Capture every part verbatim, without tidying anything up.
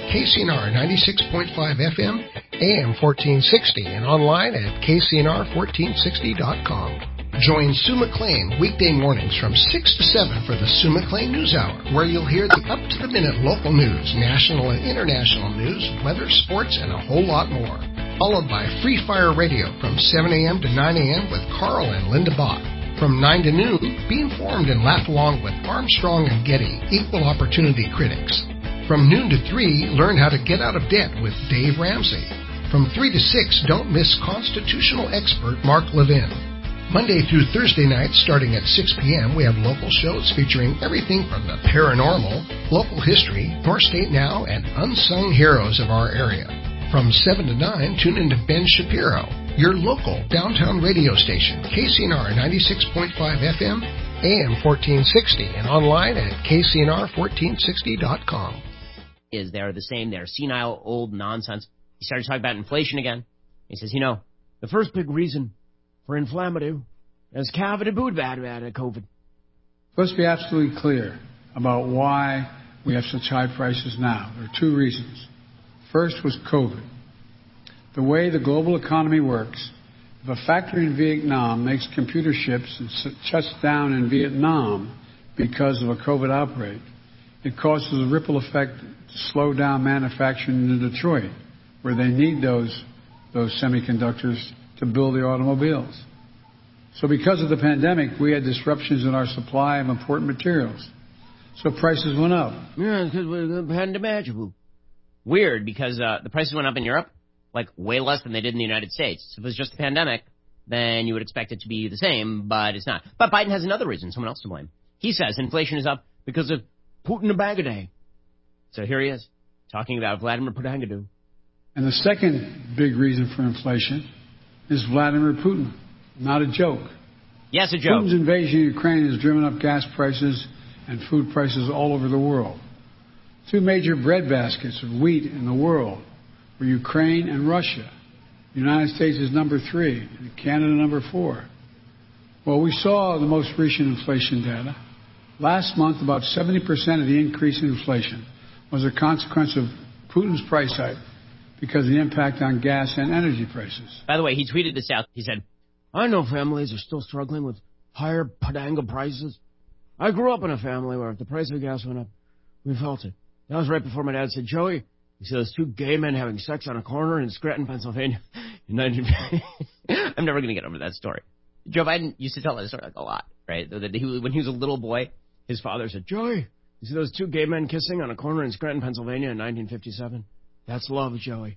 K C N R ninety-six point five F M, A M fourteen sixty, and online at K C N R fourteen sixty dot com. Join Sue McLean weekday mornings from six to seven for the Sue McLean News Hour, where you'll hear the up-to-the-minute local news, national and international news, weather, sports, and a whole lot more. Followed by Free Fire Radio from seven a.m. to nine a.m. with Carl and Linda Bach. From nine to noon, be informed and laugh along with Armstrong and Getty, equal opportunity critics. From noon to three, learn how to get out of debt with Dave Ramsey. From three to six, don't miss constitutional expert Mark Levin. Monday through Thursday nights, starting at six p.m., we have local shows featuring everything from the paranormal, local history, North State Now, and unsung heroes of our area. From seven to nine, tune into Ben Shapiro, your local downtown radio station, K C N R ninety-six point five F M, A M fourteen sixty, and online at K C N R fourteen sixty dot com. Is they're the same, they're senile, old nonsense. He started talking about inflation again. He says, you know, the first big reason for inflammatory is cavity boot bad bad COVID. Let's be absolutely clear about why we have such high prices now. There are two reasons. First was COVID. The way the global economy works, if a factory in Vietnam makes computer chips and shuts down in Vietnam because of a COVID outbreak, it causes a ripple effect to slow down manufacturing in Detroit, where they need those, those semiconductors to build the automobiles. So because of the pandemic, we had disruptions in our supply of important materials. So prices went up. Yeah, because we're pandemic. Weird, because uh, the prices went up in Europe, like way less than they did in the United States. So if it was just a pandemic, then you would expect it to be the same, but it's not. But Biden has another reason, someone else to blame. He says inflation is up because of Putin a bag a day. So here he is, talking about Vladimir Putin. And the second big reason for inflation is Vladimir Putin. Not a joke. Yes, a joke. Putin's invasion of Ukraine has driven up gas prices and food prices all over the world. Two major bread baskets of wheat in the world were Ukraine and Russia. The United States is number three, and Canada number four. Well, we saw the most recent inflation data. Last month, about seventy percent of the increase in inflation was a consequence of Putin's price hike because of the impact on gas and energy prices. By the way, he tweeted this out. He said, I know families are still struggling with higher padanga prices. I grew up in a family where if the price of gas went up, we felt it. That was right before my dad said, Joey, you see those two gay men having sex on a corner in Scranton, Pennsylvania in nineteen fifty. I'm never going to get over that story. Joe Biden used to tell that story like a lot, right? That he, when he was a little boy, his father said, Joey, you see those two gay men kissing on a corner in Scranton, Pennsylvania in nineteen fifty-seven? That's love, Joey.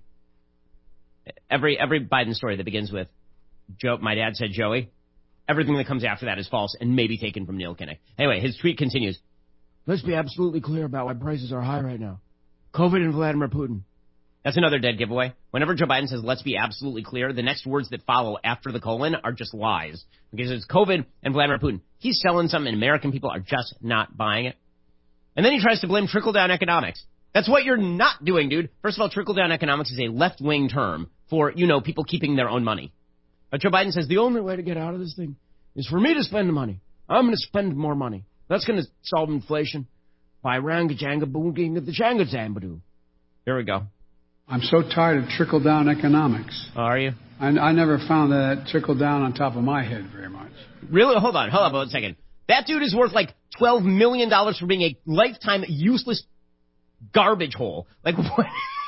Every every Biden story that begins with, Joe, my dad said, Joey, everything that comes after that is false and maybe taken from Neil Kinnock. Anyway, his tweet continues. Let's be absolutely clear about why prices are high right now. COVID and Vladimir Putin. That's another dead giveaway. Whenever Joe Biden says, let's be absolutely clear, the next words that follow after the colon are just lies. Because it's COVID and Vladimir Putin. He's selling something and American people are just not buying it. And then he tries to blame trickle-down economics. That's what you're not doing, dude. First of all, trickle-down economics is a left-wing term for, you know, people keeping their own money. But Joe Biden says the only way to get out of this thing is for me to spend the money. I'm going to spend more money. That's going to solve inflation by ranga-janga-booging of the janga-zambadoo. Here we go. I'm so tired of trickle-down economics. Oh, are you? I, I never found that trickle down on top of my head very much. Really? Hold on. Hold on one second. That dude is worth like twelve million dollars for being a lifetime useless garbage hole. Like, what?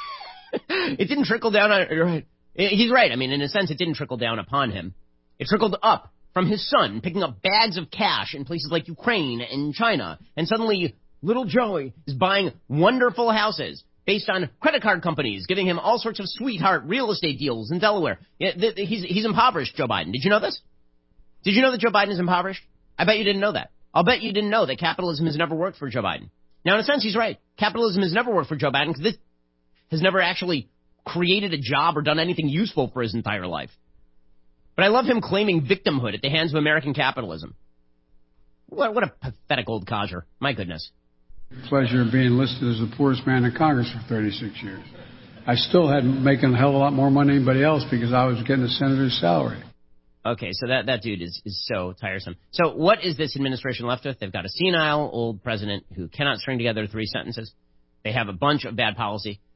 It didn't trickle down on... You're right. He's right. I mean, in a sense, it didn't trickle down upon him. It trickled up from his son, picking up bags of cash in places like Ukraine and China. And suddenly, little Joey is buying wonderful houses based on credit card companies, giving him all sorts of sweetheart real estate deals in Delaware. He's, he's impoverished, Joe Biden. Did you know this? Did you know that Joe Biden is impoverished? I bet you didn't know that. I'll bet you didn't know that capitalism has never worked for Joe Biden. Now, in a sense, he's right. Capitalism has never worked for Joe Biden because this has never actually created a job or done anything useful for his entire life. But I love him claiming victimhood at the hands of American capitalism. What, what a pathetic old codger. My goodness. Pleasure of being listed as the poorest man in Congress for thirty-six years. I still had making a hell of a lot more money than anybody else because I was getting a senator's salary. Okay, so that, that dude is, is so tiresome. So what is this administration left with? They've got a senile old president who cannot string together three sentences. They have a bunch of bad policy.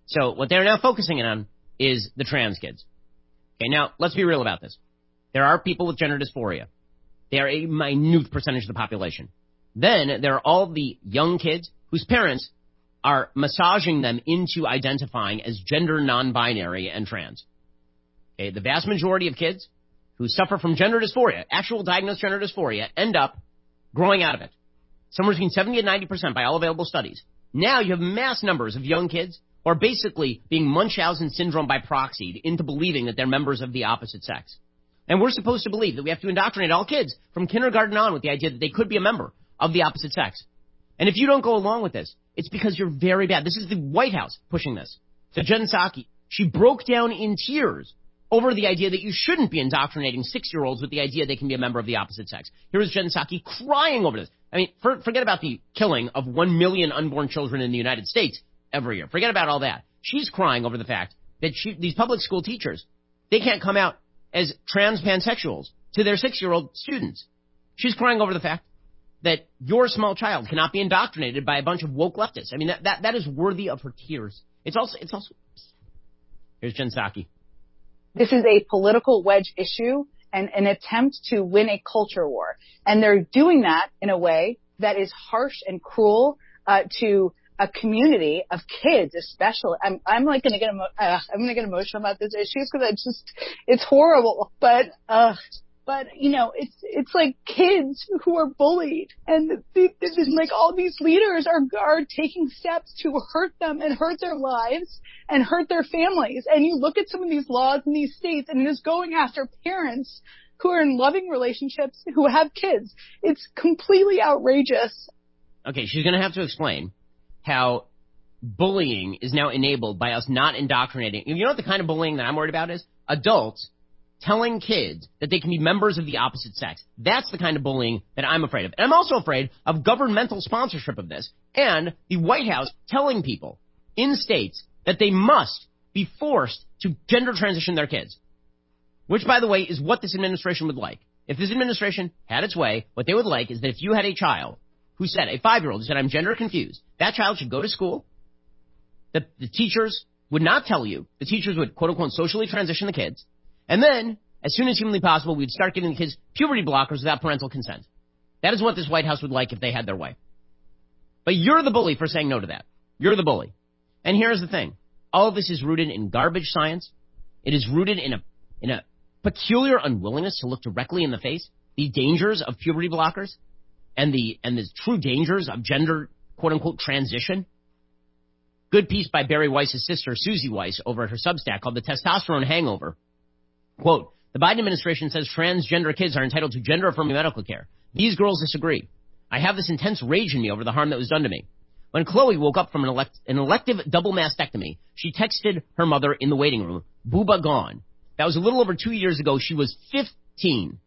So what they're now focusing on is the trans kids. Okay, now, let's be real about this. There are people with gender dysphoria. They are a minute percentage of the population. Then there are all the young kids whose parents are massaging them into identifying as gender non-binary and trans. Okay, the vast majority of kids who suffer from gender dysphoria, actual diagnosed gender dysphoria, end up growing out of it. Somewhere between seventy and ninety percent by all available studies. Now you have mass numbers of young kids who are basically being Munchausen syndrome by proxy into believing that they're members of the opposite sex. And we're supposed to believe that we have to indoctrinate all kids from kindergarten on with the idea that they could be a member of the opposite sex. And if you don't go along with this, it's because you're very bad. This is the White House pushing this. So Jen Psaki, she broke down in tears over the idea that you shouldn't be indoctrinating six-year-olds with the idea they can be a member of the opposite sex. Here is Jen Psaki crying over this. I mean, for, forget about the killing of one million unborn children in the United States every year. Forget about all that. She's crying over the fact that she, these public school teachers, they can't come out as trans pansexuals to their six-year-old students. She's crying over the fact that your small child cannot be indoctrinated by a bunch of woke leftists. I mean, that, that, that is worthy of her tears. It's also, it's also, here's Jen Psaki. This is a political wedge issue and an attempt to win a culture war. And they're doing that in a way that is harsh and cruel uh, to a community of kids, especially. I'm, I'm like going to get emo- uh, I'm going to get emotional about this issue because it's just it's horrible. But uh, but you know, it's it's like kids who are bullied, and the, the, the, like all these leaders are are taking steps to hurt them and hurt their lives and hurt their families. And you look at some of these laws in these states, and it is going after parents who are in loving relationships who have kids. It's completely outrageous. Okay, she's going to have to explain how bullying is now enabled by us not indoctrinating. You know what the kind of bullying that I'm worried about is? Adults telling kids that they can be members of the opposite sex. That's the kind of bullying that I'm afraid of. And I'm also afraid of governmental sponsorship of this and the White House telling people in states that they must be forced to gender transition their kids. Which, by the way, is what this administration would like. If this administration had its way, what they would like is that if you had a child who said, a five-year-old who said, I'm gender confused, that child should go to school. The, the teachers would not tell you. The teachers would, quote-unquote, socially transition the kids. And then, as soon as humanly possible, we'd start giving the kids puberty blockers without parental consent. That is what this White House would like if they had their way. But you're the bully for saying no to that. You're the bully. And here's the thing. All of this is rooted in garbage science. It is rooted in a in a peculiar unwillingness to look directly in the face the dangers of puberty blockers and the and the true dangers of gender, quote-unquote, transition. Good piece by Barry Weiss's sister, Susie Weiss, over at her Substack called The Testosterone Hangover. Quote, the Biden administration says transgender kids are entitled to gender-affirming medical care. These girls disagree. I have this intense rage in me over the harm that was done to me. When Chloe woke up from an, elect- an elective double mastectomy, she texted her mother in the waiting room, Booba gone. That was a little over two years ago. She was fifteen.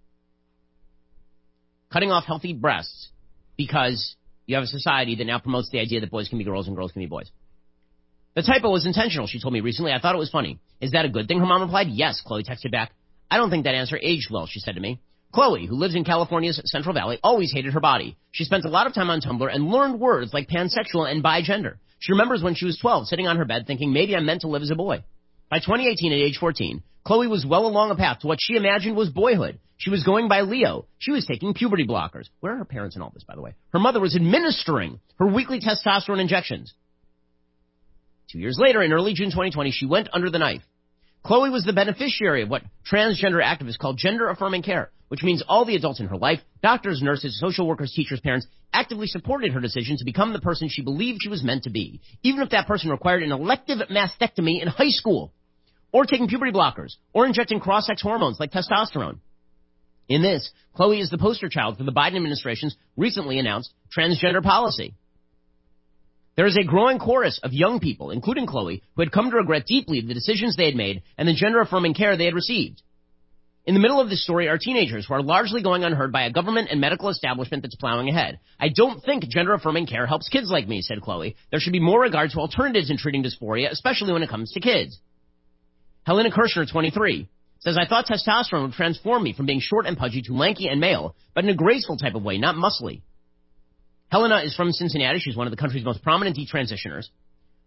Cutting off healthy breasts because you have a society that now promotes the idea that boys can be girls and girls can be boys. The typo was intentional, she told me recently. I thought it was funny. Is that a good thing? Her mom replied, yes. Chloe texted back. I don't think that answer aged well, she said to me. Chloe, who lives in California's Central Valley, always hated her body. She spent a lot of time on Tumblr and learned words like pansexual and bigender. She remembers when she was twelve, sitting on her bed thinking maybe I'm meant to live as a boy. By twenty eighteen, at age fourteen, Chloe was well along a path to what she imagined was boyhood. She was going by Leo. She was taking puberty blockers. Where are her parents in all this, by the way? Her mother was administering her weekly testosterone injections. Two years later, in early June twenty twenty, she went under the knife. Chloe was the beneficiary of what transgender activists call gender-affirming care, which means all the adults in her life, doctors, nurses, social workers, teachers, parents, actively supported her decision to become the person she believed she was meant to be, even if that person required an elective mastectomy in high school, or taking puberty blockers, or injecting cross-sex hormones like testosterone. In this, Chloe is the poster child for the Biden administration's recently announced transgender policy. There is a growing chorus of young people, including Chloe, who had come to regret deeply the decisions they had made and the gender-affirming care they had received. In the middle of this story are teenagers who are largely going unheard by a government and medical establishment that's plowing ahead. I don't think gender-affirming care helps kids like me, said Chloe. There should be more regard to alternatives in treating dysphoria, especially when it comes to kids. Helena Kirshner, twenty-three, says, I thought testosterone would transform me from being short and pudgy to lanky and male, but in a graceful type of way, not muscly. Helena is from Cincinnati. She's one of the country's most prominent detransitioners.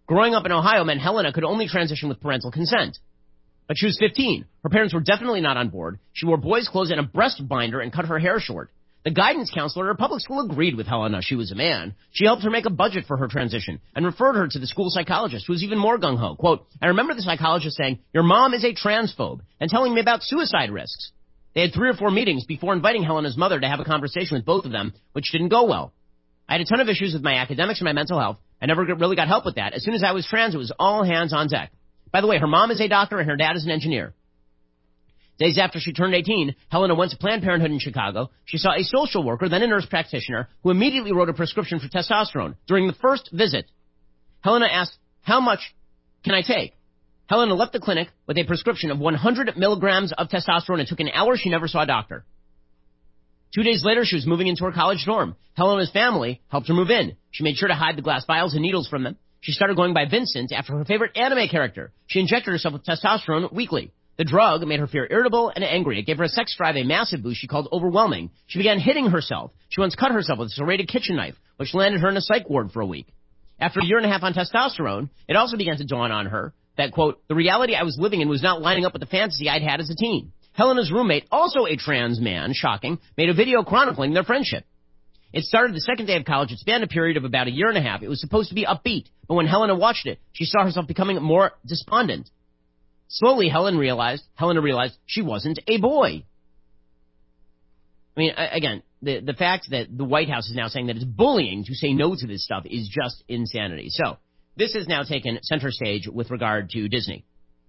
Growing up in Ohio meant Helena could only transition with parental consent. But she was fifteen. Her parents were definitely not on board. She wore boys' clothes and a breast binder and cut her hair short. The guidance counselor at her public school agreed with Helena. She was a man. She helped her make a budget for her transition and referred her to the school psychologist, who was even more gung-ho. Quote, I remember the psychologist saying, your mom is a transphobe, and telling me about suicide risks. They had three or four meetings before inviting Helena's mother to have a conversation with both of them, which didn't go well. I had a ton of issues with my academics and my mental health. I never really got help with that. As soon as I was trans, it was all hands on deck. By the way, her mom is a doctor and her dad is an engineer. Days after she turned eighteen, Helena went to Planned Parenthood in Chicago. She saw a social worker, then a nurse practitioner, who immediately wrote a prescription for testosterone. During the first visit, Helena asked, how much can I take? Helena left the clinic with a prescription of one hundred milligrams of testosterone. It took an hour. She never saw a doctor. Two days later, she was moving into her college dorm. Helena's family helped her move in. She made sure to hide the glass vials and needles from them. She started going by Vincent after her favorite anime character. She injected herself with testosterone weekly. The drug made her feel irritable and angry. It gave her a sex drive a massive boost she called overwhelming. She began hitting herself. She once cut herself with a serrated kitchen knife, which landed her in a psych ward for a week. After a year and a half on testosterone, it also began to dawn on her that, quote, the reality I was living in was not lining up with the fantasy I'd had as a teen. Helena's roommate, also a trans man, shocking, made a video chronicling their friendship. It started the second day of college. It spanned a period of about a year and a half. It was supposed to be upbeat, but when Helena watched it, she saw herself becoming more despondent. Slowly, Helen realized, Helena realized she wasn't a boy. I mean, again, the, the fact that the White House is now saying that it's bullying to say no to this stuff is just insanity. So, this has now taken center stage with regard to Disney.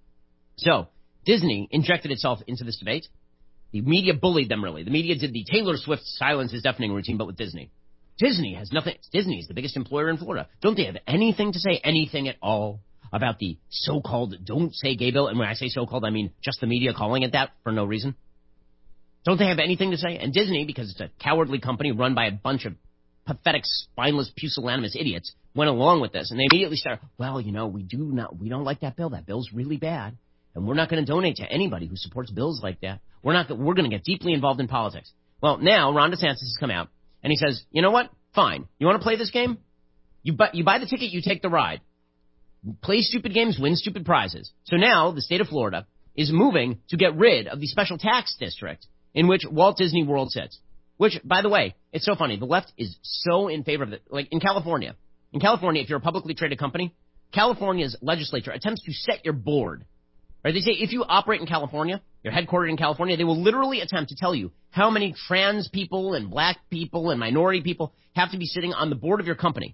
So, Disney injected itself into this debate. The media bullied them, really. The media did the Taylor Swift silence is deafening routine, but with Disney. Disney has nothing. Disney is the biggest employer in Florida. Don't they have anything to say, anything at all, about the so-called don't say gay bill? And when I say so-called, I mean just the media calling it that for no reason. Don't they have anything to say? And Disney, because it's a cowardly company run by a bunch of pathetic, spineless, pusillanimous idiots, went along with this. And they immediately started, well, you know, we do not, we don't like that bill. That bill's really bad. And we're not going to donate to anybody who supports bills like that. We're not, we're going to get deeply involved in politics. Well, now Ron DeSantis has come out and he says, you know what? Fine. You want to play this game? You buy, you buy the ticket, you take the ride. Play stupid games, win stupid prizes. So now the state of Florida is moving to get rid of the special tax district in which Walt Disney World sits. Which, by the way, it's so funny. The left is so in favor of it. Like in California. In California, if you're a publicly traded company, California's legislature attempts to set your board. Right? They say if you operate in California, you're headquartered in California, they will literally attempt to tell you how many trans people and black people and minority people have to be sitting on the board of your company.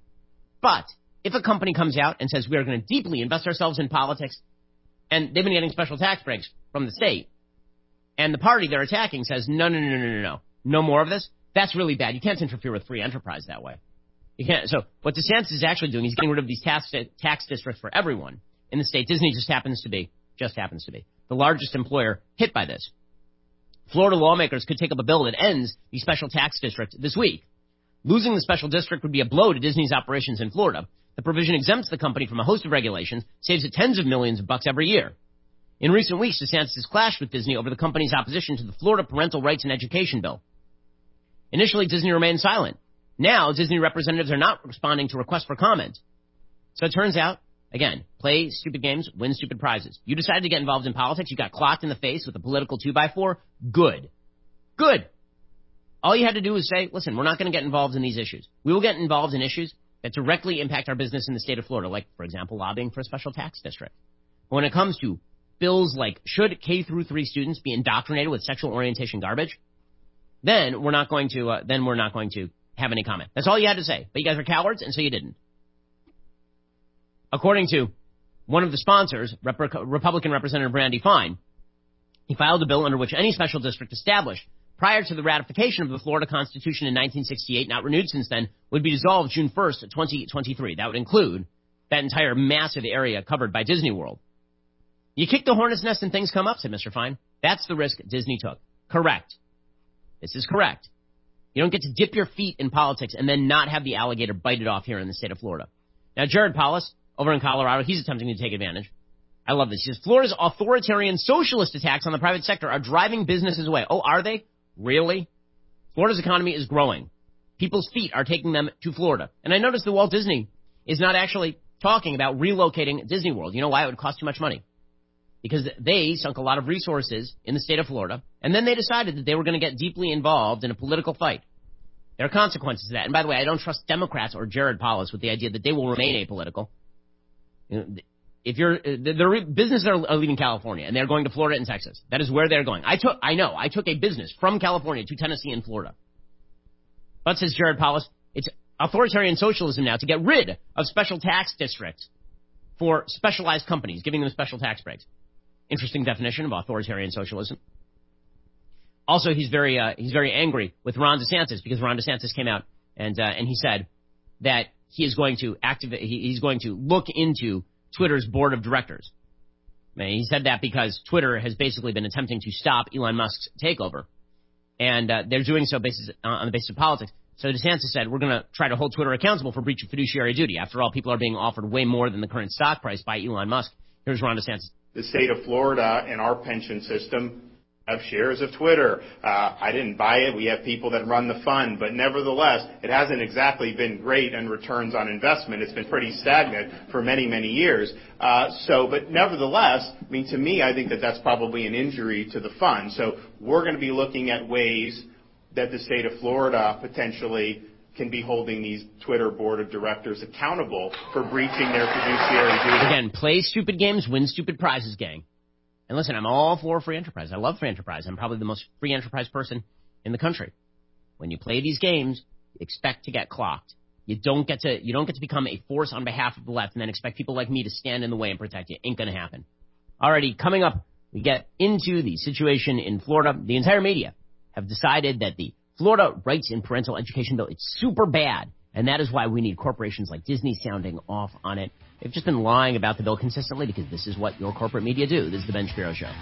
But if a company comes out and says we are going to deeply invest ourselves in politics, and they've been getting special tax breaks from the state, and the party they're attacking says, no, no, no, no, no, no, no more of this, that's really bad. You can't interfere with free enterprise that way. You can't. So what DeSantis is actually doing is getting rid of these tax, tax districts for everyone in the state. Disney just happens to be, just happens to be, the largest employer hit by this. Florida lawmakers could take up a bill that ends the special tax district this week. Losing the special district would be a blow to Disney's operations in Florida. The provision exempts the company from a host of regulations, saves it tens of millions of bucks every year. In recent weeks, DeSantis has clashed with Disney over the company's opposition to the Florida Parental Rights and Education Bill. Initially, Disney remained silent. Now, Disney representatives are not responding to requests for comment. So it turns out, again, play stupid games, win stupid prizes. You decided to get involved in politics, you got clocked in the face with a political two by four, good. Good. All you had to do was say, listen, we're not going to get involved in these issues. We will get involved in issues that directly impact our business in the state of Florida, like, for example, lobbying for a special tax district. But when it comes to bills like, should K through three students be indoctrinated with sexual orientation garbage, then we're not going to, uh, then we're not going to have any comment. That's all you had to say. But you guys are cowards, and so you didn't. According to one of the sponsors, Rep- Republican Representative Randy Fine, he filed a bill under which any special district established prior to the ratification of the Florida Constitution in nineteen sixty-eight, not renewed since then, would be dissolved June first, twenty twenty-three. That would include that entire massive area covered by Disney World. You kick the hornet's nest and things come up, said Mister Fine. That's the risk Disney took. Correct. This is correct. You don't get to dip your feet in politics and then not have the alligator bite it off here in the state of Florida. Now, Jared Polis, over in Colorado, he's attempting to take advantage. I love this. He says, Florida's authoritarian socialist attacks on the private sector are driving businesses away. Oh, are they? Really? Florida's economy is growing. People's feet are taking them to Florida. And I noticed that Walt Disney is not actually talking about relocating Disney World. You know why? It would cost too much money. Because they sunk a lot of resources in the state of Florida, and then they decided that they were going to get deeply involved in a political fight. There are consequences to that. And by the way, I don't trust Democrats or Jared Polis with the idea that they will remain apolitical. You know, if you're, the businesses are, are leaving California, and they're going to Florida and Texas. That is where they're going. I took, I know, I took a business from California to Tennessee and Florida. But, says Jared Polis, it's authoritarian socialism now to get rid of special tax districts for specialized companies, giving them special tax breaks. Interesting definition of authoritarian socialism. Also, he's very uh, he's very angry with Ron DeSantis because Ron DeSantis came out and uh, and he said that he is going to activate. He, he's going to look into Twitter's board of directors. And he said that because Twitter has basically been attempting to stop Elon Musk's takeover, and uh, they're doing so basis, uh, on the basis of politics. So DeSantis said, we're going to try to hold Twitter accountable for breach of fiduciary duty. After all, people are being offered way more than the current stock price by Elon Musk. Here's Ron DeSantis. The state of Florida and our pension system have shares of Twitter. Uh, I didn't buy it. We have people that run the fund. But nevertheless, it hasn't exactly been great in returns on investment. It's been pretty stagnant for many, many years. Uh, so, but nevertheless, I mean, to me, I think that that's probably an injury to the fund. So we're going to be looking at ways that the state of Florida potentially can be holding these Twitter board of directors accountable for breaching their fiduciary duty. Again, play stupid games, win stupid prizes, gang. And listen, I'm all for free enterprise. I love free enterprise. I'm probably the most free enterprise person in the country. When you play these games, you expect to get clocked. You don't get to you don't get to become a force on behalf of the left and then expect people like me to stand in the way and protect you. Ain't gonna happen. Alrighty, coming up, we get into the situation in Florida. The entire media have decided that the Florida Rights in Parental Education Bill, it's super bad, and that is why we need corporations like Disney sounding off on it. They've just been lying about the bill consistently because this is what your corporate media do. This is the Ben Shapiro Show.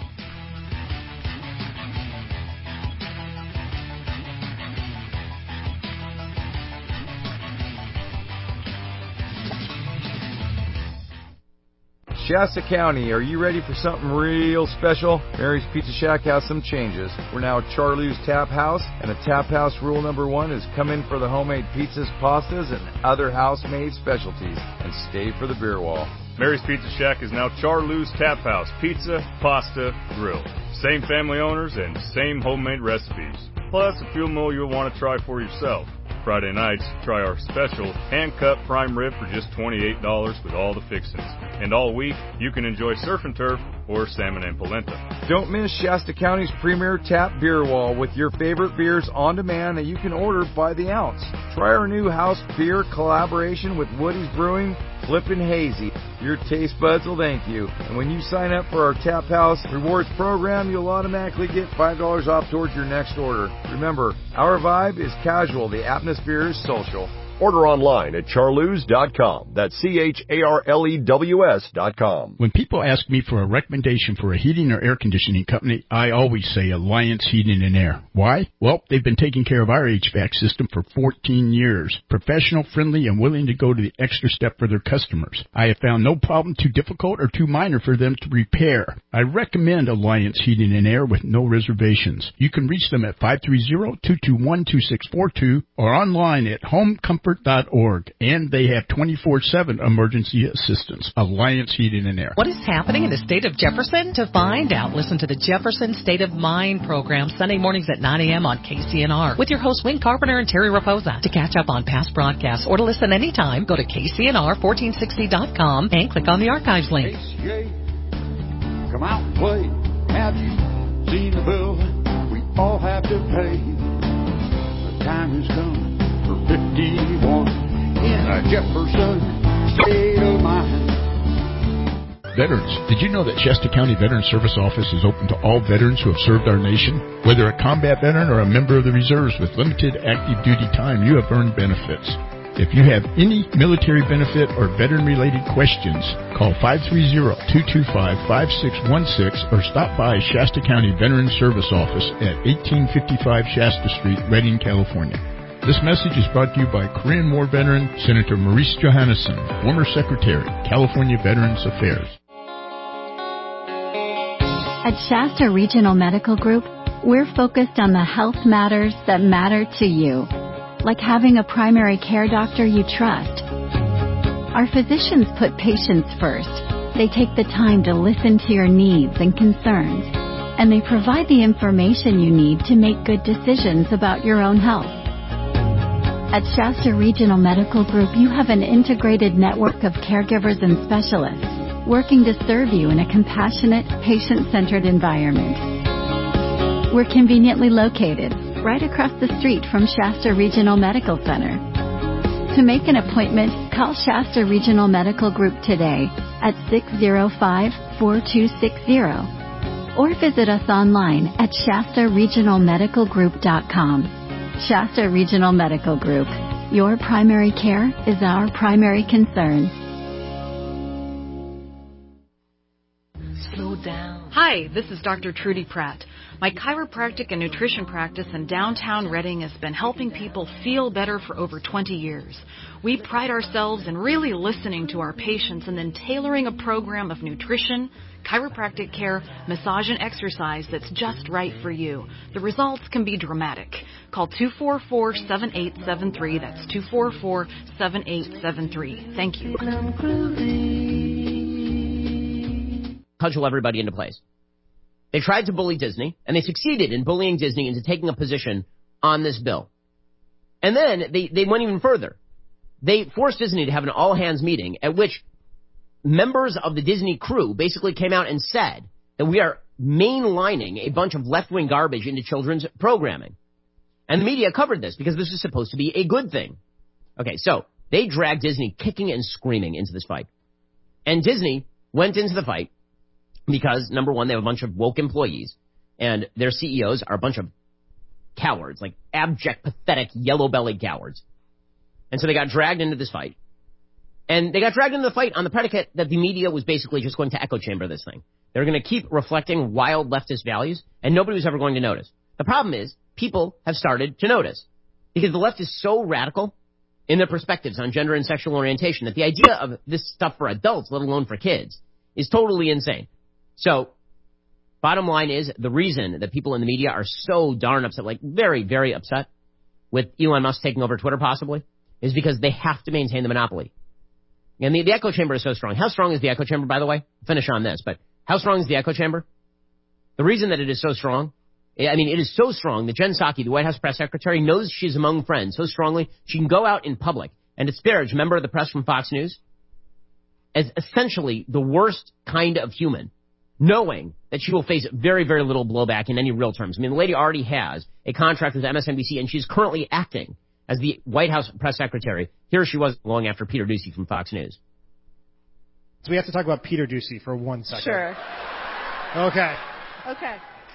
Shasta County, are you ready for something real special? Mary's Pizza Shack has some changes. We're now Charlie's Tap House, and the Tap House rule number one is come in for the homemade pizzas, pastas, and other house-made specialties, and stay for the beer wall. Mary's Pizza Shack is now Charlie's Tap House, pizza, pasta, grill. Same family owners and same homemade recipes. Plus a few more you'll want to try for yourself. Friday nights, try our special hand-cut prime rib for just twenty-eight dollars with all the fixings. And all week, you can enjoy surf and turf or salmon and polenta. Don't miss Shasta County's premier tap beer wall with your favorite beers on demand that you can order by the ounce. Try our new house beer collaboration with Woody's Brewing, Flippin' Hazy. Your taste buds will thank you. And when you sign up for our Tap House Rewards program, you'll automatically get five dollars off towards your next order. Remember, our vibe is casual. The atmosphere is social. Order online at charlews dot com. That's C H A R L E W S dot com. When people ask me for a recommendation for a heating or air conditioning company, I always say Alliance Heating and Air. Why? Well, they've been taking care of our H V A C system for fourteen years. Professional, friendly, and willing to go to the extra step for their customers. I have found no problem too difficult or too minor for them to repair. I recommend Alliance Heating and Air with no reservations. You can reach them at five three zero, two two one, two six four two or online at home comfort dot org, and they have twenty-four seven emergency assistance. Alliance Heating and Air. What is happening in the state of Jefferson? To find out, listen to the Jefferson State of Mind program Sunday mornings at nine a.m. on K C N R with your hosts Wayne Carpenter and Terry Raposa. To catch up on past broadcasts or to listen anytime, go to K C N R fourteen sixty dot com and click on the archives link. H C A, come out and play. Have you seen the bill we all have to pay? The time has come for fifty-one in a Jefferson State of Mind. Veterans. Did you know that Shasta County Veteran Service Office is open to all veterans who have served our nation? Whether a combat veteran or a member of the reserves with limited active duty time, you have earned benefits. If you have any military benefit or veteran-related questions, call five three zero, two two five, five six one six or stop by Shasta County Veteran Service Office at eighteen fifty-five Shasta Street, Redding, California. This message is brought to you by Korean War veteran Senator Maurice Johannesson, former Secretary, California Veterans Affairs. At Shasta Regional Medical Group, we're focused on the health matters that matter to you, like having a primary care doctor you trust, Our physicians put patients first. They take the time to listen to your needs and concerns, and they provide the information you need to make good decisions about your own health. At Shasta Regional Medical Group, you have an integrated network of caregivers and specialists working to serve you in a compassionate, patient-centered environment. We're conveniently located right across the street from Shasta Regional Medical Center. To make an appointment, call Shasta Regional Medical Group today at six oh five, four two six zero or visit us online at shasta regional medical group dot com. Shasta Regional Medical Group. Your primary care is our primary concern. Slow down. Hi, this is Doctor Trudy Pratt. My chiropractic and nutrition practice in downtown Reading has been helping people feel better for over twenty years. We pride ourselves in really listening to our patients and then tailoring a program of nutrition, chiropractic care, massage, and exercise that's just right for you. The results can be dramatic. Call two four four, seven eight seven three. That's two four four, seven eight seven three. Thank you. Cudgel everybody into place. They tried to bully Disney, and they succeeded in bullying Disney into taking a position on this bill. And then they, they went even further. They forced Disney to have an all-hands meeting at which members of the Disney crew basically came out and said that we are mainlining a bunch of left-wing garbage into children's programming. And the media covered this because this is supposed to be a good thing. Okay, so they dragged Disney kicking and screaming into this fight. And Disney went into the fight because, number one, they have a bunch of woke employees, and their C E Os are a bunch of cowards, like abject, pathetic, yellow-bellied cowards. And so they got dragged into this fight. And they got dragged into the fight on the predicate that the media was basically just going to echo chamber this thing. They're going to keep reflecting wild leftist values, and nobody was ever going to notice. The problem is, people have started to notice, because the left is so radical in their perspectives on gender and sexual orientation that the idea of this stuff for adults, let alone for kids, is totally insane. So, bottom line is, the reason that people in the media are so darn upset, like very, very upset with Elon Musk taking over Twitter possibly, is because they have to maintain the monopoly. And the, the echo chamber is so strong. How strong is the echo chamber, by the way? I'll finish on this, but how strong is the echo chamber? The reason that it is so strong, I mean, it is so strong that Jen Psaki, the White House press secretary, knows she's among friends so strongly she can go out in public and disparage a member of the press from Fox News as essentially the worst kind of human, knowing that she will face very, very little blowback in any real terms. I mean, the lady already has a contract with M S N B C, and she's currently acting as the White House press secretary. Here she was long after Peter Doocy from Fox News. So we have to talk about Peter Doocy for one second. Sure. Okay. Okay.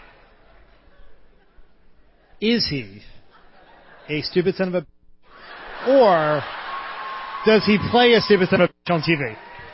Is he a stupid son of a... or does he play a stupid son of a on T V?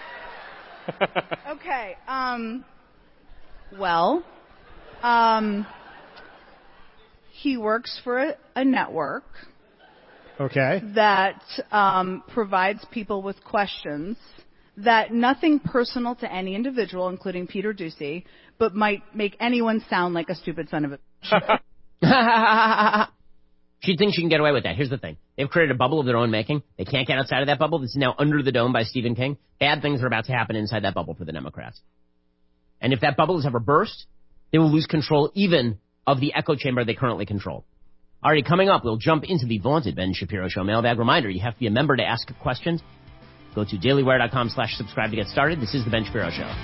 Okay. Um... Well, um, he works for a, a network. Okay. That um, provides people with questions that nothing personal to any individual, including Peter Doocy, but might make anyone sound like a stupid son of a... She thinks she can get away with that. Here's the thing. They've created a bubble of their own making. They can't get outside of that bubble. This is now Under the Dome by Stephen King. Bad things are about to happen inside that bubble for the Democrats. And if that bubble is ever burst, they will lose control even of the echo chamber they currently control. Alrighty, coming up, we'll jump into the vaunted Ben Shapiro Show mailbag. Reminder, you have to be a member to ask questions. Go to dailywire.com slash subscribe to get started. This is the Ben Shapiro Show.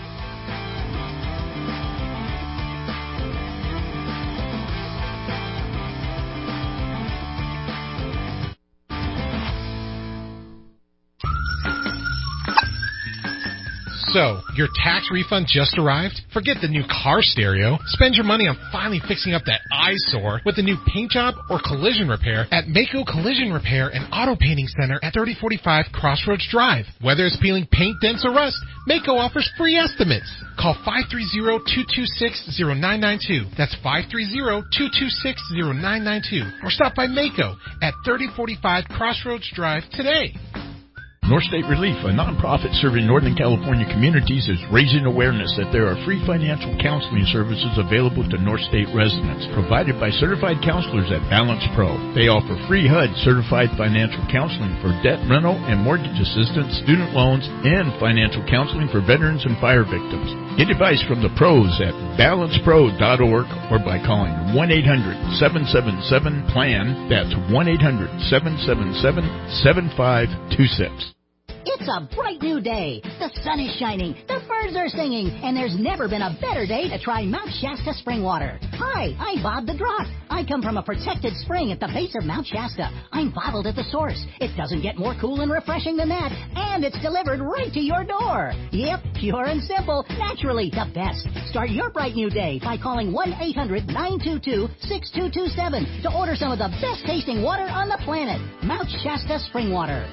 So, your tax refund just arrived? Forget the new car stereo. Spend your money on finally fixing up that eyesore with a new paint job or collision repair at Mako Collision Repair and Auto Painting Center at thirty forty-five Crossroads Drive. Whether it's peeling paint, dents, or rust, Mako offers free estimates. Call five three zero, two two six, zero nine nine two. That's five three zero, two two six, zero nine nine two. Or stop by Mako at thirty forty-five Crossroads Drive today. North State Relief, a nonprofit serving Northern California communities, is raising awareness that there are free financial counseling services available to North State residents, provided by certified counselors at Balance Pro. They offer free H U D certified financial counseling for debt, rental, and mortgage assistance, student loans, and financial counseling for veterans and fire victims. Get advice from the pros at balance pro dot org or by calling one eight hundred seven seven seven PLAN. That's one eight hundred seven seven seven seven five two six. It's a bright new day. The sun is shining, the birds are singing, and there's never been a better day to try Mount Shasta spring water. Hi, I'm Bob the Drop. I come from a protected spring at the base of Mount Shasta. I'm bottled at the source. It doesn't get more cool and refreshing than that, and it's delivered right to your door. Yep, pure and simple, naturally the best. Start your bright new day by calling one eight hundred nine two two six two two seven to order some of the best tasting water on the planet. Mount Shasta spring water.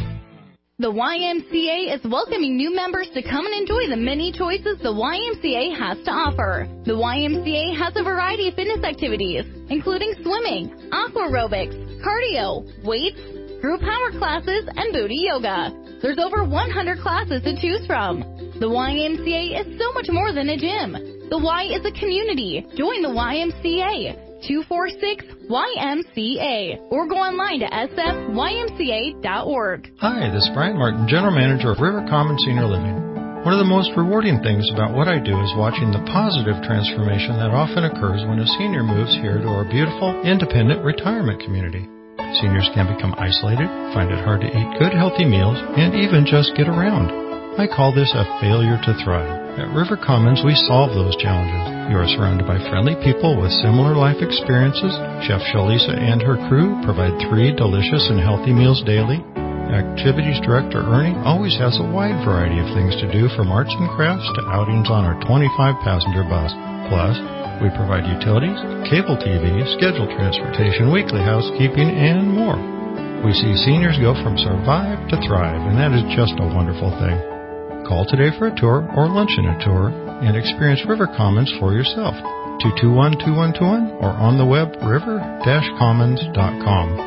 The Y M C A is welcoming new members to come and enjoy the many choices the Y M C A has to offer. The Y M C A has a variety of fitness activities, including swimming, aqua aerobics, cardio, weights, group power classes, and booty yoga. There's over one hundred classes to choose from. The Y M C A is so much more than a gym. The Y is a community. Join the Y M C A. two four six Y M C A or go online to s f y m c a dot org. Hi, this is Brian Martin, General Manager of River Common Senior Living. One of the most rewarding things about what I do is watching the positive transformation that often occurs when a senior moves here to our beautiful, independent retirement community. Seniors can become isolated, find it hard to eat good, healthy meals, and even just get around. I call this a failure to thrive. At River Commons, we solve those challenges. You are surrounded by friendly people with similar life experiences. Chef Shalisa and her crew provide three delicious and healthy meals daily. Activities Director Ernie always has a wide variety of things to do, from arts and crafts to outings on our twenty-five passenger bus. Plus, we provide utilities, cable T V, scheduled transportation, weekly housekeeping, and more. We see seniors go from survive to thrive, and that is just a wonderful thing. Call today for a tour or lunch in a tour and experience River Commons for yourself. two two one, two one two one or on the web river dash commons dot com.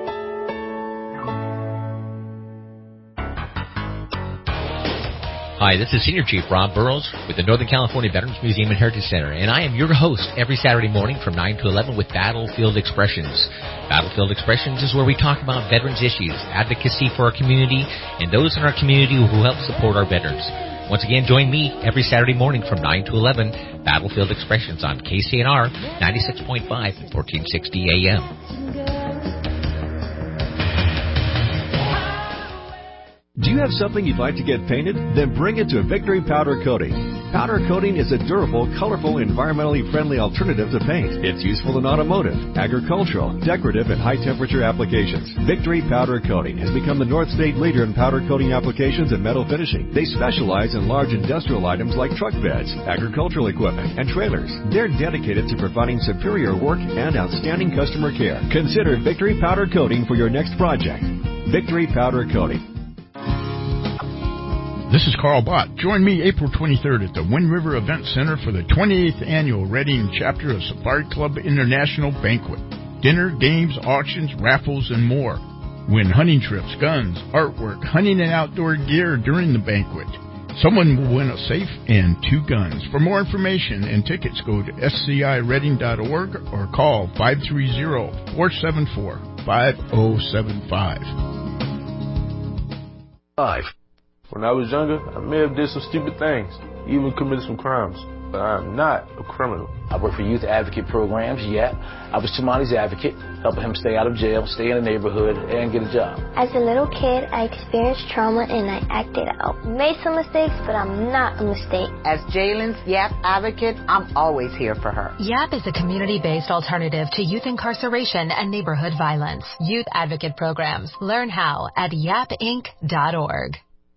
Hi, this is Senior Chief Rob Burrows with the Northern California Veterans Museum and Heritage Center, and I am your host every Saturday morning from nine to eleven with Battlefield Expressions. Battlefield Expressions is where we talk about veterans issues, advocacy for our community, and those in our community who help support our veterans. Once again, join me every Saturday morning from nine to eleven, Battlefield Expressions on K C N R ninety-six point five and fourteen sixty A M. Do you have something you'd like to get painted? Then bring it to Victory Powder Coating. Powder coating is a durable, colorful, environmentally friendly alternative to paint. It's useful in automotive, agricultural, decorative, and high-temperature applications. Victory Powder Coating has become the North State leader in powder coating applications and metal finishing. They specialize in large industrial items like truck beds, agricultural equipment, and trailers. They're dedicated to providing superior work and outstanding customer care. Consider Victory Powder Coating for your next project. Victory Powder Coating. This is Carl Bott. Join me April twenty-third at the Wind River Event Center for the twenty-eighth Annual Reading Chapter of Safari Club International Banquet. Dinner, games, auctions, raffles, and more. Win hunting trips, guns, artwork, hunting and outdoor gear during the banquet. Someone will win a safe and two guns. For more information and tickets, go to s c i reading dot org or call five three zero, four seven four, five zero seven five. Five. When I was younger, I may have did some stupid things, even committed some crimes, but I am not a criminal. I work for youth advocate programs, yeah. I was Tamani's advocate, helping him stay out of jail, stay in the neighborhood, and get a job. As a little kid, I experienced trauma and I acted out. Made some mistakes, but I'm not a mistake. As Jalen's YAP advocate, I'm always here for her. YAP is a community-based alternative to youth incarceration and neighborhood violence. Youth advocate programs. Learn how at yap inc dot org.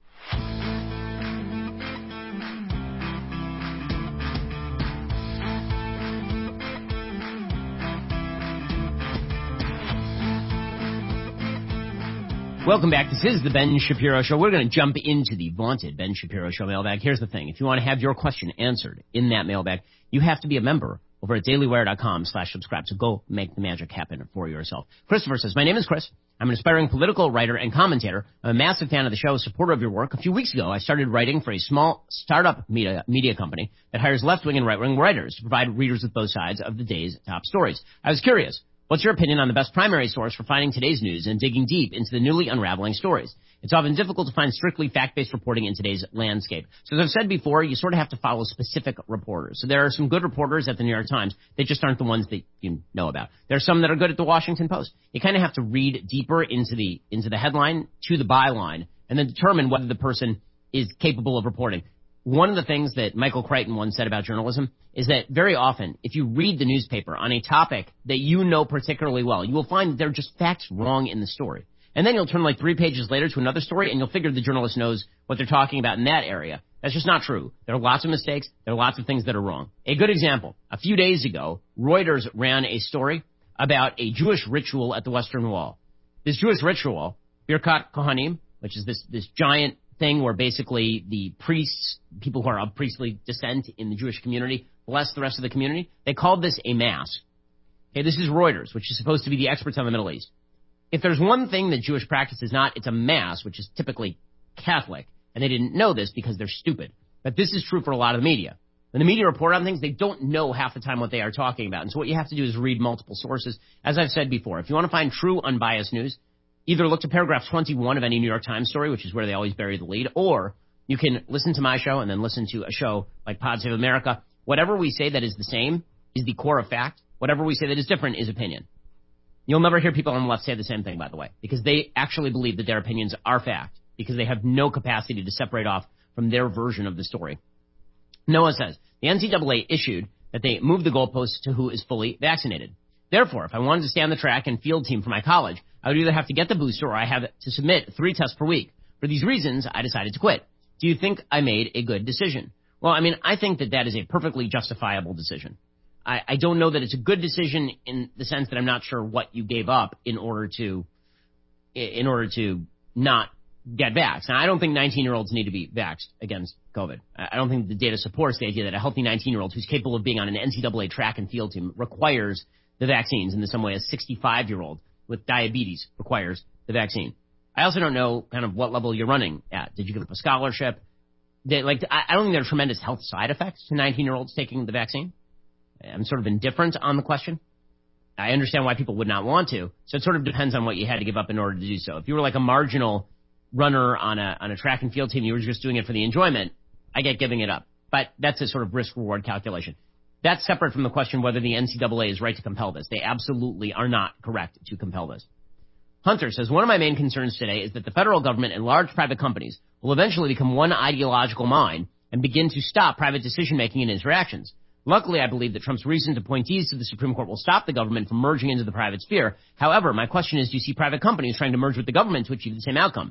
Welcome back. This is the Ben Shapiro Show. We're going to jump into the vaunted Ben Shapiro Show mailbag. Here's the thing. If you want to have your question answered in that mailbag, you have to be a member over at dailywire dot com slash subscribe. So go make the magic happen for yourself. Christopher says, my name is Chris. I'm an aspiring political writer and commentator. I'm a massive fan of the show, a supporter of your work. A few weeks ago, I started writing for a small startup media, media company that hires left-wing and right-wing writers to provide readers with both sides of the day's top stories. I was curious, what's your opinion on the best primary source for finding today's news and digging deep into the newly unraveling stories? It's often difficult to find strictly fact-based reporting in today's landscape. So as I've said before, you sort of have to follow specific reporters. So there are some good reporters at the New York Times. They just aren't the ones that you know about. There are some that are good at the Washington Post. You kind of have to read deeper into the into the headline to the byline and then determine whether the person is capable of reporting. One of the things that Michael Crichton once said about journalism is that very often, if you read the newspaper on a topic that you know particularly well, you will find that there are just facts wrong in the story. And then you'll turn like three pages later to another story, and you'll figure the journalist knows what they're talking about in that area. That's just not true. There are lots of mistakes. There are lots of things that are wrong. A good example, a few days ago, Reuters ran a story about a Jewish ritual at the Western Wall. This Jewish ritual, Birkat Kohanim, which is this, this giant thing where basically the priests, people who are of priestly descent in the Jewish community, bless the rest of the community. They called this a mass. Okay, this is Reuters, which is supposed to be the experts on the Middle East. If there's one thing that Jewish practice is not, it's a mass, which is typically Catholic. And they didn't know this because they're stupid. But this is true for a lot of the media. When the media report on things, they don't know half the time what they are talking about. And so what you have to do is read multiple sources. As I've said before, if you want to find true, unbiased news, either look to paragraph twenty-one of any New York Times story, which is where they always bury the lead, or you can listen to my show and then listen to a show like Pod Save America. Whatever we say that is the same is the core of fact. Whatever we say that is different is opinion. You'll never hear people on the left say the same thing, by the way, because they actually believe that their opinions are fact, because they have no capacity to separate off from their version of the story. Noah says, the N C double A issued that they moved the goalposts to who is fully vaccinated. Therefore, if I wanted to stay on the track and field team for my college, I would either have to get the booster or I have to submit three tests per week. For these reasons, I decided to quit. Do you think I made a good decision? Well, I mean, I think that that is a perfectly justifiable decision. I, I don't know that it's a good decision in the sense that I'm not sure what you gave up in order to, in order to not get vaxxed. Now, I don't think nineteen-year-olds need to be vaxxed against COVID. I don't think the data supports the idea that a healthy nineteen-year-old who's capable of being on an N C double A track and field team requires the vaccines in the same way a sixty-five-year-old with diabetes requires the vaccine. I also don't know kind of what level you're running at. Did you give up a scholarship? They, like, I, I don't think there are tremendous health side effects to nineteen-year-olds taking the vaccine. I'm sort of indifferent on the question. I understand why people would not want to, so it sort of depends on what you had to give up in order to do so. If you were like a marginal runner on a on a track and field team, you were just doing it for the enjoyment, I get giving it up. But that's a sort of risk-reward calculation. That's separate from the question whether the N C double A is right to compel this. They absolutely are not correct to compel this. Hunter says, one of my main concerns today is that the federal government and large private companies will eventually become one ideological mind and begin to stop private decision-making and interactions. Luckily, I believe that Trump's recent appointees to the Supreme Court will stop the government from merging into the private sphere. However, my question is, do you see private companies trying to merge with the government to achieve the same outcome?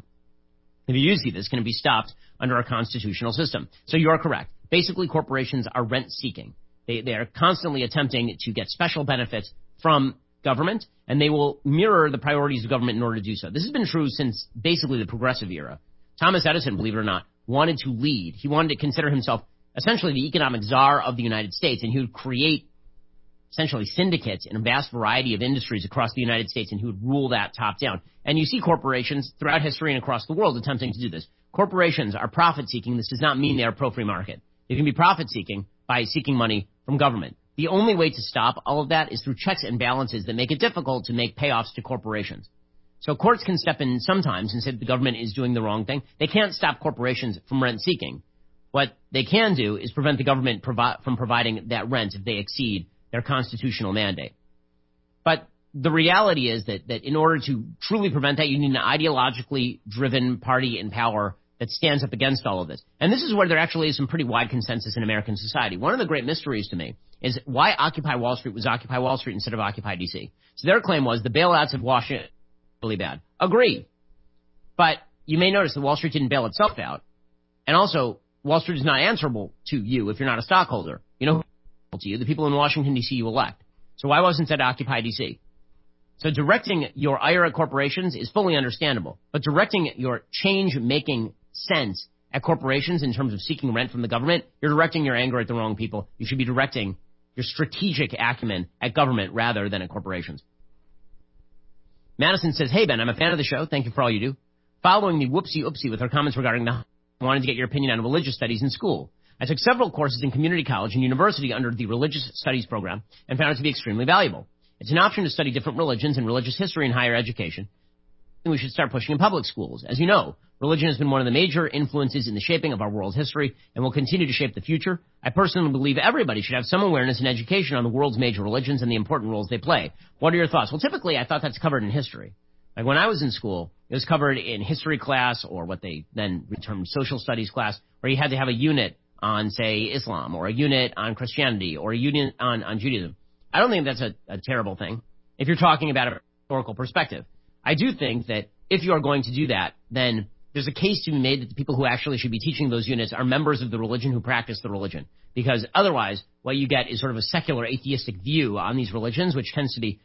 If you do see this, can it be stopped under our constitutional system? So you are correct. Basically, corporations are rent-seeking. They, they are constantly attempting to get special benefits from government, and they will mirror the priorities of government in order to do so. This has been true since basically the progressive era. Thomas Edison, believe it or not, wanted to lead. He wanted to consider himself essentially the economic czar of the United States, and he would create essentially syndicates in a vast variety of industries across the United States, and he would rule that top down. And you see corporations throughout history and across the world attempting to do this. Corporations are profit-seeking. This does not mean they are pro-free market. They can be profit-seeking by seeking money from government. The only way to stop all of that is through checks and balances that make it difficult to make payoffs to corporations. So courts can step in sometimes and say that the government is doing the wrong thing. They can't stop corporations from rent-seeking. What they can do is prevent the government provi- from providing that rent if they exceed their constitutional mandate. But the reality is that, that in order to truly prevent that, you need an ideologically driven party in power that stands up against all of this. And this is where there actually is some pretty wide consensus in American society. One of the great mysteries to me is why Occupy Wall Street was Occupy Wall Street instead of Occupy D C. So their claim was the bailouts of Washington really bad. Agree. But you may notice that Wall Street didn't bail itself out. And also, Wall Street is not answerable to you if you're not a stockholder. You know who to you? The people in Washington, D C you elect. So why wasn't that Occupy D C? So directing your ire at corporations is fully understandable. But directing your change-making sense at corporations in terms of seeking rent from the government, you're directing your anger at the wrong people. You should be directing your strategic acumen at government rather than at corporations. Madison says, hey, Ben, I'm a fan of the show. Thank you for all you do. Following the whoopsie oopsie with her comments regarding the, I wanted to get your opinion on religious studies in school. I took several courses in community college and university under the religious studies program and found it to be extremely valuable. It's an option to study different religions and religious history in higher education. And we should start pushing in public schools. As you know, religion has been one of the major influences in the shaping of our world's history and will continue to shape the future. I personally believe everybody should have some awareness and education on the world's major religions and the important roles they play. What are your thoughts? Well, typically, I thought that's covered in history. Like when I was in school, it was covered in history class or what they then termed social studies class, where you had to have a unit on, say, Islam or a unit on Christianity or a unit on, on Judaism. I don't think that's a, a terrible thing if you're talking about a historical perspective. I do think that if you are going to do that, then there's a case to be made that the people who actually should be teaching those units are members of the religion who practice the religion. Because otherwise, what you get is sort of a secular atheistic view on these religions, which tends to be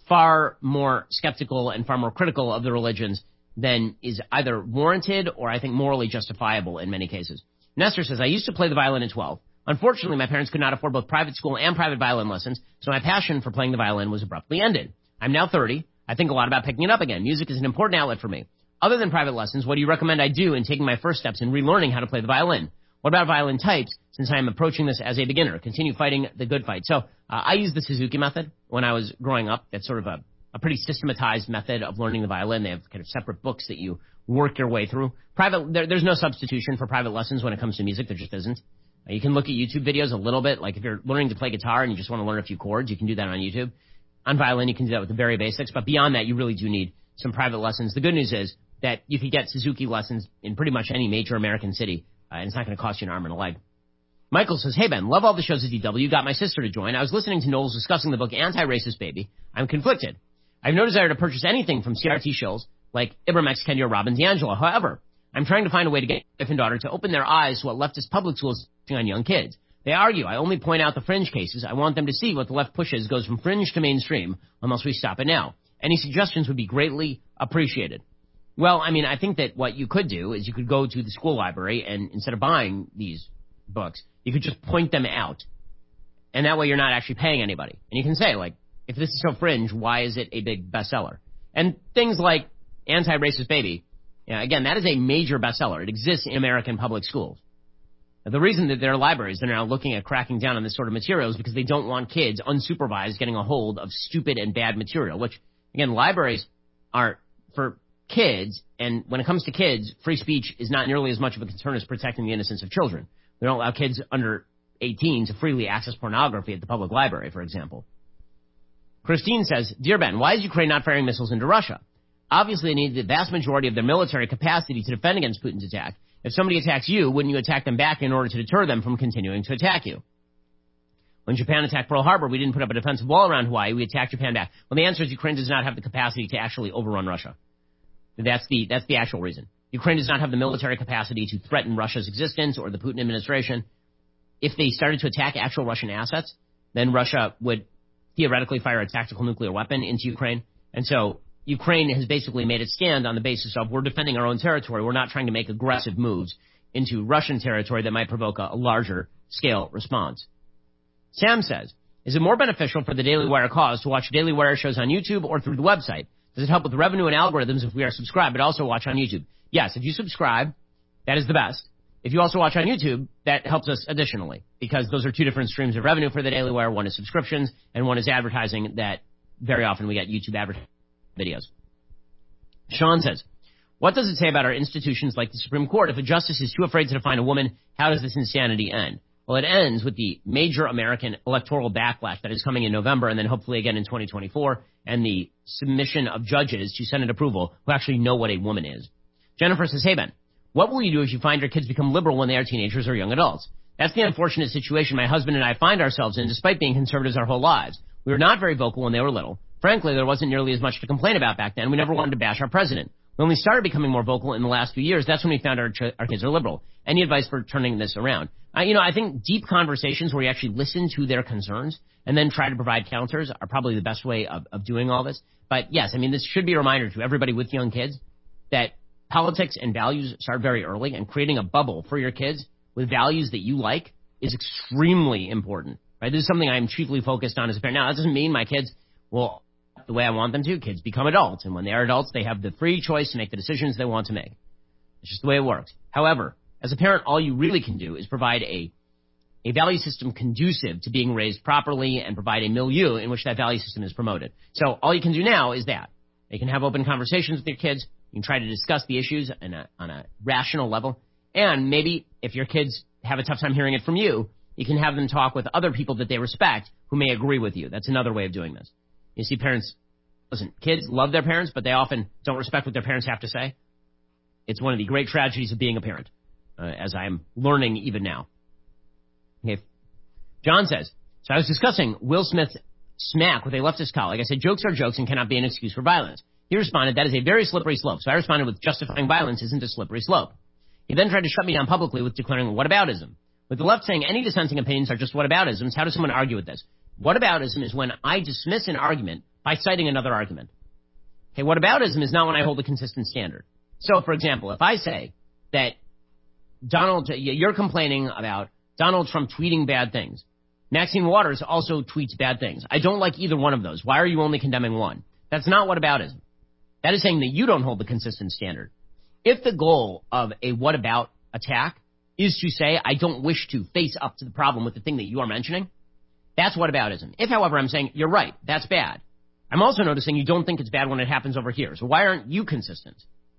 far more skeptical and far more critical of the religions than is either warranted or I think morally justifiable in many cases. Nestor says, I used to play the violin at twelve. Unfortunately, my parents could not afford both private school and private violin lessons, so my passion for playing the violin was abruptly ended. I'm now thirty. I think a lot about picking it up again. Music is an important outlet for me. Other than private lessons, what do you recommend I do in taking my first steps in relearning how to play the violin? What about violin types, since I am approaching this as a beginner? Continue fighting the good fight. So uh, I used the Suzuki method when I was growing up. That's sort of a, a pretty systematized method of learning the violin. They have kind of separate books that you work your way through. Private, there, there's no substitution for private lessons when it comes to music. There just isn't. Uh, you can look at YouTube videos a little bit. Like if you're learning to play guitar and you just want to learn a few chords, you can do that on YouTube. On violin, you can do that with the very basics, but beyond that, you really do need some private lessons. The good news is that you can get Suzuki lessons in pretty much any major American city, uh, and it's not going to cost you an arm and a leg. Michael says, hey, Ben, love all the shows at D W. Got my sister to join. I was listening to Knowles discussing the book Anti-Racist Baby. I'm conflicted. I have no desire to purchase anything from C R T shills like Ibram X. Kendi or Robin DiAngelo. However, I'm trying to find a way to get my wife and daughter to open their eyes to what leftist public schools are doing on young kids. They argue I only point out the fringe cases. I want them to see what the left pushes goes from fringe to mainstream unless we stop it now. Any suggestions would be greatly appreciated. Well, I mean, I think that what you could do is you could go to the school library and instead of buying these books, you could just point them out. And that way you're not actually paying anybody. And you can say, like, if this is so fringe, why is it a big bestseller? And things like Anti-Racist Baby, you know, again, that is a major bestseller. It exists in American public schools. The reason that there are libraries that are now looking at cracking down on this sort of material is because they don't want kids unsupervised getting a hold of stupid and bad material, which, again, libraries are for kids, and when it comes to kids, free speech is not nearly as much of a concern as protecting the innocence of children. They don't allow kids under eighteen to freely access pornography at the public library, for example. Christine says, Dear Ben, why is Ukraine not firing missiles into Russia? Obviously, they need the vast majority of their military capacity to defend against Putin's attack. If somebody attacks you, wouldn't you attack them back in order to deter them from continuing to attack you? When Japan attacked Pearl Harbor, we didn't put up a defensive wall around Hawaii. We attacked Japan back. Well, the answer is Ukraine does not have the capacity to actually overrun Russia. That's the that's the actual reason. Ukraine does not have the military capacity to threaten Russia's existence or the Putin administration. If they started to attack actual Russian assets, then Russia would theoretically fire a tactical nuclear weapon into Ukraine. And so Ukraine has basically made its stand on the basis of we're defending our own territory. We're not trying to make aggressive moves into Russian territory that might provoke a, a larger scale response. Sam says, is it more beneficial for the Daily Wire cause to watch Daily Wire shows on YouTube or through the website? Does it help with revenue and algorithms if we are subscribed but also watch on YouTube? Yes, if you subscribe, that is the best. If you also watch on YouTube, that helps us additionally because those are two different streams of revenue for the Daily Wire. One is subscriptions and one is advertising that very often we get YouTube advertising videos. Sean says, what does it say about our institutions like the Supreme Court? If a justice is too afraid to define a woman, how does this insanity end? Well, it ends with the major American electoral backlash that is coming in November and then hopefully again in twenty twenty-four and the submission of judges to Senate approval who actually know what a woman is. Jennifer says, hey, Ben, what will you do if you find your kids become liberal when they are teenagers or young adults? That's the unfortunate situation my husband and I find ourselves in despite being conservatives our whole lives. We were not very vocal when they were little. Frankly, there wasn't nearly as much to complain about back then. We never wanted to bash our president. When we started becoming more vocal in the last few years, that's when we found our, ch- our kids are liberal. Any advice for turning this around? Uh, you know, I think deep conversations where you actually listen to their concerns and then try to provide counters are probably the best way of, of doing all this. But yes, I mean, this should be a reminder to everybody with young kids that politics and values start very early, and creating a bubble for your kids with values that you like is extremely important, right? This is something I'm chiefly focused on as a parent. Now, that doesn't mean my kids will the way I want them to. Kids become adults, and when they are adults, they have the free choice to make the decisions they want to make. It's just the way it works. However, as a parent, all you really can do is provide a, a value system conducive to being raised properly and provide a milieu in which that value system is promoted. So all you can do now is that. You can have open conversations with your kids. You can try to discuss the issues in a, on a rational level. And maybe if your kids have a tough time hearing it from you, you can have them talk with other people that they respect who may agree with you. That's another way of doing this. You see, parents, listen, kids love their parents, but they often don't respect what their parents have to say. It's one of the great tragedies of being a parent, uh, as I am learning even now. Okay. John says, so I was discussing Will Smith's smack with a leftist colleague. I said, jokes are jokes and cannot be an excuse for violence. He responded, that is a very slippery slope. So I responded with, justifying violence isn't a slippery slope. He then tried to shut me down publicly with declaring whataboutism. With the left saying any dissenting opinions are just whataboutisms, how does someone argue with this? Whataboutism is when I dismiss an argument by citing another argument. Okay, whataboutism is not when I hold a consistent standard. So, for example, if I say that Donald, you're complaining about Donald Trump tweeting bad things. Maxine Waters also tweets bad things. I don't like either one of those. Why are you only condemning one? That's not whataboutism. That is saying that you don't hold the consistent standard. If the goal of a whatabout attack is to say, I don't wish to face up to the problem with the thing that you are mentioning, that's whataboutism. If, however, I'm saying, you're right, that's bad, I'm also noticing you don't think it's bad when it happens over here. So why aren't you consistent?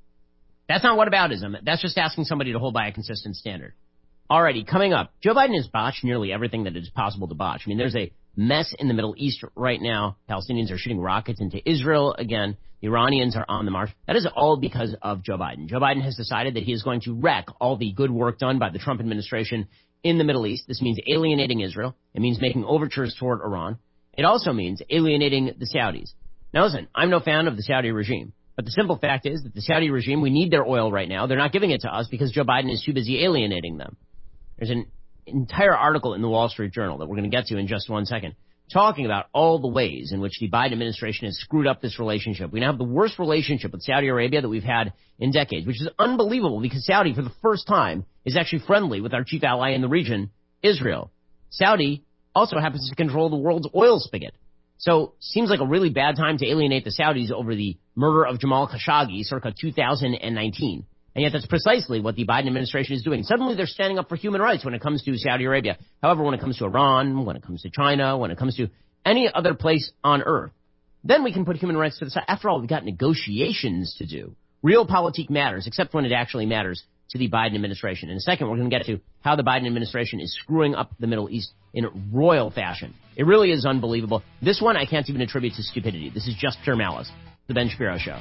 That's not whataboutism. That's just asking somebody to hold by a consistent standard. Alrighty, coming up, Joe Biden has botched nearly everything that is possible to botch. I mean, there's a mess in the Middle East right now. Palestinians are shooting rockets into Israel again. The Iranians are on the march. That is all because of Joe Biden. Joe Biden has decided that he is going to wreck all the good work done by the Trump administration in the Middle East. This means alienating Israel. It means making overtures toward Iran. It also means alienating the Saudis. Now listen, I'm no fan of the Saudi regime. But the simple fact is that the Saudi regime, we need their oil right now. They're not giving it to us because Joe Biden is too busy alienating them. There's an entire article in the Wall Street Journal that we're going to get to in just one second, talking about all the ways in which the Biden administration has screwed up this relationship. We now have the worst relationship with Saudi Arabia that we've had in decades, which is unbelievable because Saudi, for the first time, is actually friendly with our chief ally in the region, Israel. Saudi also happens to control the world's oil spigot. So, seems like a really bad time to alienate the Saudis over the murder of Jamal Khashoggi circa two thousand nineteen. And yet that's precisely what the Biden administration is doing. Suddenly they're standing up for human rights when it comes to Saudi Arabia. However, when it comes to Iran, when it comes to China, when it comes to any other place on earth, then we can put human rights to the side. After all, we've got negotiations to do. Realpolitik matters, except when it actually matters to the Biden administration. In a second, we're going to get to how the Biden administration is screwing up the Middle East in royal fashion. It really is unbelievable. This one I can't even attribute to stupidity. This is just pure malice. The Ben Shapiro Show.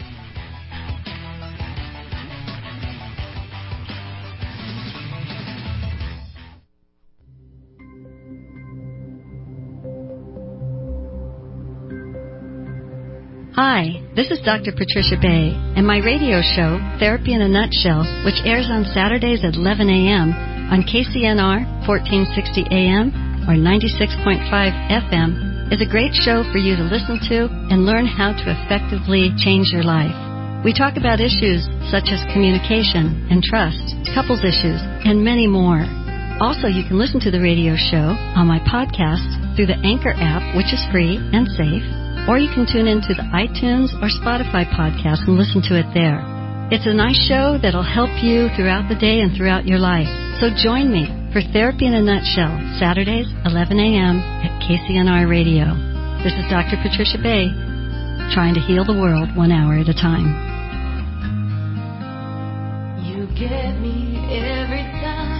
Hi, this is Doctor Patricia Bay, and my radio show, Therapy in a Nutshell, which airs on Saturdays at eleven a.m. on K C N R fourteen sixty A M or ninety-six point five F M, is a great show for you to listen to and learn how to effectively change your life. We talk about issues such as communication and trust, couples issues, and many more. Also, you can listen to the radio show on my podcast through the Anchor app, which is free and safe, or you can tune into the iTunes or Spotify podcast and listen to it there. It's a nice show that'll help you throughout the day and throughout your life. So join me for Therapy in a Nutshell, Saturdays, eleven a.m. at K C N R Radio. This is Doctor Patricia Bay, trying to heal the world one hour at a time. You get me every time.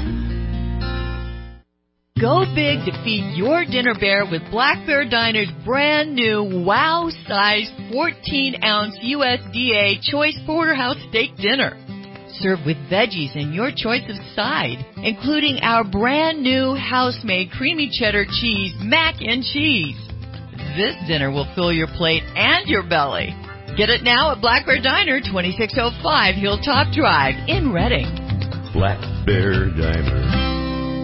Go big to feed your dinner bear with Black Bear Diner's brand new wow-sized fourteen ounce U S D A Choice Porterhouse Steak Dinner. Served with veggies and your choice of side, including our brand new house-made creamy cheddar cheese mac and cheese. This dinner will fill your plate and your belly. Get it now at Black Bear Diner, twenty-six oh five Hilltop Drive in Reading. Black Bear Diner.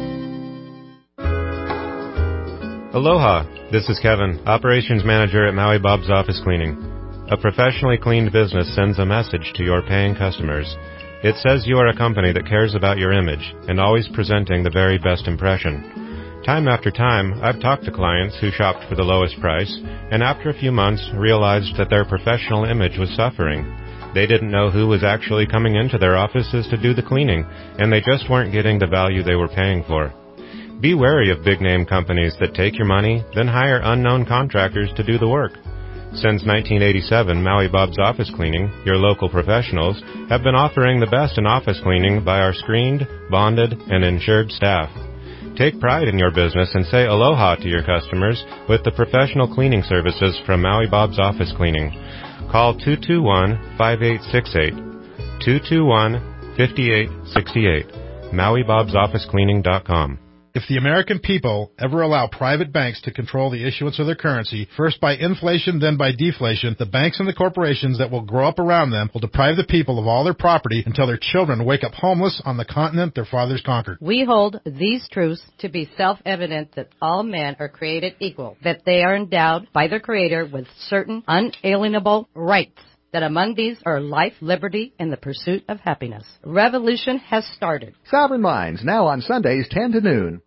Aloha, this is Kevin, Operations Manager at Maui Bob's Office Cleaning. A professionally cleaned business sends a message to your paying customers. It says you are a company that cares about your image and always presenting the very best impression. Time after time, I've talked to clients who shopped for the lowest price, and after a few months realized that their professional image was suffering. They didn't know who was actually coming into their offices to do the cleaning, and they just weren't getting the value they were paying for. Be wary of big-name companies that take your money, then hire unknown contractors to do the work. Since nineteen eighty-seven, Maui Bob's Office Cleaning, your local professionals, have been offering the best in office cleaning by our screened, bonded, and insured staff. Take pride in your business and say aloha to your customers with the professional cleaning services from Maui Bob's Office Cleaning. Call two two one, five eight six eight, two two one, five eight six eight, Maui Bob's Office Cleaning dot com. If the American people ever allow private banks to control the issuance of their currency, first by inflation, then by deflation, the banks and the corporations that will grow up around them will deprive the people of all their property until their children wake up homeless on the continent their fathers conquered. We hold these truths to be self-evident that all men are created equal, that they are endowed by their Creator with certain unalienable rights, that among these are life, liberty, and the pursuit of happiness. Revolution has started. Sovereign Minds, now on Sundays, ten to noon.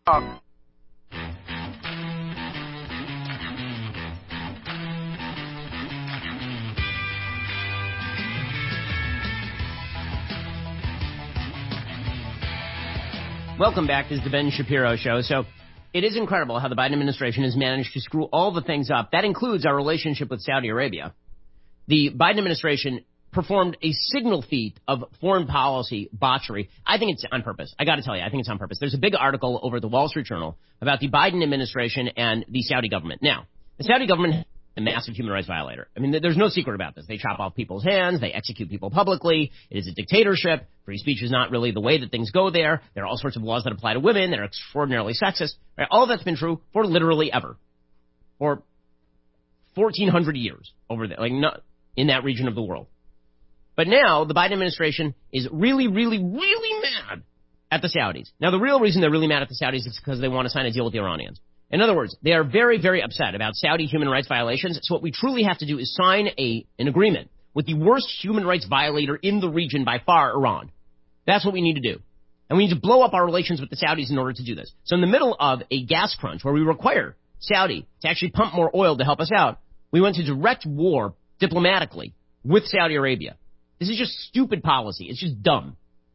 Welcome back. This is the Ben Shapiro Show. So it is incredible how the Biden administration has managed to screw all the things up. That includes our relationship with Saudi Arabia. The Biden administration performed a signal feat of foreign policy botchery. I think it's on purpose. I got to tell you, I think it's on purpose. There's a big article over at the Wall Street Journal about the Biden administration and the Saudi government. Now, the Saudi government is a massive human rights violator. I mean, there's no secret about this. They chop off people's hands. They execute people publicly. It is a dictatorship. Free speech is not really the way that things go there. There are all sorts of laws that apply to women that are extraordinarily sexist. Right? All of that's been true for literally ever. For fourteen hundred years over there. Like, not in that region of the world. But now the Biden administration is really, really, really mad at the Saudis. Now, the real reason they're really mad at the Saudis is because they want to sign a deal with the Iranians. In other words, they are very, very upset about Saudi human rights violations. So what we truly have to do is sign a an agreement with the worst human rights violator in the region by far, Iran. That's what we need to do. And we need to blow up our relations with the Saudis in order to do this. So in the middle of a gas crunch where we require Saudi to actually pump more oil to help us out, we went to direct war diplomatically with Saudi Arabia. This is just stupid policy. It's just dumb.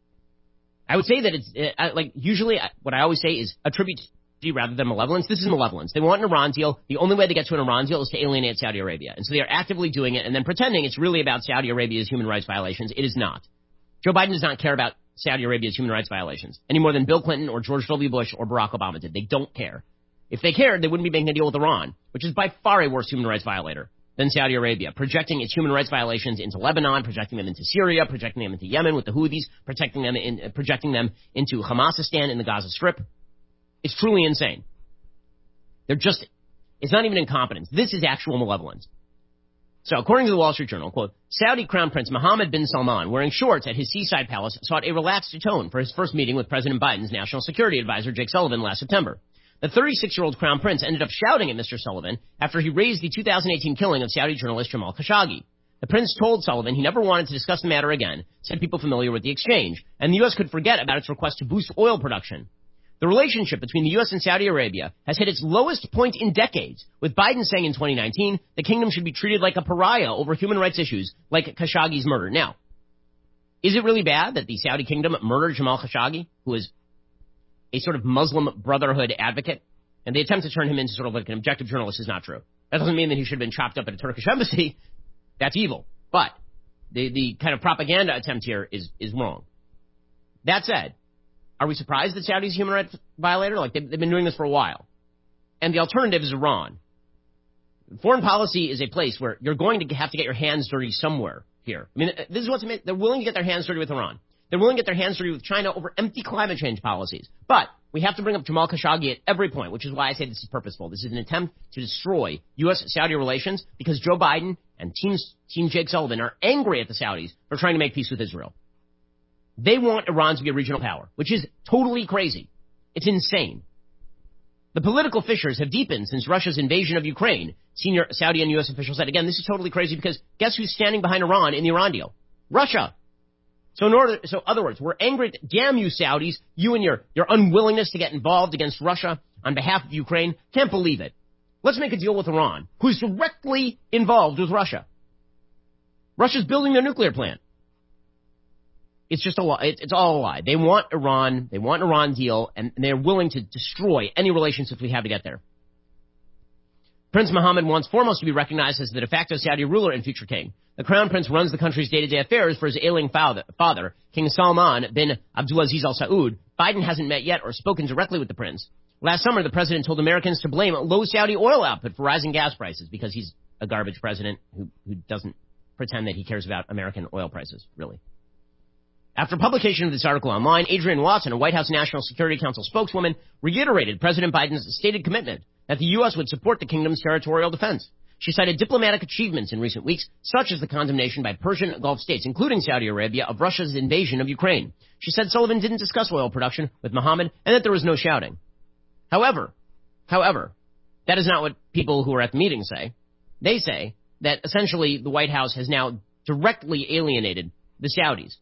I would say that it's, uh, like, usually what I always say is attribute to rather than malevolence. This is malevolence. They want an Iran deal. The only way they get to an Iran deal is to alienate Saudi Arabia. And so they are actively doing it and then pretending it's really about Saudi Arabia's human rights violations. It is not. Joe Biden does not care about Saudi Arabia's human rights violations any more than Bill Clinton or George W. Bush or Barack Obama did. They don't care. If they cared, they wouldn't be making a deal with Iran, which is by far a worse human rights violator than Saudi Arabia, projecting its human rights violations into Lebanon, projecting them into Syria, projecting them into Yemen with the Houthis, projecting them in, uh, projecting them into Hamasistan in the Gaza Strip. It's truly insane. They're just, it's not even incompetence. This is actual malevolence. So according to the Wall Street Journal, quote, Saudi Crown Prince Mohammed bin Salman, wearing shorts at his seaside palace, sought a relaxed tone for his first meeting with President Biden's national security advisor, Jake Sullivan, last September. The thirty-six-year-old Crown Prince ended up shouting at Mister Sullivan after he raised the two thousand eighteen killing of Saudi journalist Jamal Khashoggi. The prince told Sullivan he never wanted to discuss the matter again, said people familiar with the exchange, and the U S could forget about its request to boost oil production. The relationship between the U S and Saudi Arabia has hit its lowest point in decades, with Biden saying in twenty nineteen the kingdom should be treated like a pariah over human rights issues like Khashoggi's murder. Now, is it really bad that the Saudi kingdom murdered Jamal Khashoggi, who is a sort of Muslim Brotherhood advocate, and the attempt to turn him into sort of like an objective journalist is not true? That doesn't mean that he should have been chopped up at a Turkish embassy. That's evil. But the the kind of propaganda attempt here is is wrong. That said, are we surprised that Saudi's a human rights violator? Like, they've, they've been doing this for a while. And the alternative is Iran. Foreign policy is a place where you're going to have to get your hands dirty somewhere here. I mean, this is what's amazing. They're willing to get their hands dirty with Iran. They're willing to get their hands dirty with China over empty climate change policies. But we have to bring up Jamal Khashoggi at every point, which is why I say this is purposeful. This is an attempt to destroy U S-Saudi relations because Joe Biden and Team, Team Jake Sullivan are angry at the Saudis for trying to make peace with Israel. They want Iran to be a regional power, which is totally crazy. It's insane. The political fissures have deepened since Russia's invasion of Ukraine. Senior Saudi and U S officials said, again, this is totally crazy because guess who's standing behind Iran in the Iran deal? Russia. So in order, so other words, we're angry. Damn you, Saudis, you and your, your unwillingness to get involved against Russia on behalf of Ukraine. Can't believe it. Let's make a deal with Iran, who's directly involved with Russia. Russia's building their nuclear plant. It's just a lie. It's all a lie. They want Iran. They want an Iran deal, and they're willing to destroy any relationships we have to get there. Prince Mohammed wants foremost to be recognized as the de facto Saudi ruler and future king. The crown prince runs the country's day-to-day affairs for his ailing father, father, King Salman bin Abdulaziz Al Saud. Biden hasn't met yet or spoken directly with the prince. Last summer, the president told Americans to blame low Saudi oil output for rising gas prices because he's a garbage president who, who doesn't pretend that he cares about American oil prices, really. After publication of this article online, Adrienne Watson, a White House National Security Council spokeswoman, reiterated President Biden's stated commitment that the U S would support the kingdom's territorial defense. She cited diplomatic achievements in recent weeks, such as the condemnation by Persian Gulf states, including Saudi Arabia, of Russia's invasion of Ukraine. She said Sullivan didn't discuss oil production with Mohammed and that there was no shouting. However, however, that is not what people who are at the meeting say. They say that essentially the White House has now directly alienated the Saudis.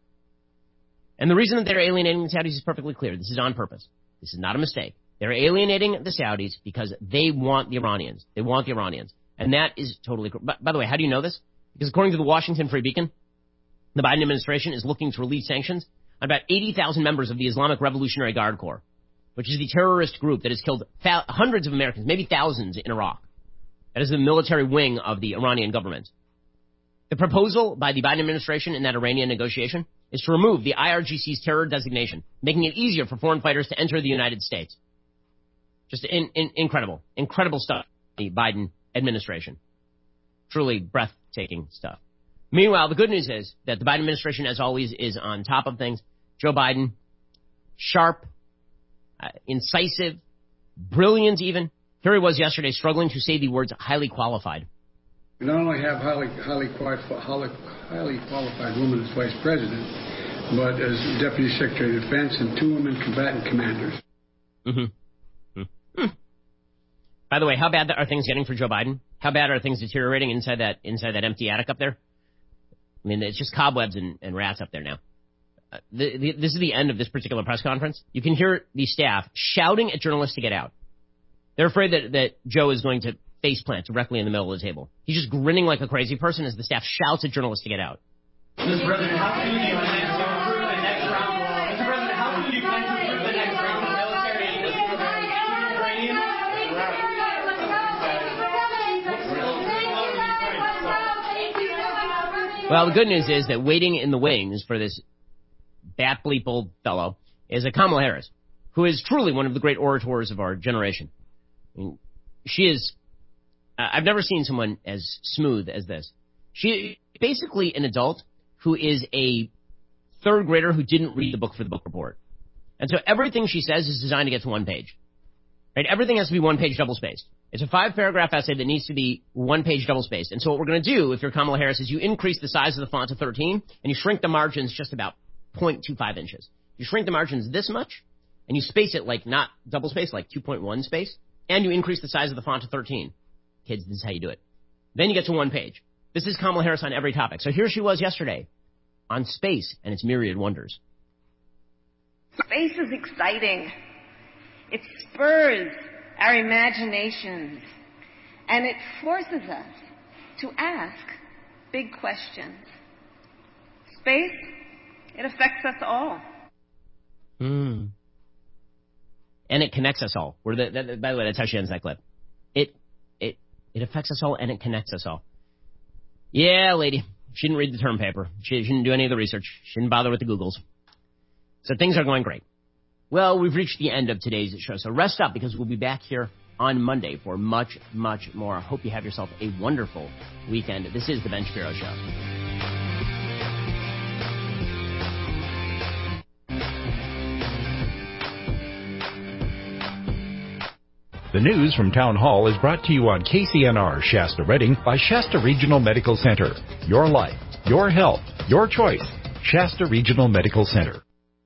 And the reason that they're alienating the Saudis is perfectly clear. This is on purpose. This is not a mistake. They're alienating the Saudis because they want the Iranians. They want the Iranians. And that is totally correct. By, by the way, how do you know this? Because according to the Washington Free Beacon, the Biden administration is looking to release sanctions on about eighty thousand members of the Islamic Revolutionary Guard Corps, which is the terrorist group that has killed fa- hundreds of Americans, maybe thousands in Iraq. That is the military wing of the Iranian government. The proposal by the Biden administration in that Iranian negotiation is to remove the I R G C's terror designation, making it easier for foreign fighters to enter the United States. Just in, in, incredible, incredible stuff, the Biden administration. Truly breathtaking stuff. Meanwhile, the good news is that the Biden administration, as always, is on top of things. Joe Biden, sharp, uh, incisive, brilliant even. Here he was yesterday struggling to say the words highly qualified. We not only have highly, highly, highly, highly qualified women as vice president, but as deputy secretary of defense and two women combatant commanders. Mm-hmm. Hmm. By the way, how bad are things getting for Joe Biden? How bad are things deteriorating inside that inside that empty attic up there? I mean, it's just cobwebs and, and rats up there now. Uh, the, the, this is the end of this particular press conference. You can hear the staff shouting at journalists to get out. They're afraid that, that Joe is going to faceplant directly in the middle of the table. He's just grinning like a crazy person as the staff shouts at journalists to get out. Mister President, how soon do you plan to approve the next round? Mister President, how soon do you plan to approve the next round of military assistance to Ukrainians? Well, the good news is that waiting in the wings for this bat bleep old fellow is a Kamala Harris, who is truly one of the great orators of our generation. I mean, she is, uh, I've never seen someone as smooth as this. She basically an adult who is a third grader who didn't read the book for the book report. And so everything she says is designed to get to one page. Right? Everything has to be one page double spaced. It's a five paragraph essay that needs to be one page double spaced. And so what we're going to do, if you're Kamala Harris, is you increase the size of the font to thirteen and you shrink the margins just about zero point two five inches. You shrink the margins this much and you space it like not double spaced, like two point one space, and you increase the size of the font to thirteen. Kids, this is how you do it. Then you get to one page. This is Kamala Harris on every topic. So here she was yesterday on space and its myriad wonders. Space is exciting. It spurs our imaginations, and it forces us to ask big questions. Space, it affects us all. Hmm. And it connects us all. We're the, that, by the way, that's how she ends that clip. It, it, it affects us all, and it connects us all. Yeah, lady. She didn't read the term paper. She, she didn't do any of the research. She didn't bother with the Googles. So things are going great. Well, we've reached the end of today's show, so rest up because we'll be back here on Monday for much, much more. I hope you have yourself a wonderful weekend. This is the Ben Shapiro Show. The news from Town Hall is brought to you on K C N R Shasta Redding by Shasta Regional Medical Center. Your life, your health, your choice. Shasta Regional Medical Center.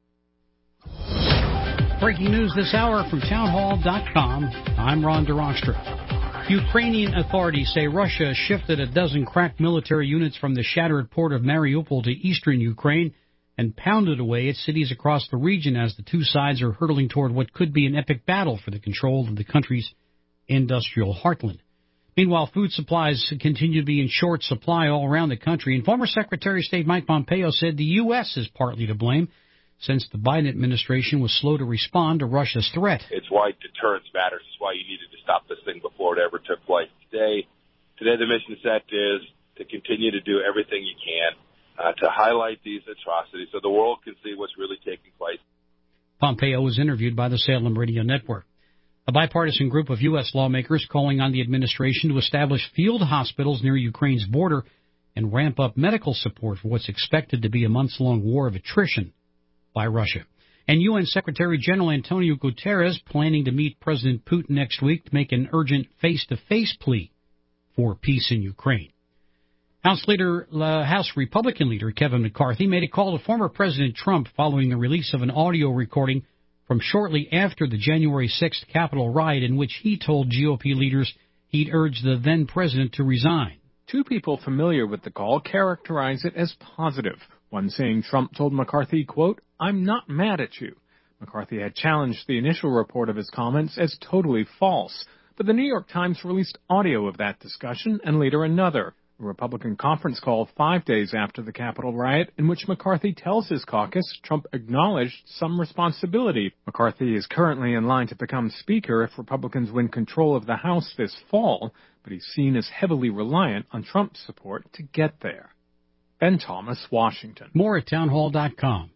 Breaking news this hour from townhall dot com. I'm Ron DeRostra. Ukrainian authorities say Russia shifted a dozen crack military units from the shattered port of Mariupol to eastern Ukraine and pounded away at cities across the region as the two sides are hurtling toward what could be an epic battle for the control of the country's industrial heartland. Meanwhile, food supplies continue to be in short supply all around the country, and former Secretary of State Mike Pompeo said the U S is partly to blame since the Biden administration was slow to respond to Russia's threat. It's why deterrence matters. It's why you needed to stop this thing before it ever took place. Today, today the mission set is to continue to do everything you can uh, to highlight these atrocities so the world can see what's really taking place. Pompeo was interviewed by the Salem Radio Network. A bipartisan group of U S lawmakers calling on the administration to establish field hospitals near Ukraine's border and ramp up medical support for what's expected to be a months-long war of attrition by Russia. And U N Secretary General Antonio Guterres planning to meet President Putin next week to make an urgent face-to-face plea for peace in Ukraine. House leader, uh, House Republican leader Kevin McCarthy made a call to former President Trump following the release of an audio recording from shortly after the January sixth Capitol riot in which he told G O P leaders he'd urged the then president to resign. Two people familiar with the call characterize it as positive. One saying Trump told McCarthy, quote, "I'm not mad at you." McCarthy had challenged the initial report of his comments as totally false, but the New York Times released audio of that discussion and later another, a Republican conference call five days after the Capitol riot in which McCarthy tells his caucus Trump acknowledged some responsibility. McCarthy is currently in line to become Speaker if Republicans win control of the House this fall, but he's seen as heavily reliant on Trump's support to get there. Ben Thomas, Washington. More at townhall dot com.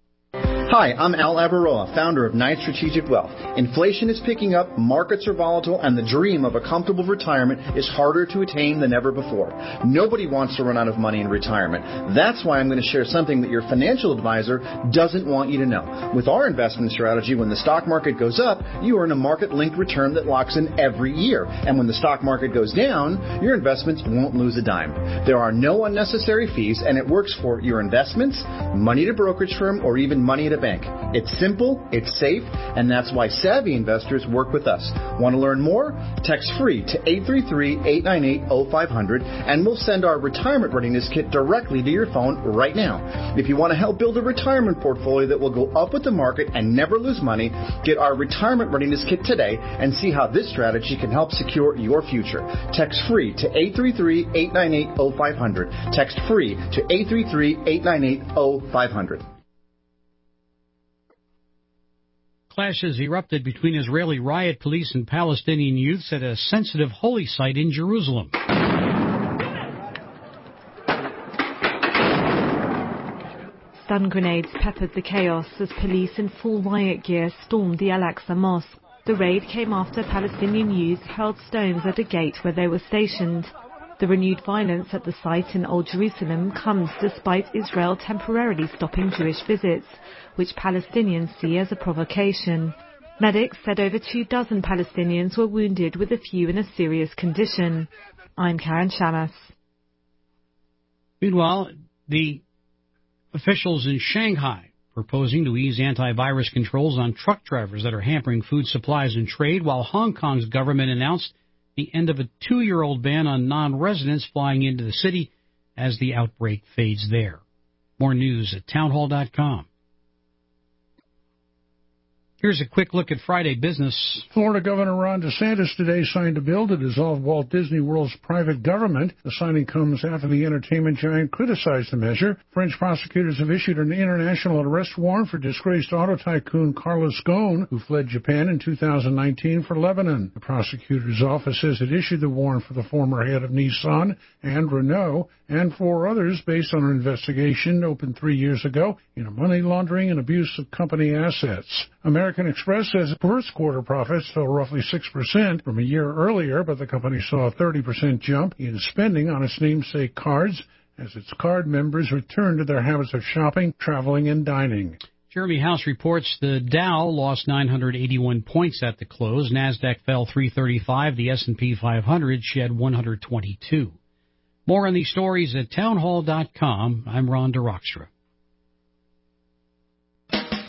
Hi, I'm Al Abaroa, founder of Knight Strategic Wealth. Inflation is picking up, markets are volatile, and the dream of a comfortable retirement is harder to attain than ever before. Nobody wants to run out of money in retirement. That's why I'm going to share something that your financial advisor doesn't want you to know. With our investment strategy, when the stock market goes up, you earn a market-linked return that locks in every year. And when the stock market goes down, your investments won't lose a dime. There are no unnecessary fees, and it works for your investments, money at a brokerage firm, or even money at a bank. It's simple, it's safe, and that's why savvy investors work with us. Want to learn more? Text FREE to eight three three, eight nine eight, zero five zero zero, and we'll send our retirement readiness kit directly to your phone right now. If you want to help build a retirement portfolio that will go up with the market and never lose money, get our retirement readiness kit today and see how this strategy can help secure your future. Text FREE to eight three three, eight nine eight, zero five zero zero. Text FREE to eight three three, eight nine eight, zero five zero zero. Clashes erupted between Israeli riot police and Palestinian youths at a sensitive holy site in Jerusalem. Stun grenades peppered the chaos as police in full riot gear stormed the Al-Aqsa Mosque. The raid came after Palestinian youths hurled stones at a gate where they were stationed. The renewed violence at the site in Old Jerusalem comes despite Israel temporarily stopping Jewish visits, which Palestinians see as a provocation. Medics said over two dozen Palestinians were wounded, with a few in a serious condition. I'm Karen Shamas. Meanwhile, the officials in Shanghai proposing to ease antivirus controls on truck drivers that are hampering food supplies and trade, while Hong Kong's government announced the end of a two-year-old ban on non-residents flying into the city as the outbreak fades there. More news at townhall dot com. Here's a quick look at Friday business. Florida Governor Ron DeSantis today signed a bill to dissolve Walt Disney World's private government. The signing comes after the entertainment giant criticized the measure. French prosecutors have issued an international arrest warrant for disgraced auto tycoon Carlos Ghosn, who fled Japan in two thousand nineteen for Lebanon. The prosecutor's office says it issued the warrant for the former head of Nissan and Renault and four others based on an investigation opened three years ago into money laundering and abuse of company assets. American Express says first quarter profits fell roughly six percent from a year earlier, but the company saw a thirty percent jump in spending on its namesake cards as its card members returned to their habits of shopping, traveling, and dining. Jeremy House reports the Dow lost nine hundred eighty-one points at the close. NASDAQ fell three thirty-five. The S and P five hundred shed one hundred twenty-two. More on these stories at townhall dot com. I'm Ron DeRockstra.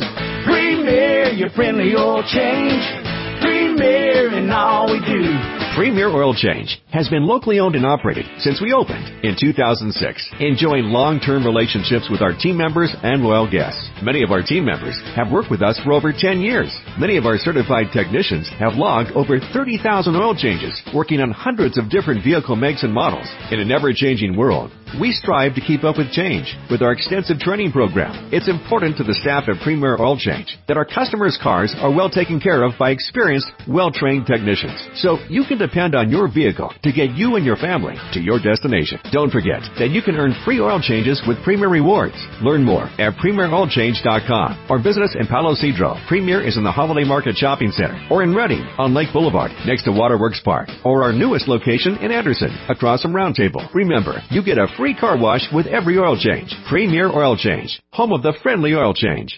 Premier, your friendly oil change. Premier in all we do. Premier Oil Change has been locally owned and operated since we opened in two thousand six, enjoying long-term relationships with our team members and loyal guests. Many of our team members have worked with us for over ten years. Many of our certified technicians have logged over thirty thousand oil changes, working on hundreds of different vehicle makes and models. In an ever-changing world, we strive to keep up with change with our extensive training program. It's important to the staff at Premier Oil Change that our customers' cars are well taken care of by experienced, well-trained technicians, so you can depend on your vehicle to get you and your family to your destination. Don't forget that you can earn free oil changes with Premier Rewards. Learn more at premier oil change dot com or visit us in Palo Cedro. Premier is in the Holiday Market Shopping Center, or in Reading on Lake Boulevard next to Waterworks Park, or our newest location in Anderson across from Roundtable. Remember, you get a free car wash with every oil change. Premier Oil Change, home of the friendly oil change.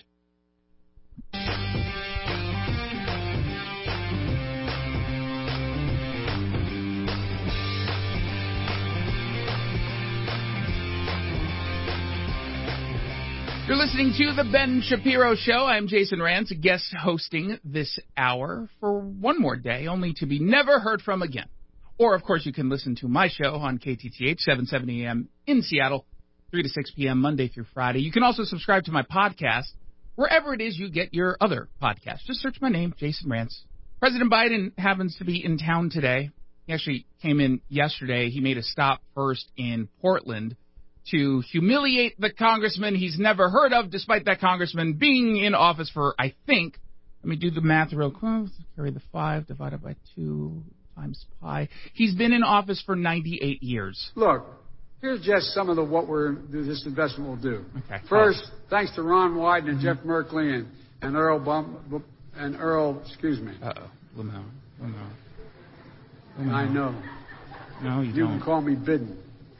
You're listening to The Ben Shapiro Show. I'm Jason Rantz, guest hosting this hour for one more day, only to be never heard from again. Or, of course, you can listen to my show on K T T H, seven seventy A M in Seattle, three to six p.m. Monday through Friday. You can also subscribe to my podcast wherever it is you get your other podcasts. Just search my name, Jason Rantz. President Biden happens to be in town today. He actually came in yesterday. He made a stop first in Portland to humiliate the congressman he's never heard of, despite that congressman being in office for, I think, let me do the math real quick. Carry the five divided by two times pi. He's been in office for ninety-eight years. Look, here's just some of the what we're this investment will do. Okay. First, oh. thanks to Ron Wyden and mm-hmm. Jeff Merkley and, and Earl Bum, and Earl, excuse me. Uh-oh. Lamau. Lamau. I know. No, you, you don't. You can call me Biden.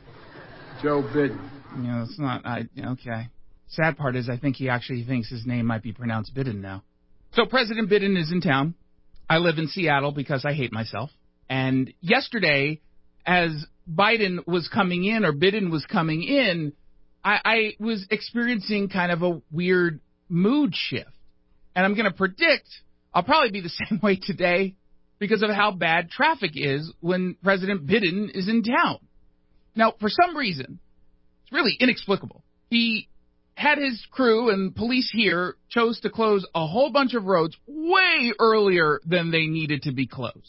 Joe Biden. Yeah, it's not. I okay. Sad part is I think he actually thinks his name might be pronounced Biden now. So President Biden is in town. I live in Seattle because I hate myself. And yesterday, as Biden was coming in, or Biden was coming in, I, I was experiencing kind of a weird mood shift. And I'm going to predict I'll probably be the same way today because of how bad traffic is when President Biden is in town. Now, for some reason, it's really inexplicable. He had his crew and police here chose to close a whole bunch of roads way earlier than they needed to be closed.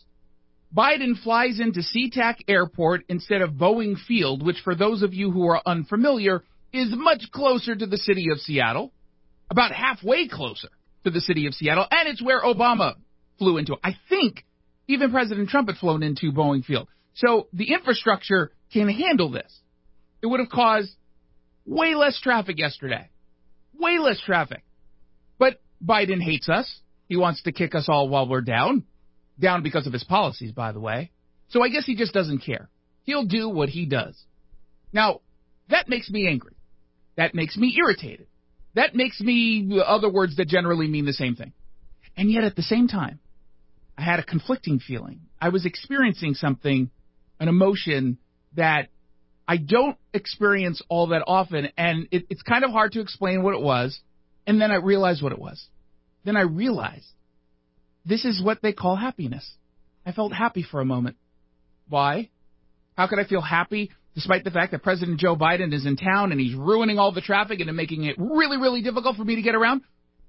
Biden flies into SeaTac Airport instead of Boeing Field, which for those of you who are unfamiliar, is much closer to the city of Seattle, about halfway closer to the city of Seattle, and it's where Obama flew into. I think even President Trump had flown into Boeing Field. So the infrastructure can handle this. It would have caused way less traffic yesterday. Way less traffic. But Biden hates us. He wants to kick us all while we're down. Down because of his policies, by the way. So I guess he just doesn't care. He'll do what he does. Now, that makes me angry. That makes me irritated. That makes me other words that generally mean the same thing. And yet at the same time, I had a conflicting feeling. I was experiencing something, an emotion that I don't experience all that often, and it, it's kind of hard to explain what it was, and then I realized what it was. Then I realized this is what they call happiness. I felt happy for a moment. Why? How could I feel happy despite the fact that President Joe Biden is in town and he's ruining all the traffic and making it really, really difficult for me to get around?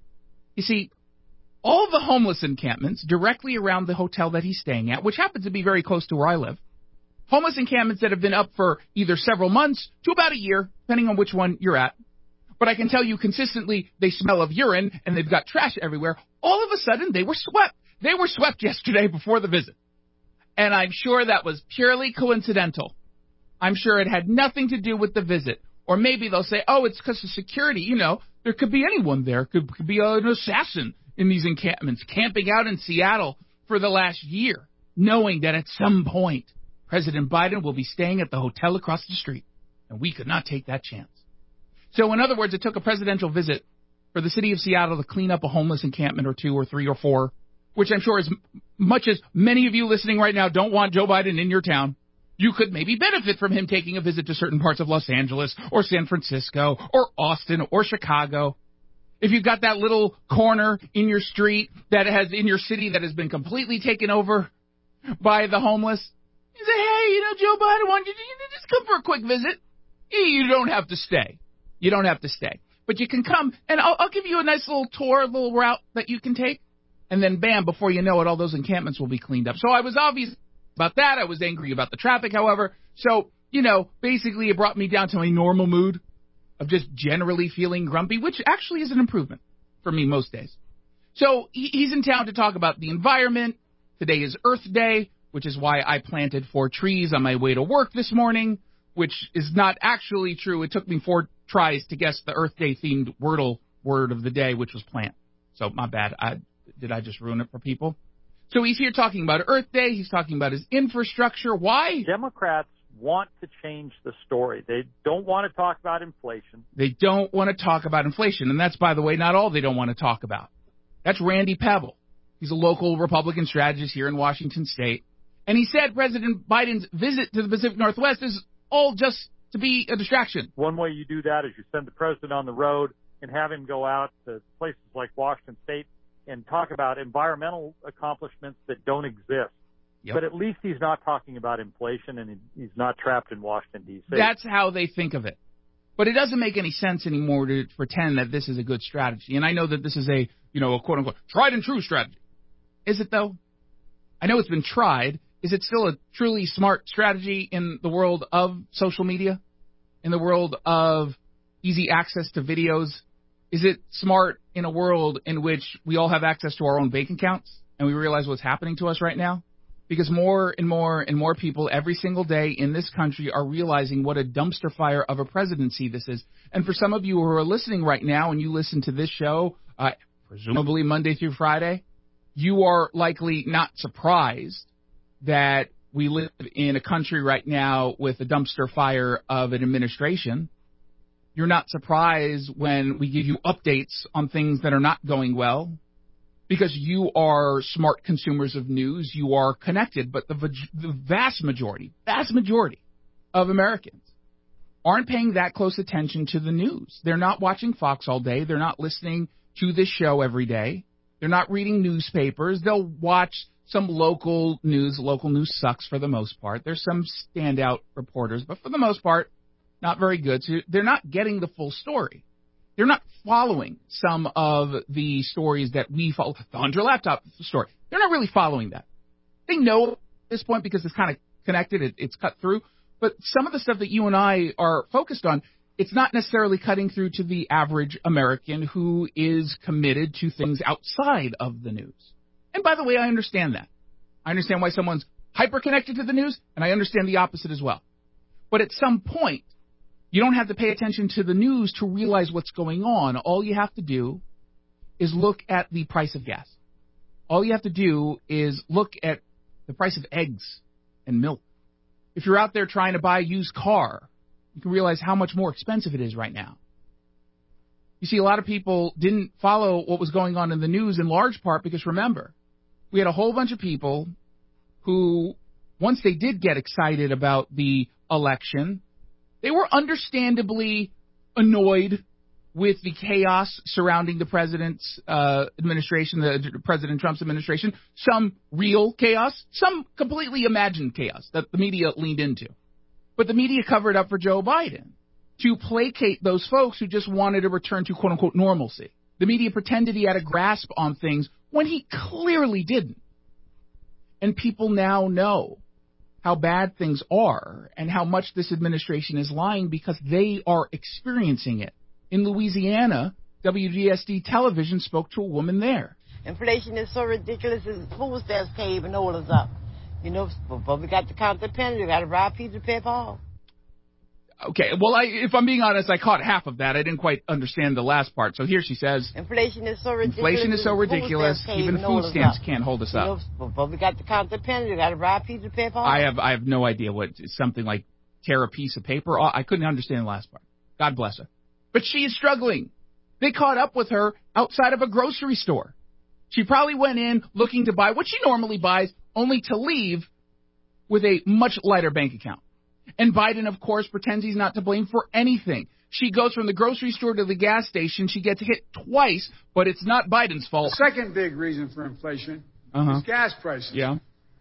You see, all the homeless encampments directly around the hotel that he's staying at, which happens to be very close to where I live, homeless encampments that have been up for either several months to about a year, depending on which one you're at. But I can tell you consistently they smell of urine and they've got trash everywhere. All of a sudden, they were swept. They were swept yesterday before the visit. And I'm sure that was purely coincidental. I'm sure it had nothing to do with the visit. Or maybe they'll say, oh, it's because of security. You know, there could be anyone there. Could, could be an assassin in these encampments camping out in Seattle for the last year, knowing that at some point President Biden will be staying at the hotel across the street, and we could not take that chance. So, in other words, it took a presidential visit for the city of Seattle to clean up a homeless encampment or two or three or four, which I'm sure as much as many of you listening right now don't want Joe Biden in your town, you could maybe benefit from him taking a visit to certain parts of Los Angeles or San Francisco or Austin or Chicago. If you've got that little corner in your street that has in your city that has been completely taken over, by the homeless. You say, hey, you know, Joe Biden wanted you to just come for a quick visit. You don't have to stay. You don't have to stay. But you can come, and I'll, I'll give you a nice little tour, a little route that you can take. And then, bam, before you know it, all those encampments will be cleaned up. So I was obvious about that. I was angry about the traffic, however. So, you know, basically it brought me down to my normal mood of just generally feeling grumpy, which actually is an improvement for me most days. So he's in town to talk about the environment. Today is Earth Day, which is why I planted four trees on my way to work this morning, which is not actually true. It took me four tries to guess the Earth Day-themed Wordle word of the day, which was plant. So my bad. I, did I just ruin it for people? So he's here talking about Earth Day. He's talking about his infrastructure. Why? Democrats want to change the story. They don't want to talk about inflation. They don't want to talk about inflation. And that's, by the way, not all they don't want to talk about. That's Randy Pebble. He's a local Republican strategist here in Washington State. And he said President Biden's visit to the Pacific Northwest is all just to be a distraction. One way you do that is you send the president on the road and have him go out to places like Washington State and talk about environmental accomplishments that don't exist. Yep. But at least he's not talking about inflation, and he's not trapped in Washington, D C That's how they think of it. But it doesn't make any sense anymore to pretend that this is a good strategy. And I know that this is a, you know, a quote-unquote tried and true strategy. Is it, though? I know it's been tried. Is it still a truly smart strategy in the world of social media? In the world of easy access to videos? Is it smart in a world in which we all have access to our own bank accounts and we realize what's happening to us right now? Because more and more and more people every single day in this country are realizing what a dumpster fire of a presidency this is. And for some of you who are listening right now and you listen to this show, uh, presumably Monday through Friday, you are likely not surprised that we live in a country right now with a dumpster fire of an administration. You're not surprised when we give you updates on things that are not going well, because you are smart consumers of news. You are connected. But the, the vast majority, vast majority of Americans aren't paying that close attention to the news. They're not watching Fox all day. They're not listening to this show every day. They're not reading newspapers. They'll watch some local news. Local news sucks for the most part. There's some standout reporters, but for the most part, not very good. So they're not getting the full story. They're not following some of the stories that we follow. The Hunter laptop story. They're not really following that. They know at this point because it's kind of connected. It, it's cut through. But some of the stuff that you and I are focused on, it's not necessarily cutting through to the average American who is committed to things outside of the news. And by the way, I understand that. I understand why someone's hyper-connected to the news, and I understand the opposite as well. But at some point, you don't have to pay attention to the news to realize what's going on. All you have to do is look at the price of gas. All you have to do is look at the price of eggs and milk. If you're out there trying to buy a used car, you can realize how much more expensive it is right now. You see, a lot of people didn't follow what was going on in the news in large part because, remember, we had a whole bunch of people who, once they did get excited about the election, they were understandably annoyed with the chaos surrounding the president's uh, administration, the President Trump's administration. Some real chaos, some completely imagined chaos that the media leaned into. But the media covered up for Joe Biden to placate those folks who just wanted to return to quote-unquote normalcy. The media pretended he had a grasp on things when he clearly didn't. And people now know how bad things are and how much this administration is lying because they are experiencing it. In Louisiana, W G S D television spoke to a woman there. Inflation is so ridiculous, food stamps can't even hold us up. You know, but we got to count the pennies, we got to rob Peter to pay Paul. Okay, well, I, if I'm being honest, I caught half of that. I didn't quite understand the last part. So here she says, inflation is so ridiculous. Inflation is so ridiculous, even food stamps can't hold us up. You know, but we got to count the pennies, we got to rob Peter to pay Paul. I have, I have no idea what, something like tear a piece of paper. I couldn't understand the last part. God bless her. But she is struggling. They caught up with her outside of a grocery store. She probably went in looking to buy what she normally buys, only to leave with a much lighter bank account. And Biden, of course, pretends he's not to blame for anything. She goes from the grocery store to the gas station. She gets hit twice, but it's not Biden's fault. The second big reason for inflation uh-huh. is gas prices. Yeah.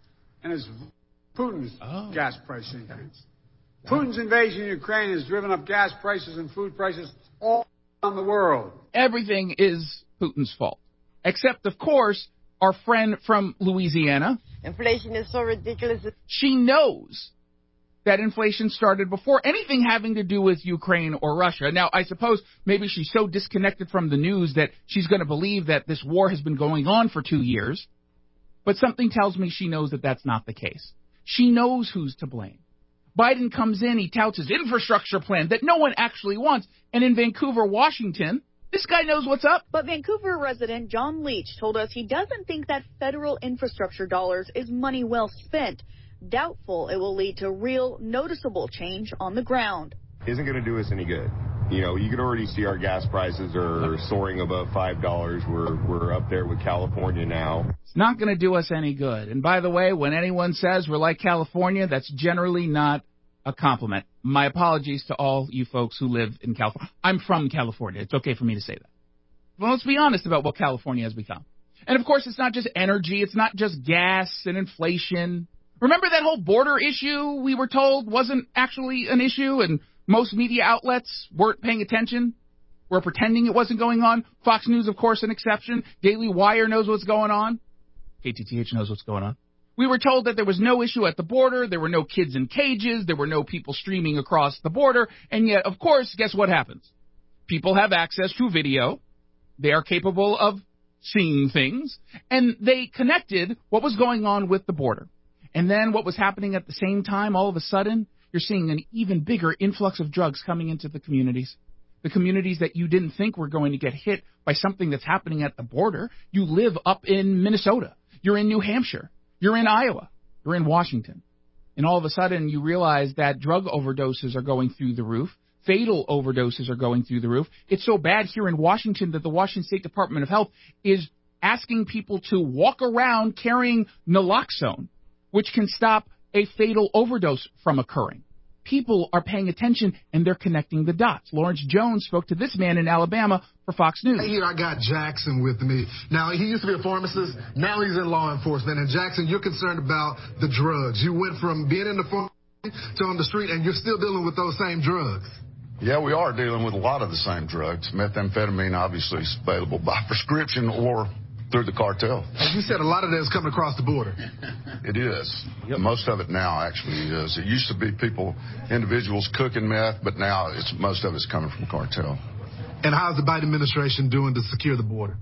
and it's Putin's oh. gas price increase. Putin's invasion of Ukraine has driven up gas prices and food prices all around the world. Everything is Putin's fault. Except, of course, our friend from Louisiana. Inflation is so ridiculous. She knows that inflation started before anything having to do with Ukraine or Russia. Now, I suppose maybe she's so disconnected from the news that she's going to believe that this war has been going on for two years. But something tells me she knows that that's not the case. She knows who's to blame. Biden comes in, he touts his infrastructure plan that no one actually wants. And in Vancouver, Washington, this guy knows what's up. But Vancouver resident John Leach told us he doesn't think that federal infrastructure dollars is money well spent. Doubtful it will lead to real, noticeable change on the ground. Isn't going to do us any good. You know, you can already see our gas prices are soaring above five dollars. We're, we're up there with California now. It's not going to do us any good. And by the way, when anyone says we're like California, that's generally not a compliment. My apologies to all you folks who live in California. I'm from California. It's okay for me to say that. But let's be honest about what California has become. And, of course, it's not just energy. It's not just gas and inflation. Remember that whole border issue we were told wasn't actually an issue and most media outlets weren't paying attention? We're pretending it wasn't going on. Fox News, of course, an exception. Daily Wire knows what's going on. K T T H knows what's going on. We were told that there was no issue at the border. There were no kids in cages. There were no people streaming across the border. And yet, of course, guess what happens? People have access to video. They are capable of seeing things. And they connected what was going on with the border. And then what was happening at the same time, all of a sudden, you're seeing an even bigger influx of drugs coming into the communities. The communities that you didn't think were going to get hit by something that's happening at the border. You live up in Minnesota. You're in New Hampshire. You're in Iowa. You're in Washington. And all of a sudden you realize that drug overdoses are going through the roof. Fatal overdoses are going through the roof. It's so bad here in Washington that the Washington State Department of Health is asking people to walk around carrying naloxone, which can stop a fatal overdose from occurring. People are paying attention, and they're connecting the dots. Lawrence Jones spoke to this man in Alabama for Fox News. Here I got Jackson with me. Now, he used to be a pharmacist. Now he's in law enforcement. And, Jackson, you're concerned about the drugs. You went from being in the pharmacy to on the street, and you're still dealing with those same drugs. Yeah, we are dealing with a lot of the same drugs. Methamphetamine, obviously, is available by prescription or through the cartel. As you said, a lot of that is coming across the border. It is. Yep. Most of it now actually is. It used to be people, individuals cooking meth, but now it's most of it's coming from cartel. And how's the Biden administration doing to secure the border?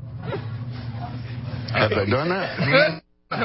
Have they done that?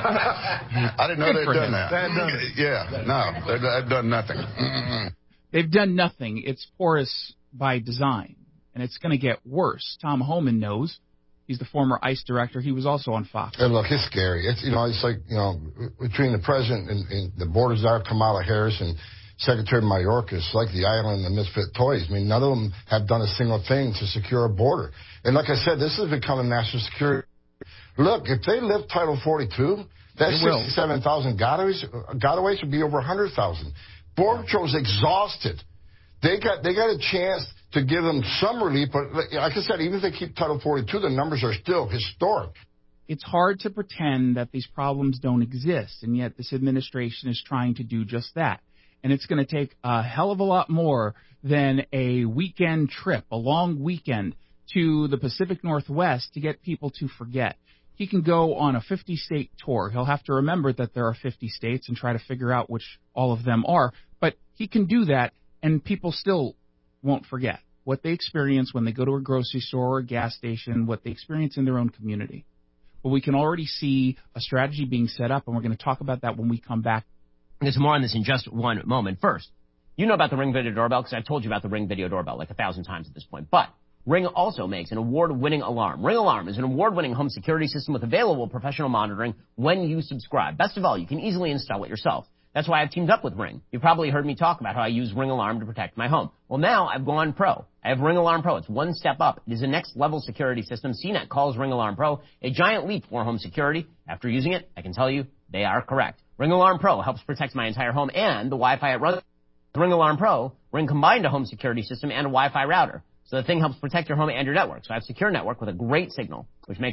I didn't know they'd done that. They had done it. Yeah, no, they've, they've done nothing. They've done nothing. It's porous by design, and it's going to get worse. Tom Homan knows. He's the former ICE director. He was also on Fox. And look, it's scary. It's, you know, it's like, you know, between the president and, and the border czar, Kamala Harris, and Secretary Mayorkas, it's like the island of misfit toys. I mean, none of them have done a single thing to secure a border. And like I said, this has become a national security. Look, if they lift Title forty-two, that sixty-seven thousand gotaways, gotaways would be over one hundred thousand. Border Patrol's exhausted. They got, they got a chance to give them some relief, but like I said, even if they keep Title forty-two, the numbers are still historic. It's hard to pretend that these problems don't exist, and yet this administration is trying to do just that. And it's going to take a hell of a lot more than a weekend trip, a long weekend to the Pacific Northwest to get people to forget. He can go on a fifty-state tour. He'll have to remember that there are fifty states and try to figure out which all of them are. But he can do that, and people still won't forget what they experience when they go to a grocery store or a gas station, what they experience in their own community. But we can already see a strategy being set up, and we're going to talk about that when we come back. There's more on this in just one moment. First, you know about the Ring Video Doorbell because I've told you about the Ring Video Doorbell like a thousand times at this point. But Ring also makes an award-winning alarm. Ring Alarm is an award-winning home security system with available professional monitoring when you subscribe. Best of all, you can easily install it yourself. That's why I've teamed up with Ring. You've probably heard me talk about how I use Ring Alarm to protect my home. Well, now I've gone pro. I have Ring Alarm Pro. It's one step up. It is a next-level security system. C net calls Ring Alarm Pro a giant leap for home security. After using it, I can tell you they are correct. Ring Alarm Pro helps protect my entire home and the Wi-Fi it runs. With Ring Alarm Pro, Ring combined a home security system and a Wi-Fi router. So the thing helps protect your home and your network. So I have a secure network with a great signal, which makes, you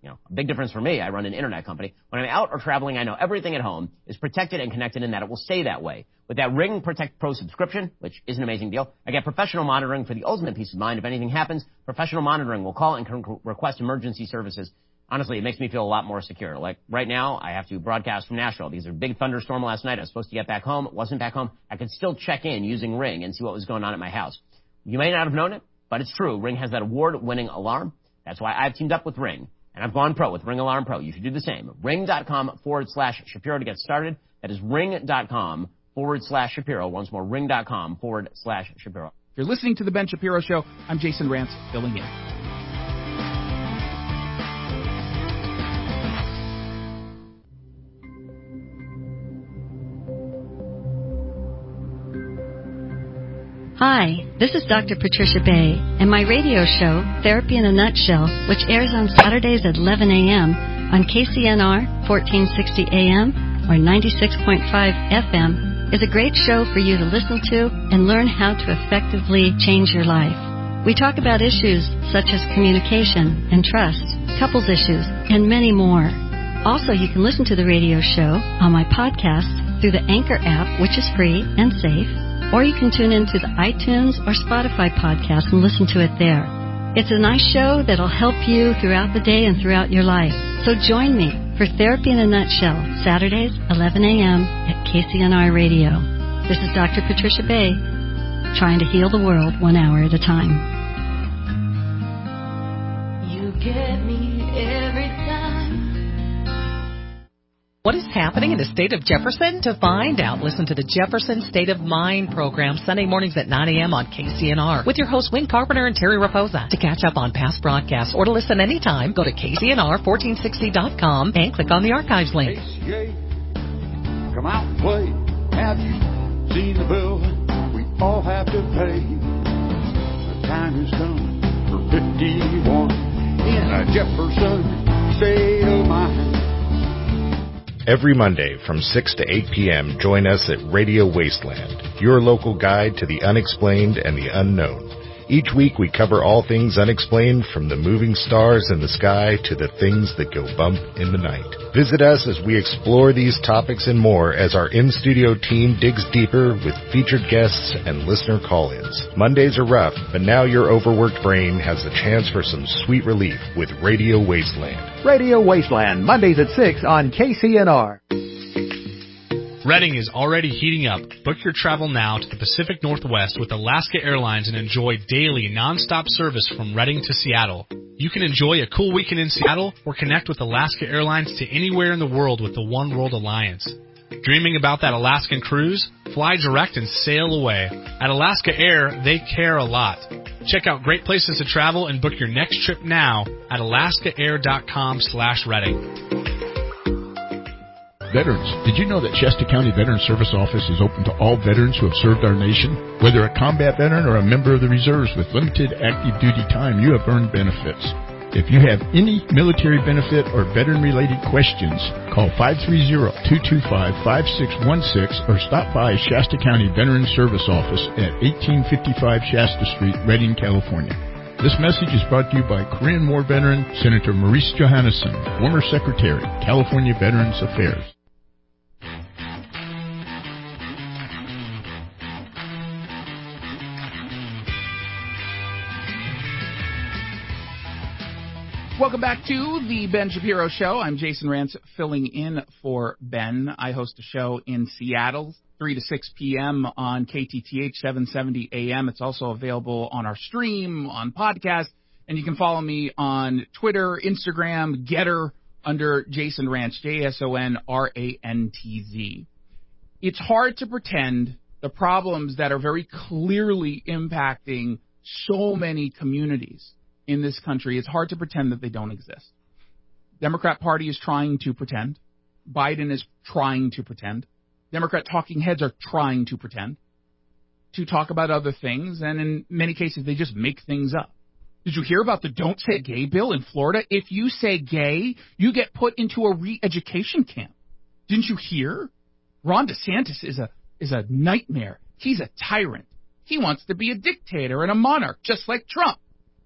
you know, a big difference for me. I run an internet company. When I'm out or traveling, I know everything at home is protected and connected and that it will stay that way. With that Ring Protect Pro subscription, which is an amazing deal, I get professional monitoring for the ultimate peace of mind. If anything happens, professional monitoring will call and can request emergency services. Honestly, it makes me feel a lot more secure. Like right now, I have to broadcast from Nashville. These are big thunderstorm last night. I was supposed to get back home. Wasn't back home. I could still check in using Ring and see what was going on at my house. You may not have known it, but it's true. Ring has that award-winning alarm. That's why I've teamed up with Ring. And I've gone pro with Ring Alarm Pro. You should do the same. Ring.com forward slash Shapiro to get started. That is ring.com forward slash Shapiro. Once more, ring.com forward slash Shapiro. If you're listening to The Ben Shapiro Show, I'm Jason Rantz, filling in. Hi, this is Doctor Patricia Bay, and my radio show, Therapy in a Nutshell, which airs on Saturdays at eleven a.m. on K C N R fourteen sixty A M or ninety-six point five F M, is a great show for you to listen to and learn how to effectively change your life. We talk about issues such as communication and trust, couples issues, and many more. Also, you can listen to the radio show on my podcast through the Anchor app, which is free and safe, or you can tune into the iTunes or Spotify podcast and listen to it there. It's a nice show that'll help you throughout the day and throughout your life. So join me for Therapy in a Nutshell, Saturdays, eleven a.m. at K C N R Radio. This is Doctor Patricia Bay, trying to heal the world one hour at a time. You get me every time. What is happening in the state of Jefferson? To find out, listen to the Jefferson State of Mind program Sunday mornings at nine a.m. on K C N R with your hosts Wayne Carpenter and Terry Raposa. To catch up on past broadcasts or to listen anytime, go to K C N R fourteen sixty dot com and click on the archives link. A C A, come out and play. Have you seen the bill we all have to pay? The time has come for fifty-one in a Jefferson State of Mind. Every Monday from six to eight p.m., join us at Radio Wasteland, your local guide to the unexplained and the unknown. Each week we cover all things unexplained, from the moving stars in the sky to the things that go bump in the night. Visit us as we explore these topics and more as our in-studio team digs deeper with featured guests and listener call-ins. Mondays are rough, but now your overworked brain has a chance for some sweet relief with Radio Wasteland. Radio Wasteland, Mondays at six on K C N R. Reading is already heating up. Book your travel now to the Pacific Northwest with Alaska Airlines and enjoy daily nonstop service from Reading to Seattle. You can enjoy a cool weekend in Seattle or connect with Alaska Airlines to anywhere in the world with the One World Alliance. Dreaming about that Alaskan cruise? Fly direct and sail away. At Alaska Air, they care a lot. Check out great places to travel and book your next trip now at alaskaair.com slash Reading. Veterans, did you know that Shasta County Veteran Service Office is open to all veterans who have served our nation? Whether a combat veteran or a member of the reserves with limited active duty time, you have earned benefits. If you have any military benefit or veteran-related questions, call five three zero, two two five, five six one six or stop by Shasta County Veteran Service Office at eighteen fifty-five Shasta Street, Redding, California. This message is brought to you by Korean War veteran Senator Maurice Johannesson, former Secretary, California Veterans Affairs. Welcome back to the Ben Shapiro Show. I'm Jason Rantz, filling in for Ben. I host a show in Seattle, three to six p.m. on K T T H seven seventy A M. It's also available on our stream, on podcast, and you can follow me on Twitter, Instagram, Getter, under Jason Rantz, J S O N R A N T Z. It's hard to pretend the problems that are very clearly impacting so many communities in this country, it's hard to pretend that they don't exist. Democrat Party is trying to pretend. Biden is trying to pretend. Democrat talking heads are trying to pretend to talk about other things, and in many cases, they just make things up. Did you hear about the Don't Say Gay bill in Florida? If you say gay, you get put into a re-education camp. Didn't you hear? Ron DeSantis is a is a nightmare. He's a tyrant. He wants to be a dictator and a monarch, just like Trump.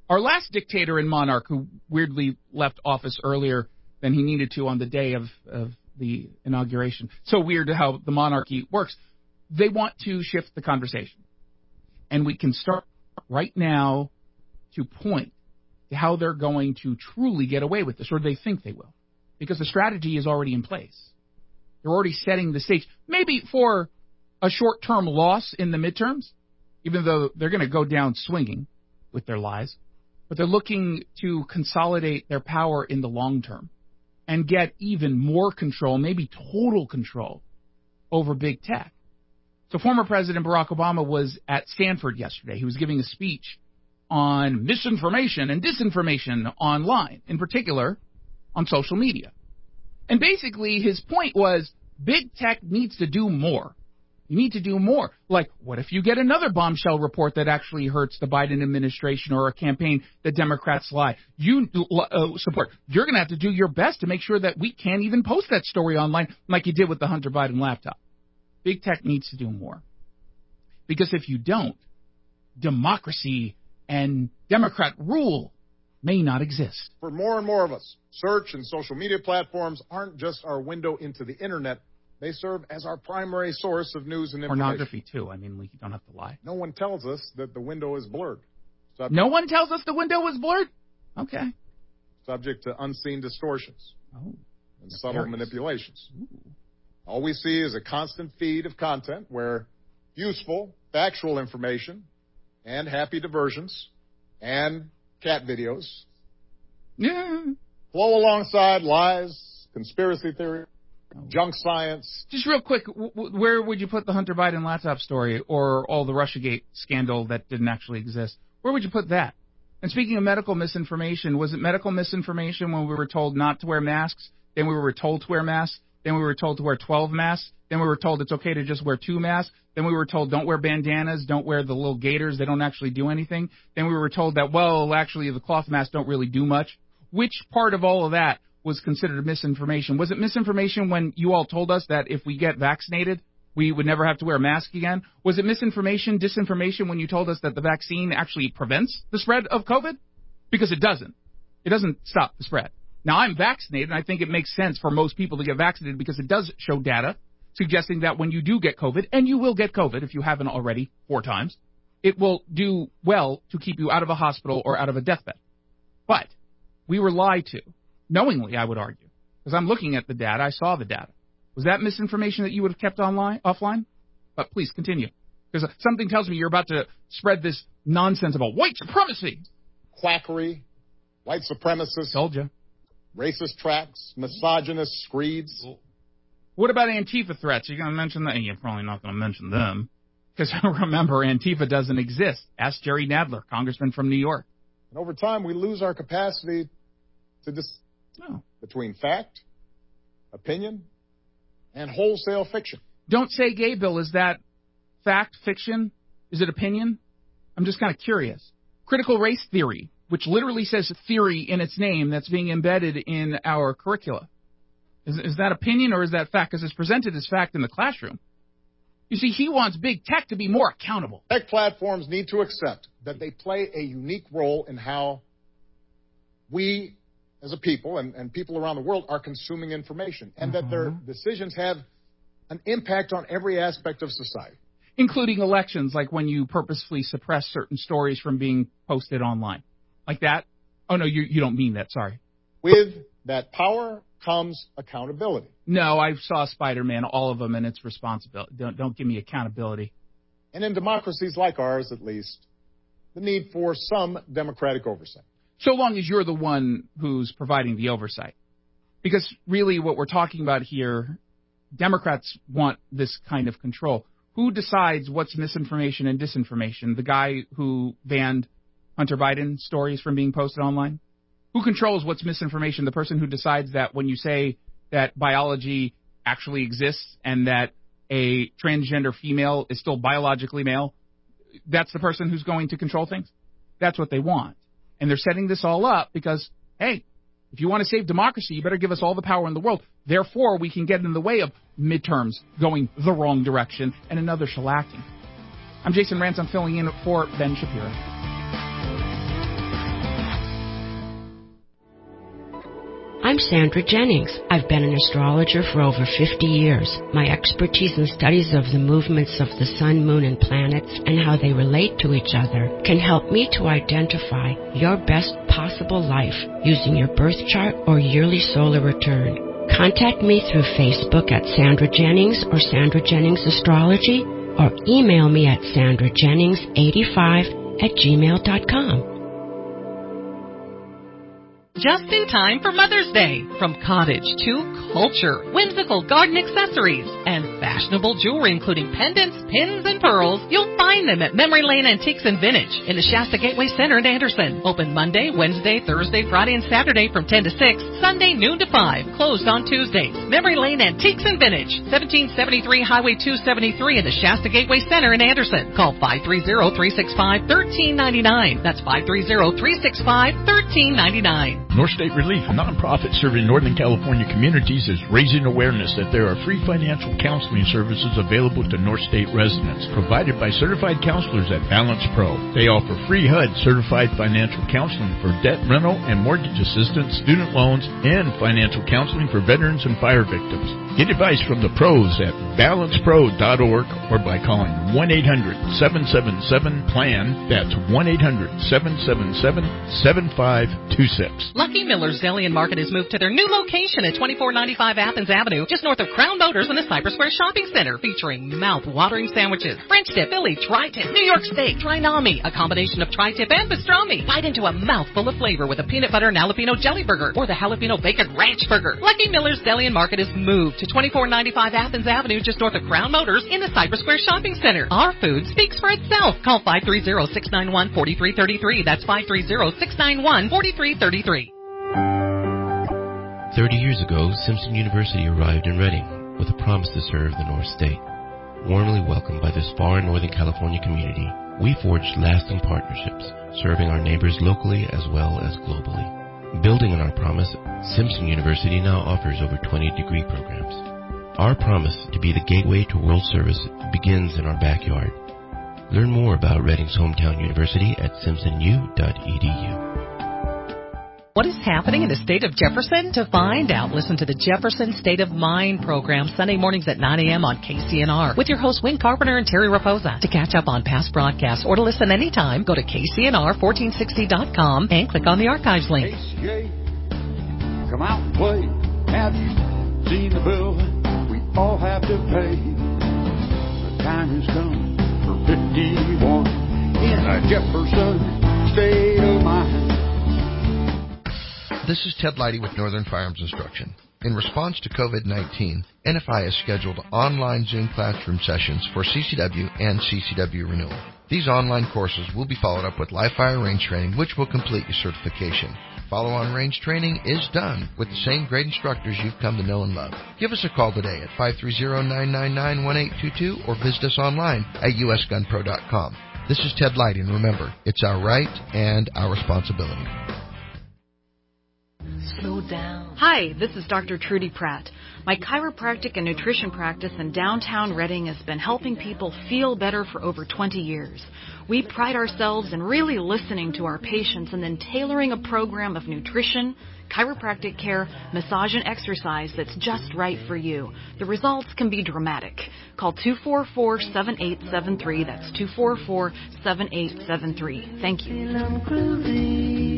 Our last dictator and monarch, who weirdly left office earlier than he needed to on the day of, of the inauguration. So weird how the monarchy works. They want to shift the conversation. And we can start right now to point to how they're going to truly get away with this, or they think they will. Because the strategy is already in place. They're already setting the stage, maybe for a short-term loss in the midterms, even though they're going to go down swinging with their lies. But they're looking to consolidate their power in the long term and get even more control, maybe total control, over big tech. So former President Barack Obama was at Stanford yesterday. He was giving a speech on misinformation and disinformation online, in particular on social media. And basically his point was big tech needs to do more. You need to do more. Like, what if you get another bombshell report that actually hurts the Biden administration or a campaign that Democrats lie? You uh, support. You're going to have to do your best to make sure that we can't even post that story online like you did with the Hunter Biden laptop. Big tech needs to do more. Because if you don't, democracy and Democrat rule may not exist. For more and more of us, search and social media platforms aren't just our window into the internet. They serve as our primary source of news and information. Pornography, too. I mean, we don't have to lie. No one tells us that the window is blurred. Subject, no one tells us the window is blurred? Okay. Subject to unseen distortions oh, and subtle manipulations. Ooh. All we see is a constant feed of content where useful, factual information and happy diversions and cat videos yeah. flow alongside lies, conspiracy theory, junk science. Just real quick, w- w- where would you put the Hunter Biden laptop story or all the Russiagate scandal that didn't actually exist? Where would you put that? And speaking of medical misinformation, was it medical misinformation when we were told not to wear masks, then we were told to wear masks, then we were told to wear twelve masks, then we were told it's okay to just wear two masks, then we were told don't wear bandanas, don't wear the little gaiters, they don't actually do anything, then we were told that, well, actually the cloth masks don't really do much. Which part of all of that was considered misinformation? Was it misinformation when you all told us that if we get vaccinated, we would never have to wear a mask again? Was it misinformation, disinformation when you told us that the vaccine actually prevents the spread of COVID? Because it doesn't. It doesn't stop the spread. Now, I'm vaccinated, and I think it makes sense for most people to get vaccinated because it does show data suggesting that when you do get COVID, and you will get COVID if you haven't already four times, it will do well to keep you out of a hospital or out of a deathbed. But we were lied to. Knowingly, I would argue, because I'm looking at the data. I saw the data. Was that misinformation that you would have kept online, offline? But please continue, because something tells me you're about to spread this nonsense about white supremacy, quackery, white supremacists, told you, racist tracks, misogynist screeds. What about Antifa threats? Are you going to mention that? You're probably not going to mention them, because remember, Antifa doesn't exist. Ask Jerry Nadler, congressman from New York. And over time, we lose our capacity to dis- No. between fact, opinion, and wholesale fiction. Don't say gay, Bill. Is that fact, fiction? Is it opinion? I'm just kind of curious. Critical race theory, which literally says theory in its name, that's being embedded in our curricula. Is, is that opinion or is that fact? Because it's presented as fact in the classroom. You see, he wants big tech to be more accountable. Tech platforms need to accept that they play a unique role in how we as a people and, and people around the world are consuming information, and mm-hmm. that their decisions have an impact on every aspect of society. Including elections, like when you purposefully suppress certain stories from being posted online. Like that? Oh, no, you, you don't mean that, sorry. With that power comes accountability. No, I saw Spider-Man, all of them, and it's responsibility. Don't, don't give me accountability. And in democracies like ours, at least, the need for some democratic oversight. So long as you're the one who's providing the oversight. Because really what we're talking about here, Democrats want this kind of control. Who decides what's misinformation and disinformation? The guy who banned Hunter Biden stories from being posted online? Who controls what's misinformation? The person who decides that when you say that biology actually exists and that a transgender female is still biologically male, that's the person who's going to control things? That's what they want. And they're setting this all up because, hey, if you want to save democracy, you better give us all the power in the world. Therefore, we can get in the way of midterms going the wrong direction and another shellacking. I'm Jason Rantz. I'm filling in for Ben Shapiro. I'm Sandra Jennings. I've been an astrologer for over fifty years. My expertise in studies of the movements of the sun, moon, and planets and how they relate to each other can help me to identify your best possible life using your birth chart or yearly solar return. Contact me through Facebook at Sandra Jennings or Sandra Jennings Astrology, or email me at sandra jennings eighty-five at gmail dot com. Just in time for Mother's Day. From cottage to culture, whimsical garden accessories, and fashionable jewelry including pendants, pins, and pearls, you'll find them at Memory Lane Antiques and Vintage in the Shasta Gateway Center in Anderson. Open Monday, Wednesday, Thursday, Friday, and Saturday from ten to six, Sunday noon to five, closed on Tuesdays. Memory Lane Antiques and Vintage, seventeen seventy-three Highway two seventy-three in the Shasta Gateway Center in Anderson. Call five three zero, three six five, one three nine nine. That's five three zero, three six five, one three nine nine. North State Relief, a nonprofit serving Northern California communities, is raising awareness that there are free financial counseling services available to North State residents, provided by certified counselors at Balance Pro. They offer free H U D certified financial counseling for debt, rental, and mortgage assistance, student loans, and financial counseling for veterans and fire victims. Get advice from the pros at balance pro dot org or by calling one eight hundred, seven seven seven, P L A N. That's one eight hundred, seven seven seven, seven five two six. Lucky Miller's Deli and Market has moved to their new location at twenty-four ninety-five Athens Avenue, just north of Crown Motors in the Cypress Square Shopping Center, featuring mouth-watering sandwiches, French dip, Philly, tri-tip, New York steak, trinami, a combination of tri-tip and pastrami. Bite into a mouthful of flavor with a peanut butter and jalapeno jelly burger or the jalapeno bacon ranch burger. Lucky Miller's Deli and Market has moved to twenty-four ninety-five Athens Avenue, just north of Crown Motors in the Cypress Square Shopping Center. Our food speaks for itself. Call five three zero, six nine one, four three three three. That's five three zero, six nine one, four three three three. Thirty years ago, Simpson University arrived in Redding with a promise to serve the North State. Warmly welcomed by this far Northern California community, we forged lasting partnerships, serving our neighbors locally as well as globally. Building on our promise, Simpson University now offers over twenty degree programs. Our promise to be the gateway to world service begins in our backyard. Learn more about Redding's hometown university at simpson u dot e d u. What is happening in the state of Jefferson? To find out, listen to the Jefferson State of Mind program Sunday mornings at nine a.m. on K C N R with your hosts Wayne Carpenter and Terry Raposa. To catch up on past broadcasts or to listen anytime, go to K C N R fourteen sixty dot com and click on the archives link. A C A, come out and play. Have you seen the bill we all have to pay? The time has come for fifty-one in a Jefferson State of Mind. This is Ted Leidy with Northern Firearms Instruction. In response to COVID nineteen, N F I has scheduled online Zoom classroom sessions for C C W and C C W renewal. These online courses will be followed up with live fire range training, which will complete your certification. Follow-on range training is done with the same great instructors you've come to know and love. Give us a call today at five three zero, nine nine nine, one eight two two or visit us online at u s gun pro dot com. This is Ted Leidy, and remember, it's our right and our responsibility. Slow down. Hi, this is Doctor Trudy Pratt. My chiropractic and nutrition practice in downtown Redding has been helping people feel better for over twenty years. We pride ourselves in really listening to our patients and then tailoring a program of nutrition, chiropractic care, massage, and exercise that's just right for you. The results can be dramatic. Call two four four, seven eight seven three. That's two four four, seven eight seven three. Thank you.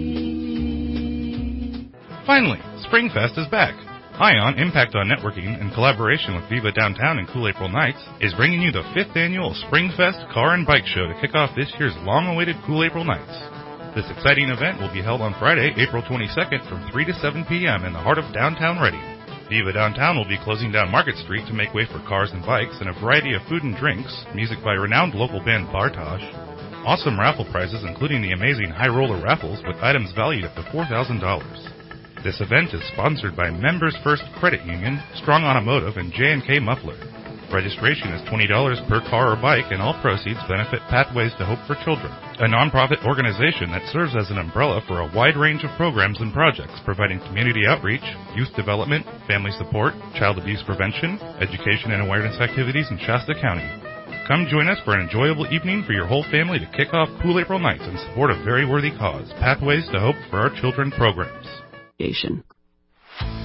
Finally, SpringFest is back. ION, Impact on Networking, in collaboration with Viva Downtown and Cool April Nights, is bringing you the fifth annual SpringFest Car and Bike Show to kick off this year's long-awaited Cool April Nights. This exciting event will be held on Friday, April twenty-second from three to seven p.m. in the heart of downtown Redding. Viva Downtown will be closing down Market Street to make way for cars and bikes and a variety of food and drinks, music by renowned local band Bartosh, awesome raffle prizes including the amazing High Roller raffles with items valued up to four thousand dollars. This event is sponsored by Members First Credit Union, Strong Automotive, and J and K Muffler. Registration is twenty dollars per car or bike, and all proceeds benefit Pathways to Hope for Children, a nonprofit organization that serves as an umbrella for a wide range of programs and projects, providing community outreach, youth development, family support, child abuse prevention, education and awareness activities in Shasta County. Come join us for an enjoyable evening for your whole family to kick off Cool April Nights and support a very worthy cause, Pathways to Hope for Our Children programs.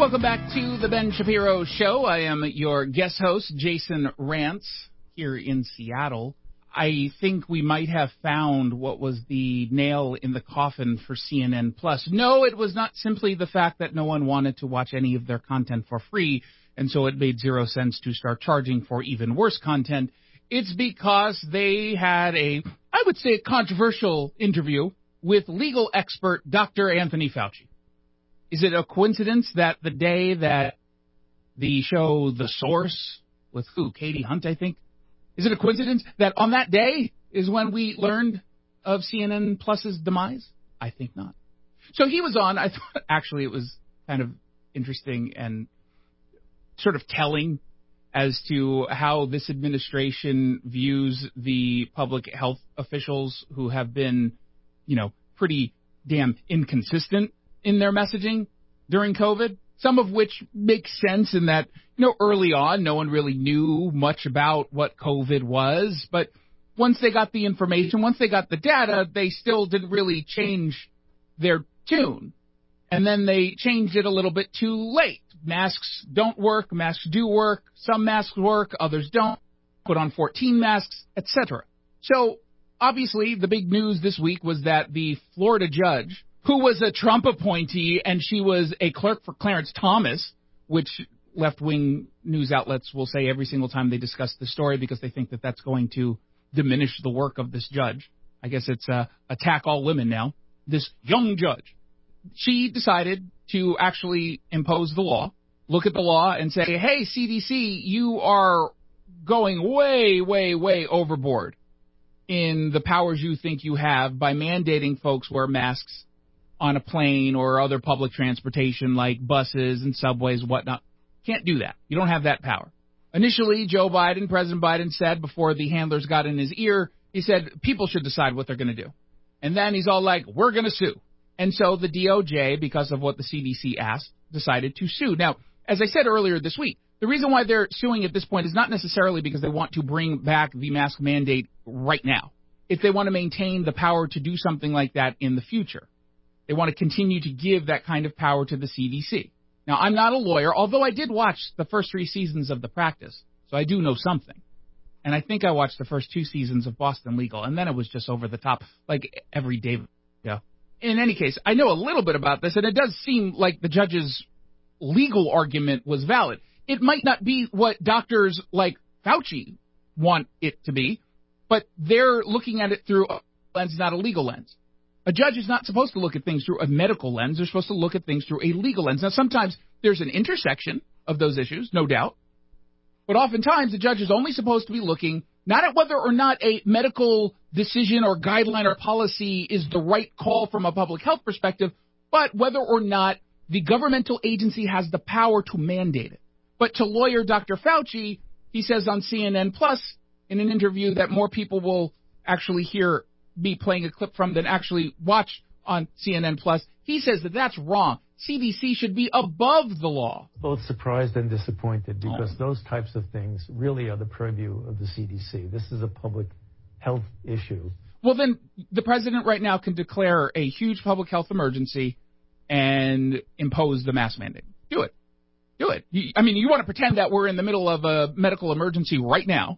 Welcome back to the Ben Shapiro Show. I am your guest host, Jason Rantz, here in Seattle. I think we might have found what was the nail in the coffin for C N N Plus. No, it was not simply the fact that no one wanted to watch any of their content for free, and so it made zero sense to start charging for even worse content. It's because they had a, I would say, controversial interview with legal expert Doctor Anthony Fauci. Is it a coincidence that the day that the show The Source with who? Katie Hunt, I think. Is it a coincidence that on that day is when we learned of C N N Plus's demise? I think not. So he was on. I thought actually it was kind of interesting and sort of telling as to how this administration views the public health officials who have been, you know, pretty damn inconsistent in their messaging during COVID, some of which makes sense in that, you know, early on, no one really knew much about what COVID was. But once they got the information, once they got the data, they still didn't really change their tune. And then they changed it a little bit too late. Masks don't work. Masks do work. Some masks work. Others don't. Put on fourteen masks, et cetera. So obviously, the big news this week was that the Florida judge, who was a Trump appointee, and she was a clerk for Clarence Thomas, which left-wing news outlets will say every single time they discuss the story because they think that that's going to diminish the work of this judge. I guess it's uh, attack all women now. This young judge. She decided to actually impose the law, look at the law, and say, hey, C D C, you are going way, way, way overboard in the powers you think you have by mandating folks wear masks on a plane or other public transportation like buses and subways and whatnot. Can't do that. You don't have that power. Initially, Joe Biden, President Biden said before the handlers got in his ear, he said people should decide what they're going to do. And then he's all like, we're going to sue. And so the D O J, because of what the C D C asked, decided to sue. Now, as I said earlier this week, the reason why they're suing at this point is not necessarily because they want to bring back the mask mandate right now. If they want to maintain the power to do something like that in the future. They want to continue to give that kind of power to the C D C. Now, I'm not a lawyer, although I did watch the first three seasons of The Practice, so I do know something. And I think I watched the first two seasons of Boston Legal, and then it was just over the top, like every day. Yeah. In any case, I know a little bit about this, and it does seem like the judge's legal argument was valid. It might not be what doctors like Fauci want it to be, but they're looking at it through a lens, not a legal lens. A judge is not supposed to look at things through a medical lens. They're supposed to look at things through a legal lens. Now, sometimes there's an intersection of those issues, no doubt. But oftentimes, the judge is only supposed to be looking not at whether or not a medical decision or guideline or policy is the right call from a public health perspective, but whether or not the governmental agency has the power to mandate it. But to lawyer Doctor Fauci, he says on C N N Plus in an interview that more people will actually hear be playing a clip from than actually watch on C N N Plus. He says that that's wrong. C D C should be above the law. Both surprised and disappointed because oh. those types of things really are the purview of the C D C. This is a public health issue. Well, then the president right now can declare a huge public health emergency and impose the mask mandate. Do it. Do it. You, I mean, you want to pretend that we're in the middle of a medical emergency right now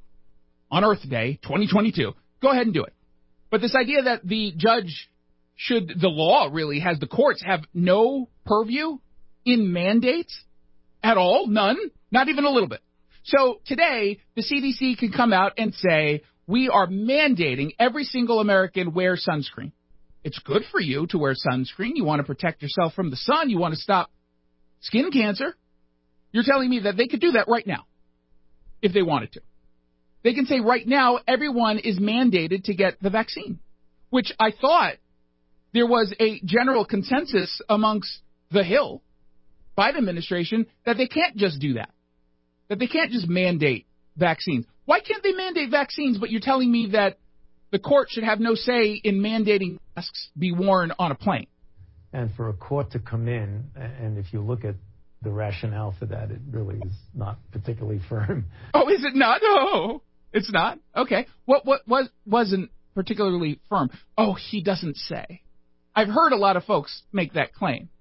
on Earth Day, twenty twenty-two. Go ahead and do it. But this idea that the judge should, the law really has, the courts have no purview in mandates at all, none, not even a little bit. So today, the C D C can come out and say, we are mandating every single American wear sunscreen. It's good for you to wear sunscreen. You want to protect yourself from the sun. You want to stop skin cancer. You're telling me that they could do that right now if they wanted to. They can say right now everyone is mandated to get the vaccine, which I thought there was a general consensus amongst the Hill, Biden administration, that they can't just do that, that they can't just mandate vaccines. Why can't they mandate vaccines, but you're telling me that the court should have no say in mandating masks be worn on a plane? And for a court to come in, and if you look at the rationale for that, it really is not particularly firm. Oh, is it not? Oh. It's not? Okay. What what was wasn't particularly firm? Oh, he doesn't say. I've heard a lot of folks make that claim.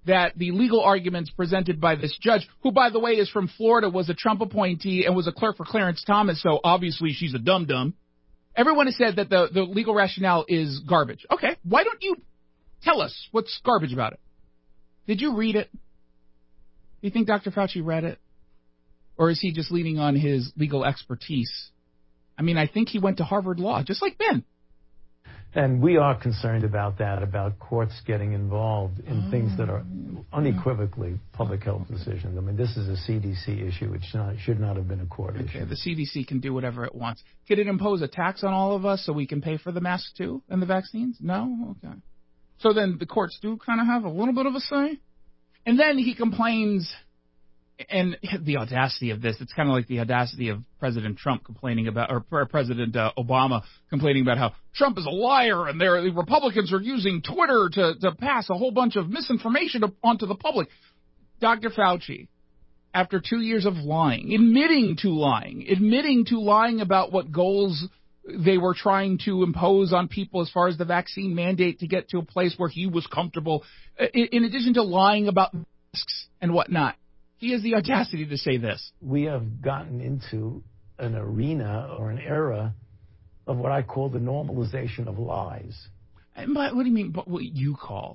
that the legal arguments presented by this judge, who, by the way, is from Florida, was a Trump appointee and was a clerk for Clarence Thomas, so obviously she's a dum-dum. Everyone has said that the, the legal rationale is garbage. Okay, why don't you tell us what's garbage about it? Did you read it? Do you think Doctor Fauci read it? Or is he just leaning on his legal expertise? I mean, I think he went to Harvard Law, just like Ben. And we are concerned about that, about courts getting involved in oh. things that are unequivocally public health decisions. I mean, this is a C D C issue. It should not, should not have been a court okay, issue. The C D C can do whatever it wants. Could it impose a tax on all of us so we can pay for the masks too and the vaccines? No? Okay. So then the courts do kind of have a little bit of a say? And then he complains... And the audacity of this, it's kind of like the audacity of President Trump complaining about, or President uh, Obama complaining about how Trump is a liar and the Republicans are using Twitter to, to pass a whole bunch of misinformation onto the public. Doctor Fauci, after two years of lying, admitting to lying, admitting to lying about what goals they were trying to impose on people as far as the vaccine mandate to get to a place where he was comfortable, in, in addition to lying about masks and whatnot. He has the audacity to say this. We have gotten into an arena or an era of what I call the normalization of lies. And by, what do you mean, what you call?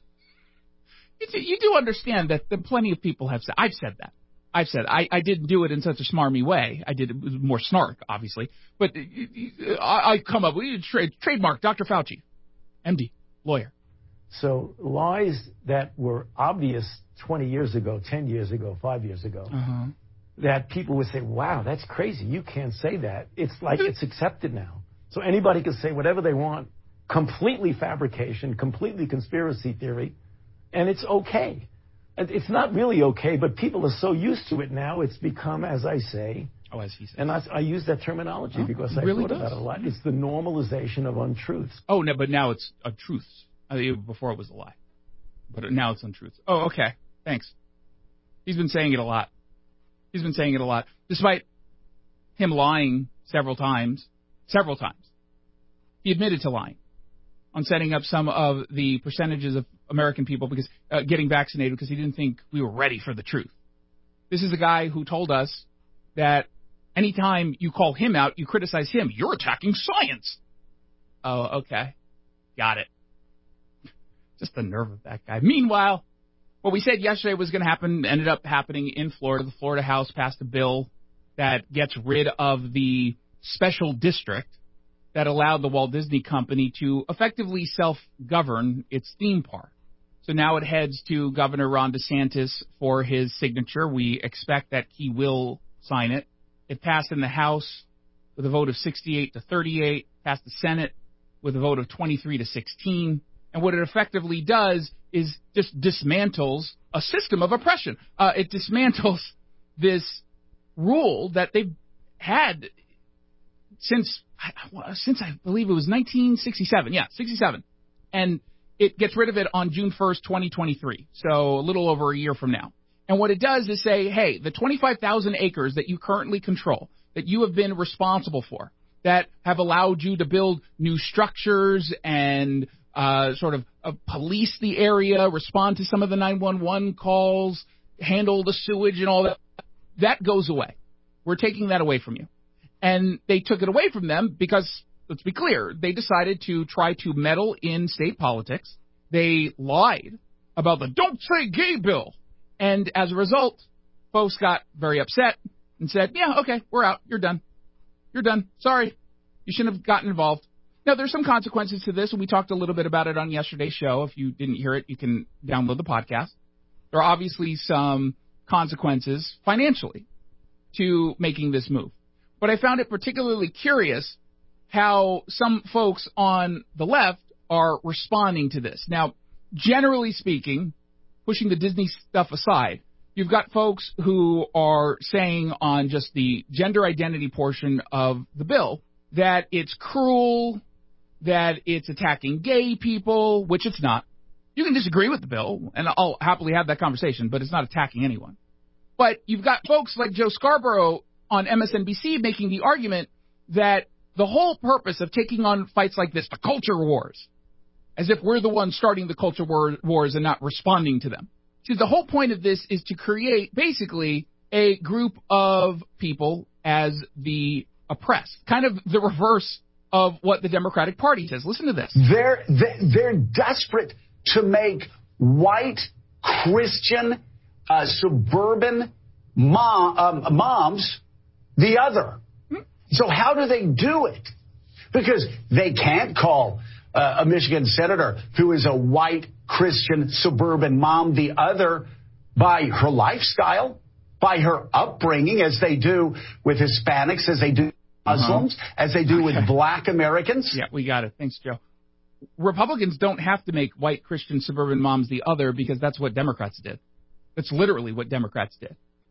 you, do, you do understand that, that plenty of people have said, I've said that. I've said, I, I didn't do it in such a smarmy way. I did it with more snark, obviously. But I, I come up with trade, trademark, Doctor Fauci, M D, lawyer. So lies that were obvious twenty years ago, ten years ago, five years ago, uh-huh. that people would say, wow, that's crazy. You can't say that. It's like it's accepted now. So anybody can say whatever they want, completely fabrication, completely conspiracy theory, and it's okay. It's not really okay, but people are so used to it now, it's become, as I say, oh, as he says. And I, I use that terminology oh, because I really thought does. about it a lot. It's the normalization of untruths. Oh, no, but now it's a truth. I mean, before it was a lie. But now it's untruths. Oh, okay. Thanks. He's been saying it a lot. He's been saying it a lot. Despite him lying several times, several times, he admitted to lying on setting up some of the percentages of American people because uh, getting vaccinated because he didn't think we were ready for the truth. This is a guy who told us that anytime you call him out, you criticize him, you're attacking science. Oh, okay. Got it. Just the nerve of that guy. Meanwhile, what we said yesterday was going to happen ended up happening in Florida. The Florida House passed a bill that gets rid of the special district that allowed the Walt Disney Company to effectively self-govern its theme park. So now it heads to Governor Ron DeSantis for his signature. We expect that he will sign it. It passed in the House with a vote of sixty-eight to thirty-eight, passed the Senate with a vote of twenty-three to sixteen. And what it effectively does is just dismantles a system of oppression. Uh, it dismantles this rule that they've had since, since I believe it was nineteen sixty-seven. Yeah, sixty-seven. And it gets rid of it on June first, twenty twenty-three. So a little over a year from now. And what it does is say, hey, the twenty-five thousand acres that you currently control, that you have been responsible for, that have allowed you to build new structures and Uh, sort of uh, police the area, respond to some of the nine one one calls, handle the sewage and all that, that goes away. We're taking that away from you. And they took it away from them because, let's be clear, they decided to try to meddle in state politics. They lied about the Don't Say Gay bill. And as a result, folks got very upset and said, yeah, okay, we're out. You're done. You're done. Sorry. You shouldn't have gotten involved. Now, there's some consequences to this, and we talked a little bit about it on yesterday's show. If you didn't hear it, you can download the podcast. There are obviously some consequences financially to making this move. But I found it particularly curious how some folks on the left are responding to this. Now, generally speaking, pushing the Disney stuff aside, you've got folks who are saying on just the gender identity portion of the bill that it's cruel, that it's attacking gay people, which it's not. You can disagree with the bill, and I'll happily have that conversation, but it's not attacking anyone. But you've got folks like Joe Scarborough on M S N B C making the argument that the whole purpose of taking on fights like this, the culture wars, as if we're the ones starting the culture war, wars and not responding to them. See, the whole point of this is to create basically a group of people as the oppressed, kind of the reverse of what the Democratic Party says. Listen to this. They're, they're desperate to make white, Christian, uh, suburban mom, um, moms the other. So how do they do it? Because they can't call uh, a Michigan senator who is a white, Christian, suburban mom the other by her lifestyle, by her upbringing, as they do with Hispanics, as they do Muslims, uh-huh. as they do okay. with black Americans. Yeah, we got it. Thanks, Joe. Republicans don't have to make white Christian suburban moms the other because that's what Democrats did. That's literally what Democrats did.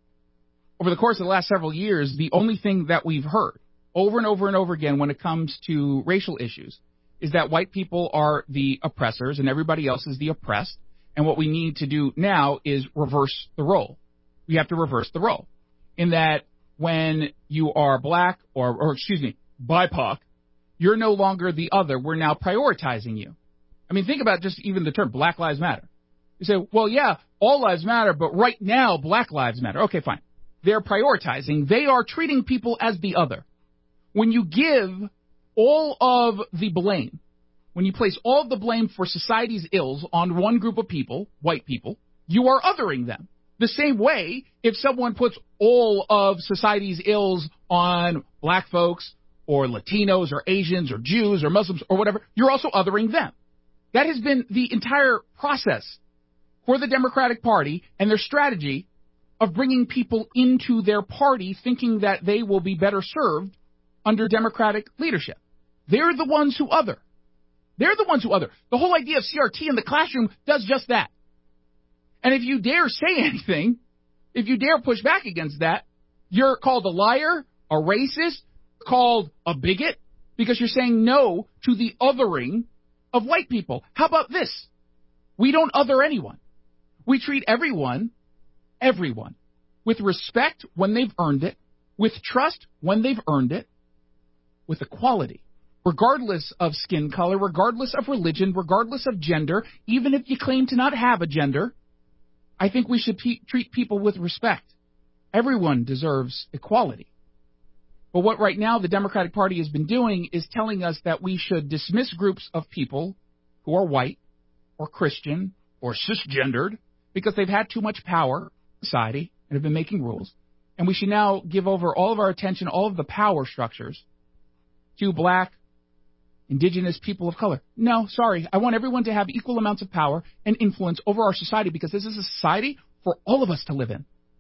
Over the course of the last several years, the only thing that we've heard over and over and over again when it comes to racial issues is that white people are the oppressors and everybody else is the oppressed. And what we need to do now is reverse the role. We have to reverse the role in that when you are black or, or excuse me, B I P O C, you're no longer the other. We're now prioritizing you. I mean, think about just even the term Black Lives Matter. You say, well, yeah, all lives matter, but right now Black Lives Matter. Okay, fine. They're prioritizing. They are treating people as the other. When you give all of the blame, when you place all of the blame for society's ills on one group of people, white people, you are othering them. The same way, if someone puts all of society's ills on black folks or Latinos or Asians or Jews or Muslims or whatever, you're also othering them. That has been the entire process for the Democratic Party and their strategy of bringing people into their party thinking that they will be better served under Democratic leadership. They're the ones who other. They're the ones who other. The whole idea of C R T in the classroom does just that. And if you dare say anything, if you dare push back against that, you're called a liar, a racist, called a bigot, because you're saying no to the othering of white people. How about this? We don't other anyone. We treat everyone, everyone, with respect when they've earned it, with trust when they've earned it, with equality, regardless of skin color, regardless of religion, regardless of gender, even if you claim to not have a gender. I think we should pe- treat people with respect. Everyone deserves equality. But what right now the Democratic Party has been doing is telling us that we should dismiss groups of people who are white or Christian or cisgendered because they've had too much power in society and have been making rules. And we should now give over all of our attention, all of the power structures, to black, indigenous people of color. No, sorry. I want everyone to have equal amounts of power and influence over our society because this is a society for all of us to live in.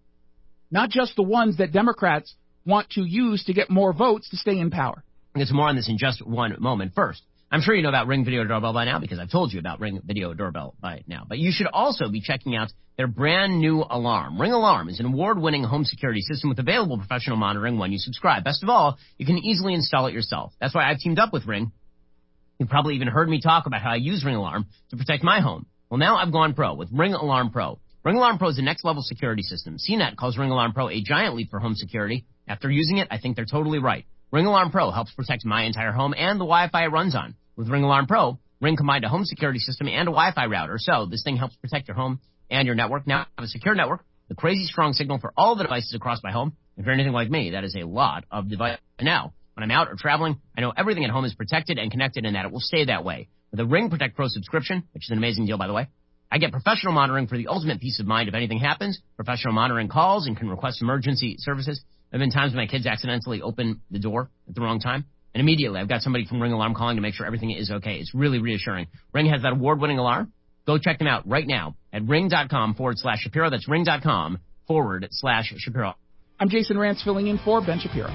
Not just the ones that Democrats want to use to get more votes to stay in power. I'll get some more on this in just one moment. First, I'm sure you know about Ring Video Doorbell by now because I've told you about Ring Video Doorbell by now. But you should also be checking out their brand new alarm. Ring Alarm is an award-winning home security system with available professional monitoring when you subscribe. Best of all, you can easily install it yourself. That's why I've teamed up with Ring. You've probably even heard me talk about how I use Ring Alarm to protect my home. Well, now I've gone pro with Ring Alarm Pro. Ring Alarm Pro is the next-level security system. C net calls Ring Alarm Pro a giant leap for home security. After using it, I think they're totally right. Ring Alarm Pro helps protect my entire home and the Wi-Fi it runs on. With Ring Alarm Pro, Ring combined a home security system and a Wi-Fi router, so this thing helps protect your home and your network. Now I have a secure network, the crazy strong signal for all the devices across my home. If you're anything like me, that is a lot of devices. Now, when I'm out or traveling, I know everything at home is protected and connected and that it will stay that way. With a Ring Protect Pro subscription, which is an amazing deal, by the way, I get professional monitoring for the ultimate peace of mind if anything happens, professional monitoring calls, and can request emergency services. There have been times when my kids accidentally open the door at the wrong time, and immediately I've got somebody from Ring Alarm calling to make sure everything is okay. It's really reassuring. Ring has that award-winning alarm. Go check them out right now at ring.com forward slash Shapiro. That's ring.com forward slash Shapiro. I'm Jason Rantz filling in for Ben Shapiro.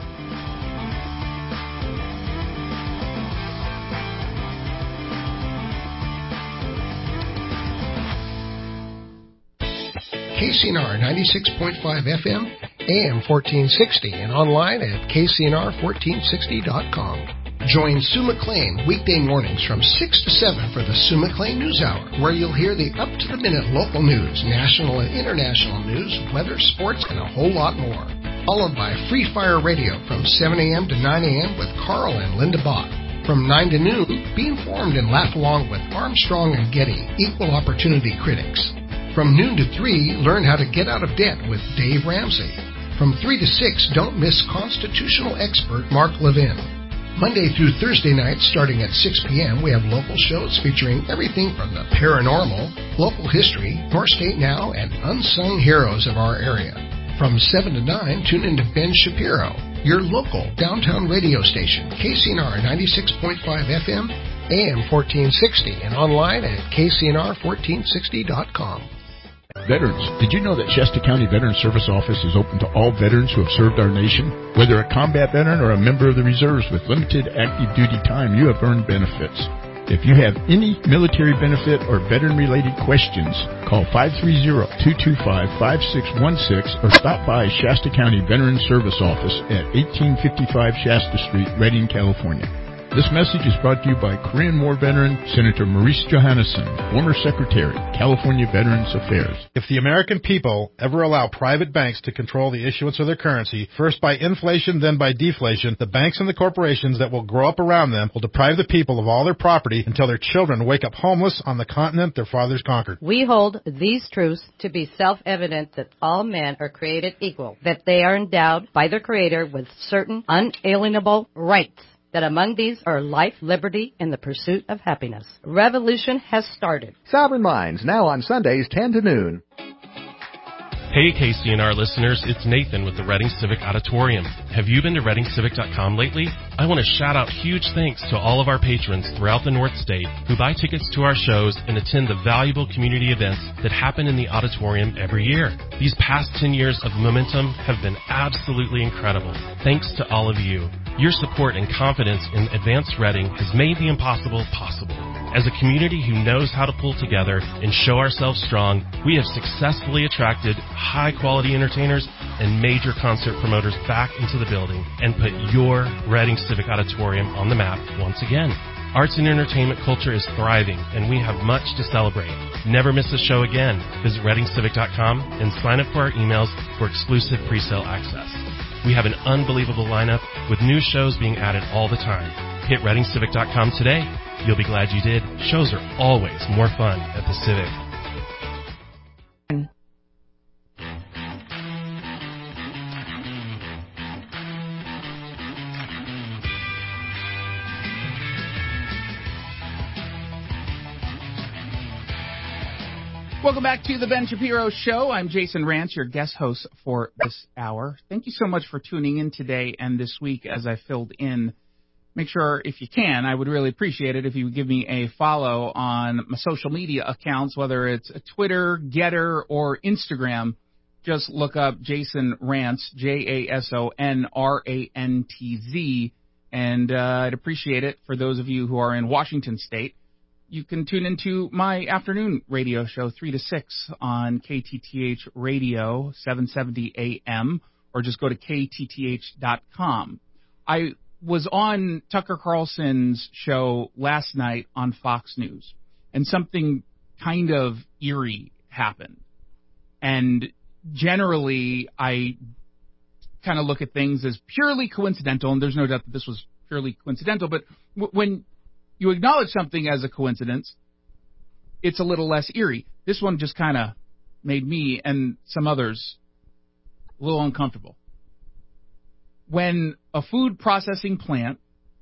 K C N R ninety-six point five F M, A M fourteen sixty, and online at K C N R fourteen sixty dot com. Join Sue McLean weekday mornings from six to seven for the Sue McLean News Hour, where you'll hear the up-to-the-minute local news, national and international news, weather, sports, and a whole lot more. Followed by Free Fire Radio from seven a.m. to nine a.m. with Carl and Linda Bach. From nine to noon, be informed and laugh along with Armstrong and Getty, equal opportunity critics. From noon to three, learn how to get out of debt with Dave Ramsey. From three to six, don't miss constitutional expert Mark Levin. Monday through Thursday nights, starting at six p.m., we have local shows featuring everything from the paranormal, local history, North State Now, and unsung heroes of our area. From seven to nine, tune in to Ben Shapiro, your local downtown radio station, K C N R ninety-six point five F M, A M fourteen sixty, and online at K C N R fourteen sixty dot com. Veterans, did you know that Shasta County Veteran Service Office is open to all veterans who have served our nation? Whether a combat veteran or a member of the reserves with limited active duty time, you have earned benefits. If you have any military benefit or veteran-related questions, call five three zero, two two five, five six one six or stop by Shasta County Veteran Service Office at eighteen fifty-five Shasta Street, Redding, California. This message is brought to you by Korean War veteran Senator Maurice Johannesson, former Secretary, California Veterans Affairs. If the American people ever allow private banks to control the issuance of their currency, first by inflation, then by deflation, the banks and the corporations that will grow up around them will deprive the people of all their property until their children wake up homeless on the continent their fathers conquered. We hold these truths to be self-evident that all men are created equal, that they are endowed by their Creator with certain unalienable rights, that among these are life, liberty, and the pursuit of happiness. Revolution has started. Sovereign Minds, now on Sundays, ten to noon. Hey, K C N R listeners, it's Nathan with the Reading Civic Auditorium. Have you been to reading civic dot com lately? I want to shout out huge thanks to all of our patrons throughout the North State who buy tickets to our shows and attend the valuable community events that happen in the auditorium every year. These past ten years of momentum have been absolutely incredible. Thanks to all of you. Your support and confidence in Advanced Reading has made the impossible possible. As a community who knows how to pull together and show ourselves strong, we have successfully attracted high-quality entertainers and major concert promoters back into the building and put your Reading Civic Auditorium on the map once again. Arts and entertainment culture is thriving, and we have much to celebrate. Never miss a show again. Visit reading civic dot com and sign up for our emails for exclusive pre-sale access. We have an unbelievable lineup with new shows being added all the time. Hit reading civic dot com today. You'll be glad you did. Shows are always more fun at the Civic. Welcome back to the Ben Shapiro Show. I'm Jason Rantz, your guest host for this hour. Thank you so much for tuning in today and this week as I filled in. Make sure, if you can, I would really appreciate it if you would give me a follow on my social media accounts, whether it's Twitter, Getter, or Instagram. Just look up Jason Rantz, J A S O N R A N T Z, and uh, I'd appreciate it for those of you who are in Washington State. You can tune into my afternoon radio show, three to six, on K T T H Radio, seven seventy A M, or just go to K T T H dot com. I was on Tucker Carlson's show last night on Fox News, and something kind of eerie happened. And generally, I kind of look at things as purely coincidental, and there's no doubt that this was purely coincidental, but w- when you acknowledge something as a coincidence, it's a little less eerie. This one just kind of made me and some others a little uncomfortable. When a food processing plant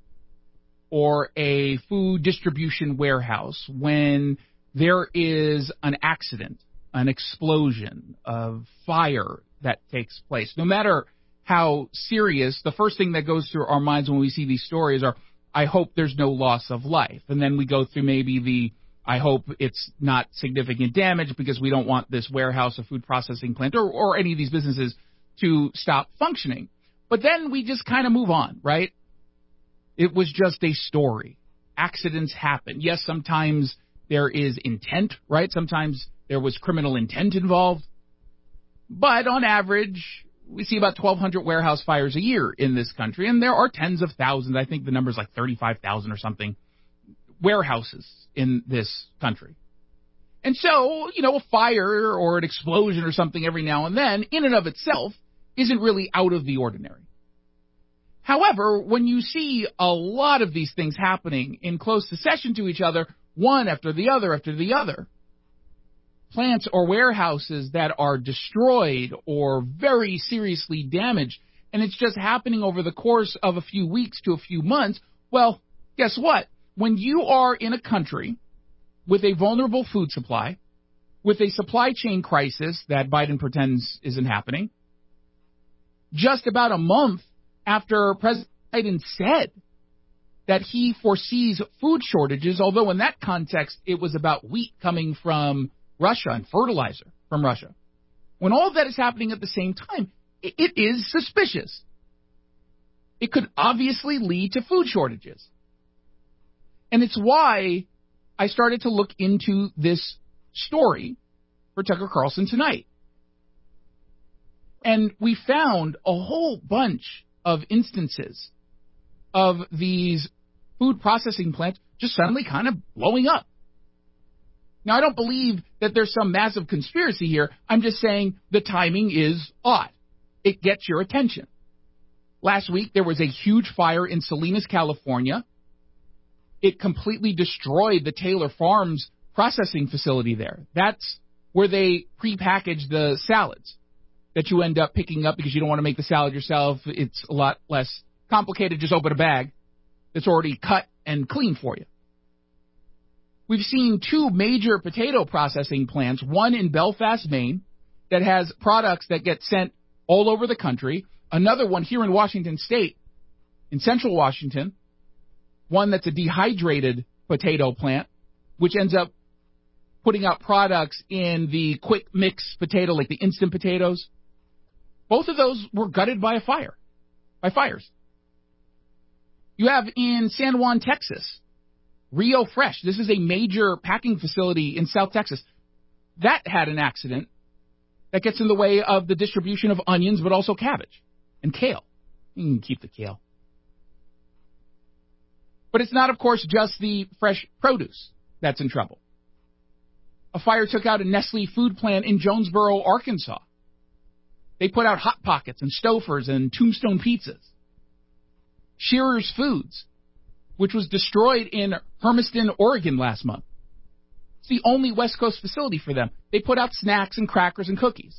or a food distribution warehouse, when there is an accident, an explosion, a fire that takes place, no matter how serious, the first thing that goes through our minds when we see these stories are, I hope there's no loss of life. And then we go through maybe the, I hope it's not significant damage because we don't want this warehouse or food processing plant or, or any of these businesses to stop functioning. But then we just kind of move on, right? It was just a story. Accidents happen. Yes, sometimes there is intent, right? Sometimes there was criminal intent involved. But on average, we see about twelve hundred warehouse fires a year in this country, and there are tens of thousands. I think the number is like thirty-five thousand or something warehouses in this country. And so, you know, a fire or an explosion or something every now and then, in and of itself, isn't really out of the ordinary. However, when you see a lot of these things happening in close succession to each other, one after the other after the other, plants or warehouses that are destroyed or very seriously damaged, and it's just happening over the course of a few weeks to a few months, well, guess what? When you are in a country with a vulnerable food supply, with a supply chain crisis that Biden pretends isn't happening, just about a month after President Biden said that he foresees food shortages, although in that context it was about wheat coming from Russia and fertilizer from Russia. When all of that is happening at the same time, it is suspicious. It could obviously lead to food shortages. And it's why I started to look into this story for Tucker Carlson tonight. And we found a whole bunch of instances of these food processing plants just suddenly kind of blowing up. Now, I don't believe that there's some massive conspiracy here. I'm just saying the timing is odd. It gets your attention. Last week, there was a huge fire in Salinas, California. It completely destroyed the Taylor Farms processing facility there. That's where they prepackage the salads that you end up picking up because you don't want to make the salad yourself. It's a lot less complicated. Just open a bag that's already cut and clean for you. We've seen two major potato processing plants, one in Belfast, Maine, that has products that get sent all over the country, another one here in Washington State, in central Washington, one that's a dehydrated potato plant, which ends up putting out products in the quick mix potato, like the instant potatoes. Both of those were gutted by a fire, by fires. You have in San Juan, Texas, Rio Fresh. This is a major packing facility in South Texas. That had an accident that gets in the way of the distribution of onions, but also cabbage and kale. You can keep the kale. But it's not, of course, just the fresh produce that's in trouble. A fire took out a Nestle food plant in Jonesboro, Arkansas. They put out Hot Pockets and Stouffer's and Tombstone Pizzas. Shearer's Foods, which was destroyed in Hermiston, Oregon last month. It's the only West Coast facility for them. They put out snacks and crackers and cookies.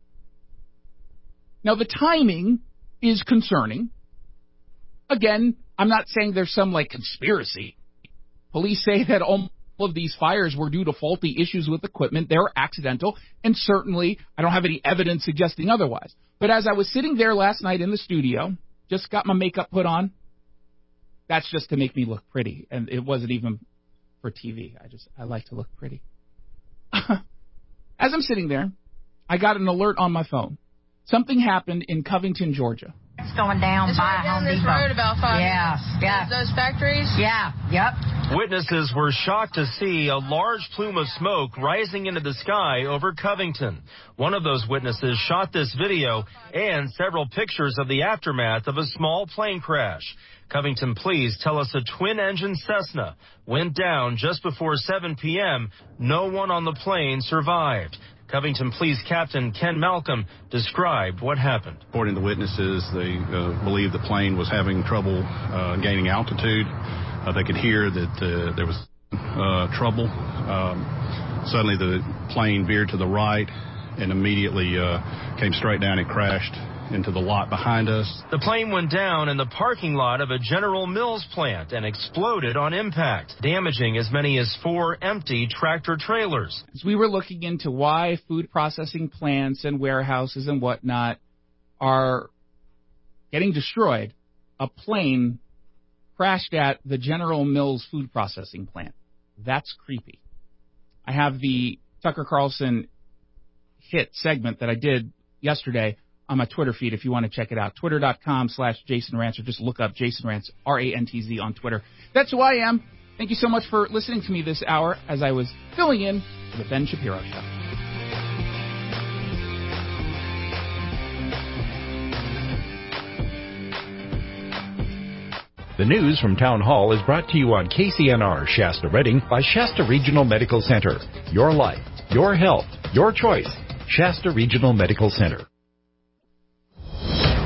Now, the timing is concerning. Again, I'm not saying there's some, like, conspiracy. Police say that all of these fires were due to faulty issues with equipment. They were accidental, and certainly I don't have any evidence suggesting otherwise. But as I was sitting there last night in the studio, just got my makeup put on, that's just to make me look pretty, and it wasn't even for T V. I just, I like to look pretty. As I'm sitting there, I got an alert on my phone. Something happened in Covington, Georgia. It's going down it's by right down Home this Depot. road about five Yeah, minutes. yeah. Those factories? Yeah, yep. Witnesses were shocked to see a large plume of smoke rising into the sky over Covington. One of those witnesses shot this video and several pictures of the aftermath of a small plane crash. Covington police tell us a twin-engine Cessna went down just before seven p.m. No one on the plane survived. Covington Police Captain Ken Malcolm described what happened. According to witnesses, they uh, believe the plane was having trouble uh, gaining altitude. Uh, they could hear that uh, there was uh, trouble. Um, suddenly the plane veered to the right and immediately uh, came straight down and crashed into the lot behind us. The plane went down in the parking lot of a General Mills plant and exploded on impact, damaging as many as four empty tractor trailers. As we were looking into why food processing plants and warehouses and whatnot are getting destroyed, a plane crashed at the General Mills food processing plant. That's creepy. I have the Tucker Carlson hit segment that I did yesterday on my Twitter feed if you want to check it out. Twitter.com slash Jason Rantz, or just look up Jason Rantz, R A N T Z on Twitter. That's who I am. Thank you so much for listening to me this hour as I was filling in for the Ben Shapiro Show. The news from Town Hall is brought to you on K C N R Shasta Redding by Shasta Regional Medical Center. Your life, your health, your choice. Shasta Regional Medical Center.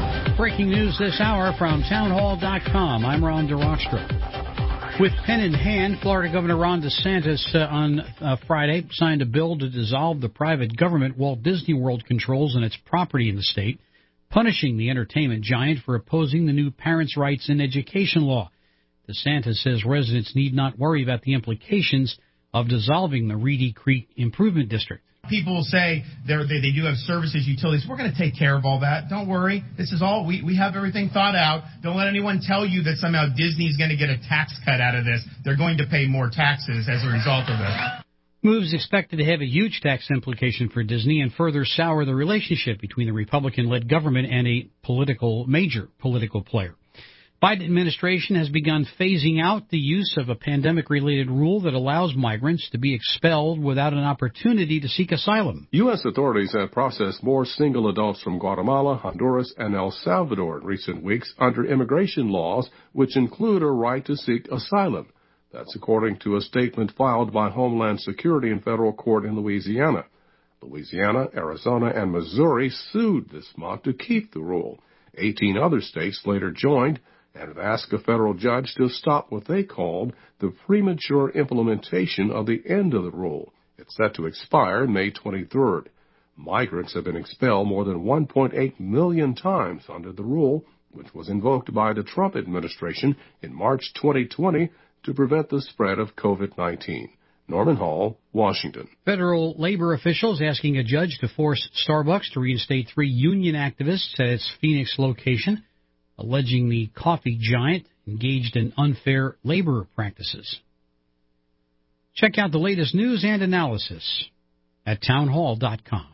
breaking news this hour from townhall dot com. I'm Ron DeRockstra. With pen in hand, Florida Governor Ron DeSantis uh, on uh, Friday signed a bill to dissolve the private government Walt Disney World controls and its property in the state, punishing the entertainment giant for opposing the new Parents' Rights in Education law. DeSantis says residents need not worry about the implications of dissolving the Reedy Creek Improvement District. People will say they're, they they do have services, utilities. We're going to take care of all that. Don't worry. This is all, we, we have everything thought out. Don't let anyone tell you that somehow Disney's going to get a tax cut out of this. They're going to pay more taxes as a result of this. Moves expected to have a huge tax implication for Disney and further sour the relationship between the Republican-led government and a political, major political player. Biden administration has begun phasing out the use of a pandemic-related rule that allows migrants to be expelled without an opportunity to seek asylum. U S authorities have processed more single adults from Guatemala, Honduras, and El Salvador in recent weeks under immigration laws, which include a right to seek asylum. That's according to a statement filed by Homeland Security in federal court in Louisiana. Louisiana, Arizona, and Missouri sued this month to keep the rule. Eighteen other states later joined and have asked a federal judge to stop what they called the premature implementation of the end of the rule. It's set to expire May twenty-third. Migrants have been expelled more than one point eight million times under the rule, which was invoked by the Trump administration in March twenty twenty to prevent the spread of COVID nineteen. Norman Hall, Washington. Federal labor officials asking a judge to force Starbucks to reinstate three union activists at its Phoenix location, alleging the coffee giant engaged in unfair labor practices. Check out the latest news and analysis at townhall dot com.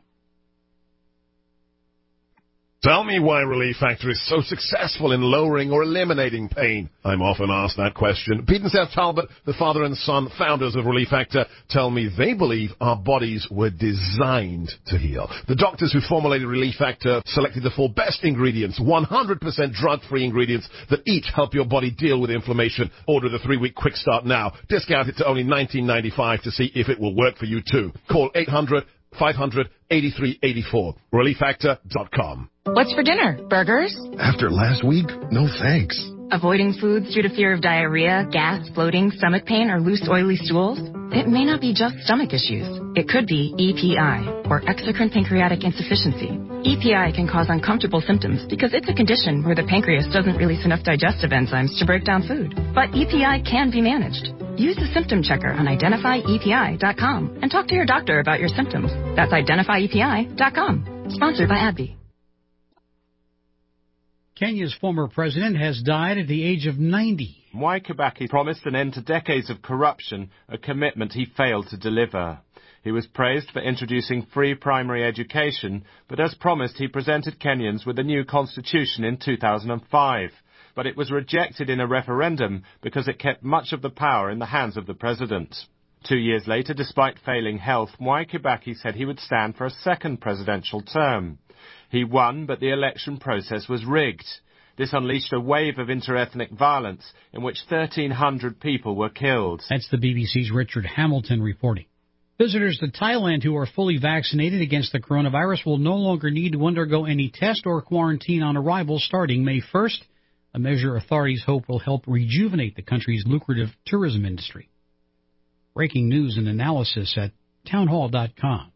Tell me why Relief Factor is so successful in lowering or eliminating pain. I'm often asked that question. Pete and Seth Talbot, the father and son founders of Relief Factor, tell me they believe our bodies were designed to heal. The doctors who formulated Relief Factor selected the four best ingredients, one hundred percent drug-free ingredients that each help your body deal with inflammation. Order the three-week quick start now. Discount it to only nineteen ninety-five to see if it will work for you too. Call eight hundred, five hundred, eighty-three eighty-four. relief factor dot com. What's for dinner? Burgers? After last week, no thanks. Avoiding foods due to fear of diarrhea, gas, bloating, stomach pain, or loose, oily stools? It may not be just stomach issues. It could be E P I, or exocrine pancreatic insufficiency. E P I can cause uncomfortable symptoms because it's a condition where the pancreas doesn't release enough digestive enzymes to break down food. But E P I can be managed. Use the symptom checker on identify E P I dot com and talk to your doctor about your symptoms. That's identify E P I dot com. Sponsored by AbbVie. Kenya's former president has died at the age of ninety. Mwai Kibaki promised an end to decades of corruption, a commitment he failed to deliver. He was praised for introducing free primary education, but as promised he presented Kenyans with a new constitution in two thousand five. But it was rejected in a referendum because it kept much of the power in the hands of the president. Two years later, despite failing health, Mwai Kibaki said he would stand for a second presidential term. He won, but the election process was rigged. This unleashed a wave of inter-ethnic violence in which thirteen hundred people were killed. That's the B B C's Richard Hamilton reporting. Visitors to Thailand who are fully vaccinated against the coronavirus will no longer need to undergo any test or quarantine on arrival starting May first, a measure authorities hope will help rejuvenate the country's lucrative tourism industry. Breaking news and analysis at townhall dot com.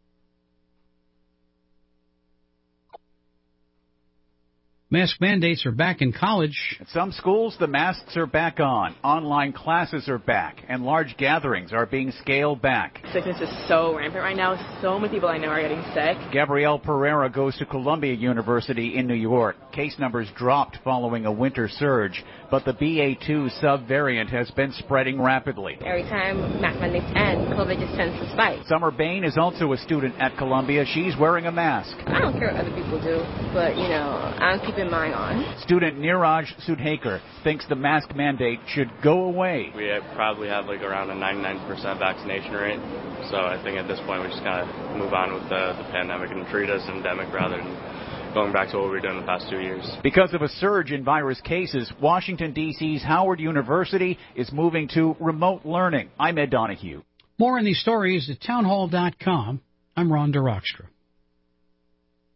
Mask mandates are back in college. At some schools, the masks are back on. Online classes are back, and large gatherings are being scaled back. Sickness is so rampant right now. So many people I know are getting sick. Gabrielle Pereira goes to Columbia University in New York. Case numbers dropped following a winter surge, but the B A two subvariant has been spreading rapidly. Every time mask mandates end, COVID just tends to spike. Summer Bain is also a student at Columbia. She's wearing a mask. I don't care what other people do, but, you know, I'm keeping mine on. Student Niraj Sudhakar thinks the mask mandate should go away. We probably have like around a ninety-nine percent vaccination rate, so I think at this point we just kind of move on with the, the pandemic and treat it as endemic rather than going back to what we were doing the past two years. Because of a surge in virus cases, Washington, D C's Howard University is moving to remote learning. I'm Ed Donahue. More on these stories at townhall dot com. I'm Ron DeRockstra.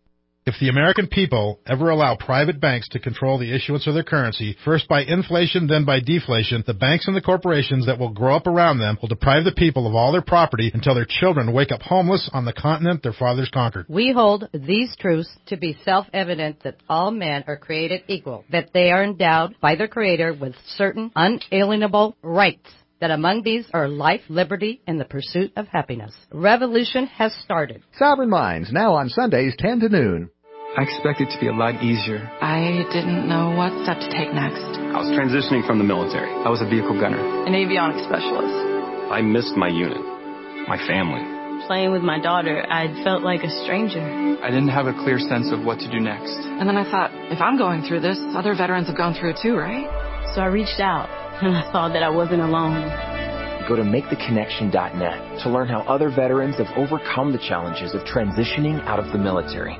If the American people ever allow private banks to control the issuance of their currency, first by inflation, then by deflation, the banks and the corporations that will grow up around them will deprive the people of all their property until their children wake up homeless on the continent their fathers conquered. We hold these truths to be self-evident that all men are created equal, that they are endowed by their Creator with certain unalienable rights, that among these are life, liberty, and the pursuit of happiness. Revolution has started. Sovereign Minds, now on Sundays, ten to noon. I expected it to be a lot easier. I didn't know what step to take next. I was transitioning from the military. I was a vehicle gunner. An avionics specialist. I missed my unit, my family. Playing with my daughter, I felt like a stranger. I didn't have a clear sense of what to do next. And then I thought, if I'm going through this, other veterans have gone through it too, right? So I reached out. And I saw that I wasn't alone. Go to make the connection dot net to learn how other veterans have overcome the challenges of transitioning out of the military.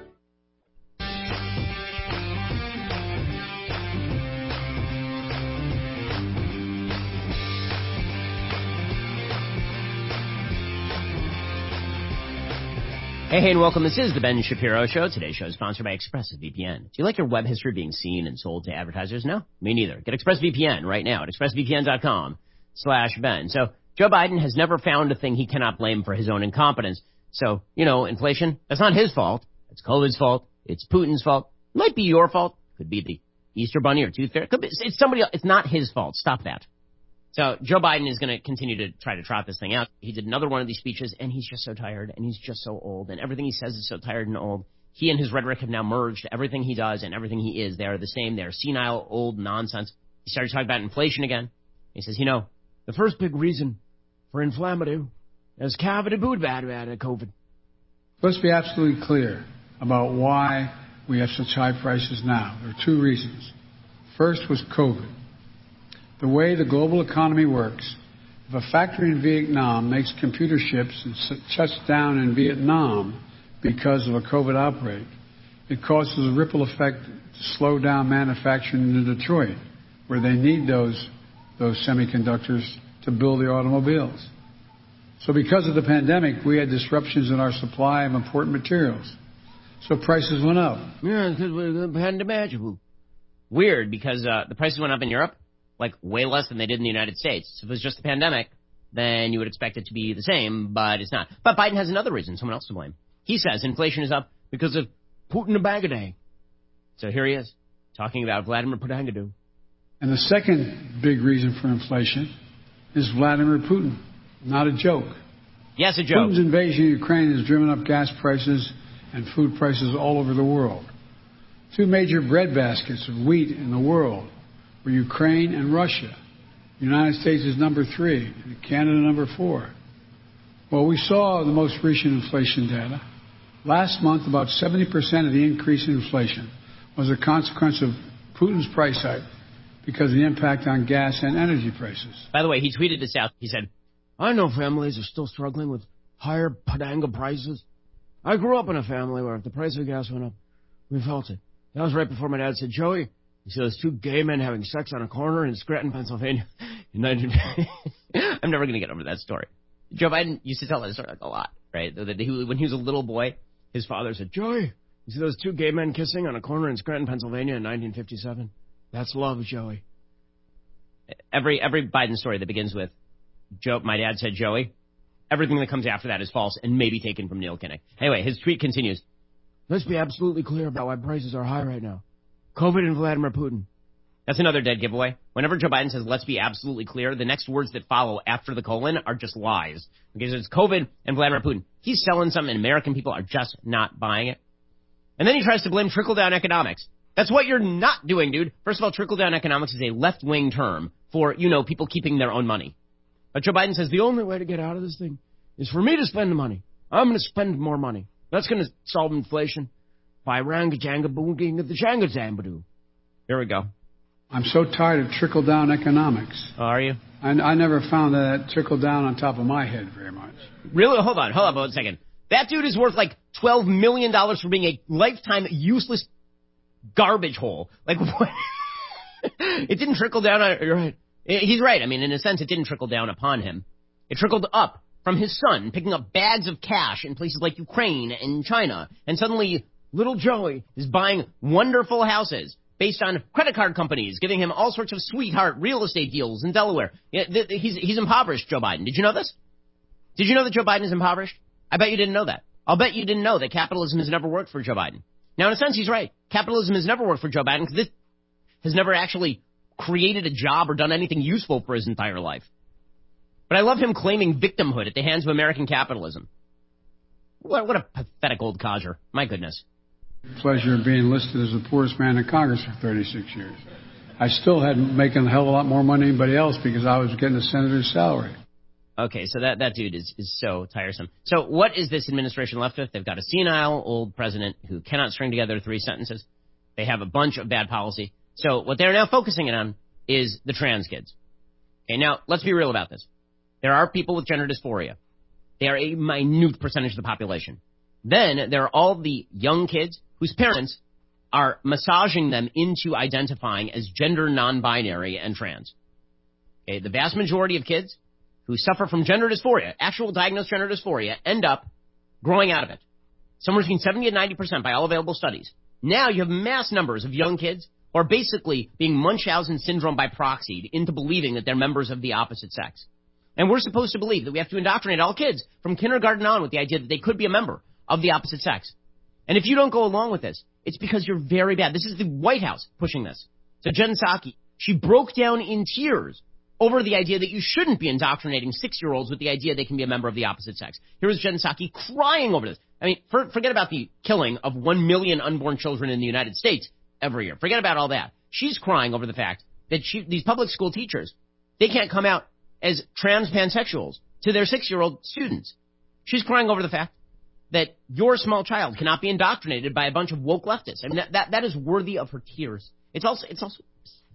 Hey, hey, and welcome. This is the Ben Shapiro Show. Today's show is sponsored by ExpressVPN. Do you like your web history being seen and sold to advertisers? No, me neither. Get ExpressVPN right now at expressvpn.com slash Ben. So Joe Biden has never found a thing he cannot blame for his own incompetence. So, you know, inflation, that's not his fault. It's COVID's fault. It's Putin's fault. It might be your fault. Could be the Easter Bunny or Tooth Fairy. Could be, it's somebody else. It's not his fault. Stop that. So Joe Biden is going to continue to try to trot this thing out. He did another one of these speeches, and he's just so tired, and he's just so old, and everything he says is so tired and old. He and his rhetoric have now merged. Everything he does and everything he is, they are the same. They're senile, old nonsense. He started talking about inflation again. He says, you know, the first big reason for inflammatory is cavity boot bad bad COVID. Let's be absolutely clear about why we have such high prices now. There are two reasons. First was COVID. The way the global economy works, if a factory in Vietnam makes computer chips and shuts down in Vietnam because of a COVID outbreak, it causes a ripple effect to slow down manufacturing in Detroit, where they need those, those semiconductors to build the automobiles. So because of the pandemic, we had disruptions in our supply of important materials. So prices went up. Yeah, because we hadn't imagined. Weird, because uh, the prices went up in Europe, like way less than they did in the United States. So if it was just the pandemic, then you would expect it to be the same, but it's not. But Biden has another reason, someone else to blame. He says inflation is up because of Putin and Bagaday. So here he is, talking about Vladimir Putin. And the second big reason for inflation is Vladimir Putin. Not a joke. Yes, a joke. Putin's invasion of Ukraine has driven up gas prices and food prices all over the world. Two major bread baskets of wheat in the world were Ukraine and Russia. The United States is number three, and Canada number four. Well, we saw the most recent inflation data. Last month, about seventy percent of the increase in inflation was a consequence of Putin's price hike because of the impact on gas and energy prices. By the way, he tweeted this out. He said, I know families are still struggling with higher padanga prices. I grew up in a family where if the price of gas went up, we felt it. That was right before my dad said, Joey, you see those two gay men having sex on a corner in Scranton, Pennsylvania in nineteen I'm never going to get over that story. Joe Biden used to tell that story like a lot, right? That he, when he was a little boy, his father said, Joey, you see those two gay men kissing on a corner in Scranton, Pennsylvania in nineteen fifty-seven? That's love, Joey. Every every Biden story that begins with, Joe, my dad said Joey, everything that comes after that is false and maybe taken from Neil Kinnock. Anyway, his tweet continues. Let's be absolutely clear about why prices are high right now. COVID and Vladimir Putin. That's another dead giveaway. Whenever Joe Biden says, let's be absolutely clear, the next words that follow after the colon are just lies. Because it's COVID and Vladimir Putin. He's selling something and American people are just not buying it. And then he tries to blame trickle-down economics. That's what you're not doing, dude. First of all, trickle-down economics is a left-wing term for, you know, people keeping their own money. But Joe Biden says the only way to get out of this thing is for me to spend the money. I'm going to spend more money. That's going to solve inflation by ranga-janga-booging of the janga-zambadoo. Here we go. I'm so tired of trickle-down economics. Oh, are you? I, I never found that trickled down on top of my head very much. Really? Hold on. Hold on one second. That dude is worth like twelve million dollars for being a lifetime useless garbage hole. Like, what? It didn't trickle down. On, you're right. He's right. I mean, in a sense, it didn't trickle down upon him. It trickled up from his son, picking up bags of cash in places like Ukraine and China. And suddenly, little Joey is buying wonderful houses based on credit card companies giving him all sorts of sweetheart real estate deals in Delaware. Yeah, th- th- he's, he's impoverished, Joe Biden. Did you know this? Did you know that Joe Biden is impoverished? I bet you didn't know that. I'll bet you didn't know that capitalism has never worked for Joe Biden. Now, in a sense, he's right. Capitalism has never worked for Joe Biden because this has never actually created a job or done anything useful for his entire life. But I love him claiming victimhood at the hands of American capitalism. What, what a pathetic old codger. My goodness. Pleasure of being listed as the poorest man in Congress for thirty-six years. I still had making a hell of a lot more money than anybody else because I was getting a senator's salary. Okay, so that, that dude is, is so tiresome. So what is this administration left with? They've got a senile old president who cannot string together three sentences. They have a bunch of bad policy. So what they're now focusing it on is the trans kids. Okay, now let's be real about this. There are people with gender dysphoria. They are a minute percentage of the population. Then there are all the young kids whose parents are massaging them into identifying as gender non-binary and trans. Okay, the vast majority of kids who suffer from gender dysphoria, actual diagnosed gender dysphoria, end up growing out of it. Somewhere between seventy and ninety percent by all available studies. Now you have mass numbers of young kids who are basically being Munchausen syndrome by proxy into believing that they're members of the opposite sex. And we're supposed to believe that we have to indoctrinate all kids from kindergarten on with the idea that they could be a member of the opposite sex. And if you don't go along with this, it's because you're very bad. This is the White House pushing this. So Jen Psaki, she broke down in tears over the idea that you shouldn't be indoctrinating six-year-olds with the idea they can be a member of the opposite sex. Here was Jen Psaki crying over this. I mean, for, forget about the killing of one million unborn children in the United States every year. Forget about all that. She's crying over the fact that she, these public school teachers, they can't come out as trans pansexuals to their six-year-old students. She's crying over the fact that your small child cannot be indoctrinated by a bunch of woke leftists. I mean, that, that, that is worthy of her tears. It's also, it's also,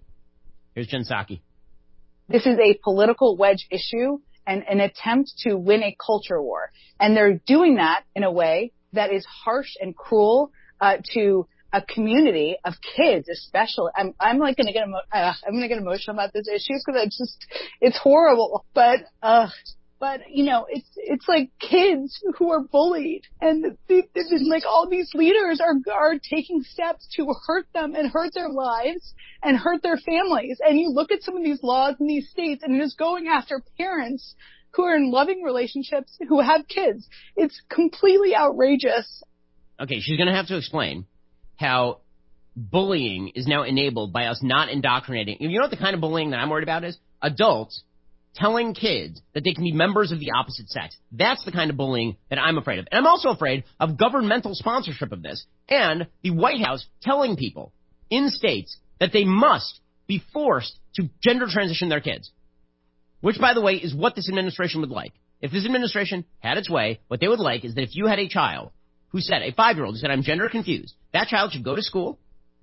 here's Jen Psaki. This is a political wedge issue and an attempt to win a culture war. And they're doing that in a way that is harsh and cruel uh, to a community of kids, especially. I'm, I'm like going to get, emo- uh, I'm going to get emotional about this issue because it's just, it's horrible. But, uh, but you know, it's it's like kids who are bullied, and they, they, like all these leaders are are taking steps to hurt them and hurt their lives and hurt their families. And you look at some of these laws in these states, and it is going after parents who are in loving relationships who have kids. It's completely outrageous. Okay, she's going to have to explain how bullying is now enabled by us not indoctrinating. You know what the kind of bullying that I'm worried about is? Adults telling kids that they can be members of the opposite sex. That's the kind of bullying that I'm afraid of. And I'm also afraid of governmental sponsorship of this and the White House telling people in states that they must be forced to gender transition their kids. Which, by the way, is what this administration would like. If this administration had its way, what they would like is that if you had a child who said, a five-year-old who said, I'm gender confused, that child should go to school.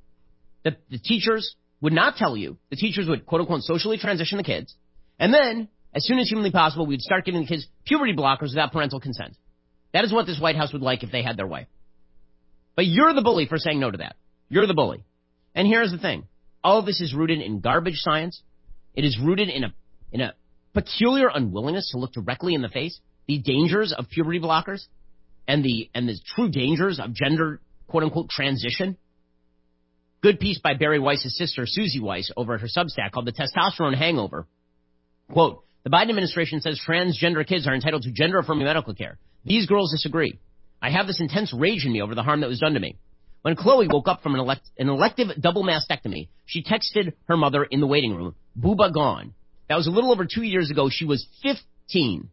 The, the teachers would not tell you. The teachers would, quote-unquote, socially transition the kids. And then, as soon as humanly possible, we'd start giving the kids puberty blockers without parental consent. That is what this White House would like if they had their way. But you're the bully for saying no to that. You're the bully. And here's the thing. All of this is rooted in garbage science. It is rooted in a in a peculiar unwillingness to look directly in the face the dangers of puberty blockers and the and the true dangers of gender, quote-unquote, transition. Good piece by Barry Weiss's sister, Susie Weiss, over at her Substack called The Testosterone Hangover. Quote, the Biden administration says transgender kids are entitled to gender-affirming medical care. These girls disagree. I have this intense rage in me over the harm that was done to me. When Chloe woke up from an, elect- an elective double mastectomy, she texted her mother in the waiting room, Booba gone. That was a little over two years ago. She was fifteen.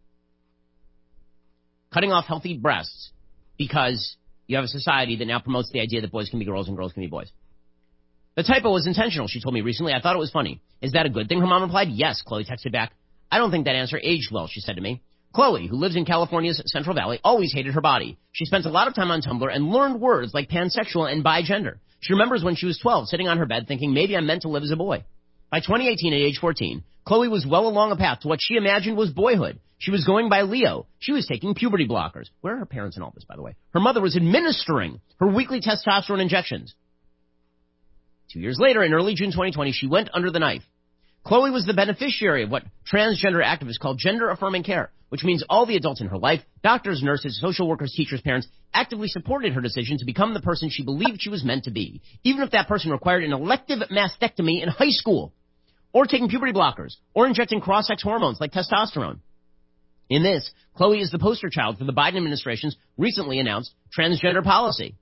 Cutting off healthy breasts because you have a society that now promotes the idea that boys can be girls and girls can be boys. The typo was intentional, she told me recently. I thought it was funny. Is that a good thing? Her mom replied, yes. Chloe texted back. I don't think that answer aged well, she said to me. Chloe, who lives in California's Central Valley, always hated her body. She spent a lot of time on Tumblr and learned words like pansexual and bigender. She remembers when she was twelve, sitting on her bed thinking maybe I'm meant to live as a boy. By twenty eighteen, at age fourteen, Chloe was well along a path to what she imagined was boyhood. She was going by Leo. She was taking puberty blockers. Where are her parents in all this, by the way? Her mother was administering her weekly testosterone injections. Two years later, in early June twenty twenty, she went under the knife. Chloe was the beneficiary of what transgender activists call gender-affirming care, which means all the adults in her life, doctors, nurses, social workers, teachers, parents, actively supported her decision to become the person she believed she was meant to be, even if that person required an elective mastectomy in high school, or taking puberty blockers, or injecting cross-sex hormones like testosterone. In this, Chloe is the poster child for the Biden administration's recently announced transgender policy.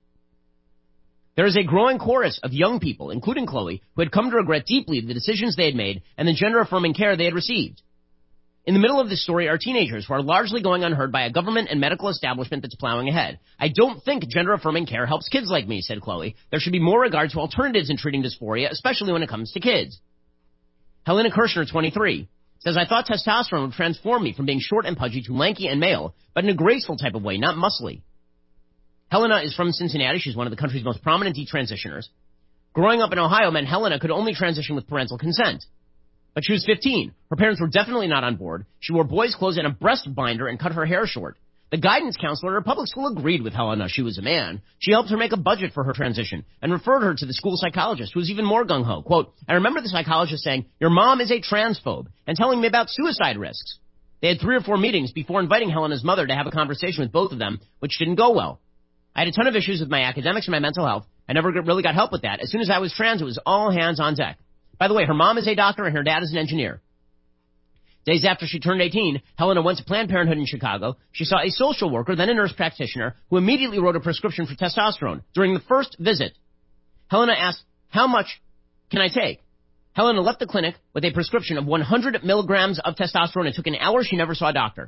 There is a growing chorus of young people, including Chloe, who had come to regret deeply the decisions they had made and the gender-affirming care they had received. In the middle of this story are teenagers who are largely going unheard by a government and medical establishment that's plowing ahead. I don't think gender-affirming care helps kids like me, said Chloe. There should be more regard to alternatives in treating dysphoria, especially when it comes to kids. Helena Kirshner, twenty-three, says, I thought testosterone would transform me from being short and pudgy to lanky and male, but in a graceful type of way, not muscly. Helena is from Cincinnati. She's one of the country's most prominent detransitioners. Growing up in Ohio meant Helena could only transition with parental consent. But she was fifteen. Her parents were definitely not on board. She wore boys' clothes and a breast binder and cut her hair short. The guidance counselor at her public school agreed with Helena she was a man. She helped her make a budget for her transition and referred her to the school psychologist, who was even more gung-ho. Quote, I remember the psychologist saying, your mom is a transphobe, and telling me about suicide risks. They had three or four meetings before inviting Helena's mother to have a conversation with both of them, which didn't go well. I had a ton of issues with my academics and my mental health. I never really got help with that. As soon as I was trans, it was all hands on deck. By the way, her mom is a doctor and her dad is an engineer. Days after she turned eighteen, Helena went to Planned Parenthood in Chicago. She saw a social worker, then a nurse practitioner, who immediately wrote a prescription for testosterone. During the first visit, Helena asked, how much can I take? Helena left the clinic with a prescription of one hundred milligrams of testosterone. It took an hour. She never saw a doctor.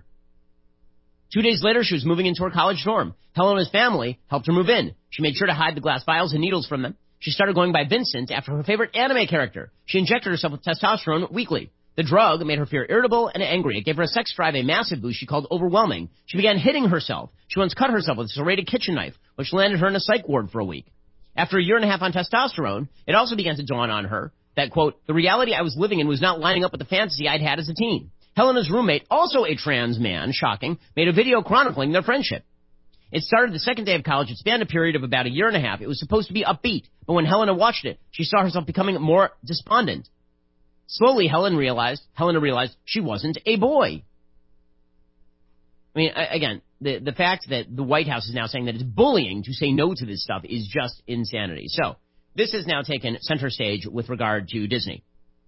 Two days later, she was moving into her college dorm. Helena's family helped her move in. She made sure to hide the glass vials and needles from them. She started going by Vincent after her favorite anime character. She injected herself with testosterone weekly. The drug made her feel irritable and angry. It gave her a sex drive a massive boost she called overwhelming. She began hitting herself. She once cut herself with a serrated kitchen knife, which landed her in a psych ward for a week. After a year and a half on testosterone, it also began to dawn on her that, quote, the reality I was living in was not lining up with the fantasy I'd had as a teen. Helena's roommate, also a trans man, shocking, made a video chronicling their friendship. It started the second day of college. It spanned a period of about a year and a half. It was supposed to be upbeat, but when Helena watched it, she saw herself becoming more despondent. Slowly, Helen realized, Helena realized she wasn't a boy. I mean, again, the, the fact that the White House is now saying that it's bullying to say no to this stuff is just insanity. So, this has now taken center stage with regard to Disney.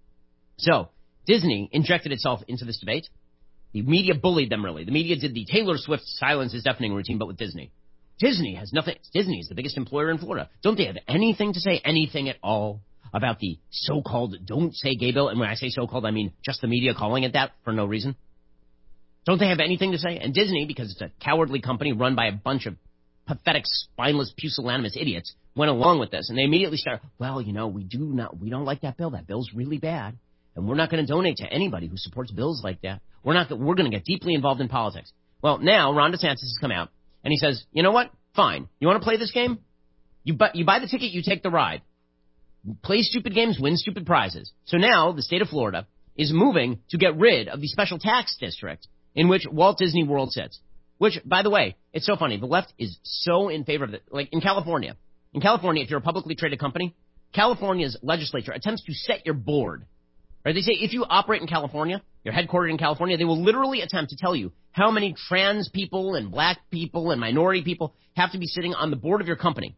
So, Disney injected itself into this debate. The media bullied them, really. The media did the Taylor Swift silence is deafening routine, but with Disney. Disney has nothing. Disney is the biggest employer in Florida. Don't they have anything to say, anything at all, about the so-called don't say gay bill? And when I say so-called, I mean just the media calling it that for no reason. Don't they have anything to say? And Disney, because it's a cowardly company run by a bunch of pathetic, spineless, pusillanimous idiots, went along with this. And they immediately started, well, you know, we do not, we don't like that bill. That bill's really bad. And we're not going to donate to anybody who supports bills like that. We're not, we're going to get deeply involved in politics. Well, now Ron DeSantis has come out and he says, you know what? Fine. You want to play this game? You buy, you buy the ticket, you take the ride. Play stupid games, win stupid prizes. So now the state of Florida is moving to get rid of the special tax district in which Walt Disney World sits. Which, by the way, it's so funny. The left is so in favor of it. Like in California. In California, if you're a publicly traded company, California's legislature attempts to set your board. Right? They say if you operate in California, you're headquartered in California, they will literally attempt to tell you how many trans people and black people and minority people have to be sitting on the board of your company.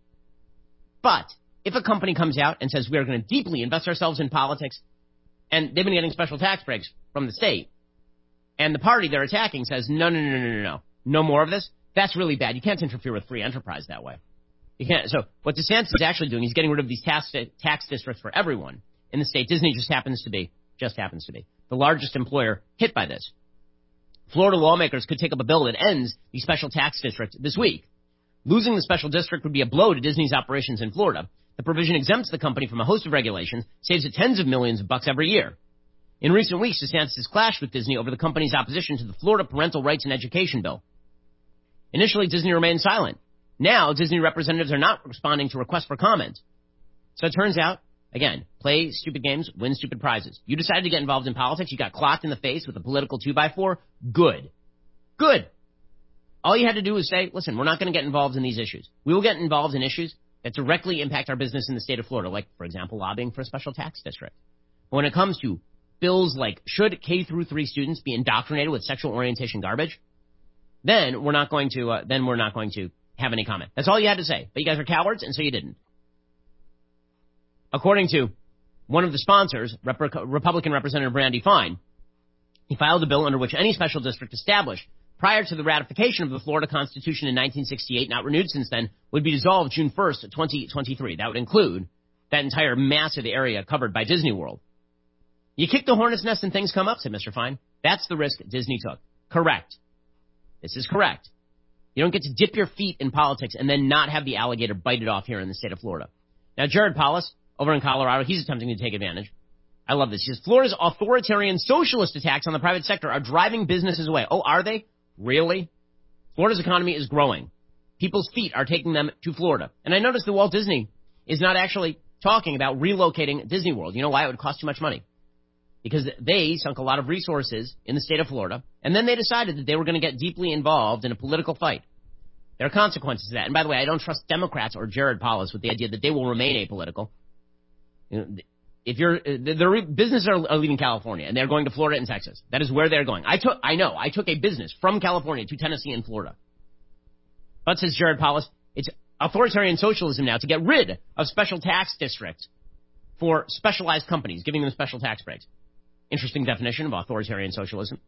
But if a company comes out and says we are going to deeply invest ourselves in politics, and they've been getting special tax breaks from the state, and the party they're attacking says, no, no, no, no, no, no, no more of this, that's really bad. You can't interfere with free enterprise that way. You can't. So what DeSantis is actually doing, he's getting rid of these tax, tax districts for everyone in the state. Disney just happens to be, just happens to be, the largest employer hit by this. Florida lawmakers could take up a bill that ends the special tax district this week. Losing the special district would be a blow to Disney's operations in Florida. The provision exempts the company from a host of regulations, saves it tens of millions of bucks every year. In recent weeks, DeSantis has clashed with Disney over the company's opposition to the Florida Parental Rights and Education Bill. Initially, Disney remained silent. Now, Disney representatives are not responding to requests for comment. So it turns out, again, play stupid games, win stupid prizes. You decided to get involved in politics, you got clocked in the face with a political two by four, good. Good. All you had to do was say, listen, we're not going to get involved in these issues. We will get involved in issues that directly impact our business in the state of Florida, like, for example, lobbying for a special tax district. But when it comes to bills like, should K through three students be indoctrinated with sexual orientation garbage? Then we're not going to, uh, then we're not going to have any comment. That's all you had to say. But you guys are cowards, and so you didn't. According to one of the sponsors, Rep- Republican Representative Randy Fine, he filed a bill under which any special district established prior to the ratification of the Florida Constitution in nineteen sixty-eight, not renewed since then, would be dissolved June first, twenty twenty-three. That would include that entire massive area covered by Disney World. You kick the hornet's nest and things come up, said Mister Fine. That's the risk Disney took. Correct. This is correct. You don't get to dip your feet in politics and then not have the alligator bite it off here in the state of Florida. Now, Jared Polis, over in Colorado, he's attempting to take advantage. I love this. He says, Florida's authoritarian socialist attacks on the private sector are driving businesses away. Oh, are they? Really? Florida's economy is growing. People's feet are taking them to Florida. And I noticed that Walt Disney is not actually talking about relocating Disney World. You know why? It would cost too much money. Because they sunk a lot of resources in the state of Florida, and then they decided that they were going to get deeply involved in a political fight. There are consequences to that. And by the way, I don't trust Democrats or Jared Polis with the idea that they will remain apolitical. You know, if you're, the businesses are, are leaving California, and they're going to Florida and Texas. That is where they're going. I took, I know, I took a business from California to Tennessee and Florida. But, says Jared Polis, it's authoritarian socialism now to get rid of special tax districts for specialized companies, giving them special tax breaks. Interesting definition of authoritarian socialism.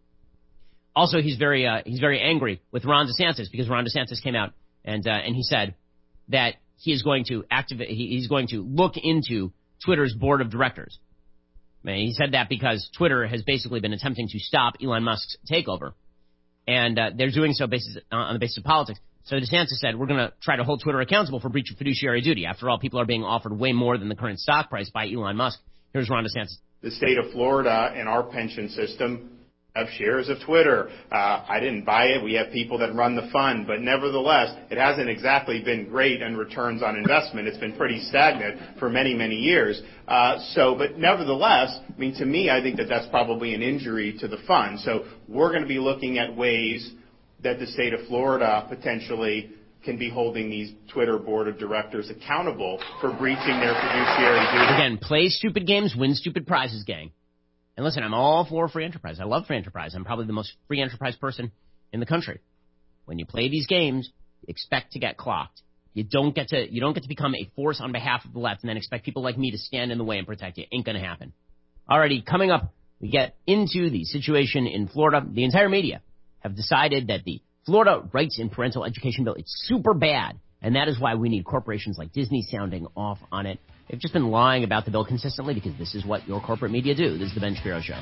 Also, he's very uh, he's very angry with Ron DeSantis because Ron DeSantis came out and uh, and he said that he is going to activate he, he's going to look into Twitter's board of directors. I mean, he said that because Twitter has basically been attempting to stop Elon Musk's takeover, and uh, they're doing so basis, uh, on the basis of politics. So DeSantis said, we're going to try to hold Twitter accountable for breach of fiduciary duty. After all, people are being offered way more than the current stock price by Elon Musk. Here's Ron DeSantis. The state of Florida and our pension system have shares of Twitter. Uh, I didn't buy it. We have people that run the fund, but nevertheless, it hasn't exactly been great in returns on investment. It's been pretty stagnant for many, many years. Uh, so, but nevertheless, I mean, to me, I think that that's probably an injury to the fund. So we're going to be looking at ways that the state of Florida potentially can be holding these Twitter board of directors accountable for breaching their fiduciary duty. Again, play stupid games, win stupid prizes, gang. And listen, I'm all for free enterprise. I love free enterprise. I'm probably the most free enterprise person in the country. When you play these games, expect to get clocked. You don't get to you don't get to become a force on behalf of the left and then expect people like me to stand in the way and protect you. Ain't gonna happen. Alrighty, coming up, we get into the situation in Florida. The entire media have decided that the Florida Rights in Parental Education bill, it's super bad, and that is why we need corporations like Disney sounding off on it. They've just been lying about the bill consistently because this is what your corporate media do. This is the Ben Shapiro Show.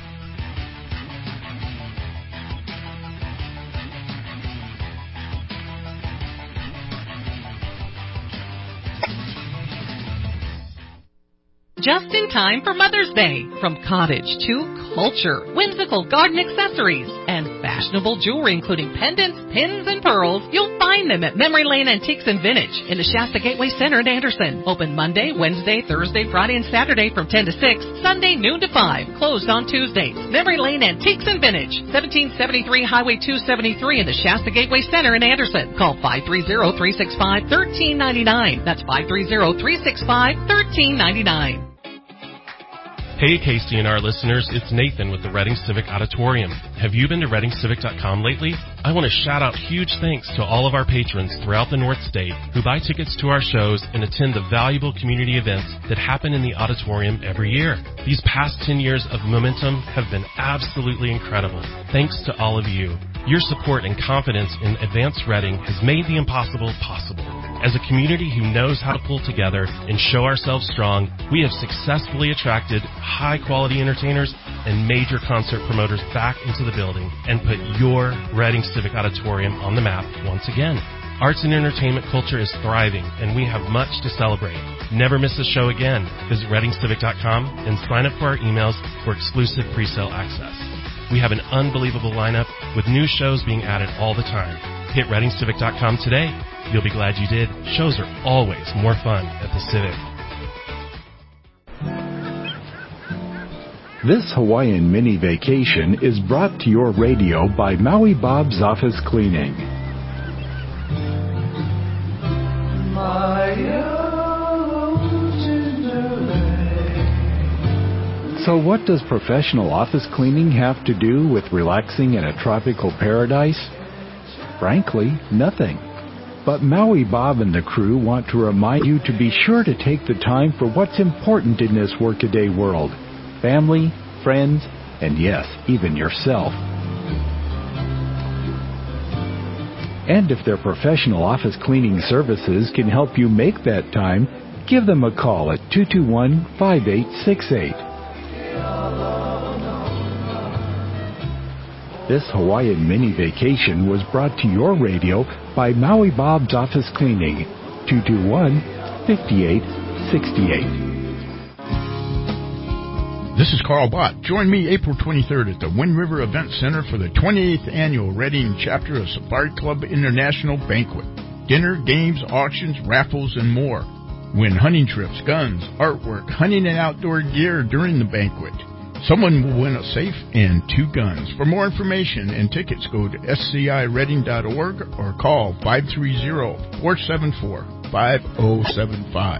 Just in time for Mother's Day. From cottage to culture, whimsical garden accessories, and fashionable jewelry including pendants, pins, and pearls, you'll find them at Memory Lane Antiques and Vintage in the Shasta Gateway Center in Anderson. Open Monday, Wednesday, Thursday, Friday, and Saturday from ten to six, Sunday noon to five, closed on Tuesdays. Memory Lane Antiques and Vintage, seventeen seventy-three Highway two seventy-three in the Shasta Gateway Center in Anderson. Call five three zero, three six five, one three nine nine. That's five three zero, three six five, one three nine nine. Hey K C N R listeners, it's Nathan with the Reading Civic Auditorium. Have you been to reading civic dot com lately? I want to shout out huge thanks to all of our patrons throughout the North State who buy tickets to our shows and attend the valuable community events that happen in the auditorium every year. These past ten years of momentum have been absolutely incredible. Thanks to all of you. Your support and confidence in Advanced Reading has made the impossible possible. As a community who knows how to pull together and show ourselves strong, we have successfully attracted high-quality entertainers and major concert promoters back into the building and put your Reading Civic Auditorium on the map once again. Arts and entertainment culture is thriving, and we have much to celebrate. Never miss a show again. Visit reading civic dot com and sign up for our emails for exclusive pre-sale access. We have an unbelievable lineup with new shows being added all the time. Hit reading civic dot com today. You'll be glad you did. Shows are always more fun at the Civic. This Hawaiian mini vacation is brought to your radio by Maui Bob's Office Cleaning. So what does professional office cleaning have to do with relaxing in a tropical paradise? Frankly, nothing. But Maui Bob and the crew want to remind you to be sure to take the time for what's important in this workaday world. Family, friends, and yes, even yourself. And if their professional office cleaning services can help you make that time, give them a call at two two one, five eight six eight. This Hawaiian mini vacation was brought to your radio by Maui Bob's Office Cleaning, two two one, five eight six eight. This is Carl Bott. Join me April twenty-third at the Wind River Event Center for the twenty-eighth Annual Reading Chapter of Safari Club International Banquet. Dinner, games, auctions, raffles, and more. Win hunting trips, guns, artwork, hunting and outdoor gear during the banquet. Someone will win a safe and two guns. For more information and tickets, go to s c i reading dot org or call five three zero, four seven four, five zero seven five.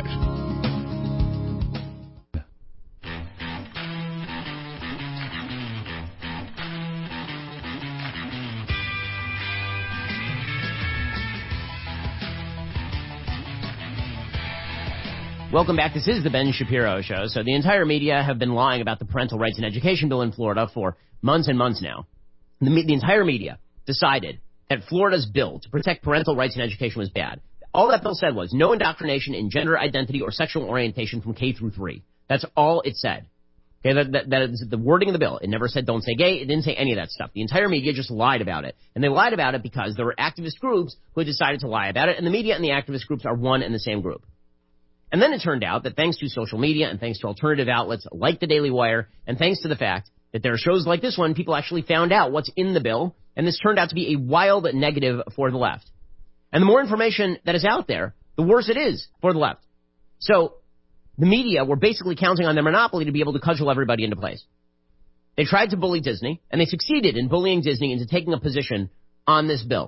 Welcome back. This is the Ben Shapiro Show. So the entire media have been lying about the parental rights and education bill in Florida for months and months now. The, the entire media decided that Florida's bill to protect parental rights and education was bad. All that bill said was no indoctrination in gender identity or sexual orientation from K through three. That's all it said. Okay, that, that, that is the wording of the bill. It never said don't say gay. It didn't say any of that stuff. The entire media just lied about it. And they lied about it because there were activist groups who had decided to lie about it, and the media and the activist groups are one and the same group. And then it turned out that thanks to social media and thanks to alternative outlets like the Daily Wire and thanks to the fact that there are shows like this one, people actually found out what's in the bill, and this turned out to be a wild negative for the left. And the more information that is out there, the worse it is for the left. So the media were basically counting on their monopoly to be able to cudgel everybody into place. They tried to bully Disney, and they succeeded in bullying Disney into taking a position on this bill.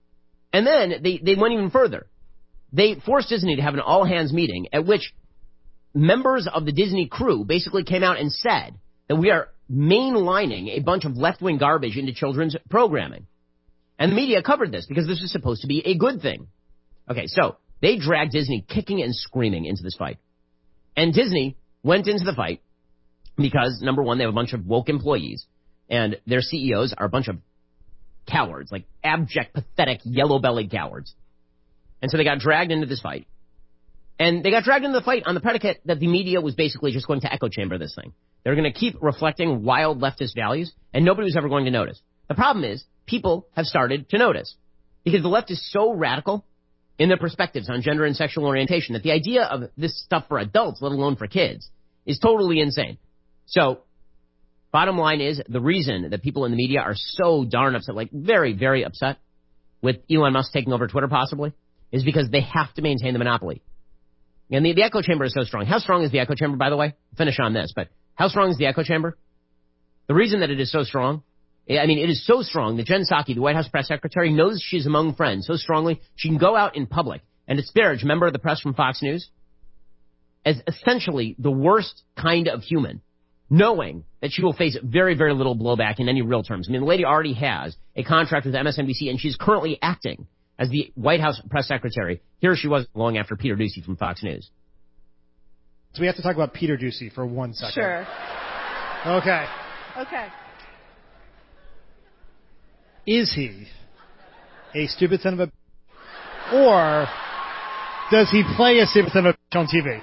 And then they, they went even further. They forced Disney to have an all-hands meeting at which members of the Disney crew basically came out and said that we are mainlining a bunch of left-wing garbage into children's programming. And the media covered this because this is supposed to be a good thing. Okay, so they dragged Disney kicking and screaming into this fight. And Disney went into the fight because, number one, they have a bunch of woke employees, and their C E Os are a bunch of cowards, like abject, pathetic, yellow-bellied cowards. And so they got dragged into this fight. And they got dragged into the fight on the predicate that the media was basically just going to echo chamber this thing. They're going to keep reflecting wild leftist values, and nobody was ever going to notice. The problem is, people have started to notice. Because the left is so radical in their perspectives on gender and sexual orientation that the idea of this stuff for adults, let alone for kids, is totally insane. So, bottom line is, the reason that people in the media are so darn upset, like very, very upset with Elon Musk taking over Twitter possibly, is because they have to maintain the monopoly. And the, the echo chamber is so strong. How strong is the echo chamber, by the way? I'll finish on this, but how strong is the echo chamber? The reason that it is so strong, I mean, it is so strong that Jen Psaki, the White House press secretary, knows she's among friends so strongly she can go out in public and disparage a member of the press from Fox News as essentially the worst kind of human, knowing that she will face very, very little blowback in any real terms. I mean, the lady already has a contract with M S N B C, and she's currently acting as the White House press secretary. Here she was long after Peter Doocy from Fox News. So we have to talk about Peter Doocy for one second. Sure. Okay. Okay. Is he a stupid son of a... Or does he play a stupid son of a on T V?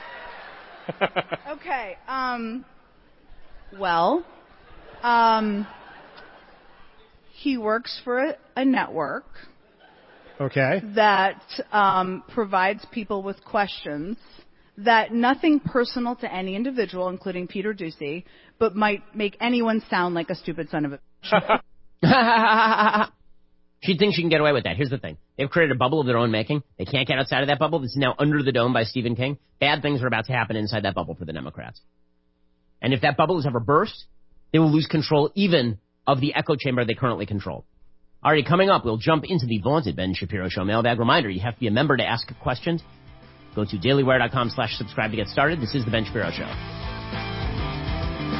Okay. Um, well, um, he works for a, a network. Okay. That um, provides people with questions that nothing personal to any individual, including Peter Doocy, but might make anyone sound like a stupid son of a... She thinks she can get away with that. Here's the thing. They've created a bubble of their own making. They can't get outside of that bubble. This is now Under the Dome by Stephen King. Bad things are about to happen inside that bubble for the Democrats. And if that bubble is ever burst, they will lose control even of the echo chamber they currently control. Alrighty, coming up, we'll jump into the vaunted Ben Shapiro Show mailbag. Reminder, you have to be a member to ask questions. Go to dailywire.com slash subscribe to get started. This is the Ben Shapiro Show.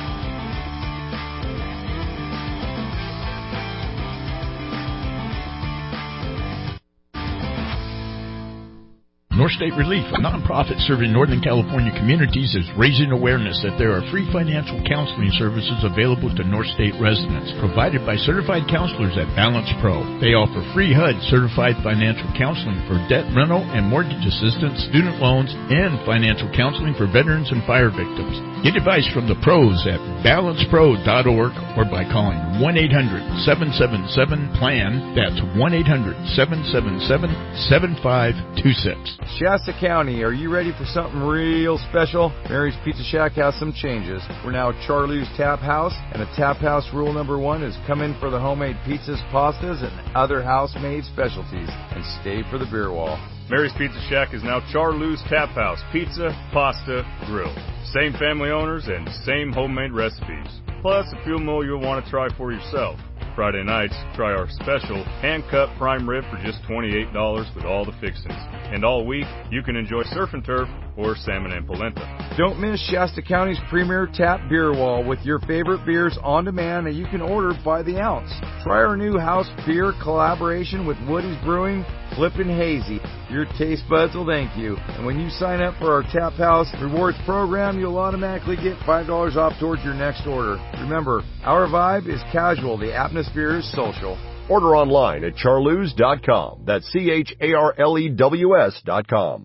North State Relief, a nonprofit serving Northern California communities, is raising awareness that there are free financial counseling services available to North State residents, provided by certified counselors at Balance Pro. They offer free H U D certified financial counseling for debt rental and mortgage assistance, student loans, and financial counseling for veterans and fire victims. Get advice from the pros at balance pro dot org or by calling one eight hundred seven seven seven PLAN. That's one eight hundred seven seven seven seven five two six. Shasta County, are you ready for something real special? Mary's Pizza Shack has some changes. We're now Charlie's Tap House, and a Tap House rule number one is come in for the homemade pizzas, pastas, and other house-made specialties, and stay for the beer wall. Mary's Pizza Shack is now Charlie's Tap House, pizza, pasta, grill. Same family owners and same homemade recipes. Plus a few more you'll want to try for yourself. Friday nights, try our special hand-cut prime rib for just twenty-eight dollars with all the fixings. And all week, you can enjoy surf and turf or salmon and polenta. Don't miss Shasta County's premier tap beer wall with your favorite beers on demand, and you can order by the ounce. Try our new house beer collaboration with Woody's Brewing, Flippin' Hazy. Your taste buds will thank you. And when you sign up for our Tap House Rewards program, you'll automatically get five dollars off towards your next order. Remember, our vibe is casual. The atmosphere is social. Order online at charlews dot com. That's C H A R L E W S dot com.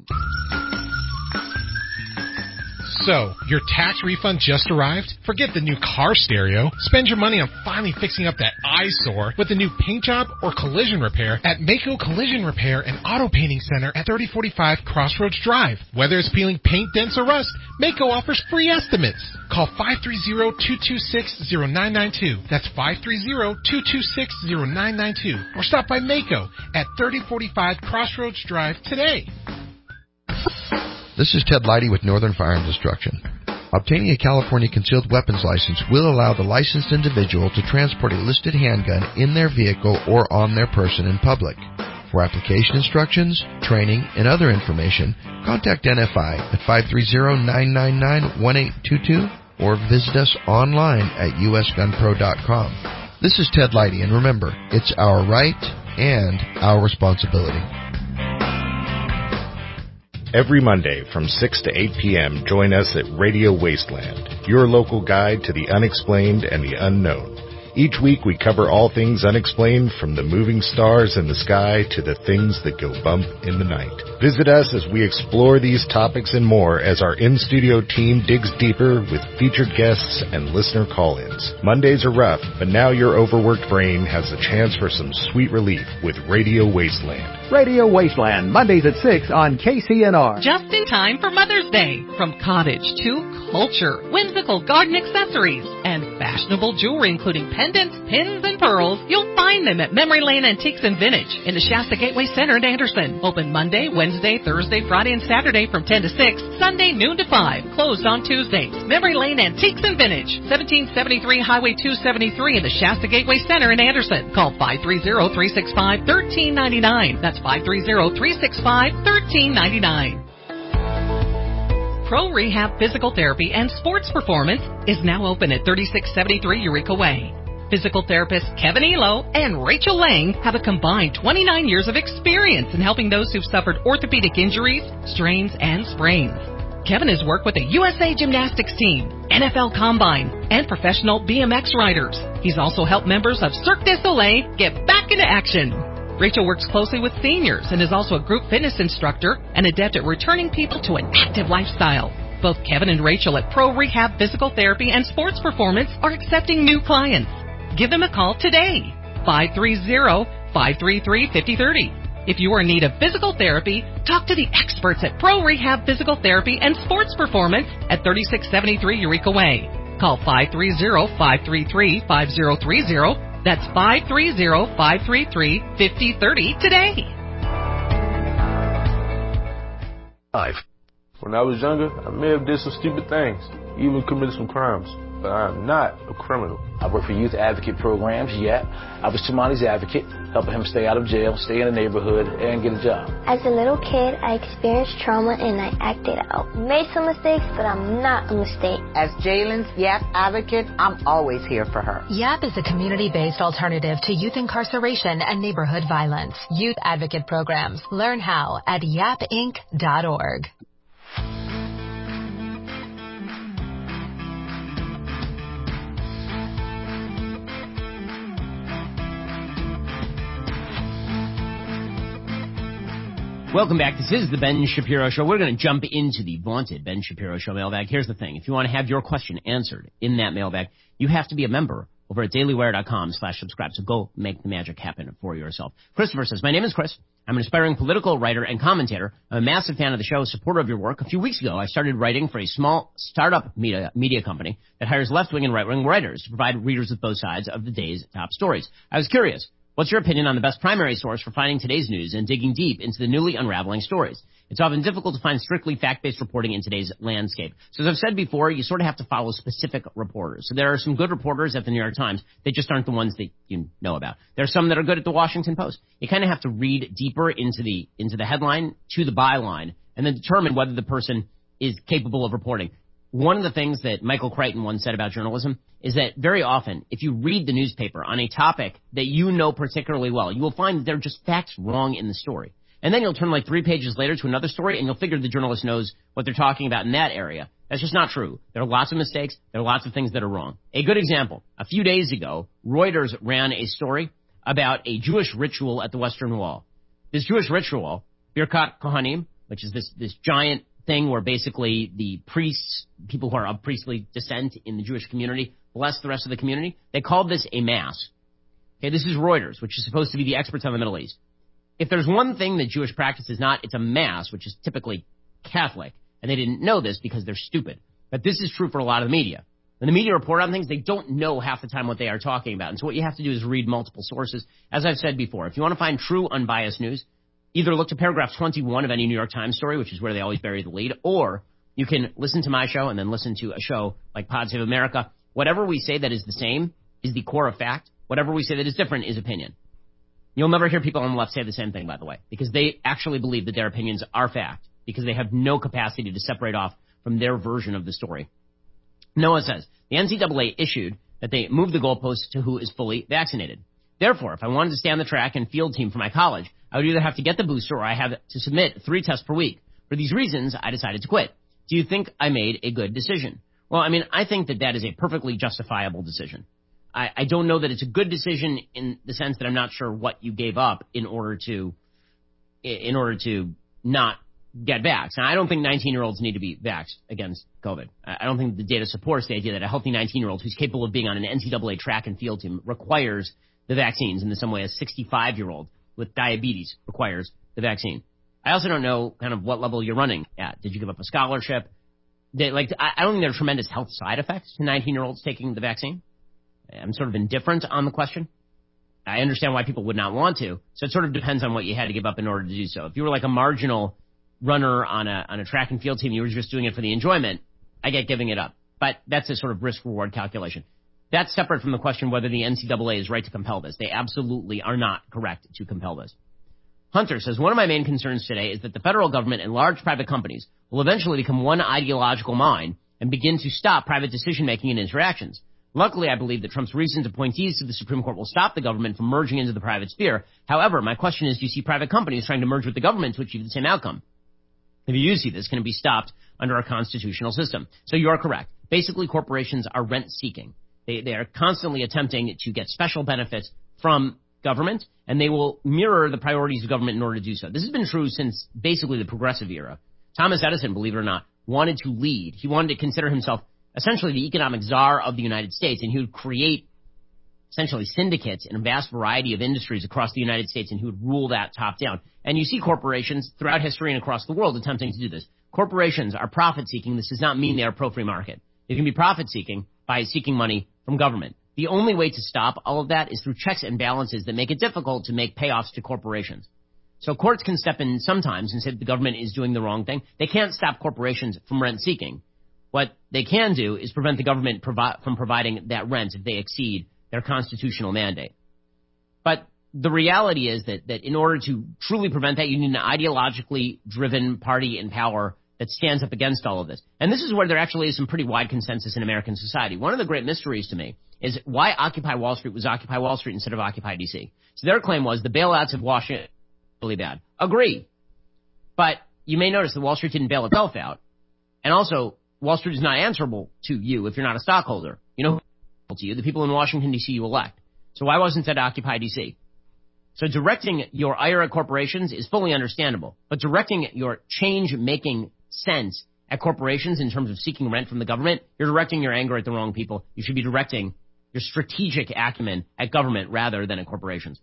So, your tax refund just arrived? Forget the new car stereo. Spend your money on finally fixing up that eyesore with a new paint job or collision repair at Mako Collision Repair and Auto Painting Center at thirty forty-five Crossroads Drive. Whether it's peeling paint, dents, or rust, Mako offers free estimates. Call five three zero, two two six, zero nine nine two. That's five three zero, two two six, zero nine nine two. Or stop by Mako at thirty forty-five Crossroads Drive today. This is Ted Leidy with Northern Firearms Instruction. Obtaining a California concealed weapons license will allow the licensed individual to transport a listed handgun in their vehicle or on their person in public. For application instructions, training, and other information, contact N F I at five three zero, nine nine nine, one eight two two or visit us online at U S gun pro dot com. This is Ted Leidy, and remember, it's our right and our responsibility. Every Monday from six to eight p.m., join us at Radio Wasteland, your local guide to the unexplained and the unknown. Each week we cover all things unexplained, from the moving stars in the sky to the things that go bump in the night. Visit us as we explore these topics and more as our in-studio team digs deeper with featured guests and listener call-ins. Mondays are rough, but now your overworked brain has a chance for some sweet relief with Radio Wasteland. Radio Wasteland, Mondays at six on K C N R. Just in time for Mother's Day. From cottage to culture, whimsical garden accessories, and fashionable jewelry including pendants, pins, and pearls, you'll find them at Memory Lane Antiques and Vintage in the Shasta Gateway Center in Anderson. Open Monday, Wednesday, Thursday, Friday, and Saturday from ten to six, Sunday noon to five, closed on Tuesdays. Memory Lane Antiques and Vintage, seventeen seventy-three Highway two seventy-three in the Shasta Gateway Center in Anderson. Call five three zero, three six five, one three nine nine. That's five three zero, three six five, one three nine nine. Pro Rehab Physical Therapy and Sports Performance is now open at thirty-six seventy-three Eureka Way. Physical therapists Kevin Elo and Rachel Lang have a combined twenty-nine years of experience in helping those who've suffered orthopedic injuries, strains, and sprains. Kevin has worked with the U S A Gymnastics team, N F L Combine, and professional B M X riders. He's also helped members of Cirque du Soleil get back into action. Rachel works closely with seniors and is also a group fitness instructor and adept at returning people to an active lifestyle. Both Kevin and Rachel at Pro Rehab Physical Therapy and Sports Performance are accepting new clients. Give them a call today, five three zero, five three three, five zero three zero. If you are in need of physical therapy, talk to the experts at Pro Rehab Physical Therapy and Sports Performance at thirty-six seventy-three Eureka Way. Call five three zero, five three three, five zero three zero. That's five three zero, five three three, five zero three zero today. When I was younger, I may have did some stupid things. even committed some crimes. But I am not a criminal. I work for youth advocate programs, yeah. I was Tamani's advocate, helping him stay out of jail, stay in the neighborhood, and get a job. As a little kid, I experienced trauma and I acted out. Made some mistakes, but I'm not a mistake. As Jalen's YAP advocate, I'm always here for her. YAP is a community-based alternative to youth incarceration and neighborhood violence. Youth advocate programs. Learn how at yap inc dot org. Welcome back. This is the Ben Shapiro Show. We're going to jump into the vaunted Ben Shapiro Show mailbag. Here's the thing. If you want to have your question answered in that mailbag, you have to be a member over at dailywire.com slash subscribe. So go make the magic happen for yourself. Christopher says, my name is Chris. I'm an aspiring political writer and commentator. I'm a massive fan of the show, supporter of your work. A few weeks ago, I started writing for a small startup media, media company that hires left-wing and right-wing writers to provide readers with both sides of the day's top stories. I was curious. What's your opinion on the best primary source for finding today's news and digging deep into the newly unraveling stories? It's often difficult to find strictly fact-based reporting in today's landscape. So as I've said before, you sort of have to follow specific reporters. So there are some good reporters at the New York Times. They just aren't the ones that you know about. There are some that are good at the Washington Post. You kind of have to read deeper into the into the headline to the byline and then determine whether the person is capable of reporting. One of the things that Michael Crichton once said about journalism is that very often, if you read the newspaper on a topic that you know particularly well, you will find that there are just facts wrong in the story. And then you'll turn like three pages later to another story, and you'll figure the journalist knows what they're talking about in that area. That's just not true. There are lots of mistakes. There are lots of things that are wrong. A good example, a few days ago, Reuters ran a story about a Jewish ritual at the Western Wall. This Jewish ritual, Birkat Kohanim, which is this, this giant thing where basically the priests, people who are of priestly descent in the Jewish community, bless the rest of the community. They called this a mass. Okay, this is Reuters, which is supposed to be the experts on the Middle East. If there's one thing that Jewish practice is not, it's a mass, which is typically Catholic. And they didn't know this because they're stupid. But this is true for a lot of the media. When the media report on things, they don't know half the time what they are talking about. And so what you have to do is read multiple sources. As I've said before, if you want to find true, unbiased news, either look to paragraph twenty-one of any New York Times story, which is where they always bury the lead, or you can listen to my show and then listen to a show like Pod Save America. Whatever we say that is the same is the core of fact. Whatever we say that is different is opinion. You'll never hear people on the left say the same thing, by the way, because they actually believe that their opinions are fact, because they have no capacity to separate off from their version of the story. Noah says, the N C double A issued that they moved the goalposts to who is fully vaccinated. Therefore, if I wanted to stay on the track and field team for my college, I would either have to get the booster or I have to submit three tests per week. For these reasons, I decided to quit. Do you think I made a good decision? Well, I mean, I think that that is a perfectly justifiable decision. I, I don't know that it's a good decision in the sense that I'm not sure what you gave up in order to, in order to not get vaxxed. Now, I don't think nineteen-year-olds need to be vaxxed against COVID. I don't think the data supports the idea that a healthy nineteen-year-old who's capable of being on an N C double A track and field team requires the vaccines in the same way a sixty-five-year-old with diabetes requires the vaccine. I also don't know kind of what level you're running at. Did you give up a scholarship? They, like, I, I don't think there are tremendous health side effects to nineteen-year-olds taking the vaccine. I'm sort of indifferent on the question. I understand why people would not want to, so it sort of depends on what you had to give up in order to do so. If you were like a marginal runner on a on a track and field team, you were just doing it for the enjoyment, I get giving it up. But that's a sort of risk-reward calculation. That's separate from the question whether the N C double A is right to compel this. They absolutely are not correct to compel this. Hunter says, one of my main concerns today is that the federal government and large private companies will eventually become one ideological mind and begin to stop private decision-making and interactions. Luckily, I believe that Trump's recent appointees to the Supreme Court will stop the government from merging into the private sphere. However, my question is, do you see private companies trying to merge with the government to achieve the same outcome? If you do see this, can it be stopped under our constitutional system? So you are correct. Basically, corporations are rent-seeking. They, they are constantly attempting to get special benefits from government, and they will mirror the priorities of government in order to do so. This has been true since basically the progressive era. Thomas Edison, believe it or not, wanted to lead. He wanted to consider himself essentially the economic czar of the United States, and he would create essentially syndicates in a vast variety of industries across the United States, and he would rule that top down. And you see corporations throughout history and across the world attempting to do this. Corporations are profit-seeking. This does not mean they are pro-free market. They can be profit-seeking by seeking money from government. The only way to stop all of that is through checks and balances that make it difficult to make payoffs to corporations. So courts can step in sometimes and say that the government is doing the wrong thing. They can't stop corporations from rent-seeking. What they can do is prevent the government provi- from providing that rent if they exceed their constitutional mandate. But the reality is that, that in order to truly prevent that, you need an ideologically driven party in power that stands up against all of this. And this is where there actually is some pretty wide consensus in American society. One of the great mysteries to me is why Occupy Wall Street was Occupy Wall Street instead of Occupy D C. So their claim was the bailouts of Washington really bad. Agree. But you may notice that Wall Street didn't bail itself out. And also, Wall Street is not answerable to you if you're not a stockholder. You know who is to you? The people in Washington, D C you elect. So why wasn't that Occupy D C? So directing your ire at corporations is fully understandable. But directing your change-making sense at corporations in terms of seeking rent from the government, you're directing your anger at the wrong people. You should be directing your strategic acumen at government rather than at corporations.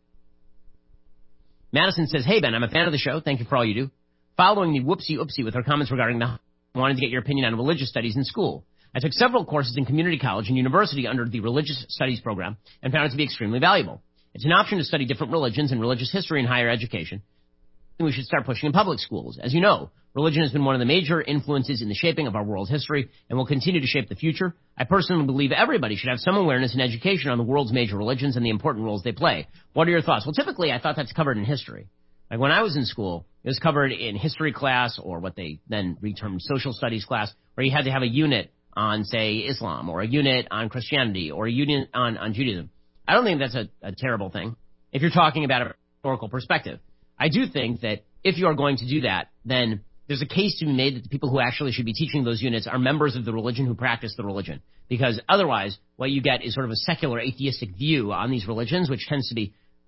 Madison says, hey, Ben, I'm a fan of the show. Thank you for all you do. Following the whoopsie-oopsie with her comments regarding the wanted to get your opinion on religious studies in school. I took several courses in community college and university under the religious studies program and found it to be extremely valuable. It's an option to study different religions and religious history in higher education. We should start pushing in public schools. As you know, religion has been one of the major influences in the shaping of our world history and will continue to shape the future. I personally believe everybody should have some awareness and education on the world's major religions and the important roles they play. What are your thoughts? Well, typically, I thought that's covered in history. Like when I was in school, it was covered in history class or what they then retermed social studies class, where you had to have a unit on, say, Islam or a unit on Christianity or a unit on, on Judaism. I don't think that's a, a terrible thing if you're talking about a historical perspective. I do think that if you are going to do that, then there's a case to be made that the people who actually should be teaching those units are members of the religion who practice the religion. Because otherwise, what you get is sort of a secular atheistic view on these religions, which tends to be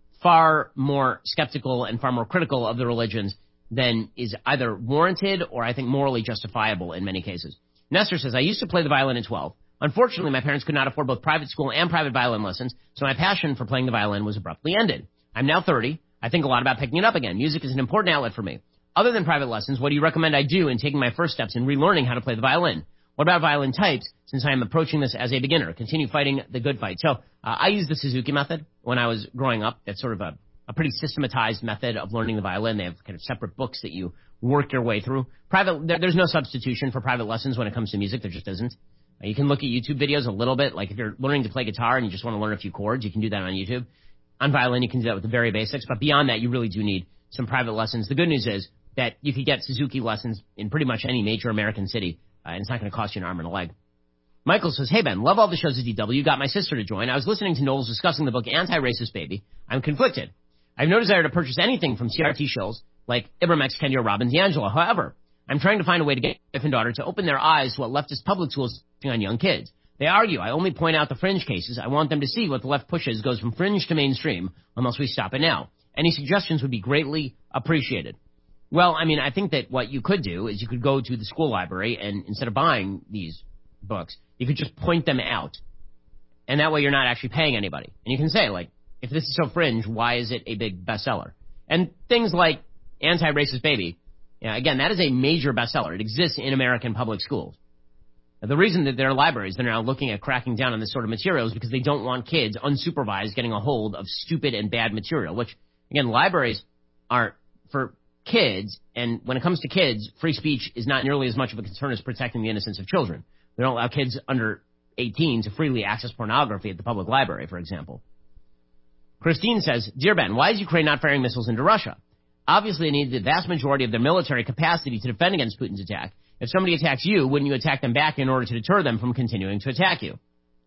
far more skeptical and far more critical of the religions than is either warranted or I think morally justifiable in many cases. Nestor says, I used to play the violin at twelve. Unfortunately, my parents could not afford both private school and private violin lessons, so my passion for playing the violin was abruptly ended. I'm now thirty. I think a lot about picking it up again. Music is an important outlet for me. Other than private lessons, what do you recommend I do in taking my first steps in relearning how to play the violin? What about violin types, since I am approaching this as a beginner? Continue fighting the good fight. So uh, I used the Suzuki method when I was growing up. That's sort of a, a pretty systematized method of learning the violin. They have kind of separate books that you work your way through. Private, there, there's no substitution for private lessons when it comes to music. There just isn't. Uh, you can look at YouTube videos a little bit. Like if you're learning to play guitar and you just want to learn a few chords, you can do that on YouTube. On violin, you can do that with the very basics. But beyond that, you really do need some private lessons. The good news is that you could get Suzuki lessons in pretty much any major American city, uh, and it's not going to cost you an arm and a leg. Michael says, hey, Ben, love all the shows at D W. Got my sister to join. I was listening to Knowles discussing the book Anti-Racist Baby. I'm conflicted. I have no desire to purchase anything from C R T shows like Ibramex, Kendi, or Robin DiAngelo. However, I'm trying to find a way to get my wife and daughter to open their eyes to what leftist public schools are on young kids. They argue I only point out the fringe cases. I want them to see what the left pushes goes from fringe to mainstream unless we stop it now. Any suggestions would be greatly appreciated. Well, I mean, I think that what you could do is you could go to the school library and instead of buying these books, you could just point them out. And that way you're not actually paying anybody. And you can say, like, if this is so fringe, why is it a big bestseller? And things like Anti-Racist Baby, you know, again, that is a major bestseller. It exists in American public schools. Now, the reason that there are libraries that are now looking at cracking down on this sort of material is because they don't want kids unsupervised getting a hold of stupid and bad material, which, again, libraries aren't for kids, and when it comes to kids, free speech is not nearly as much of a concern as protecting the innocence of children. They don't allow kids under eighteen to freely access pornography at the public library, for example. Christine says, Dear Ben, why is Ukraine not firing missiles into Russia? Obviously, they need the vast majority of their military capacity to defend against Putin's attack. If somebody attacks you, wouldn't you attack them back in order to deter them from continuing to attack you?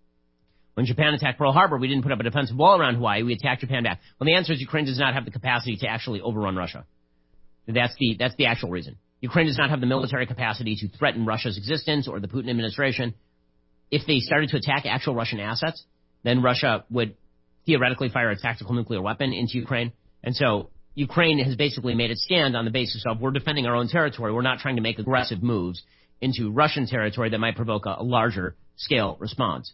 When Japan attacked Pearl Harbor, we didn't put up a defensive wall around Hawaii. We attacked Japan back. Well, the answer is Ukraine does not have the capacity to actually overrun Russia. That's the, that's the actual reason. Ukraine does not have the military capacity to threaten Russia's existence or the Putin administration. If they started to attack actual Russian assets, then Russia would theoretically fire a tactical nuclear weapon into Ukraine. And so Ukraine has basically made its stand on the basis of we're defending our own territory. We're not trying to make aggressive moves into Russian territory that might provoke a, a larger scale response.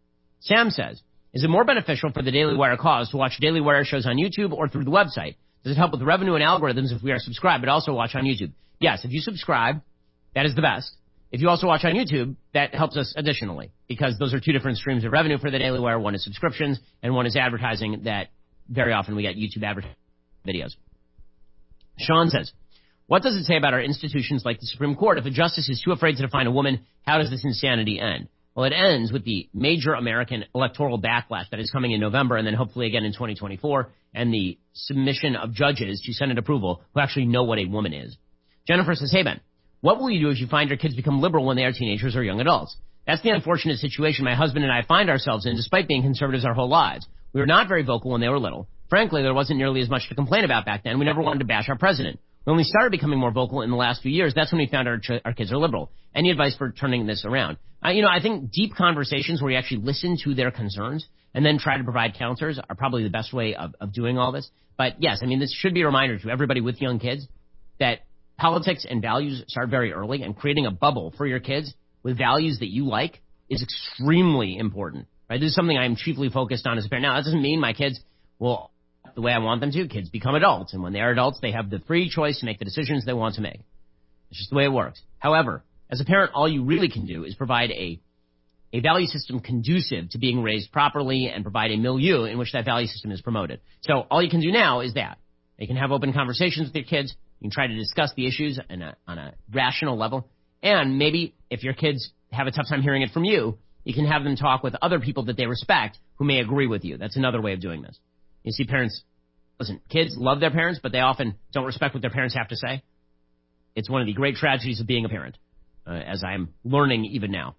Sam says, is it more beneficial for the Daily Wire cause to watch Daily Wire shows on YouTube or through the website? Does it help with revenue and algorithms if we are subscribed but also watch on YouTube? Yes, if you subscribe, that is the best. If you also watch on YouTube, that helps us additionally because those are two different streams of revenue for the Daily Wire. One is subscriptions and one is advertising that very often we get YouTube advertising videos. Sean says, What does it say about our institutions like the Supreme Court? If a justice is too afraid to define a woman, how does this insanity end? Well, it ends with the major American electoral backlash that is coming in November and then hopefully again in twenty twenty-four, and the submission of judges to Senate approval who actually know what a woman is. Jennifer says, hey, Ben, what will you do if you find your kids become liberal when they are teenagers or young adults? That's the unfortunate situation my husband and I find ourselves in despite being conservatives our whole lives. We were not very vocal when they were little. Frankly, there wasn't nearly as much to complain about back then. We never wanted to bash our president. When we started becoming more vocal in the last few years, that's when we found our, ch- our kids are liberal. Any advice for turning this around? Uh, you know, I think deep conversations where you actually listen to their concerns and then try to provide counters are probably the best way of, of doing all this. But yes, I mean, this should be a reminder to everybody with young kids that politics and values start very early, and creating a bubble for your kids with values that you like is extremely important. Right? This is something I'm chiefly focused on as a parent. Now, that doesn't mean my kids will the way I want them to. Kids become adults, and when they are adults, they have the free choice to make the decisions they want to make. It's just the way it works. However, as a parent, all you really can do is provide a a value system conducive to being raised properly and provide a milieu in which that value system is promoted. So all you can do now is that. You can have open conversations with your kids. You can try to discuss the issues on a, on a rational level. And maybe if your kids have a tough time hearing it from you, you can have them talk with other people that they respect who may agree with you. That's another way of doing this. You see, parents, listen, kids love their parents, but they often don't respect what their parents have to say. It's one of the great tragedies of being a parent, uh, as I'm learning even now.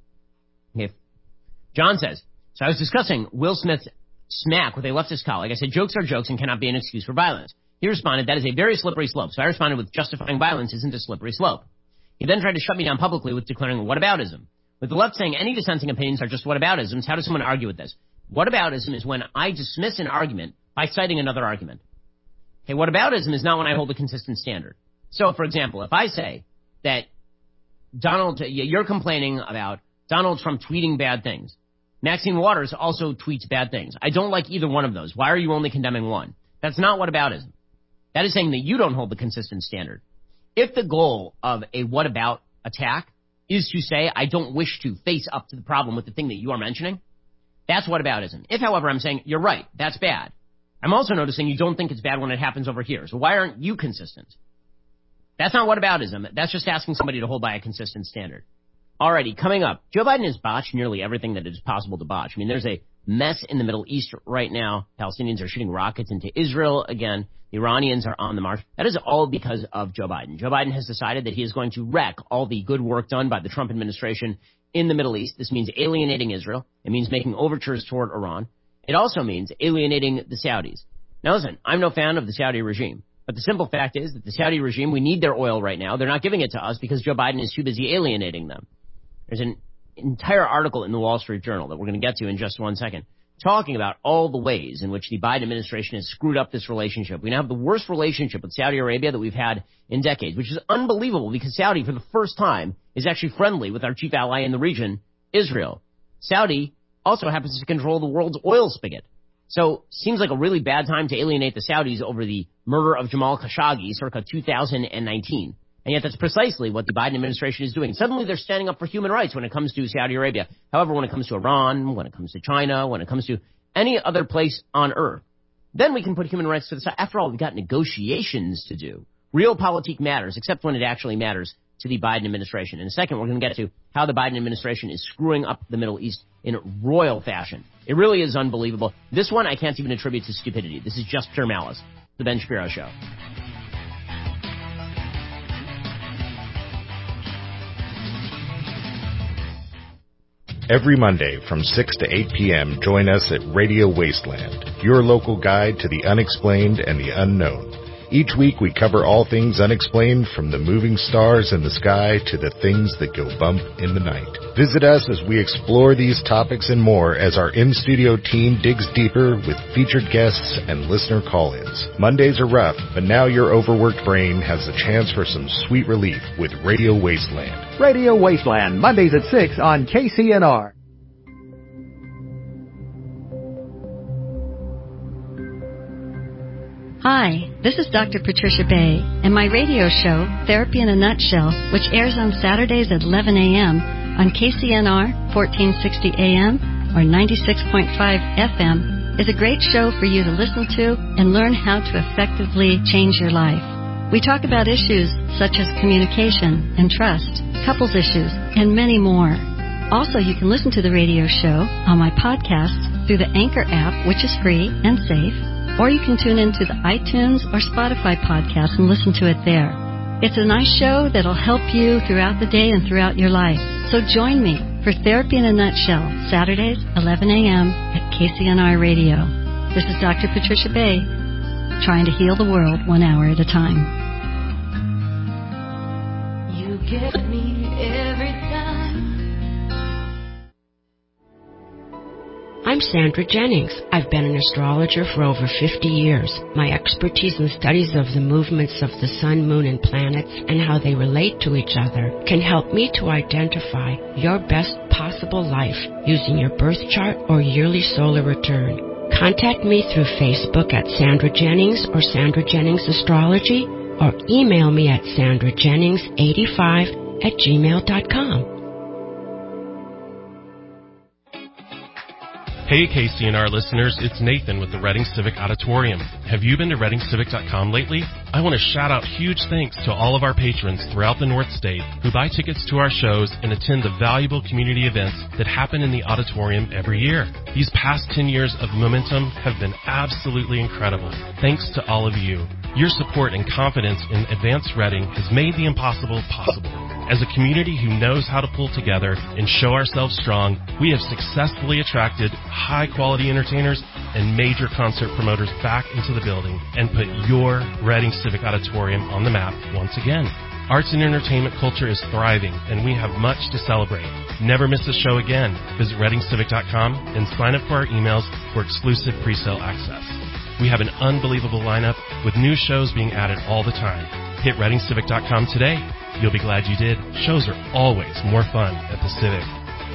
Okay. John says, so I was discussing Will Smith's smack with a leftist colleague. I said, jokes are jokes and cannot be an excuse for violence. He responded, that is a very slippery slope. So I responded with, justifying violence isn't a slippery slope. He then tried to shut me down publicly with declaring whataboutism. With the left saying any dissenting opinions are just whataboutisms, how does someone argue with this? Whataboutism is when I dismiss an argument by citing another argument. Okay, whataboutism is not when I hold a consistent standard. So, for example, if I say that Donald, you're complaining about Donald Trump tweeting bad things. Maxine Waters also tweets bad things. I don't like either one of those. Why are you only condemning one? That's not whataboutism. That is saying that you don't hold the consistent standard. If the goal of a whatabout attack is to say, I don't wish to face up to the problem with the thing that you are mentioning, that's whataboutism. If, however, I'm saying, you're right, that's bad, I'm also noticing you don't think it's bad when it happens over here. So why aren't you consistent? That's not whataboutism. That's just asking somebody to hold by a consistent standard. Alrighty, coming up, Joe Biden has botched nearly everything that is possible to botch. I mean, there's a mess in the Middle East right now. Palestinians are shooting rockets into Israel again. The Iranians are on the march. That is all because of Joe Biden. Joe Biden has decided that he is going to wreck all the good work done by the Trump administration in the Middle East. This means alienating Israel. It means making overtures toward Iran. It also means alienating the Saudis. Now listen, I'm no fan of the Saudi regime, but the simple fact is that the Saudi regime, we need their oil right now. They're not giving it to us because Joe Biden is too busy alienating them. There's an entire article in the Wall Street Journal that we're going to get to in just one second, talking about all the ways in which the Biden administration has screwed up this relationship. We now have the worst relationship with Saudi Arabia that we've had in decades, which is unbelievable because Saudi, for the first time, is actually friendly with our chief ally in the region, Israel. Saudi also happens to control the world's oil spigot. So, seems like a really bad time to alienate the Saudis over the murder of Jamal Khashoggi circa two thousand nineteen. And yet that's precisely what the Biden administration is doing. Suddenly they're standing up for human rights when it comes to Saudi Arabia. However, when it comes to Iran, when it comes to China, when it comes to any other place on earth, then we can put human rights to the side. After all, we've got negotiations to do. Realpolitik matters, except when it actually matters to the Biden administration. In a second, we're going to get to how the Biden administration is screwing up the Middle East in royal fashion. It really is unbelievable. This one I can't even attribute to stupidity. This is just pure malice. The Ben Shapiro Show. Every Monday from six to eight p.m., join us at Radio Wasteland, your local guide to the unexplained and the unknown. Each week we cover all things unexplained, from the moving stars in the sky to the things that go bump in the night. Visit us as we explore these topics and more as our in-studio team digs deeper with featured guests and listener call-ins. Mondays are rough, but now your overworked brain has the chance for some sweet relief with Radio Wasteland. Radio Wasteland, Mondays at six on K C N R. Hi, this is Doctor Patricia Bay, and my radio show, Therapy in a Nutshell, which airs on Saturdays at eleven a.m. on K C N R fourteen sixty A M or ninety-six point five F M, is a great show for you to listen to and learn how to effectively change your life. We talk about issues such as communication and trust, couples issues, and many more. Also, you can listen to the radio show on my podcast through the Anchor app, which is free and safe, or you can tune into the iTunes or Spotify podcast and listen to it there. It's a nice show that'll help you throughout the day and throughout your life. So join me for Therapy in a Nutshell, Saturdays, eleven a.m. at K C N R Radio. This is Doctor Patricia Bay, trying to heal the world one hour at a time. You get me every time. I'm Sandra Jennings. I've been an astrologer for over fifty years. My expertise in studies of the movements of the sun, moon, and planets and how they relate to each other can help me to identify your best possible life using your birth chart or yearly solar return. Contact me through Facebook at Sandra Jennings or Sandra Jennings Astrology, or email me at sandra jennings eighty-five at gmail dot com. Hey K C N R listeners, it's Nathan with the Reading Civic Auditorium. Have you been to reading civic dot com lately? I want to shout out huge thanks to all of our patrons throughout the North State who buy tickets to our shows and attend the valuable community events that happen in the auditorium every year. These past ten years of momentum have been absolutely incredible. Thanks to all of you. Your support and confidence in Advanced Reading has made the impossible possible. As a community who knows how to pull together and show ourselves strong, we have successfully attracted high-quality entertainers and major concert promoters back into the building and put your Reading Civic Auditorium on the map once again. Arts and entertainment culture is thriving, and we have much to celebrate. Never miss a show again. Visit reading civic dot com and sign up for our emails for exclusive pre-sale access. We have an unbelievable lineup with new shows being added all the time. Hit reading civic dot com today. You'll be glad you did. Shows are always more fun at the Civic.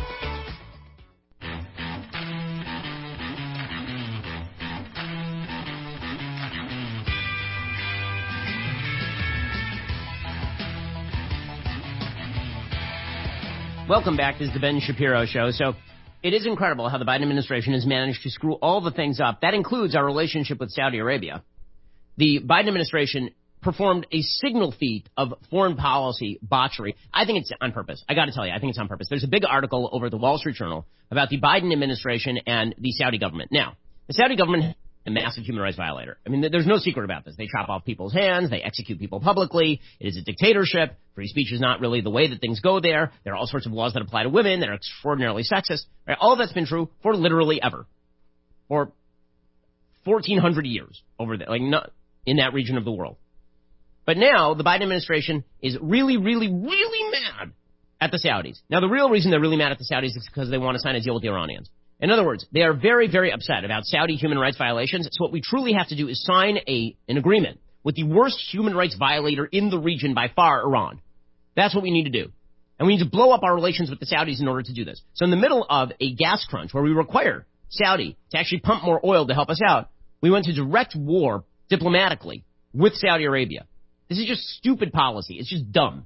Welcome back. This is the Ben Shapiro Show. So it is incredible how the Biden administration has managed to screw all the things up. That includes our relationship with Saudi Arabia. The Biden administration performed a signal feat of foreign policy botchery. I think it's on purpose. I got to tell you, I think it's on purpose. There's a big article over at the Wall Street Journal about the Biden administration and the Saudi government. Now, the Saudi government is a massive human rights violator. I mean, there's no secret about this. They chop off people's hands. They execute people publicly. It is a dictatorship. Free speech is not really the way that things go there. There are all sorts of laws that apply to women that are extraordinarily sexist. Right? All of that's been true for literally ever. For fourteen hundred years over there, like not in that region of the world. But now the Biden administration is really, really, really mad at the Saudis. Now, the real reason they're really mad at the Saudis is because they want to sign a deal with the Iranians. In other words, they are very, very upset about Saudi human rights violations. So what we truly have to do is sign a an agreement with the worst human rights violator in the region by far, Iran. That's what we need to do. And we need to blow up our relations with the Saudis in order to do this. So in the middle of a gas crunch where we require Saudi to actually pump more oil to help us out, we went to direct war diplomatically with Saudi Arabia. This is just stupid policy. It's just dumb.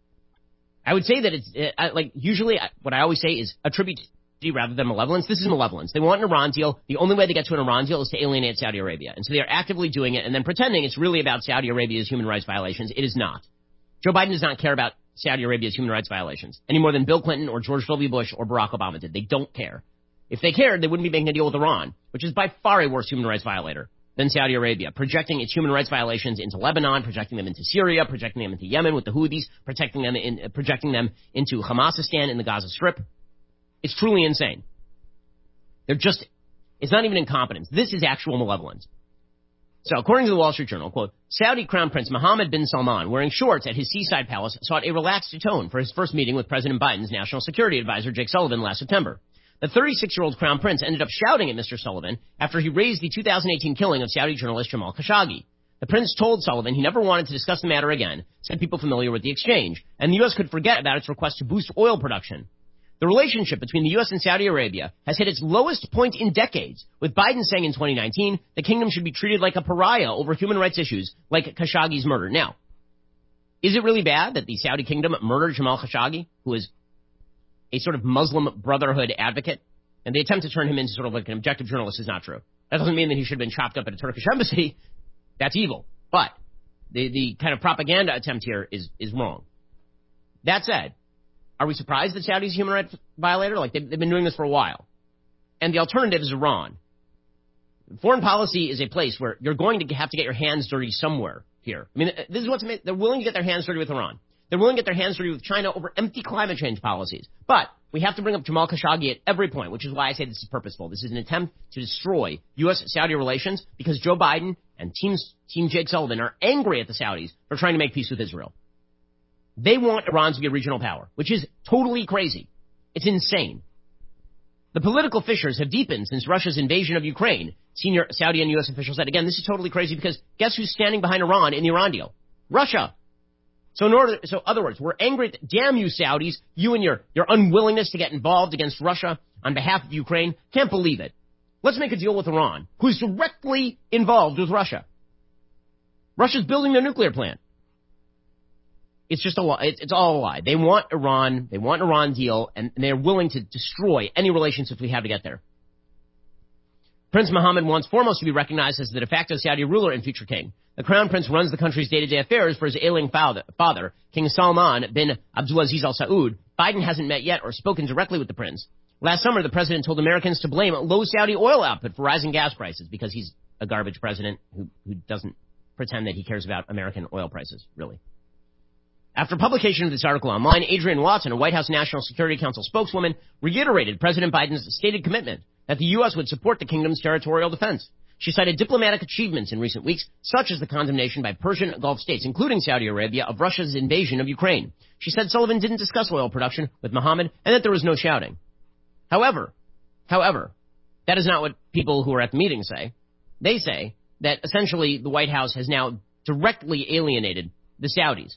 I would say that it's, uh, like, usually uh, what I always say is attribute rather than malevolence. This is malevolence. They want an Iran deal. The only way to get to an Iran deal is to alienate Saudi Arabia. And so they are actively doing it and then pretending it's really about Saudi Arabia's human rights violations. It is not. Joe Biden does not care about Saudi Arabia's human rights violations any more than Bill Clinton or George W. Bush or Barack Obama did. They don't care. If they cared, they wouldn't be making a deal with Iran, which is by far a worse human rights violator than Saudi Arabia, projecting its human rights violations into Lebanon, projecting them into Syria, projecting them into Yemen with the Houthis, protecting them in, uh, projecting them into Hamasistan in the Gaza Strip. It's truly insane. They're just, it's not even incompetence. This is actual malevolence. So according to the Wall Street Journal, quote, Saudi Crown Prince Mohammed bin Salman, wearing shorts at his seaside palace, sought a relaxed tone for his first meeting with President Biden's national security advisor, Jake Sullivan, last September. The thirty-six-year-old Crown Prince ended up shouting at Mister Sullivan after he raised the two thousand eighteen killing of Saudi journalist Jamal Khashoggi. The prince told Sullivan he never wanted to discuss the matter again, said people familiar with the exchange, and the U S could forget about its request to boost oil production. The relationship between the U S and Saudi Arabia has hit its lowest point in decades, with Biden saying in twenty nineteen the kingdom should be treated like a pariah over human rights issues like Khashoggi's murder. Now, is it really bad that the Saudi kingdom murdered Jamal Khashoggi, who is a sort of Muslim Brotherhood advocate, and the attempt to turn him into sort of like an objective journalist is not true? That doesn't mean that he should have been chopped up at a Turkish embassy. That's evil. But The, the kind of propaganda attempt here is, is wrong. That said, are we surprised that Saudi's a human rights violator? Like, they've, they've been doing this for a while. And the alternative is Iran. Foreign policy is a place where you're going to have to get your hands dirty somewhere here. I mean, this is what's they're willing to get their hands dirty with Iran. They're willing to get their hands dirty with China over empty climate change policies. But we have to bring up Jamal Khashoggi at every point, which is why I say this is purposeful. This is an attempt to destroy U S Saudi relations because Joe Biden and Team, Team Jake Sullivan are angry at the Saudis for trying to make peace with Israel. They want Iran to be a regional power, which is totally crazy. It's insane. The political fissures have deepened since Russia's invasion of Ukraine. Senior Saudi and U S officials said, again, this is totally crazy because guess who's standing behind Iran in the Iran deal? Russia. So in order, so other words, we're angry at, damn you Saudis, you and your, your unwillingness to get involved against Russia on behalf of Ukraine. Can't believe it. Let's make a deal with Iran, who's directly involved with Russia. Russia's building their nuclear plant. It's just a lie. It's, it's all a lie. They want Iran. They want an Iran deal, and they're willing to destroy any relationships we have to get there. Prince Mohammed wants foremost to be recognized as the de facto Saudi ruler and future king. The crown prince runs the country's day-to-day affairs for his ailing father, father, King Salman bin Abdulaziz Al Saud. Biden hasn't met yet or spoken directly with the prince. Last summer, the president told Americans to blame low Saudi oil output for rising gas prices because he's a garbage president who, who doesn't pretend that he cares about American oil prices, really. After publication of this article online, Adrienne Watson, a White House National Security Council spokeswoman, reiterated President Biden's stated commitment that the U S would support the kingdom's territorial defense. She cited diplomatic achievements in recent weeks, such as the condemnation by Persian Gulf states, including Saudi Arabia, of Russia's invasion of Ukraine. She said Sullivan didn't discuss oil production with Mohammed and that there was no shouting. However, however, that is not what people who are at the meeting say. They say that essentially the White House has now directly alienated the Saudis.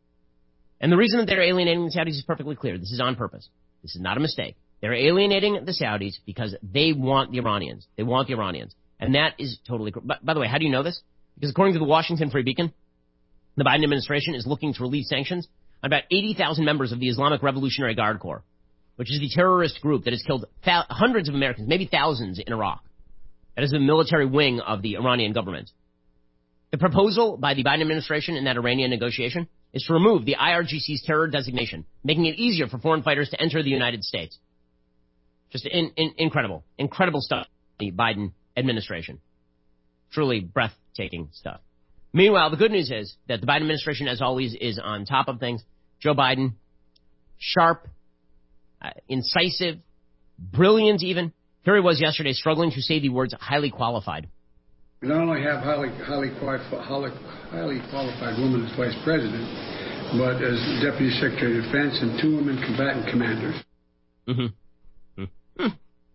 And the reason that they're alienating the Saudis is perfectly clear. This is on purpose. This is not a mistake. They're alienating the Saudis because they want the Iranians. They want the Iranians. And that is totally... By, by the way, how do you know this? Because according to the Washington Free Beacon, the Biden administration is looking to relieve sanctions on about eighty thousand members of the Islamic Revolutionary Guard Corps, which is the terrorist group that has killed th- hundreds of Americans, maybe thousands in Iraq. That is the military wing of the Iranian government. The proposal by the Biden administration in that Iranian negotiation is to remove the I R G C's terror designation, making it easier for foreign fighters to enter the United States. Just in, in, incredible, incredible stuff, the Biden administration. Truly breathtaking stuff. Meanwhile, the good news is that the Biden administration, as always, is on top of things. Joe Biden, sharp, uh, incisive, brilliant even. Here he was yesterday struggling to say the words highly qualified. We not only have highly, highly, highly, highly qualified women as vice president, but as Deputy Secretary of Defense and two women combatant commanders. Mm-hmm. Mm-hmm.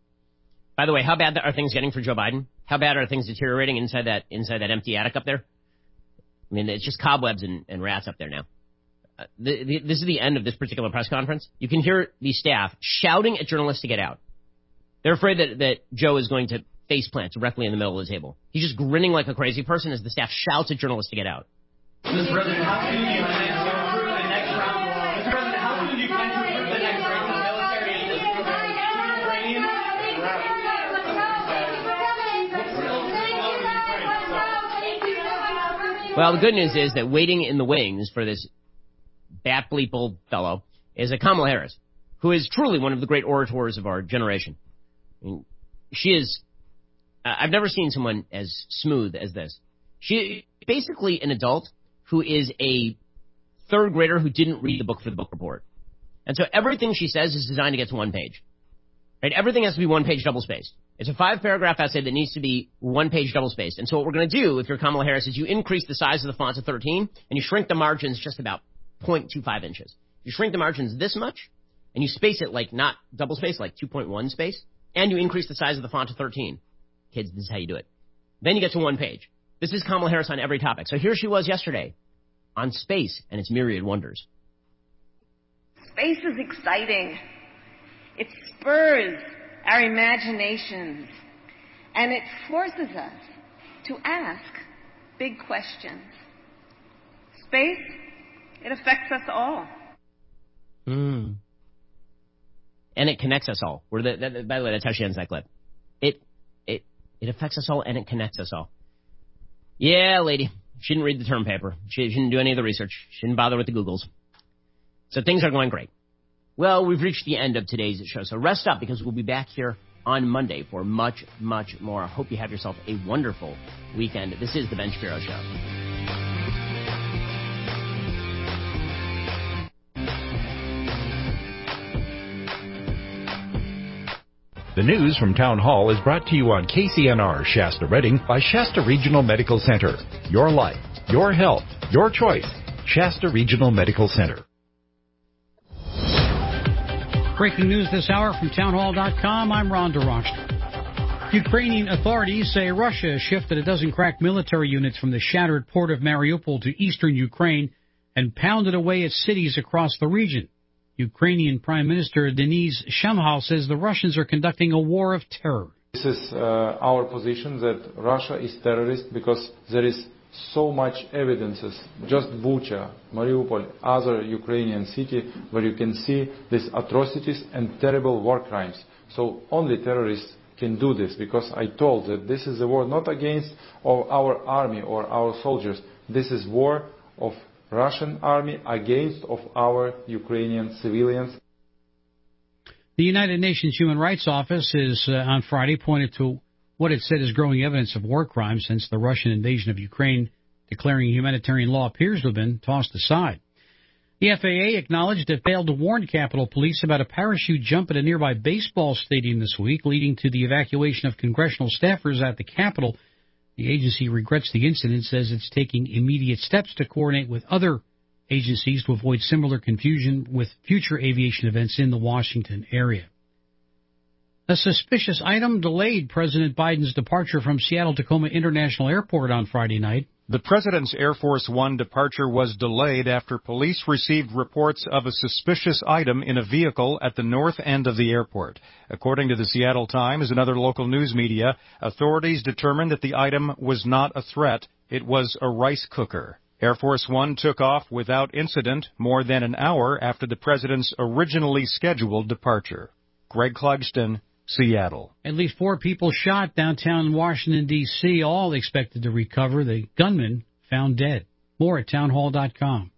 By the way, how bad are things getting for Joe Biden? How bad are things deteriorating inside that inside that empty attic up there? I mean, it's just cobwebs and, and rats up there now. Uh, the, the, this is the end of this particular press conference. You can hear the staff shouting at journalists to get out. They're afraid that, that Joe is going to faceplant directly in the middle of the table. He's just grinning like a crazy person as the staff shouts at journalists to get out. Mister President, how soon do you plan to approve the next round? Mister President, how soon do you plan to approve the next round of military assistance to Ukraine? Well, the good news is that waiting in the wings for this bat bleep old fellow is a Kamala Harris, who is truly one of the great orators of our generation. I mean, she is... Uh, I've never seen someone as smooth as this. She basically an adult who is a third grader who didn't read the book for the book report. And so everything she says is designed to get to one page. Right? Everything has to be one page double spaced. It's a five paragraph essay that needs to be one page double spaced. And so what we're going to do, if you're Kamala Harris, is you increase the size of the font to thirteen and you shrink the margins just about zero point two five inches. You shrink the margins this much and you space it like not double spaced, like two point one space, and you increase the size of the font to thirteen. Kids, this is how you do it. Then you get to one page. This is Kamala Harris on every topic. So here she was yesterday on space and its myriad wonders. Space is exciting. It spurs our imaginations, and it forces us to ask big questions. Space, it affects us all. Mm. And it connects us all. We're the, that, by the way, that's how she ends that clip. It It affects us all, and it connects us all. Yeah, lady. She didn't read the term paper. She didn't do any of the research. She didn't bother with the Googles. So things are going great. Well, we've reached the end of today's show, so rest up because we'll be back here on Monday for much, much more. I hope you have yourself a wonderful weekend. This is the Ben Shapiro Show. The news from Town Hall is brought to you on K C N R Shasta Redding by Shasta Regional Medical Center. Your life, your health, your choice. Shasta Regional Medical Center. Breaking news this hour from townhall dot com. I'm Ron DeRochter. Ukrainian authorities say Russia has shifted a dozen crack military units from the shattered port of Mariupol to eastern Ukraine and pounded away at cities across the region. Ukrainian Prime Minister Denis Shmyhal says the Russians are conducting a war of terror. This is uh, our position that Russia is terrorist because there is so much evidences, just Bucha, Mariupol, other Ukrainian city where you can see these atrocities and terrible war crimes. So only terrorists can do this because I told that this is a war not against our army or our soldiers. This is war of Russian army against of our Ukrainian civilians. The United Nations Human Rights Office is uh, on Friday pointed to what it said is growing evidence of war crimes since the Russian invasion of Ukraine, declaring humanitarian law appears to have been tossed aside. The F A A acknowledged it failed to warn Capitol Police about a parachute jump at a nearby baseball stadium this week, leading to the evacuation of congressional staffers at the Capitol. The agency regrets the incident, says it's taking immediate steps to coordinate with other agencies to avoid similar confusion with future aviation events in the Washington area. A suspicious item delayed President Biden's departure from Seattle-Tacoma International Airport on Friday night. The president's Air Force One departure was delayed after police received reports of a suspicious item in a vehicle at the north end of the airport. According to the Seattle Times and other local news media, authorities determined that the item was not a threat. It was a rice cooker. Air Force One took off without incident more than an hour after the president's originally scheduled departure. Greg Clugston, Seattle. At least four people shot downtown Washington, D C, all expected to recover. The gunman found dead. More at townhall dot com.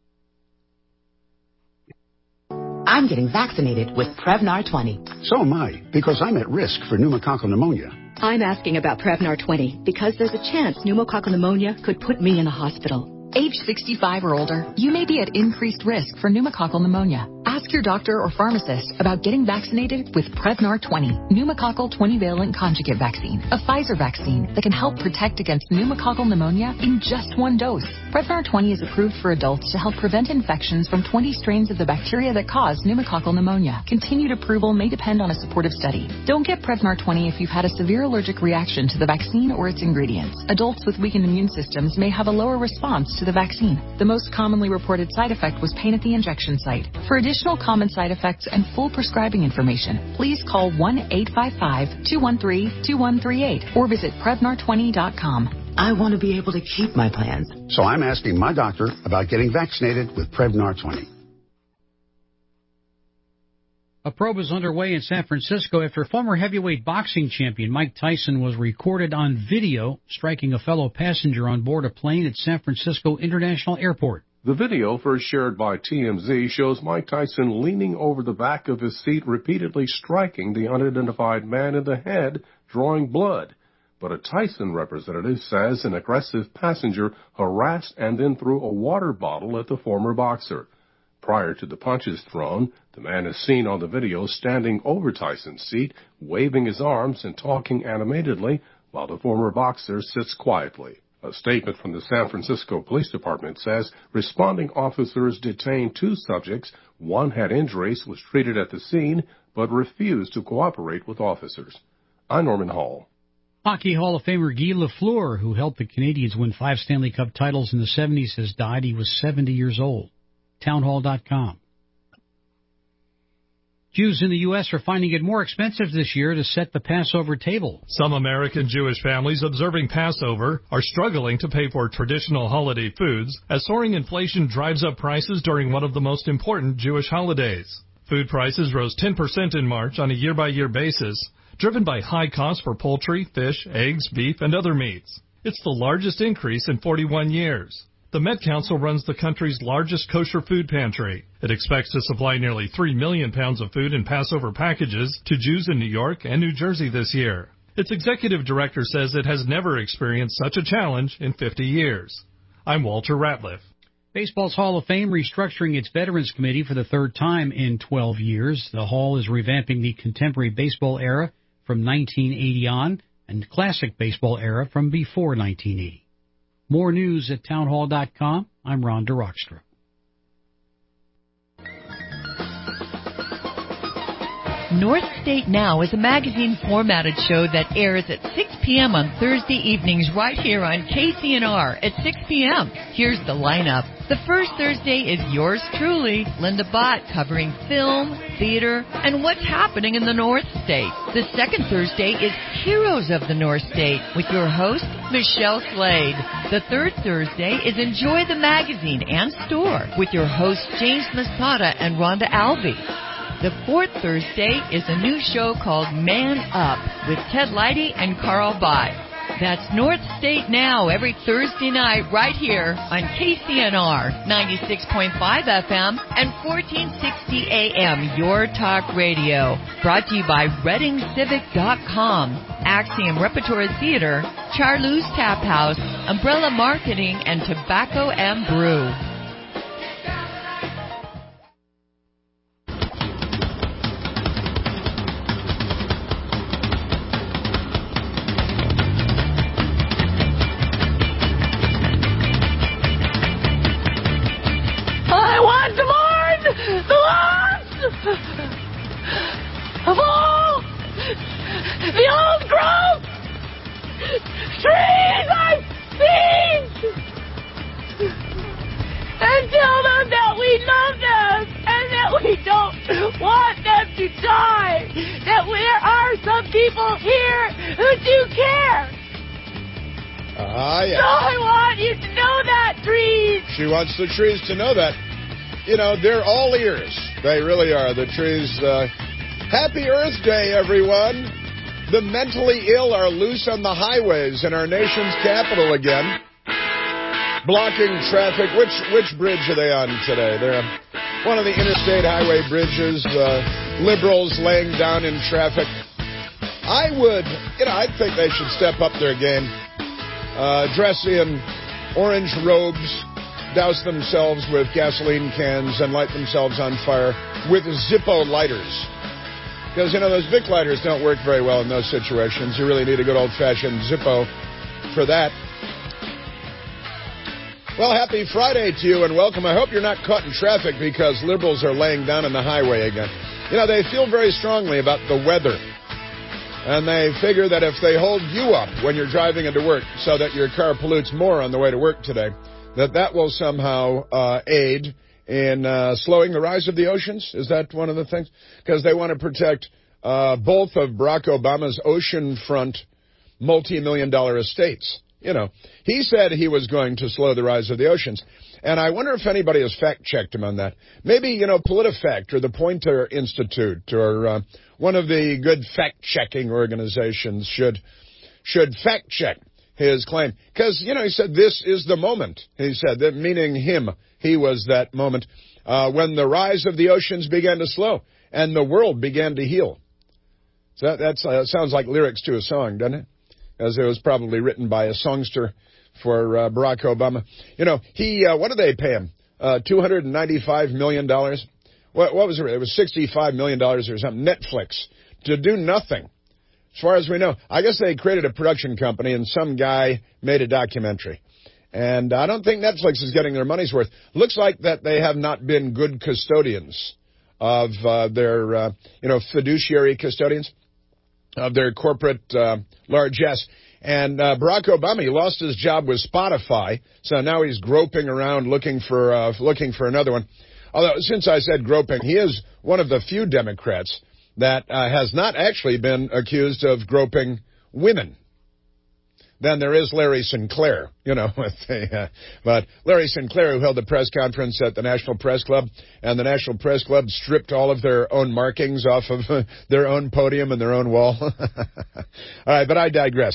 I'm getting vaccinated with Prevnar twenty. So am I, because I'm at risk for pneumococcal pneumonia. I'm asking about Prevnar twenty because there's a chance pneumococcal pneumonia could put me in the hospital. Age sixty-five or older, you may be at increased risk for pneumococcal pneumonia. Ask your doctor or pharmacist about getting vaccinated with Prevnar twenty, pneumococcal twenty-valent conjugate vaccine, a Pfizer vaccine that can help protect against pneumococcal pneumonia in just one dose. Prevnar twenty is approved for adults to help prevent infections from twenty strains of the bacteria that cause pneumococcal pneumonia. Continued approval may depend on a supportive study. Don't get Prevnar twenty if you've had a severe allergic reaction to the vaccine or its ingredients. Adults with weakened immune systems may have a lower response to the vaccine. The most commonly reported side effect was pain at the injection site. For additional common side effects and full prescribing information, please call one eight five five, two one three, two one three eight or visit Prevnar twenty dot com. I want to be able to keep my plans. So I'm asking my doctor about getting vaccinated with Prevnar twenty. A probe is underway in San Francisco after former heavyweight boxing champion Mike Tyson was recorded on video striking a fellow passenger on board a plane at San Francisco International Airport. The video, first shared by T M Z, shows Mike Tyson leaning over the back of his seat, repeatedly striking the unidentified man in the head, drawing blood. But a Tyson representative says an aggressive passenger harassed and then threw a water bottle at the former boxer. Prior to the punches thrown, the man is seen on the video standing over Tyson's seat, waving his arms and talking animatedly, while the former boxer sits quietly. A statement from the San Francisco Police Department says responding officers detained two subjects. One had injuries, was treated at the scene, but refused to cooperate with officers. I'm Norman Hall. Hockey Hall of Famer Guy Lafleur, who helped the Canadiens win five Stanley Cup titles in the seventies, has died. He was seventy years old. townhall dot com. Jews in the U S are finding it more expensive this year to set the Passover table. Some American Jewish families observing Passover are struggling to pay for traditional holiday foods as soaring inflation drives up prices during one of the most important Jewish holidays. Food prices rose ten percent in March on a year-by-year basis, driven by high costs for poultry, fish, eggs, beef, and other meats. It's the largest increase in forty-one years. The Met Council runs the country's largest kosher food pantry. It expects to supply nearly three million pounds of food in Passover packages to Jews in New York and New Jersey this year. Its executive director says it has never experienced such a challenge in fifty years. I'm Walter Ratliff. Baseball's Hall of Fame restructuring its Veterans Committee for the third time in twelve years. The Hall is revamping the contemporary baseball era from nineteen eighty on and classic baseball era from before nineteen eighty. More news at townhall dot com. I'm Ron DeRockstra. North State Now is a magazine-formatted show that airs at six p.m. on Thursday evenings right here on K C N R at six p.m. Here's the lineup. The first Thursday is yours truly, Linda Bott, covering film, theater, and what's happening in the North State. The second Thursday is Heroes of the North State with your host, Michelle Slade. The third Thursday is Enjoy the Magazine and Store with your hosts, James Masada and Rhonda Albee. The fourth Thursday is a new show called Man Up with Ted Leidy and Carl Bye. That's North State Now every Thursday night right here on K C N R ninety-six point five F M and fourteen sixty A M, Your Talk Radio. Brought to you by Reading Civic dot com, Axiom Repertory Theater, Charlou's Tap House, Umbrella Marketing, and Tobacco and Brew. Of all the old growth trees I've seen, and tell them that we love them and that we don't want them to die, that there are some people here who do care. Ah, yeah. So I want you to know that, trees. She wants the trees to know that. You know, they're all ears. They really are. The trees. Uh, happy Earth Day, everyone. The mentally ill are loose on the highways in our nation's capital again, blocking traffic. Which which bridge are they on today? They're on one of the interstate highway bridges. Uh, liberals laying down in traffic. I would, you know, I think they should step up their game. Uh, dress in orange robes, douse themselves with gasoline cans, and light themselves on fire with Zippo lighters. Because, you know, those Vic lighters don't work very well in those situations. You really need a good old-fashioned Zippo for that. Well, happy Friday to you, and welcome. I hope you're not caught in traffic because liberals are laying down on the highway again. You know, they feel very strongly about the weather. And they figure that if they hold you up when you're driving into work so that your car pollutes more on the way to work today, that that will somehow uh, aid in uh, slowing the rise of the oceans. Is that one of the things? Because they want to protect uh, both of Barack Obama's oceanfront multi-million dollar estates. You know, he said he was going to slow the rise of the oceans. And I wonder if anybody has fact-checked him on that. Maybe, you know, PolitiFact or the Poynter Institute or uh, one of the good fact-checking organizations should should fact-check his claim. Because, you know, he said this is the moment. He said that, meaning him. He was that moment uh, when the rise of the oceans began to slow and the world began to heal. So that that's, uh, sounds like lyrics to a song, doesn't it? As it was probably written by a songster for uh, Barack Obama. You know, he, uh, what did they pay him? Uh, two hundred ninety-five million dollars? What, what was it? It was sixty-five million dollars or something. Netflix. To do nothing. As far as we know. I guess they created a production company and some guy made a documentary. And I don't think Netflix is getting their money's worth. Looks like that they have not been good custodians of uh, their, uh, you know, fiduciary custodians of their corporate uh, largesse. And uh, Barack Obama, he lost his job with Spotify, so now he's groping around looking for uh, looking for another one. Although, since I said groping, he is one of the few Democrats that uh, has not actually been accused of groping women. Then there is Larry Sinclair, you know, with the, uh, but Larry Sinclair, who held the press conference at the National Press Club, and the National Press Club stripped all of their own markings off of uh, their own podium and their own wall. All right, but I digress.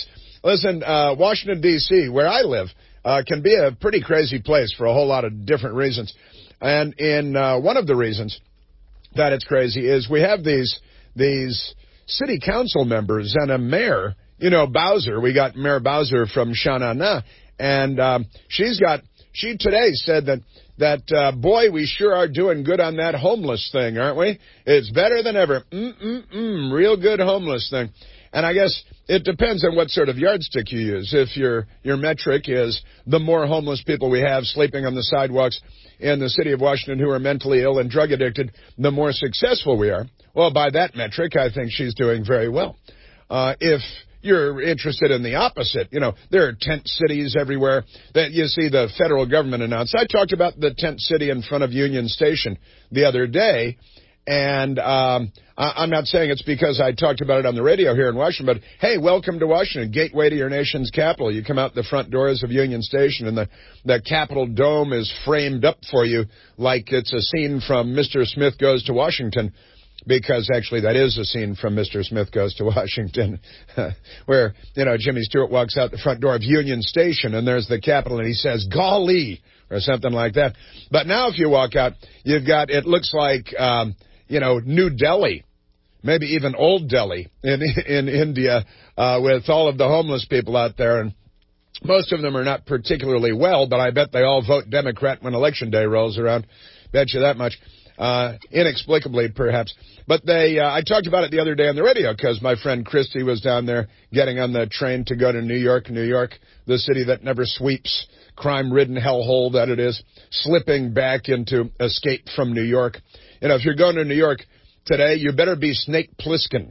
Listen, uh, Washington, D C, where I live, uh, can be a pretty crazy place for a whole lot of different reasons. And in uh, one of the reasons that it's crazy is we have these these city council members and a mayor, you know, Bowser. We got Mayor Bowser from Sha-Na-Na, and um, she's got, she today said that, that uh, boy, we sure are doing good on that homeless thing, aren't we? It's better than ever. Mm-mm-mm, real good homeless thing. And I guess it depends on what sort of yardstick you use. If your your metric is the more homeless people we have sleeping on the sidewalks in the city of Washington who are mentally ill and drug addicted, the more successful we are. Well, by that metric, I think she's doing very well. Uh, if you're interested in the opposite, you know, there are tent cities everywhere that you see the federal government announce. I talked about the tent city in front of Union Station the other day. And um, I, I'm not saying it's because I talked about it on the radio here in Washington, but, hey, welcome to Washington, gateway to your nation's capital. You come out the front doors of Union Station, and the, the Capitol Dome is framed up for you like it's a scene from Mister Smith Goes to Washington, because actually that is a scene from Mister Smith Goes to Washington, where, you know, Jimmy Stewart walks out the front door of Union Station, and there's the Capitol, and he says, golly, or something like that. But now if you walk out, you've got, it looks like... Um, you know, New Delhi, maybe even Old Delhi in in India, uh, with all of the homeless people out there. And most of them are not particularly well, but I bet they all vote Democrat when Election Day rolls around. Bet you that much. Uh, inexplicably, perhaps. But they, uh, I talked about it the other day on the radio because my friend Christy was down there getting on the train to go to New York, New York, the city that never sweeps, crime-ridden hellhole that it is, slipping back into Escape from New York. You know, if you're going to New York today, you better be Snake Plissken.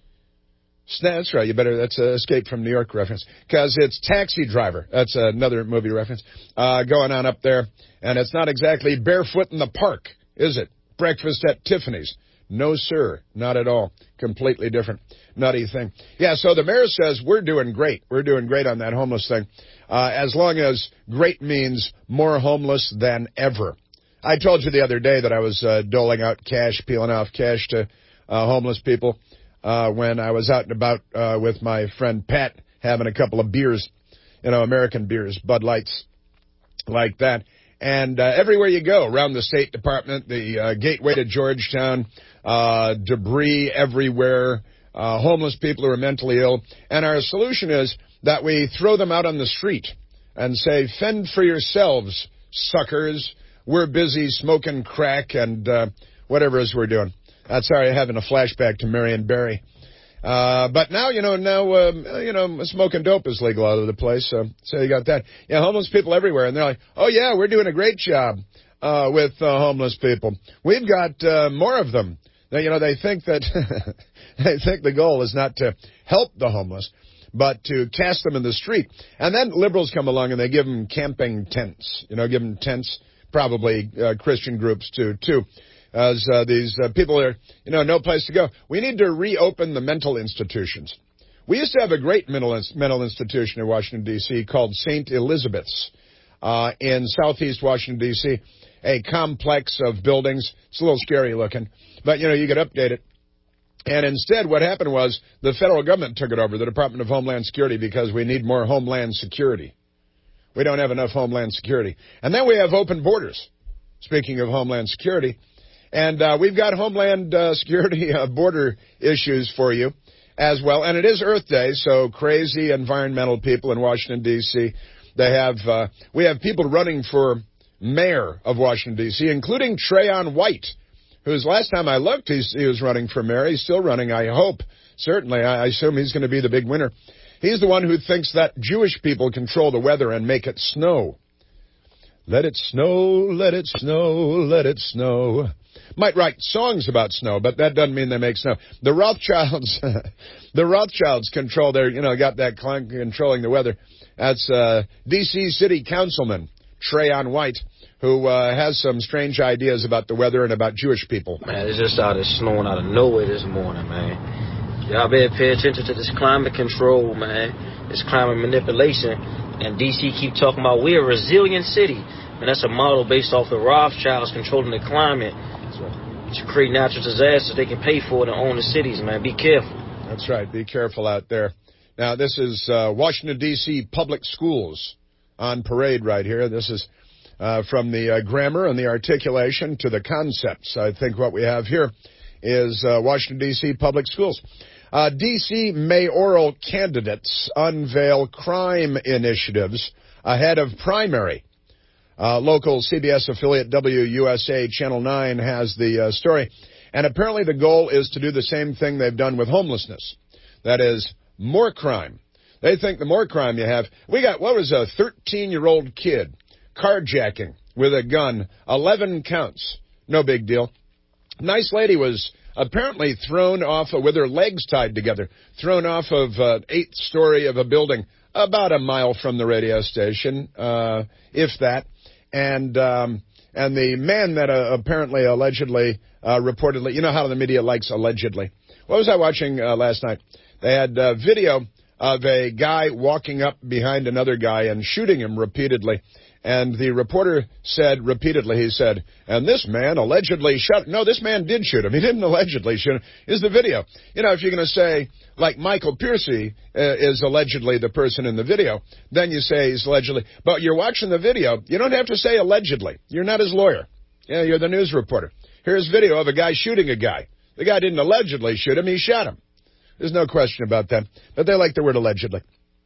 That's right, you better, that's a Escape from New York reference. Because it's Taxi Driver. That's another movie reference. Uh, going on up there. And it's not exactly barefoot in the park, is it? Breakfast at Tiffany's. No, sir, not at all. Completely different, nutty thing. Yeah, so the mayor says we're doing great. We're doing great on that homeless thing. Uh, as long as great means more homeless than ever. I told you the other day that I was uh, doling out cash, peeling off cash to uh, homeless people uh, when I was out and about uh, with my friend Pat having a couple of beers, you know, American beers, Bud Lights, like that. And uh, everywhere you go, around the State Department, the uh, gateway to Georgetown, uh, debris everywhere, uh, homeless people who are mentally ill. And our solution is that we throw them out on the street and say, fend for yourselves, suckers. We're busy smoking crack and uh, whatever it is we're doing. Uh, sorry, I'm having a flashback to Marion Barry. Uh, but now, you know, now, um, you know, smoking dope is legal all over the place. So, so you got that. Yeah, homeless people everywhere. And they're like, oh, yeah, we're doing a great job uh, with uh, homeless people. We've got uh, more of them. Now, you know, they think that they think the goal is not to help the homeless, but to cast them in the street. And then liberals come along and they give them camping tents, you know, give them tents. Probably uh, Christian groups, too, too, as uh, these uh, people are, you know, no place to go. We need to reopen the mental institutions. We used to have a great mental, mental institution in Washington, D C called Saint Elizabeth's uh, in southeast Washington, D C, a complex of buildings. It's a little scary looking, but, you know, you could update it. And instead, what happened was the federal government took it over, the Department of Homeland Security, because we need more homeland security. We don't have enough homeland security. And then we have open borders, speaking of homeland security. And uh, we've got homeland uh, security uh, border issues for you as well. And it is Earth Day, so crazy environmental people in Washington, D C, they have, uh, we have people running for mayor of Washington, D C, including Trayon White, whose last time I looked, he's, he was running for mayor. He's still running, I hope. Certainly, I assume he's going to be the big winner. He's the one who thinks that Jewish people control the weather and make it snow. Let it snow, let it snow, let it snow. Might write songs about snow, but that doesn't mean they make snow. The Rothschilds, the Rothschilds control their, you know, got that clunk controlling the weather. That's uh, D C City Councilman Trayon White, who uh, has some strange ideas about the weather and about Jewish people. Man, it's just started snowing out of nowhere this morning, man. Y'all better pay attention to this climate control, man. This climate manipulation. And D C keep talking about we're a resilient city. And that's a model based off the Rothschilds controlling the climate. So to create natural disasters, they can pay for it and own the cities, man. Be careful. That's right. Be careful out there. Now, this is uh, Washington, D C public schools on parade right here. This is uh, from the uh, grammar and the articulation to the concepts. I think what we have here is uh, Washington, D C public schools. Uh, D C mayoral candidates unveil crime initiatives ahead of primary. Uh, local C B S affiliate W U S A Channel nine has the uh, story. And apparently the goal is to do the same thing they've done with homelessness. That is, more crime. They think the more crime you have, we got, what was a thirteen-year-old kid carjacking with a gun, eleven counts, no big deal. Nice lady was apparently thrown off, of, with her legs tied together, thrown off of uh, eighth story of a building about a mile from the radio station, uh, if that. And um, and the man that uh, apparently, allegedly, uh, reportedly, you know how the media likes allegedly. What was I watching uh, last night? They had uh, video of a guy walking up behind another guy and shooting him repeatedly. And the reporter said repeatedly, he said, and this man allegedly shot. No, this man did shoot him. He didn't allegedly shoot him. Is the video. You know, if you're going to say, like Michael Piercy uh, is allegedly the person in the video, then you say he's allegedly. But you're watching the video. You don't have to say allegedly. You're not his lawyer. Yeah, you're the news reporter. Here's video of a guy shooting a guy. The guy didn't allegedly shoot him. He shot him. There's no question about that. But they like the word allegedly.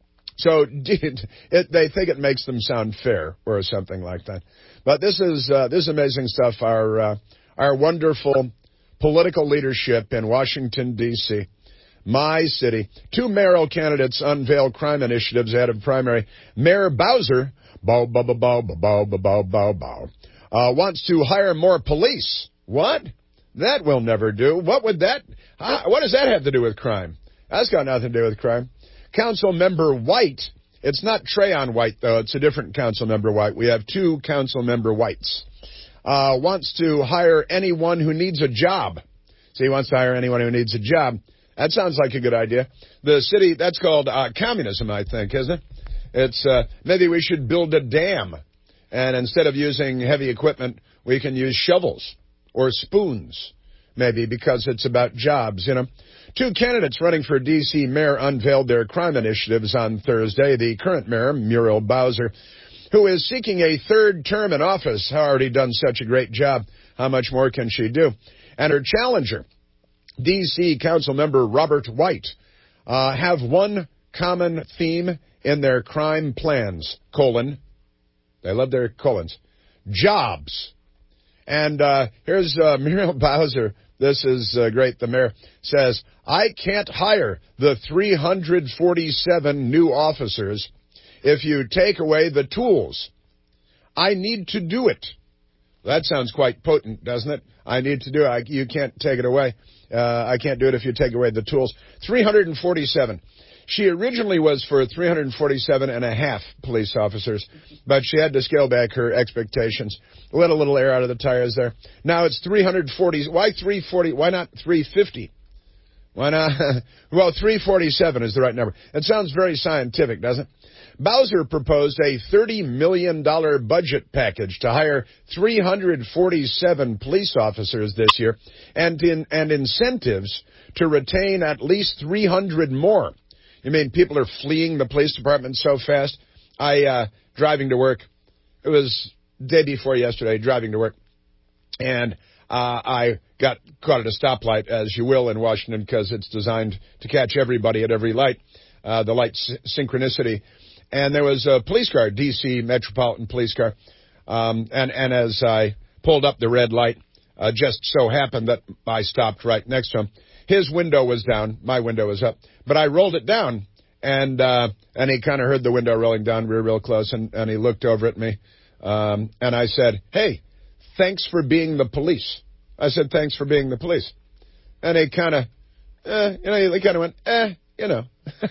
So it, it, they think it makes them sound fair or something like that. But this is uh, this is amazing stuff. Our uh, our wonderful political leadership in Washington, D C, my city. Two mayoral candidates unveil crime initiatives ahead of primary. Mayor Bowser, bow, bow, bow, bow, bow, bow, bow, bow, bow, uh, wants to hire more police. What? That will never do. What would that? Uh, what does that have to do with crime? That's got nothing to do with crime. Council Member White, it's not Trayon White, though. It's a different Council Member White. We have two Council Member Whites. Uh, wants to hire anyone who needs a job. So he wants to hire anyone who needs a job. That sounds like a good idea. The city, that's called uh, communism, I think, isn't it? It's uh, maybe we should build a dam. And instead of using heavy equipment, we can use shovels or spoons, maybe, because it's about jobs, you know. Two candidates running for D C mayor unveiled their crime initiatives on Thursday. The current mayor, Muriel Bowser, who is seeking a third term in office, has already done such a great job. How much more can she do? And her challenger, D C council member Robert White, uh, have one common theme in their crime plans, colon. They love their colons. Jobs. And uh, here's uh, Muriel Bowser. This is uh, great. The mayor says, I can't hire the three hundred forty-seven new officers if you take away the tools. I need to do it. That sounds quite potent, doesn't it? I need to do it. I, you can't take it away. Uh, I can't do it if you take away the tools. three hundred forty-seven. She originally was for three hundred forty-seven and a half police officers, but she had to scale back her expectations. Let a little air out of the tires there. Now it's three hundred forty. Why three forty? Why not three fifty? Why not? Well, three forty-seven is the right number. It sounds very scientific, doesn't it? Bowser proposed a thirty million dollars budget package to hire three hundred forty-seven police officers this year and in, and incentives to retain at least three hundred more. You mean people are fleeing the police department so fast? I, uh, driving to work, it was day before yesterday, driving to work, and uh, I got caught at a stoplight, as you will in Washington, because it's designed to catch everybody at every light, uh, the light synchronicity. And there was a police car, D C Metropolitan Police car, um, and, and as I pulled up the red light, uh, just so happened that I stopped right next to him. His window was down, my window was up, but I rolled it down, and uh, and he kind of heard the window rolling down. We were real close, and, and he looked over at me, um, and I said, hey, thanks for being the police. I said, thanks for being the police. And he kind of, eh, you know, he kind of went, eh, you know.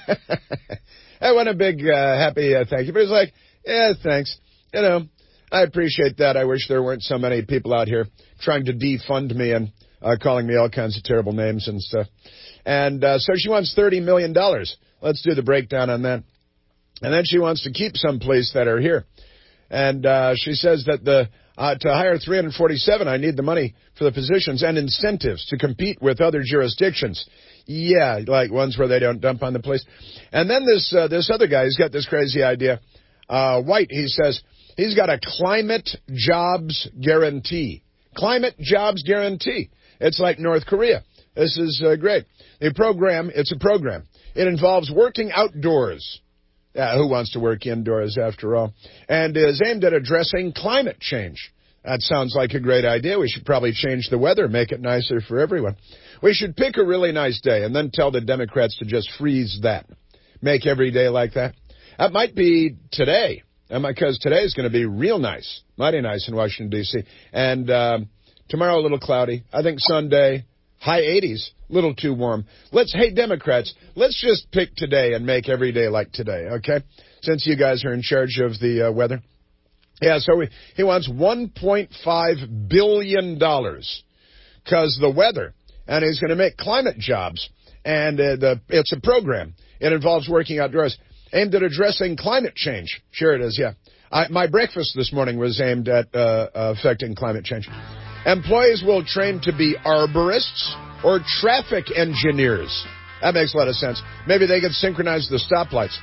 I want a big, uh, happy uh, thank you. But he was like, yeah, thanks. You know, I appreciate that. I wish there weren't so many people out here trying to defund me and uh, calling me all kinds of terrible names and stuff. And uh, so she wants thirty million dollars. Let's do the breakdown on that. And then she wants to keep some police that are here. And uh, she says that the Uh, to hire three hundred forty-seven, I need the money for the positions and incentives to compete with other jurisdictions. Yeah, like ones where they don't dump on the police. And then this uh, this other guy, he's got this crazy idea. Uh, White, he says, he's got a climate jobs guarantee. Climate jobs guarantee. It's like North Korea. This is uh, great. The program, it's a program. It involves working outdoors. Yeah, who wants to work indoors after all? And is aimed at addressing climate change. That sounds like a great idea. We should probably change the weather, make it nicer for everyone. We should pick a really nice day and then tell the Democrats to just freeze that. Make every day like that. That might be today, because today is going to be real nice, mighty nice in Washington, D C And um, tomorrow a little cloudy. I think Sunday, high eighties, a little too warm. Let's, hey, Democrats, let's just pick today and make every day like today, okay? Since you guys are in charge of the uh, weather. Yeah, so we, he wants one point five billion dollars because the weather, and he's going to make climate jobs, and uh, the it's a program. It involves working outdoors, aimed at addressing climate change. Sure it is, yeah. I, my breakfast this morning was aimed at uh, affecting climate change. Employees will train to be arborists or traffic engineers. That makes a lot of sense. Maybe they could synchronize the stoplights.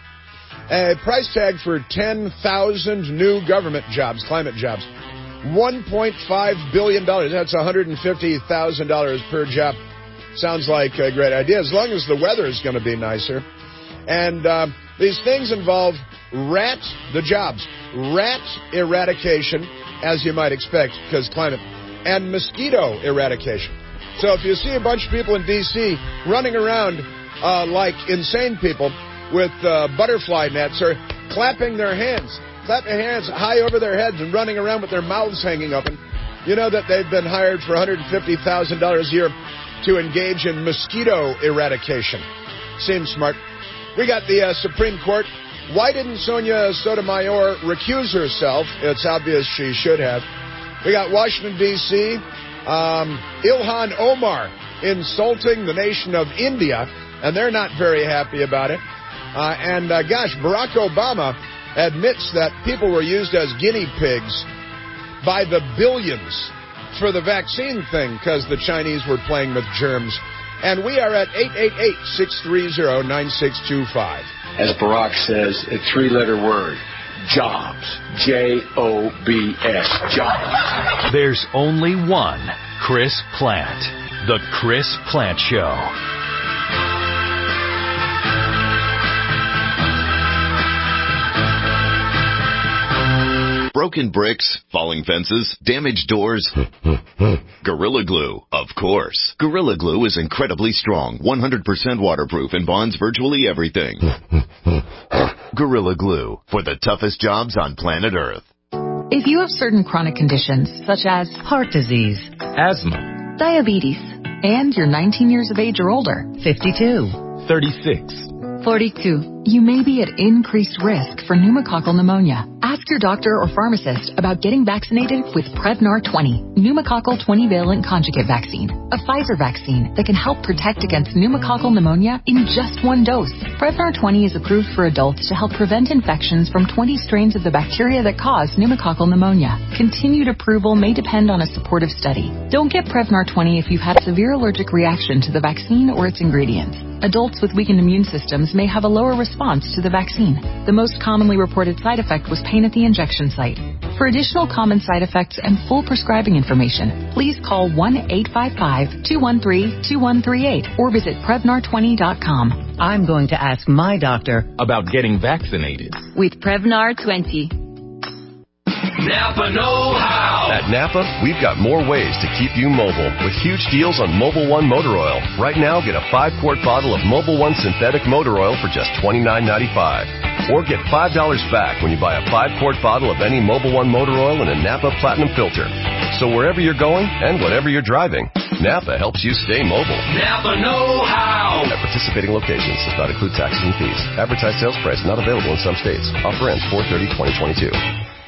A price tag for ten thousand new government jobs, climate jobs. one point five billion dollars. That's one hundred fifty thousand dollars per job. Sounds like a great idea, as long as the weather is going to be nicer. And uh, these things involve rat, the jobs, rat eradication, as you might expect, because climate, and mosquito eradication. So if you see a bunch of people in D C running around uh, like insane people with uh, butterfly nets or clapping their hands, clap their hands high over their heads and running around with their mouths hanging open, you know that they've been hired for one hundred fifty thousand dollars a year to engage in mosquito eradication. Seems smart. We got the uh, Supreme Court. Why didn't Sonia Sotomayor recuse herself? It's obvious she should have. We got Washington, D C Um, Ilhan Omar insulting the nation of India, and they're not very happy about it. Uh, and, uh, gosh, Barack Obama admits that people were used as guinea pigs by the billions for the vaccine thing because the Chinese were playing with germs. And we are at eight eight eight, six three zero, nine six two five. As Barack says, a three-letter word, jobs. J O B S, jobs. There's only one Chris Plant. The Chris Plant Show. Broken bricks, falling fences, damaged doors. Gorilla Glue, of course. Gorilla Glue is incredibly strong, one hundred percent waterproof, and bonds virtually everything. Gorilla Glue, for the toughest jobs on planet Earth. If you have certain chronic conditions, such as heart disease, asthma, diabetes, and you're nineteen years of age or older, fifty-two, thirty-six, forty-two, you may be at increased risk for pneumococcal pneumonia. Ask your doctor or pharmacist about getting vaccinated with Prevnar twenty, pneumococcal twenty-valent conjugate vaccine, a Pfizer vaccine that can help protect against pneumococcal pneumonia in just one dose. Prevnar twenty is approved for adults to help prevent infections from twenty strains of the bacteria that cause pneumococcal pneumonia. Continued approval may depend on a supportive study. Don't get Prevnar twenty if you've had a severe allergic reaction to the vaccine or its ingredients. Adults with weakened immune systems may have a lower response to the vaccine. The most commonly reported side effect was pain at the injection site. For additional common side effects and full prescribing information, please call one eight five five, two one three, two one three eight or visit Prevnar twenty dot com. I'm going to ask my doctor about getting vaccinated with Prevnar twenty. Napa know-how. At Napa, we've got more ways to keep you mobile with huge deals on Mobil one motor oil. Right now, get a five-quart bottle of Mobil one synthetic motor oil for just twenty-nine ninety-five. Or get five dollars back when you buy a five-quart bottle of any Mobil one motor oil and a Napa Platinum filter. So wherever you're going and whatever you're driving, Napa helps you stay mobile. Napa know-how. At participating locations does not include taxes and fees. Advertised sales price not available in some states. Offer ends four thirty twenty twenty-two.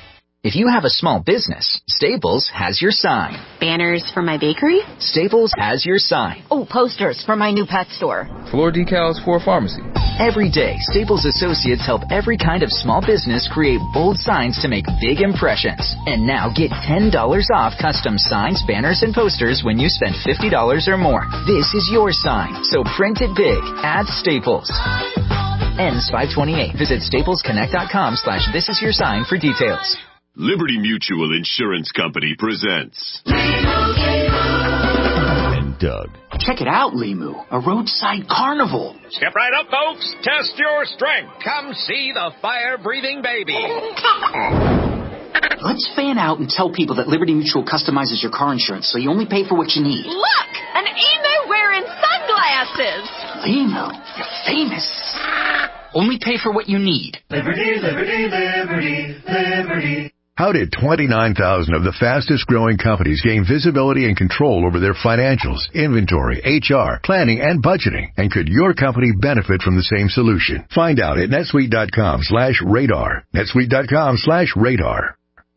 If you have a small business, Staples has your sign. Banners for my bakery? Staples has your sign. Oh, posters for my new pet store. Floor decals for a pharmacy. Every day, Staples associates help every kind of small business create bold signs to make big impressions. And now get ten dollars off custom signs, banners, and posters when you spend fifty dollars or more. This is your sign, so print it big at Staples. Ends five twenty-eight. Visit staplesconnect.com slash this is your sign for details. Liberty Mutual Insurance Company presents And Doug. Check it out, Limu, a roadside carnival. Step right up, folks. Test your strength. Come see the fire-breathing baby. Let's fan out and tell people that Liberty Mutual customizes your car insurance so you only pay for what you need. Look, an emu wearing sunglasses. Limu, you're famous. Only pay for what you need. Liberty, liberty, liberty, liberty. How did twenty-nine thousand of the fastest growing companies gain visibility and control over their financials, inventory, H R, planning, and budgeting? And could your company benefit from the same solution? Find out at netsuite.com slash radar. netsuite.com slash radar.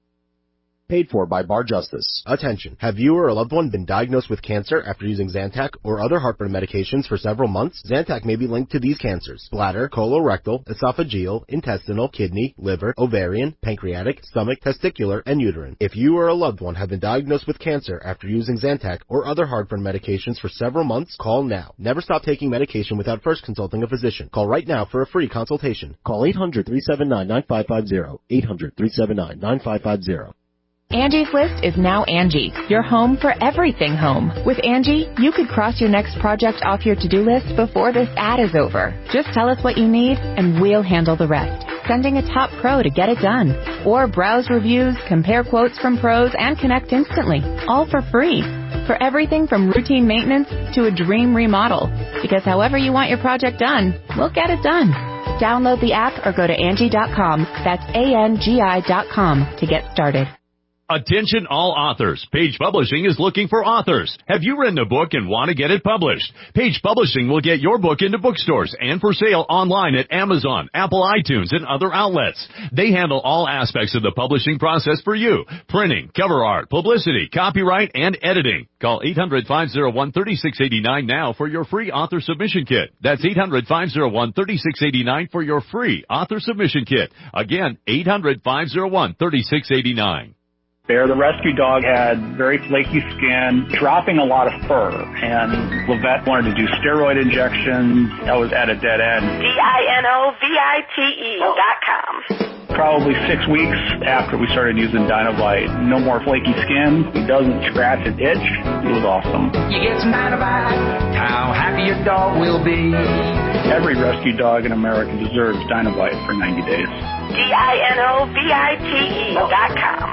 Paid for by Bar Justice. Attention. Have you or a loved one been diagnosed with cancer after using Zantac or other heartburn medications for several months? Zantac may be linked to these cancers: bladder, colorectal, esophageal, intestinal, kidney, liver, ovarian, pancreatic, stomach, testicular, and uterine. If you or a loved one have been diagnosed with cancer after using Zantac or other heartburn medications for several months, call now. Never stop taking medication without first consulting a physician. Call right now for a free consultation. Call eight hundred, three seven nine, nine five five zero. eight hundred, three seven nine, nine five five zero. Angie's List is now Angie, your home for everything home. With Angie, you could cross your next project off your to-do list before this ad is over. Just tell us what you need, and we'll handle the rest. Sending a top pro to get it done. Or browse reviews, compare quotes from pros, and connect instantly. All for free. For everything from routine maintenance to a dream remodel. Because however you want your project done, we'll get it done. Download the app or go to Angie dot com. That's A N G I dot com to get started. Attention all authors. Page Publishing is looking for authors. Have you written a book and want to get it published? Page Publishing will get your book into bookstores and for sale online at Amazon, Apple iTunes, and other outlets. They handle all aspects of the publishing process for you. Printing, cover art, publicity, copyright, and editing. Call eight hundred, five oh one, three six eight nine now for your free author submission kit. That's eight hundred, five oh one, three six eight nine for your free author submission kit. Again, eight hundred, five oh one, three six eight nine. Bear, the rescue dog, had very flaky skin, dropping a lot of fur, and Levette wanted to do steroid injections. I was at a dead end. D I N O V I T E dot com. Probably six weeks after we started using Dinovite, no more flaky skin. He doesn't scratch and itch. It was awesome. You get some Dinovite, how happy your dog will be. Every rescue dog in America deserves Dinovite for ninety days. D I N O V I T E dot com.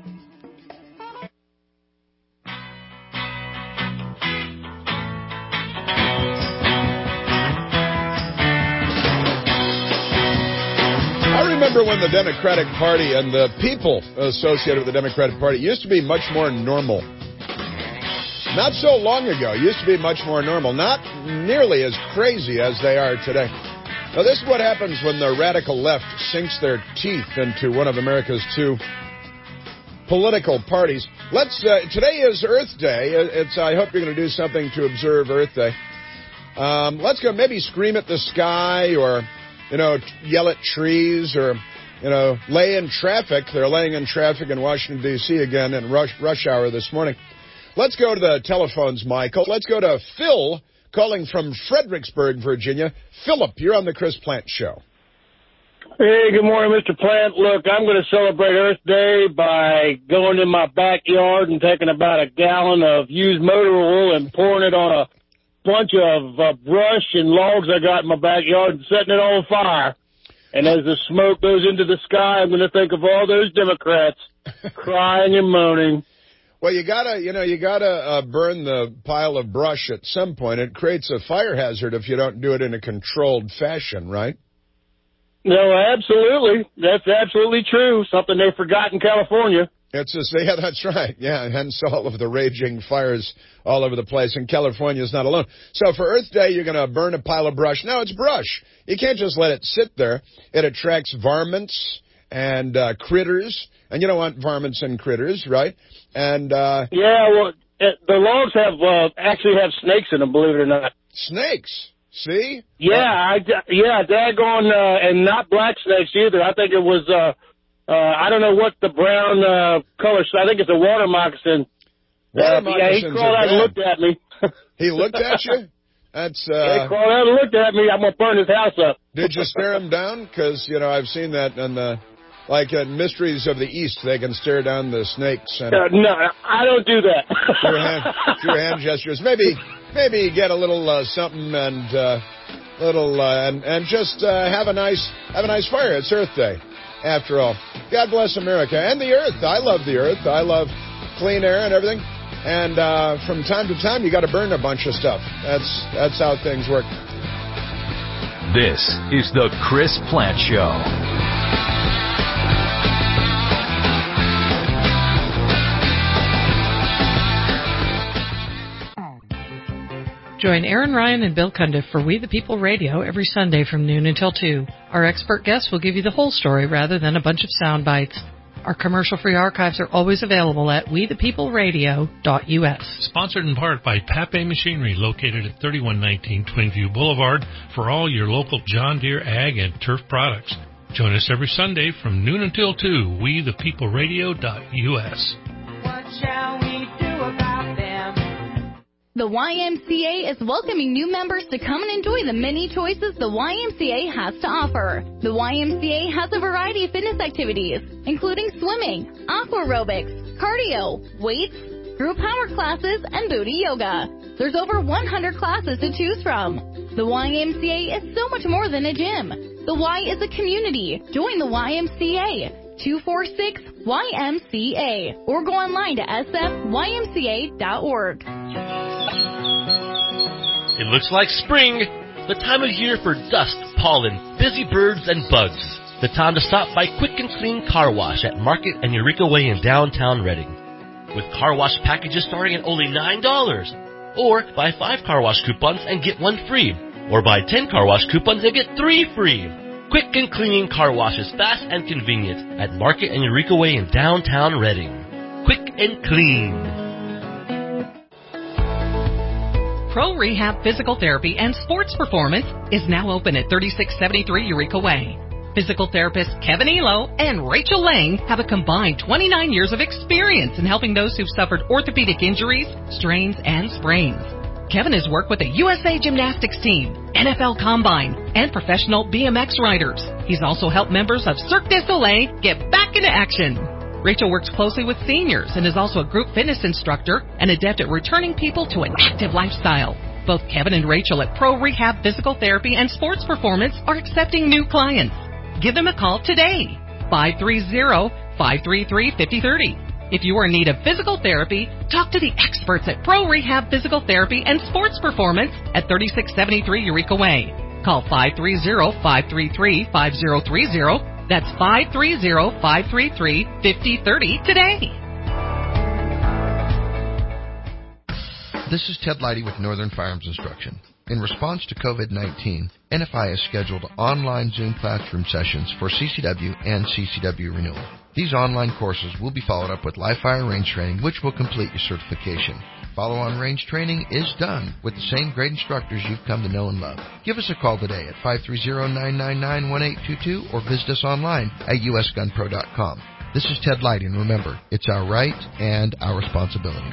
I remember when the Democratic Party and the people associated with the Democratic Party used to be much more normal. Not so long ago, used to be much more normal. Not nearly as crazy as they are today. Now, this is what happens when the radical left sinks their teeth into one of America's two political parties. Let's. Uh, today is Earth Day. It's. I hope you're going to do something to observe Earth Day. Um, let's go. Maybe scream at the sky, or you know, yell at trees, or you know, lay in traffic. They're laying in traffic in Washington D C again in rush rush hour this morning. Let's go to the telephones, Michael. Let's go to Phil, calling from Fredericksburg, Virginia. Philip, you're on the Chris Plant Show. Hey, good morning, Mister Plant. Look, I'm going to celebrate Earth Day by going in my backyard and taking about a gallon of used motor oil and pouring it on a bunch of uh, brush and logs I got in my backyard and setting it on fire. And as the smoke goes into the sky, I'm going to think of all those Democrats crying and moaning. Well, you gotta, you know, you gotta uh, burn the pile of brush at some point. It creates a fire hazard if you don't do it in a controlled fashion, right? No, absolutely. That's absolutely true. Something they forgot in California. It's just, yeah, that's right. Yeah, hence all of the raging fires all over the place. And California is not alone. So for Earth Day, you're going to burn a pile of brush. No, it's brush. You can't just let it sit there. It attracts varmints and uh, critters. And you don't want varmints and critters, right? And uh, yeah, well, it, the logs have uh, actually have snakes in them, believe it or not. Snakes? See? Yeah, I, yeah, daggone, uh, and not black snakes either. I think it was, uh, uh, I don't know what the brown uh, color, I think it's a water moccasin. Water uh, yeah, he crawled out and looked at me. He looked at you? That's, uh... Yeah, he crawled out and looked at me. I'm going to burn his house up. Did you stare him down? Because, you know, I've seen that in the, like, in Mysteries of the East, they can stare down the snakes. And uh, no, I don't do that. through, hand, through hand gestures. Maybe... Maybe get a little uh, something and uh, little uh, and and just uh, have a nice have a nice fire. It's Earth Day, after all. God bless America and the Earth. I love the Earth. I love clean air and everything. And uh, from time to time, you got to burn a bunch of stuff. That's that's how things work. This is the Chris Plante Show. Join Aaron Ryan and Bill Cundiff for We the People Radio every Sunday from noon until two. Our expert guests will give you the whole story rather than a bunch of sound bites. Our commercial-free archives are always available at we the people radio dot u s. Sponsored in part by Pape Machinery, located at thirty-one nineteen Twinview Boulevard, for all your local John Deere ag and turf products. Join us every Sunday from noon until two, we the people radio dot u s. What shall we do about them? The Y M C A is welcoming new members to come and enjoy the many choices the Y M C A has to offer. The Y M C A has a variety of fitness activities, including swimming, aqua aerobics, cardio, weights, group power classes, and booty yoga. There's over one hundred classes to choose from. The Y M C A is so much more than a gym. The Y is a community. Join the Y M C A. two four six Y M C A or go online to s f y m c a dot org. It looks like spring, the time of year for dust, pollen, busy birds, and bugs. The time to stop by Quick and Clean Car Wash at Market and Eureka Way in downtown Reading. With car wash packages starting at only nine dollars. Or buy five car wash coupons and get one free. Or buy ten car wash coupons and get three free. Quick and Clean Car Wash is fast and convenient at Market and Eureka Way in downtown Reading. Quick and Clean. Pro Rehab Physical Therapy and Sports Performance is now open at thirty-six seventy-three Eureka Way. Physical therapists Kevin Elo and Rachel Lang have a combined twenty-nine years of experience in helping those who've suffered orthopedic injuries, strains, and sprains. Kevin has worked with the U S A Gymnastics team, N F L Combine, and professional B M X riders. He's also helped members of Cirque du Soleil get back into action. Rachel works closely with seniors and is also a group fitness instructor and adept at returning people to an active lifestyle. Both Kevin and Rachel at Pro Rehab Physical Therapy and Sports Performance are accepting new clients. Give them a call today, five three zero, five three three, five zero three zero. If you are in need of physical therapy, talk to the experts at Pro Rehab Physical Therapy and Sports Performance at thirty-six seventy-three Eureka Way. Call five three zero, five three three, five zero three zero. That's five three zero, five three three, five zero three zero today. This is Ted Leidy with Northern Firearms Instruction. In response to COVID nineteen, N F I has scheduled online Zoom classroom sessions for C C W and C C W renewal. These online courses will be followed up with live fire range training, which will complete your certification. Follow-on range training is done with the same great instructors you've come to know and love. Give us a call today at five three zero, nine nine nine, one eight two two or visit us online at u s gun pro dot com. This is Ted Leidy, and remember, it's our right and our responsibility.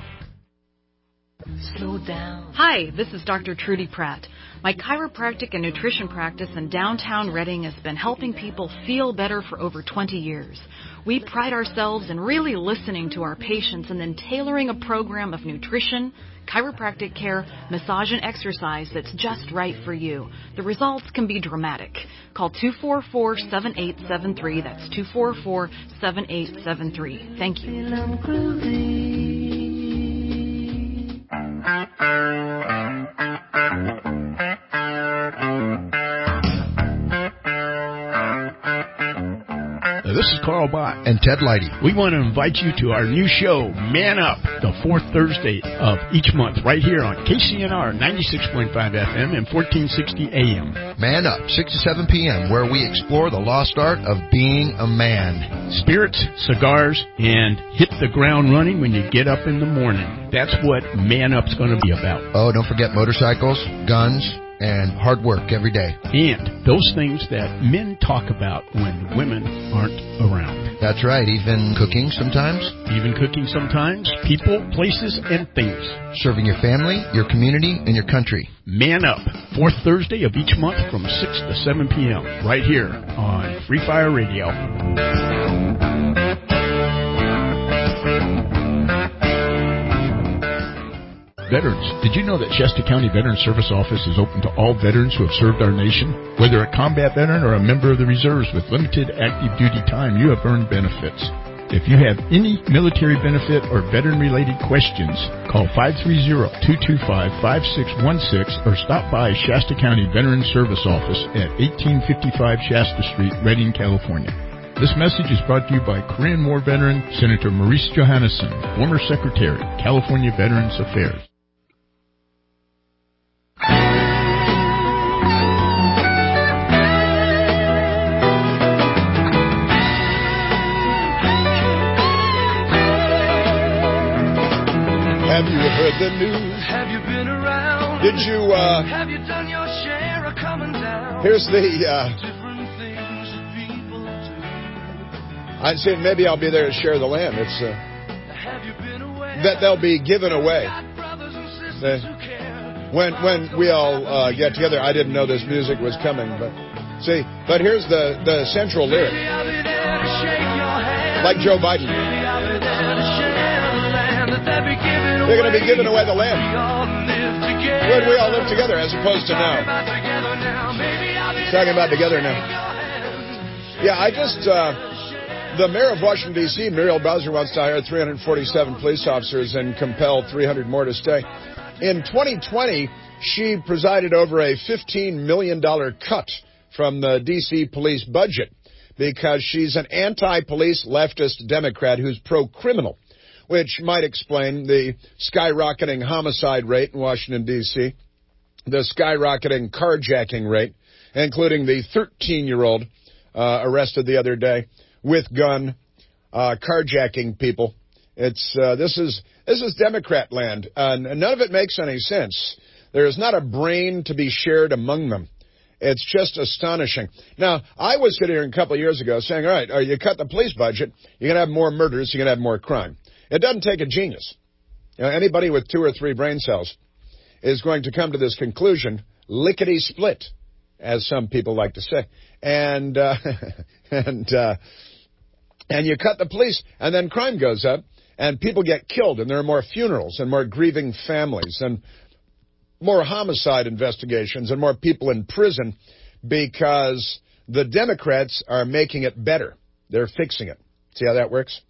Slow down. Hi, this is Doctor Trudy Pratt. My chiropractic and nutrition practice in downtown Reading has been helping people feel better for over twenty years. We pride ourselves in really listening to our patients and then tailoring a program of nutrition, chiropractic care, massage, and exercise that's just right for you. The results can be dramatic. Call two four four, seven eight seven three. That's two four four, seven eight seven three. Thank you. This is Carl Bott. And Ted Leidy. We want to invite you to our new show, Man Up, the fourth Thursday of each month, right here on K C N R ninety-six point five F M and fourteen sixty A M. Man Up, six to seven p.m., where we explore the lost art of being a man. Spirits, cigars, and hit the ground running when you get up in the morning. That's what Man Up's going to be about. Oh, don't forget motorcycles, guns, and hard work every day. And those things that men talk about when women aren't around. That's right, even cooking sometimes. Even cooking sometimes. People, places, and things. Serving your family, your community, and your country. Man Up, fourth Thursday of each month from six to seven p.m. right here on Free Fire Radio. Veterans, did you know that Shasta County Veteran Service Office is open to all veterans who have served our nation? Whether a combat veteran or a member of the reserves with limited active duty time, you have earned benefits. If you have any military benefit or veteran-related questions, call five three zero, two two five, five six one six or stop by Shasta County Veteran Service Office at eighteen fifty-five Shasta Street, Redding, California. This message is brought to you by Korean War veteran Senator Maurice Johannesson, former Secretary, California Veterans Affairs. Have you heard the news? Have you been around? Did you, uh... Have you done your share of coming down? Here's the, uh... Different things that people do. I'd say maybe I'll be there to share the land. It's, uh... Have you been away? That they'll be given away. They, when, when we all, uh, get together, I didn't know this music was coming, but... See, but here's the, the central lyric. Like Joe Biden. They're going to be giving away the land when we all live together as opposed to now. Talking about together now. Yeah, I just, uh, the mayor of Washington, D C, Muriel Bowser, wants to hire three hundred forty-seven police officers and compel three hundred more to stay. In twenty twenty, she presided over a fifteen million dollars cut from the D C police budget because she's an anti-police leftist Democrat who's pro-criminal, which might explain the skyrocketing homicide rate in Washington, D C, the skyrocketing carjacking rate, including the thirteen-year-old uh, arrested the other day with gun, uh, carjacking people. It's uh, this is this is Democrat land, and none of it makes any sense. There is not a brain to be shared among them. It's just astonishing. Now, I was sitting here a couple of years ago saying, all right, uh, you cut the police budget, you're going to have more murders, you're going to have more crime. It doesn't take a genius. You know, anybody with two or three brain cells is going to come to this conclusion, lickety-split, as some people like to say. And uh, and uh, and you cut the police, and then crime goes up, and people get killed, and there are more funerals and more grieving families and more homicide investigations and more people in prison because the Democrats are making it better. They're fixing it. See how that works?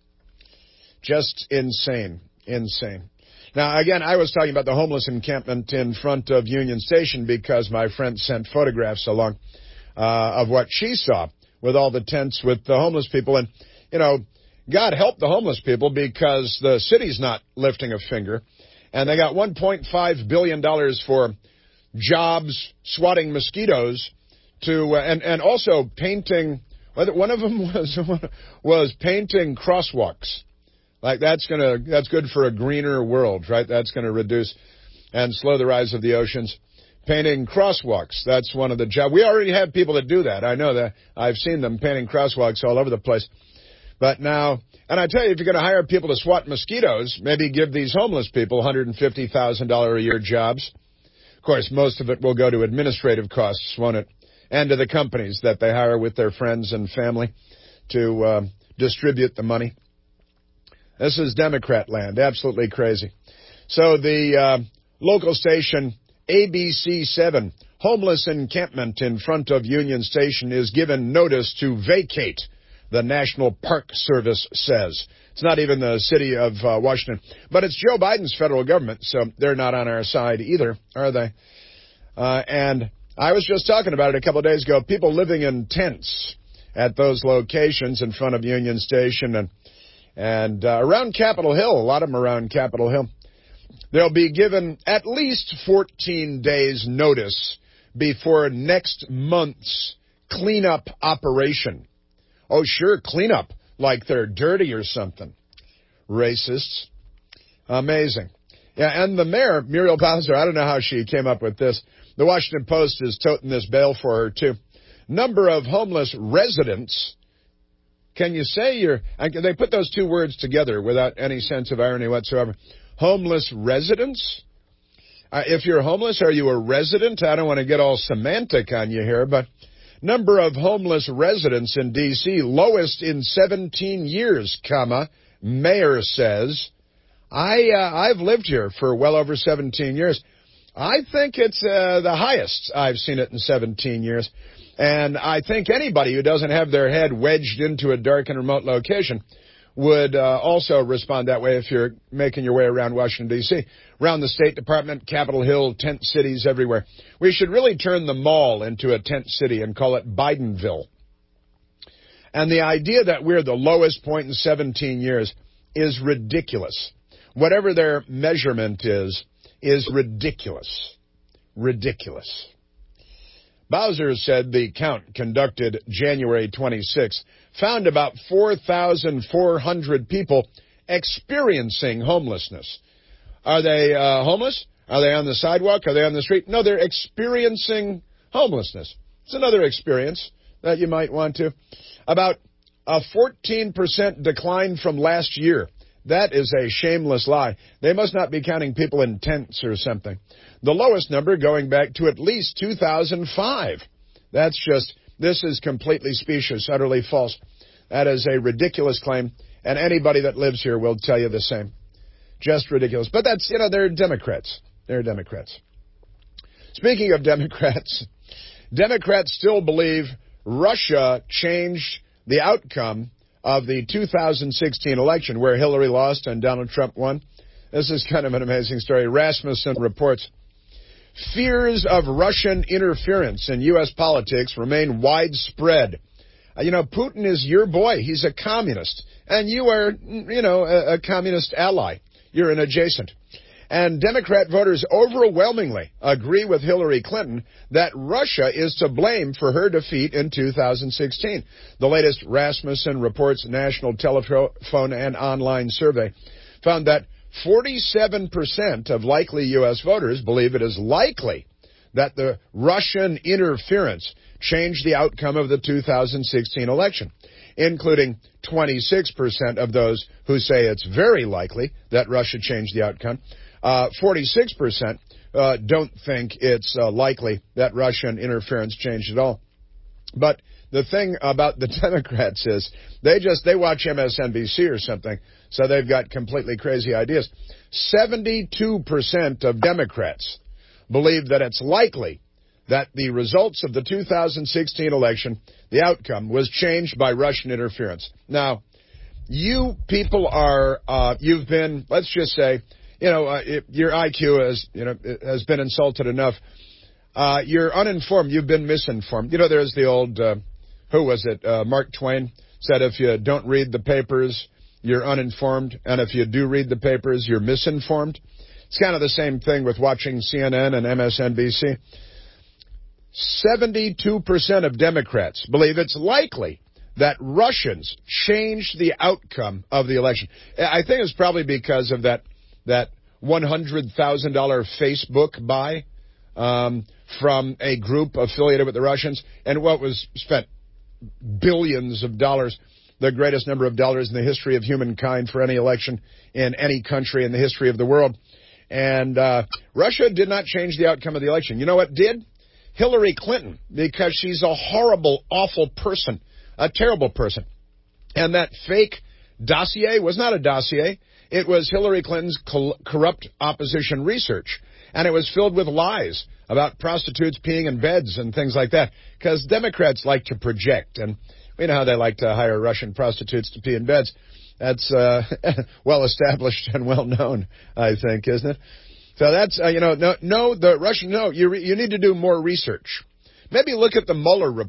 Just insane, insane. Now, again, I was talking about the homeless encampment in front of Union Station because my friend sent photographs along uh, of what she saw with all the tents with the homeless people. And, you know, God help the homeless people because the city's not lifting a finger. And they got one point five billion dollars for jobs, swatting mosquitoes, to uh, and, and also painting. One of them was was painting crosswalks. Like that's gonna that's good for a greener world, right? That's gonna reduce and slow the rise of the oceans. Painting crosswalks. That's one of the jobs. We already have people that do that. I know that. I've seen them painting crosswalks all over the place. But now, and I tell you, if you're going to hire people to swat mosquitoes, maybe give these homeless people one hundred fifty thousand dollars a year jobs. Of course, most of it will go to administrative costs, won't it? And to the companies that they hire with their friends and family to uh, distribute the money. This is Democrat land. Absolutely crazy. So the uh, local station A B C seven, homeless encampment in front of Union Station, is given notice to vacate, the National Park Service says. It's not even the city of uh, Washington. But it's Joe Biden's federal government, so they're not on our side either, are they? Uh, and I was just talking about it a couple of days ago. People living in tents at those locations in front of Union Station and and uh, around Capitol Hill, a lot of them around Capitol Hill. They'll be given at least fourteen days notice before next month's cleanup operation. Oh, sure, cleanup, like they're dirty or something. Racists. Amazing. Yeah, and the mayor, Muriel Bowser, I don't know how she came up with this. The Washington Post is toting this bail for her, too. Number of homeless residents. Can you say you're... They put those two words together without any sense of irony whatsoever. Homeless residents? Uh, if you're homeless, are you a resident? I don't want to get all semantic on you here, but number of homeless residents in D C, lowest in seventeen years, comma, mayor says. I, uh, I've lived here for well over seventeen years. I think it's uh, the highest I've seen it in seventeen years. And I think anybody who doesn't have their head wedged into a dark and remote location would uh, also respond that way if you're making your way around Washington, D C, around the State Department, Capitol Hill, tent cities everywhere. We should really turn the mall into a tent city and call it Bidenville. And the idea that we're the lowest point in seventeen years is ridiculous. Whatever their measurement is, is ridiculous. Ridiculous. Bowser said the count conducted January twenty-sixth found about four thousand four hundred people experiencing homelessness. Are they uh, homeless? Are they on the sidewalk? Are they on the street? No, they're experiencing homelessness. It's another experience that you might want to. About a fourteen percent decline from last year. That is a shameless lie. They must not be counting people in tents or something. The lowest number going back to at least two thousand five. That's just, this is completely specious, utterly false. That is a ridiculous claim, and anybody that lives here will tell you the same. Just ridiculous. But that's, you know, they're Democrats. They're Democrats. Speaking of Democrats, Democrats still believe Russia changed the outcome of the two thousand sixteen election where Hillary lost and Donald Trump won. This is kind of an amazing story. Rasmussen reports, fears of Russian interference in U S politics remain widespread. Uh, you know, Putin is your boy. He's a communist. And you are, you know, a, a communist ally. You're an adjacent. And Democrat voters overwhelmingly agree with Hillary Clinton that Russia is to blame for her defeat in two thousand sixteen. The latest Rasmussen Reports national telephone and online survey found that forty-seven percent of likely U S voters believe it is likely that the Russian interference changed the outcome of the two thousand sixteen election, including twenty-six percent of those who say it's very likely that Russia changed the outcome. Uh, forty-six percent uh, don't think it's uh, likely that Russian interference changed at all. But the thing about the Democrats is they just, they watch M S N B C or something, so they've got completely crazy ideas. seventy-two percent of Democrats believe that it's likely that the results of the two thousand sixteen election, the outcome, was changed by Russian interference. Now, you people are, uh, you've been, let's just say, you know, uh, if your I Q has, you know, has been insulted enough. Uh, you're uninformed. You've been misinformed. You know, there's the old, uh, who was it? Uh, Mark Twain said, if you don't read the papers, you're uninformed. And if you do read the papers, you're misinformed. It's kind of the same thing with watching C N N and M S N B C. seventy-two percent of Democrats believe it's likely that Russians changed the outcome of the election. I think it's probably because of that that one hundred thousand dollars Facebook buy um, from a group affiliated with the Russians, and what was spent billions of dollars, the greatest number of dollars in the history of humankind for any election in any country in the history of the world. And uh, Russia did not change the outcome of the election. You know what did? Hillary Clinton, because she's a horrible, awful person, a terrible person. And that fake dossier was not a dossier. It was Hillary Clinton's corrupt opposition research, and it was filled with lies about prostitutes peeing in beds and things like that, because Democrats like to project, and we know how they like to hire Russian prostitutes to pee in beds. That's uh, well established and well known, I think, isn't it? So that's, uh, you know, no, no, the Russian, no, you, re, you need to do more research. Maybe look at the Mueller report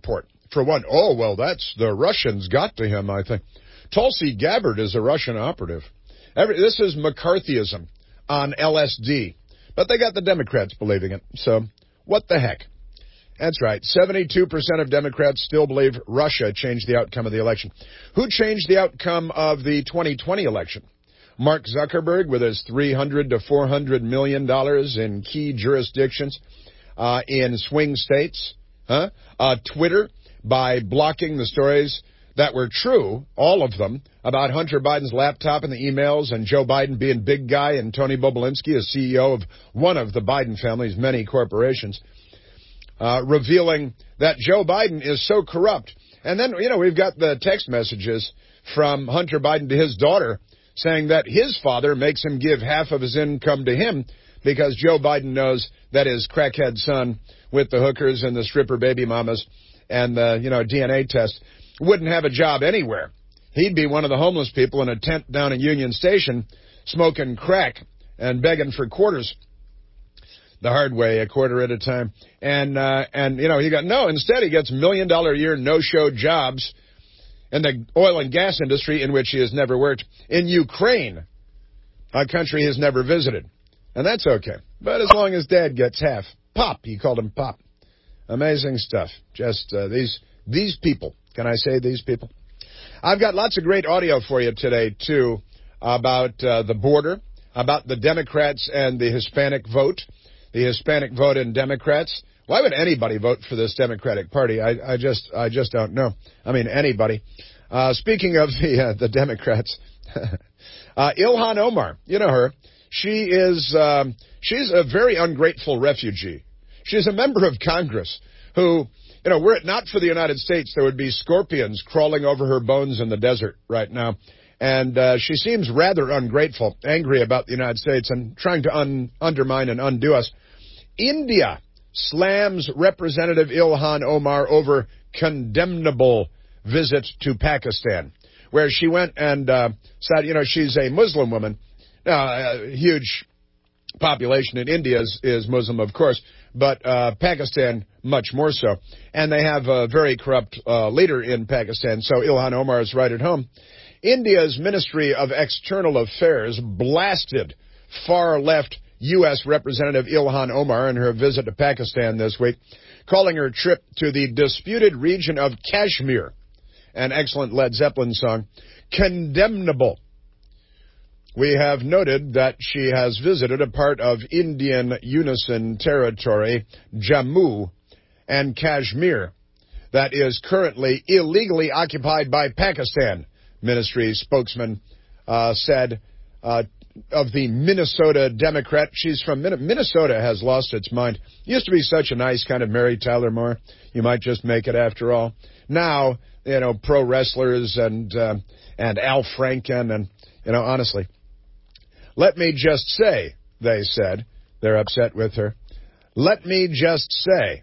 for one. Oh, well, that's the Russians got to him, I think. Tulsi Gabbard is a Russian operative. Every, this is McCarthyism on L S D. But they got the Democrats believing it. So what the heck? That's right. seventy-two percent of Democrats still believe Russia changed the outcome of the election. Who changed the outcome of the twenty twenty election? Mark Zuckerberg with his three hundred to four hundred million dollars in key jurisdictions uh, in swing states. Huh? Uh, Twitter by blocking the stories that were true, all of them, about Hunter Biden's laptop and the emails and Joe Biden being big guy and Tony Bobulinski, a C E O of one of the Biden family's many corporations, uh, revealing that Joe Biden is so corrupt. And then, you know, we've got the text messages from Hunter Biden to his daughter saying that his father makes him give half of his income to him because Joe Biden knows that his crackhead son with the hookers and the stripper baby mamas and the, you know, D N A test wouldn't have a job anywhere. He'd be one of the homeless people in a tent down at Union Station smoking crack and begging for quarters the hard way, a quarter at a time. And, uh, and you know, he got, no, instead he gets million dollar a year no-show jobs in the oil and gas industry in which he has never worked, in Ukraine, a country he has never visited. And that's okay. But as long as Dad gets half. Pop, he called him Pop. Amazing stuff. Just uh, these these people. Can I say these people? I've got lots of great audio for you today, too, about uh, the border, about the Democrats and the Hispanic vote, the Hispanic vote in Democrats. Why would anybody vote for this Democratic Party? I, I just I just don't know. I mean, anybody. Uh, speaking of the uh, the Democrats, uh, Ilhan Omar, you know her. She is um, she's a very ungrateful refugee. She's a member of Congress who, you know, were it not for the United States, there would be scorpions crawling over her bones in the desert right now. And uh, she seems rather ungrateful, angry about the United States and trying to un- undermine and undo us. India slams Representative Ilhan Omar over condemnable visit to Pakistan, where she went and uh, said, you know, she's a Muslim woman. Now, a huge population in India is, is Muslim, of course, but uh, Pakistan much more so. And they have a very corrupt uh, leader in Pakistan, so Ilhan Omar is right at home. India's Ministry of External Affairs blasted far-left U S Representative Ilhan Omar in her visit to Pakistan this week, calling her trip to the disputed region of Kashmir, an excellent Led Zeppelin song, condemnable. We have noted that she has visited a part of Indian Unison Territory, Jammu and Kashmir, that is currently illegally occupied by Pakistan, ministry spokesman uh, said uh, of the Minnesota Democrat. She's from Min- Minnesota has lost its mind. Used to be such a nice kind of Mary Tyler Moore. You might just make it after all. Now, you know, pro wrestlers and uh, and Al Franken and, you know, honestly, let me just say, they said, they're upset with her. Let me just say,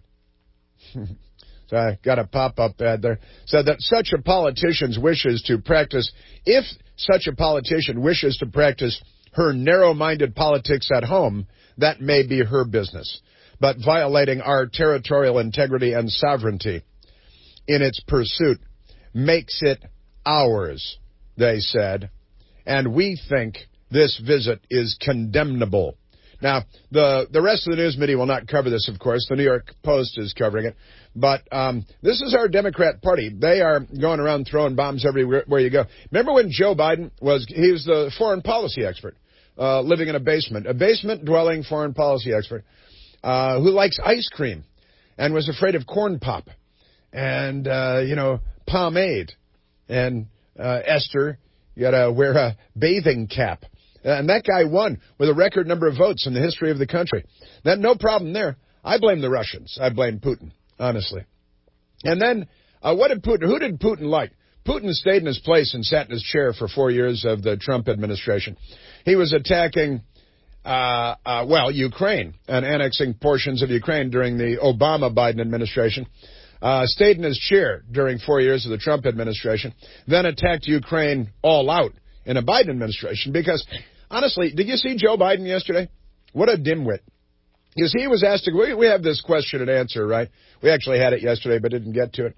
so I got a pop-up ad there, said that such a politician's wishes to practice, if such a politician wishes to practice her narrow-minded politics at home, that may be her business. But violating our territorial integrity and sovereignty in its pursuit makes it ours, they said. And we think this visit is condemnable. Now, the, the rest of the news media will not cover this, of course. The New York Post is covering it. But um, this is our Democrat Party. They are going around throwing bombs everywhere where you go. Remember when Joe Biden was, he was the foreign policy expert, uh, living in a basement, a basement-dwelling foreign policy expert uh, who likes ice cream and was afraid of corn pop and, uh, you know, pomade. And uh, Esther, you got to wear a bathing cap. And that guy won with a record number of votes in the history of the country. That no problem there. I blame the Russians. I blame Putin, honestly. And then, uh, what did Putin, who did Putin like? Putin stayed in his place and sat in his chair for four years of the Trump administration. He was attacking, uh, uh, well, Ukraine and annexing portions of Ukraine during the Obama-Biden administration. Uh, stayed in his chair during four years of the Trump administration, then attacked Ukraine all out in a Biden administration because, honestly, did you see Joe Biden yesterday? What a dimwit. Because he was asked, to, we, we have this question and answer, right? We actually had it yesterday but didn't get to it.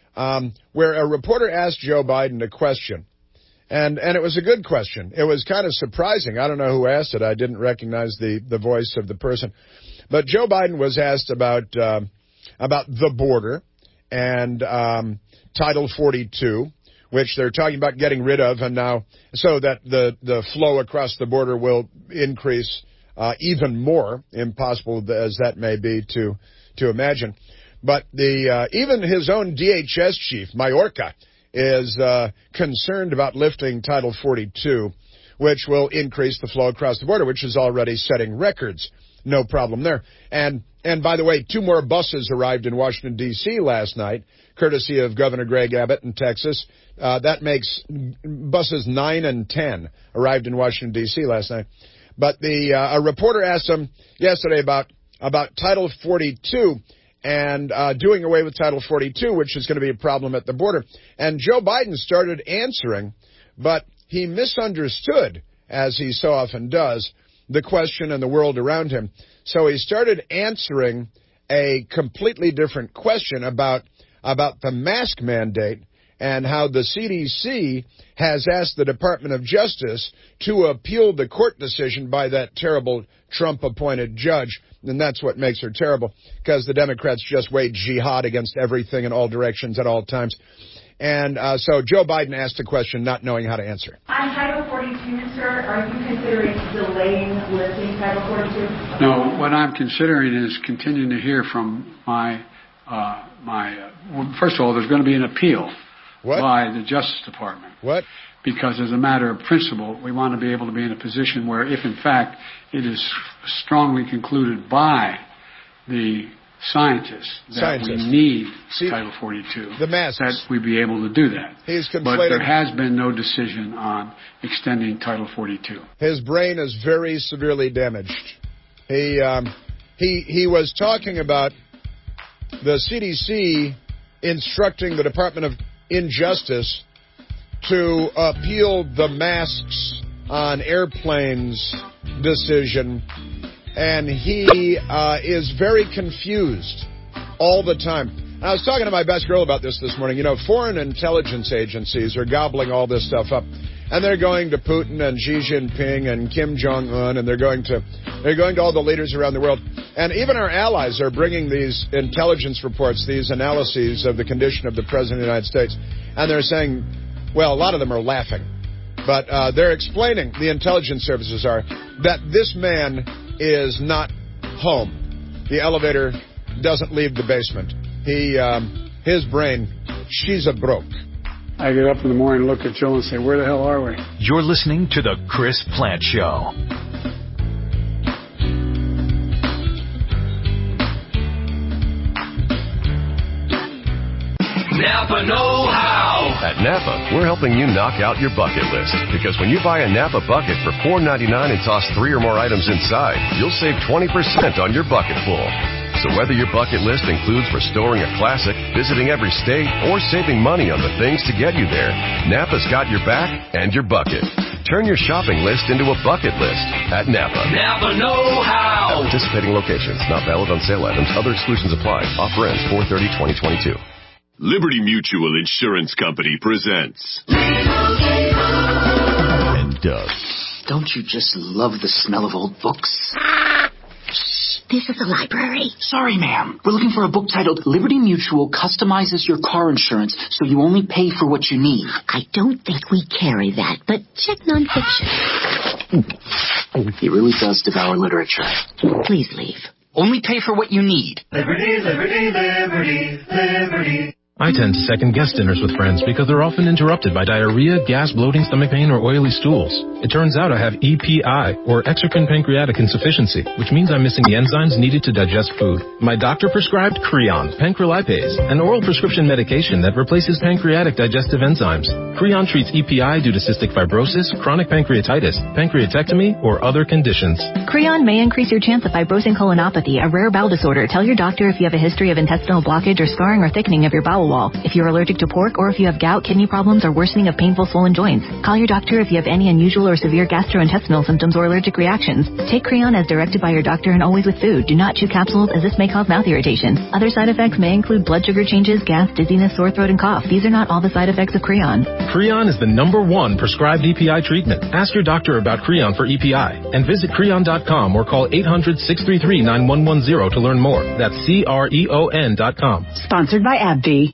um, where a reporter asked Joe Biden a question. And and it was a good question. It was kind of surprising. I don't know who asked it. I didn't recognize the, the voice of the person. But Joe Biden was asked about uh, about the border and um, Title forty-two, which they're talking about getting rid of, and now so that the, the flow across the border will increase uh, even more, impossible as that may be to to imagine. But the uh, even his own D H S chief, Mayorkas, is uh, concerned about lifting Title forty-two, which will increase the flow across the border, which is already setting records. No problem there. And and by the way, two more buses arrived in Washington, D C last night, courtesy of Governor Greg Abbott in Texas. Uh, that makes buses nine and ten arrived in Washington, D C last night. But the uh, a reporter asked him yesterday about, about Title forty-two, and uh, doing away with Title forty-two, which is going to be a problem at the border. And Joe Biden started answering, but he misunderstood, as he so often does, the question and the world around him. So he started answering a completely different question about about the mask mandate and how the C D C has asked the Department of Justice to appeal the court decision by that terrible Trump-appointed judge. And that's what makes her terrible, because the Democrats just wage jihad against everything in all directions at all times. And uh, so Joe Biden asked a question not knowing how to answer. On Title forty-two, sir, are you considering delaying lifting Title forty-two? No, what I'm considering is continuing to hear from my, uh, my. Uh, well, first of all, there's going to be an appeal what? by the Justice Department. What? Because as a matter of principle, we want to be able to be in a position where if, in fact, it is strongly concluded by the scientists that scientists. we need See, Title forty-two, the masks. that we be able to do that. He's but there has been no decision on extending Title forty-two. His brain is very severely damaged. He um, he he was talking about the C D C instructing the Department of Injustice to appeal the masks on airplanes decision, and he uh, is very confused all the time. And I was talking to my best girl about this this morning. You know, foreign intelligence agencies are gobbling all this stuff up, and they're going to Putin and Xi Jinping and Kim Jong-un, and they're going to they're going to all the leaders around the world. And even our allies are bringing these intelligence reports, these analyses of the condition of the President of the United States, and they're saying, well, a lot of them are laughing, but uh, they're explaining, the intelligence services are, that this man is not home. The elevator doesn't leave the basement. He, um, his brain, she's a broke. I get up in the morning and look at Joe and say, where the hell are we? You're listening to The Chris Plant Show. Napa know-how. At Napa, we're helping you knock out your bucket list. Because when you buy a Napa bucket for four ninety-nine and toss three or more items inside, you'll save twenty percent on your bucket full. So whether your bucket list includes restoring a classic, visiting every state, or saving money on the things to get you there, Napa's got your back and your bucket. Turn your shopping list into a bucket list at Napa. Napa know-how. At participating locations. Not valid on sale items. Other exclusions apply. Offer ends four thirty twenty twenty-two. Liberty Mutual Insurance Company presents. And Doug. Don't you just love the smell of old books? Shh, this is the library. Sorry, ma'am. We're looking for a book titled Liberty Mutual Customizes Your Car Insurance so you only pay for what you need. I don't think we carry that, but check nonfiction. He really does devour literature. Please leave. Only pay for what you need. Liberty, liberty, liberty, liberty. I tend to second-guess dinners with friends because they're often interrupted by diarrhea, gas, bloating, stomach pain, or oily stools. It turns out I have E P I, or exocrine pancreatic insufficiency, which means I'm missing the enzymes needed to digest food. My doctor prescribed Creon, pancrelipase, an oral prescription medication that replaces pancreatic digestive enzymes. Creon treats E P I due to cystic fibrosis, chronic pancreatitis, pancreatectomy, or other conditions. Creon may increase your chance of fibrosing colonopathy, a rare bowel disorder. Tell your doctor if you have a history of intestinal blockage or scarring or thickening of your bowel wall. If you're allergic to pork or if you have gout, kidney problems, or worsening of painful swollen joints, call your doctor if you have any unusual or severe gastrointestinal symptoms or allergic reactions. Take Creon as directed by your doctor and always with food. Do not chew capsules as this may cause mouth irritation. Other side effects may include blood sugar changes, gas, dizziness, sore throat, and cough. These are not all the side effects of Creon. Creon is the number one prescribed E P I treatment. Ask your doctor about Creon for E P I and visit creon dot com or call eight hundred, six three three, nine one one zero to learn more. That's C R E O N dot com. Sponsored by AbbVie.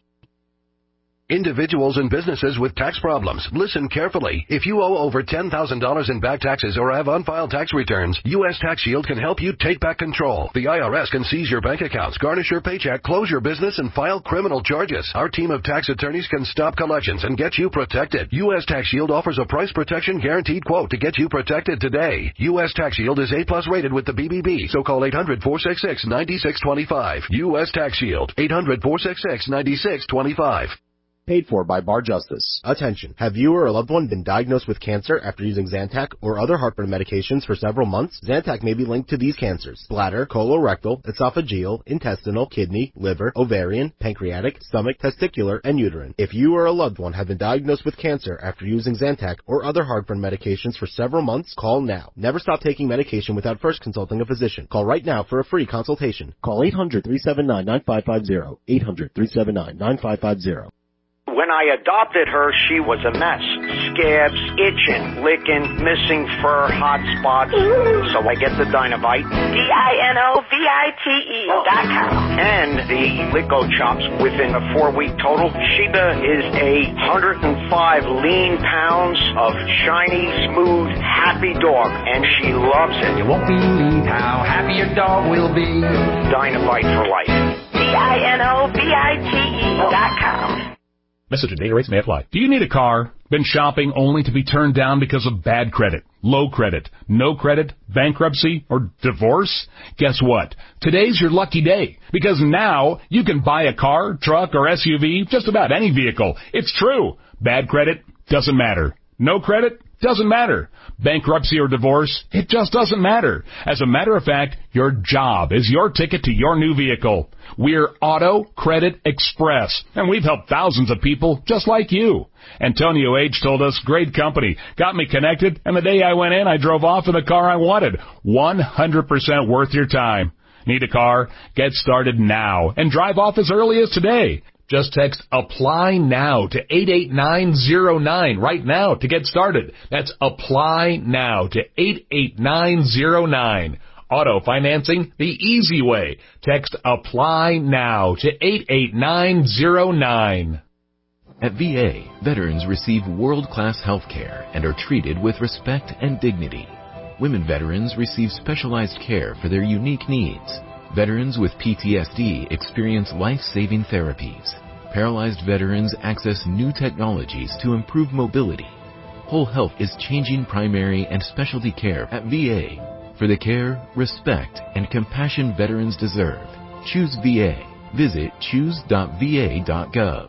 Individuals and businesses with tax problems, listen carefully. If you owe over ten thousand dollars in back taxes or have unfiled tax returns, U S Tax Shield can help you take back control. The I R S can seize your bank accounts, garnish your paycheck, close your business, and file criminal charges. Our team of tax attorneys can stop collections and get you protected. U S Tax Shield offers a price protection guaranteed quote to get you protected today. U S Tax Shield is A plus rated with the B B B, so call eight hundred, four six six, nine six two five. U S Tax Shield, eight hundred, four six six, nine six two five. Paid for by Bar Justice. Attention. Have you or a loved one been diagnosed with cancer after using Zantac or other heartburn medications for several months? Zantac may be linked to these cancers: bladder, colorectal, esophageal, intestinal, kidney, liver, ovarian, pancreatic, stomach, testicular, and uterine. If you or a loved one have been diagnosed with cancer after using Zantac or other heartburn medications for several months, call now. Never stop taking medication without first consulting a physician. Call right now for a free consultation. Call eight hundred, three seven nine, nine five five zero. eight hundred, three seven nine, nine five five zero. When I adopted her, she was a mess. Scabs, itching, licking, missing fur, hot spots. So I get the Dinovite. D I N O V I T E dot com. And the Lico Chops. Within a four-week total, Sheba is a one hundred five lean pounds of shiny, smooth, happy dog. And she loves it. You won't believe how happy your dog will be. Dinovite for life. D I N O V I T E dot com. Message and data rates may apply. Do you need a car? Been shopping only to be turned down because of bad credit, low credit, no credit, bankruptcy, or divorce? Guess what? Today's your lucky day, because now you can buy a car, truck, or S U V, just about any vehicle. It's true. Bad credit doesn't matter. No credit doesn't matter. Bankruptcy or divorce, it just doesn't matter. As a matter of fact, your job is your ticket to your new vehicle. We're Auto Credit Express, and we've helped thousands of people just like you. Antonio H. told us, great company, got me connected, and the day I went in, I drove off in the car I wanted. one hundred percent worth your time. Need a car? Get started now and drive off as early as today. Just text APPLY NOW to eight eight nine zero nine right now to get started. That's APPLY NOW to eight eight nine zero nine. Auto financing the easy way. Text APPLY NOW to eight eight nine zero nine. At V A, veterans receive world-class health care and are treated with respect and dignity. Women veterans receive specialized care for their unique needs. Veterans with P T S D experience life-saving therapies. Paralyzed veterans access new technologies to improve mobility. Whole Health is changing primary and specialty care at V A for the care, respect, and compassion veterans deserve. Choose V A. Visit choose dot v a dot gov.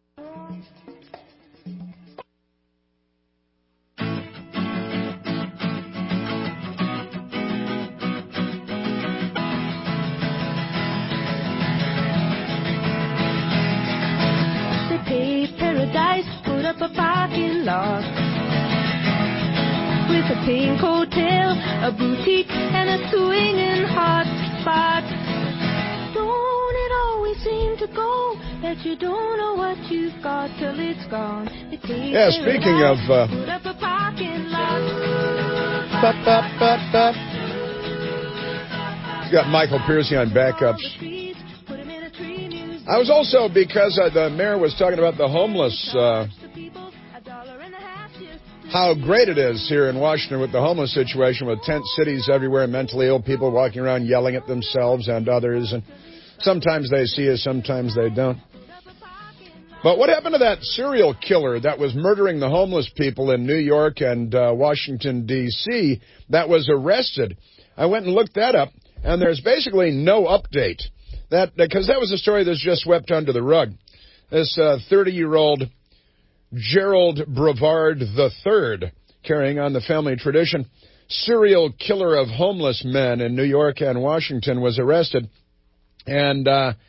A parking lot with a pink hotel, a boutique, and a swinging hot spot. Don't it always seem to go that you don't know what you've got till it's gone? Yeah, speaking of uh, put up a parking lot. Bop, bop, bop, bop. He's got Michael Piercy on backups. I was also, because uh, the mayor was talking about the homeless, uh, how great it is here in Washington with the homeless situation, with tent cities everywhere, mentally ill people walking around yelling at themselves and others, and sometimes they see us, sometimes they don't. But what happened to that serial killer that was murdering the homeless people in New York and uh, Washington, D C, that was arrested? I went and looked that up, and there's basically no update. That because that was a story that's just swept under the rug. This uh, thirty-year-old Gerald Brevard the third, carrying on the family tradition, serial killer of homeless men in New York and Washington, was arrested. And, uh,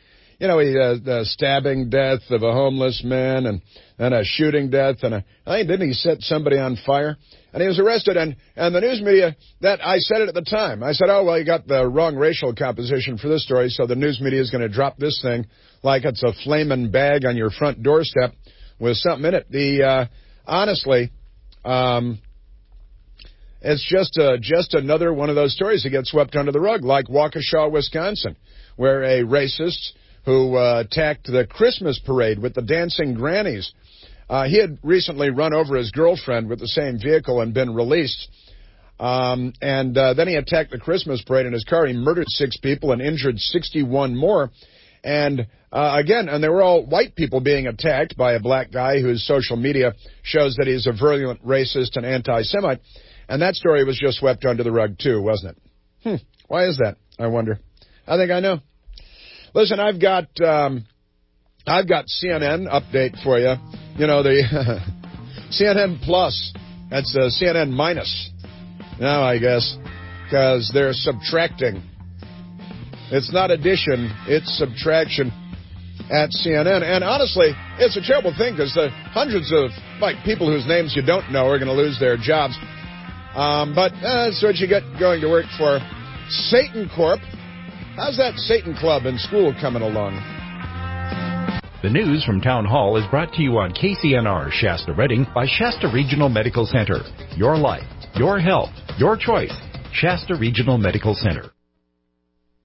you know, he, uh, the stabbing death of a homeless man and, and a shooting death. And a, I think, didn't he set somebody on fire? And he was arrested. And, and the news media, that I said it at the time. I said, oh, well, you got the wrong racial composition for this story, so the news media is going to drop this thing like it's a flaming bag on your front doorstep with something in it. The, uh, honestly, um, it's just, uh, just another one of those stories that gets swept under the rug, like Waukesha, Wisconsin, where a racist who uh, attacked the Christmas parade with the dancing grannies, uh, he had recently run over his girlfriend with the same vehicle and been released. Um, and uh, then he attacked the Christmas parade in his car. He murdered six people and injured sixty-one more. And uh, again, and they were all white people being attacked by a black guy whose social media shows that he's a virulent racist and anti-Semite. And that story was just swept under the rug, too, wasn't it? Hmm. Why is that, I wonder? I think I know. Listen, I've got um, I've got C N N update for you. You know, the C N N Plus. That's uh, C N N minus now, I guess, because they're subtracting. It's not addition, it's subtraction at C N N. And honestly, it's a terrible thing because the hundreds of like people whose names you don't know are going to lose their jobs. Um, but uh, that's what you get going to work for Satan Corp. How's that Satan Club in school coming along? The news from Town Hall is brought to you on K C N R Shasta Redding by Shasta Regional Medical Center. Your life, your health, your choice. Shasta Regional Medical Center.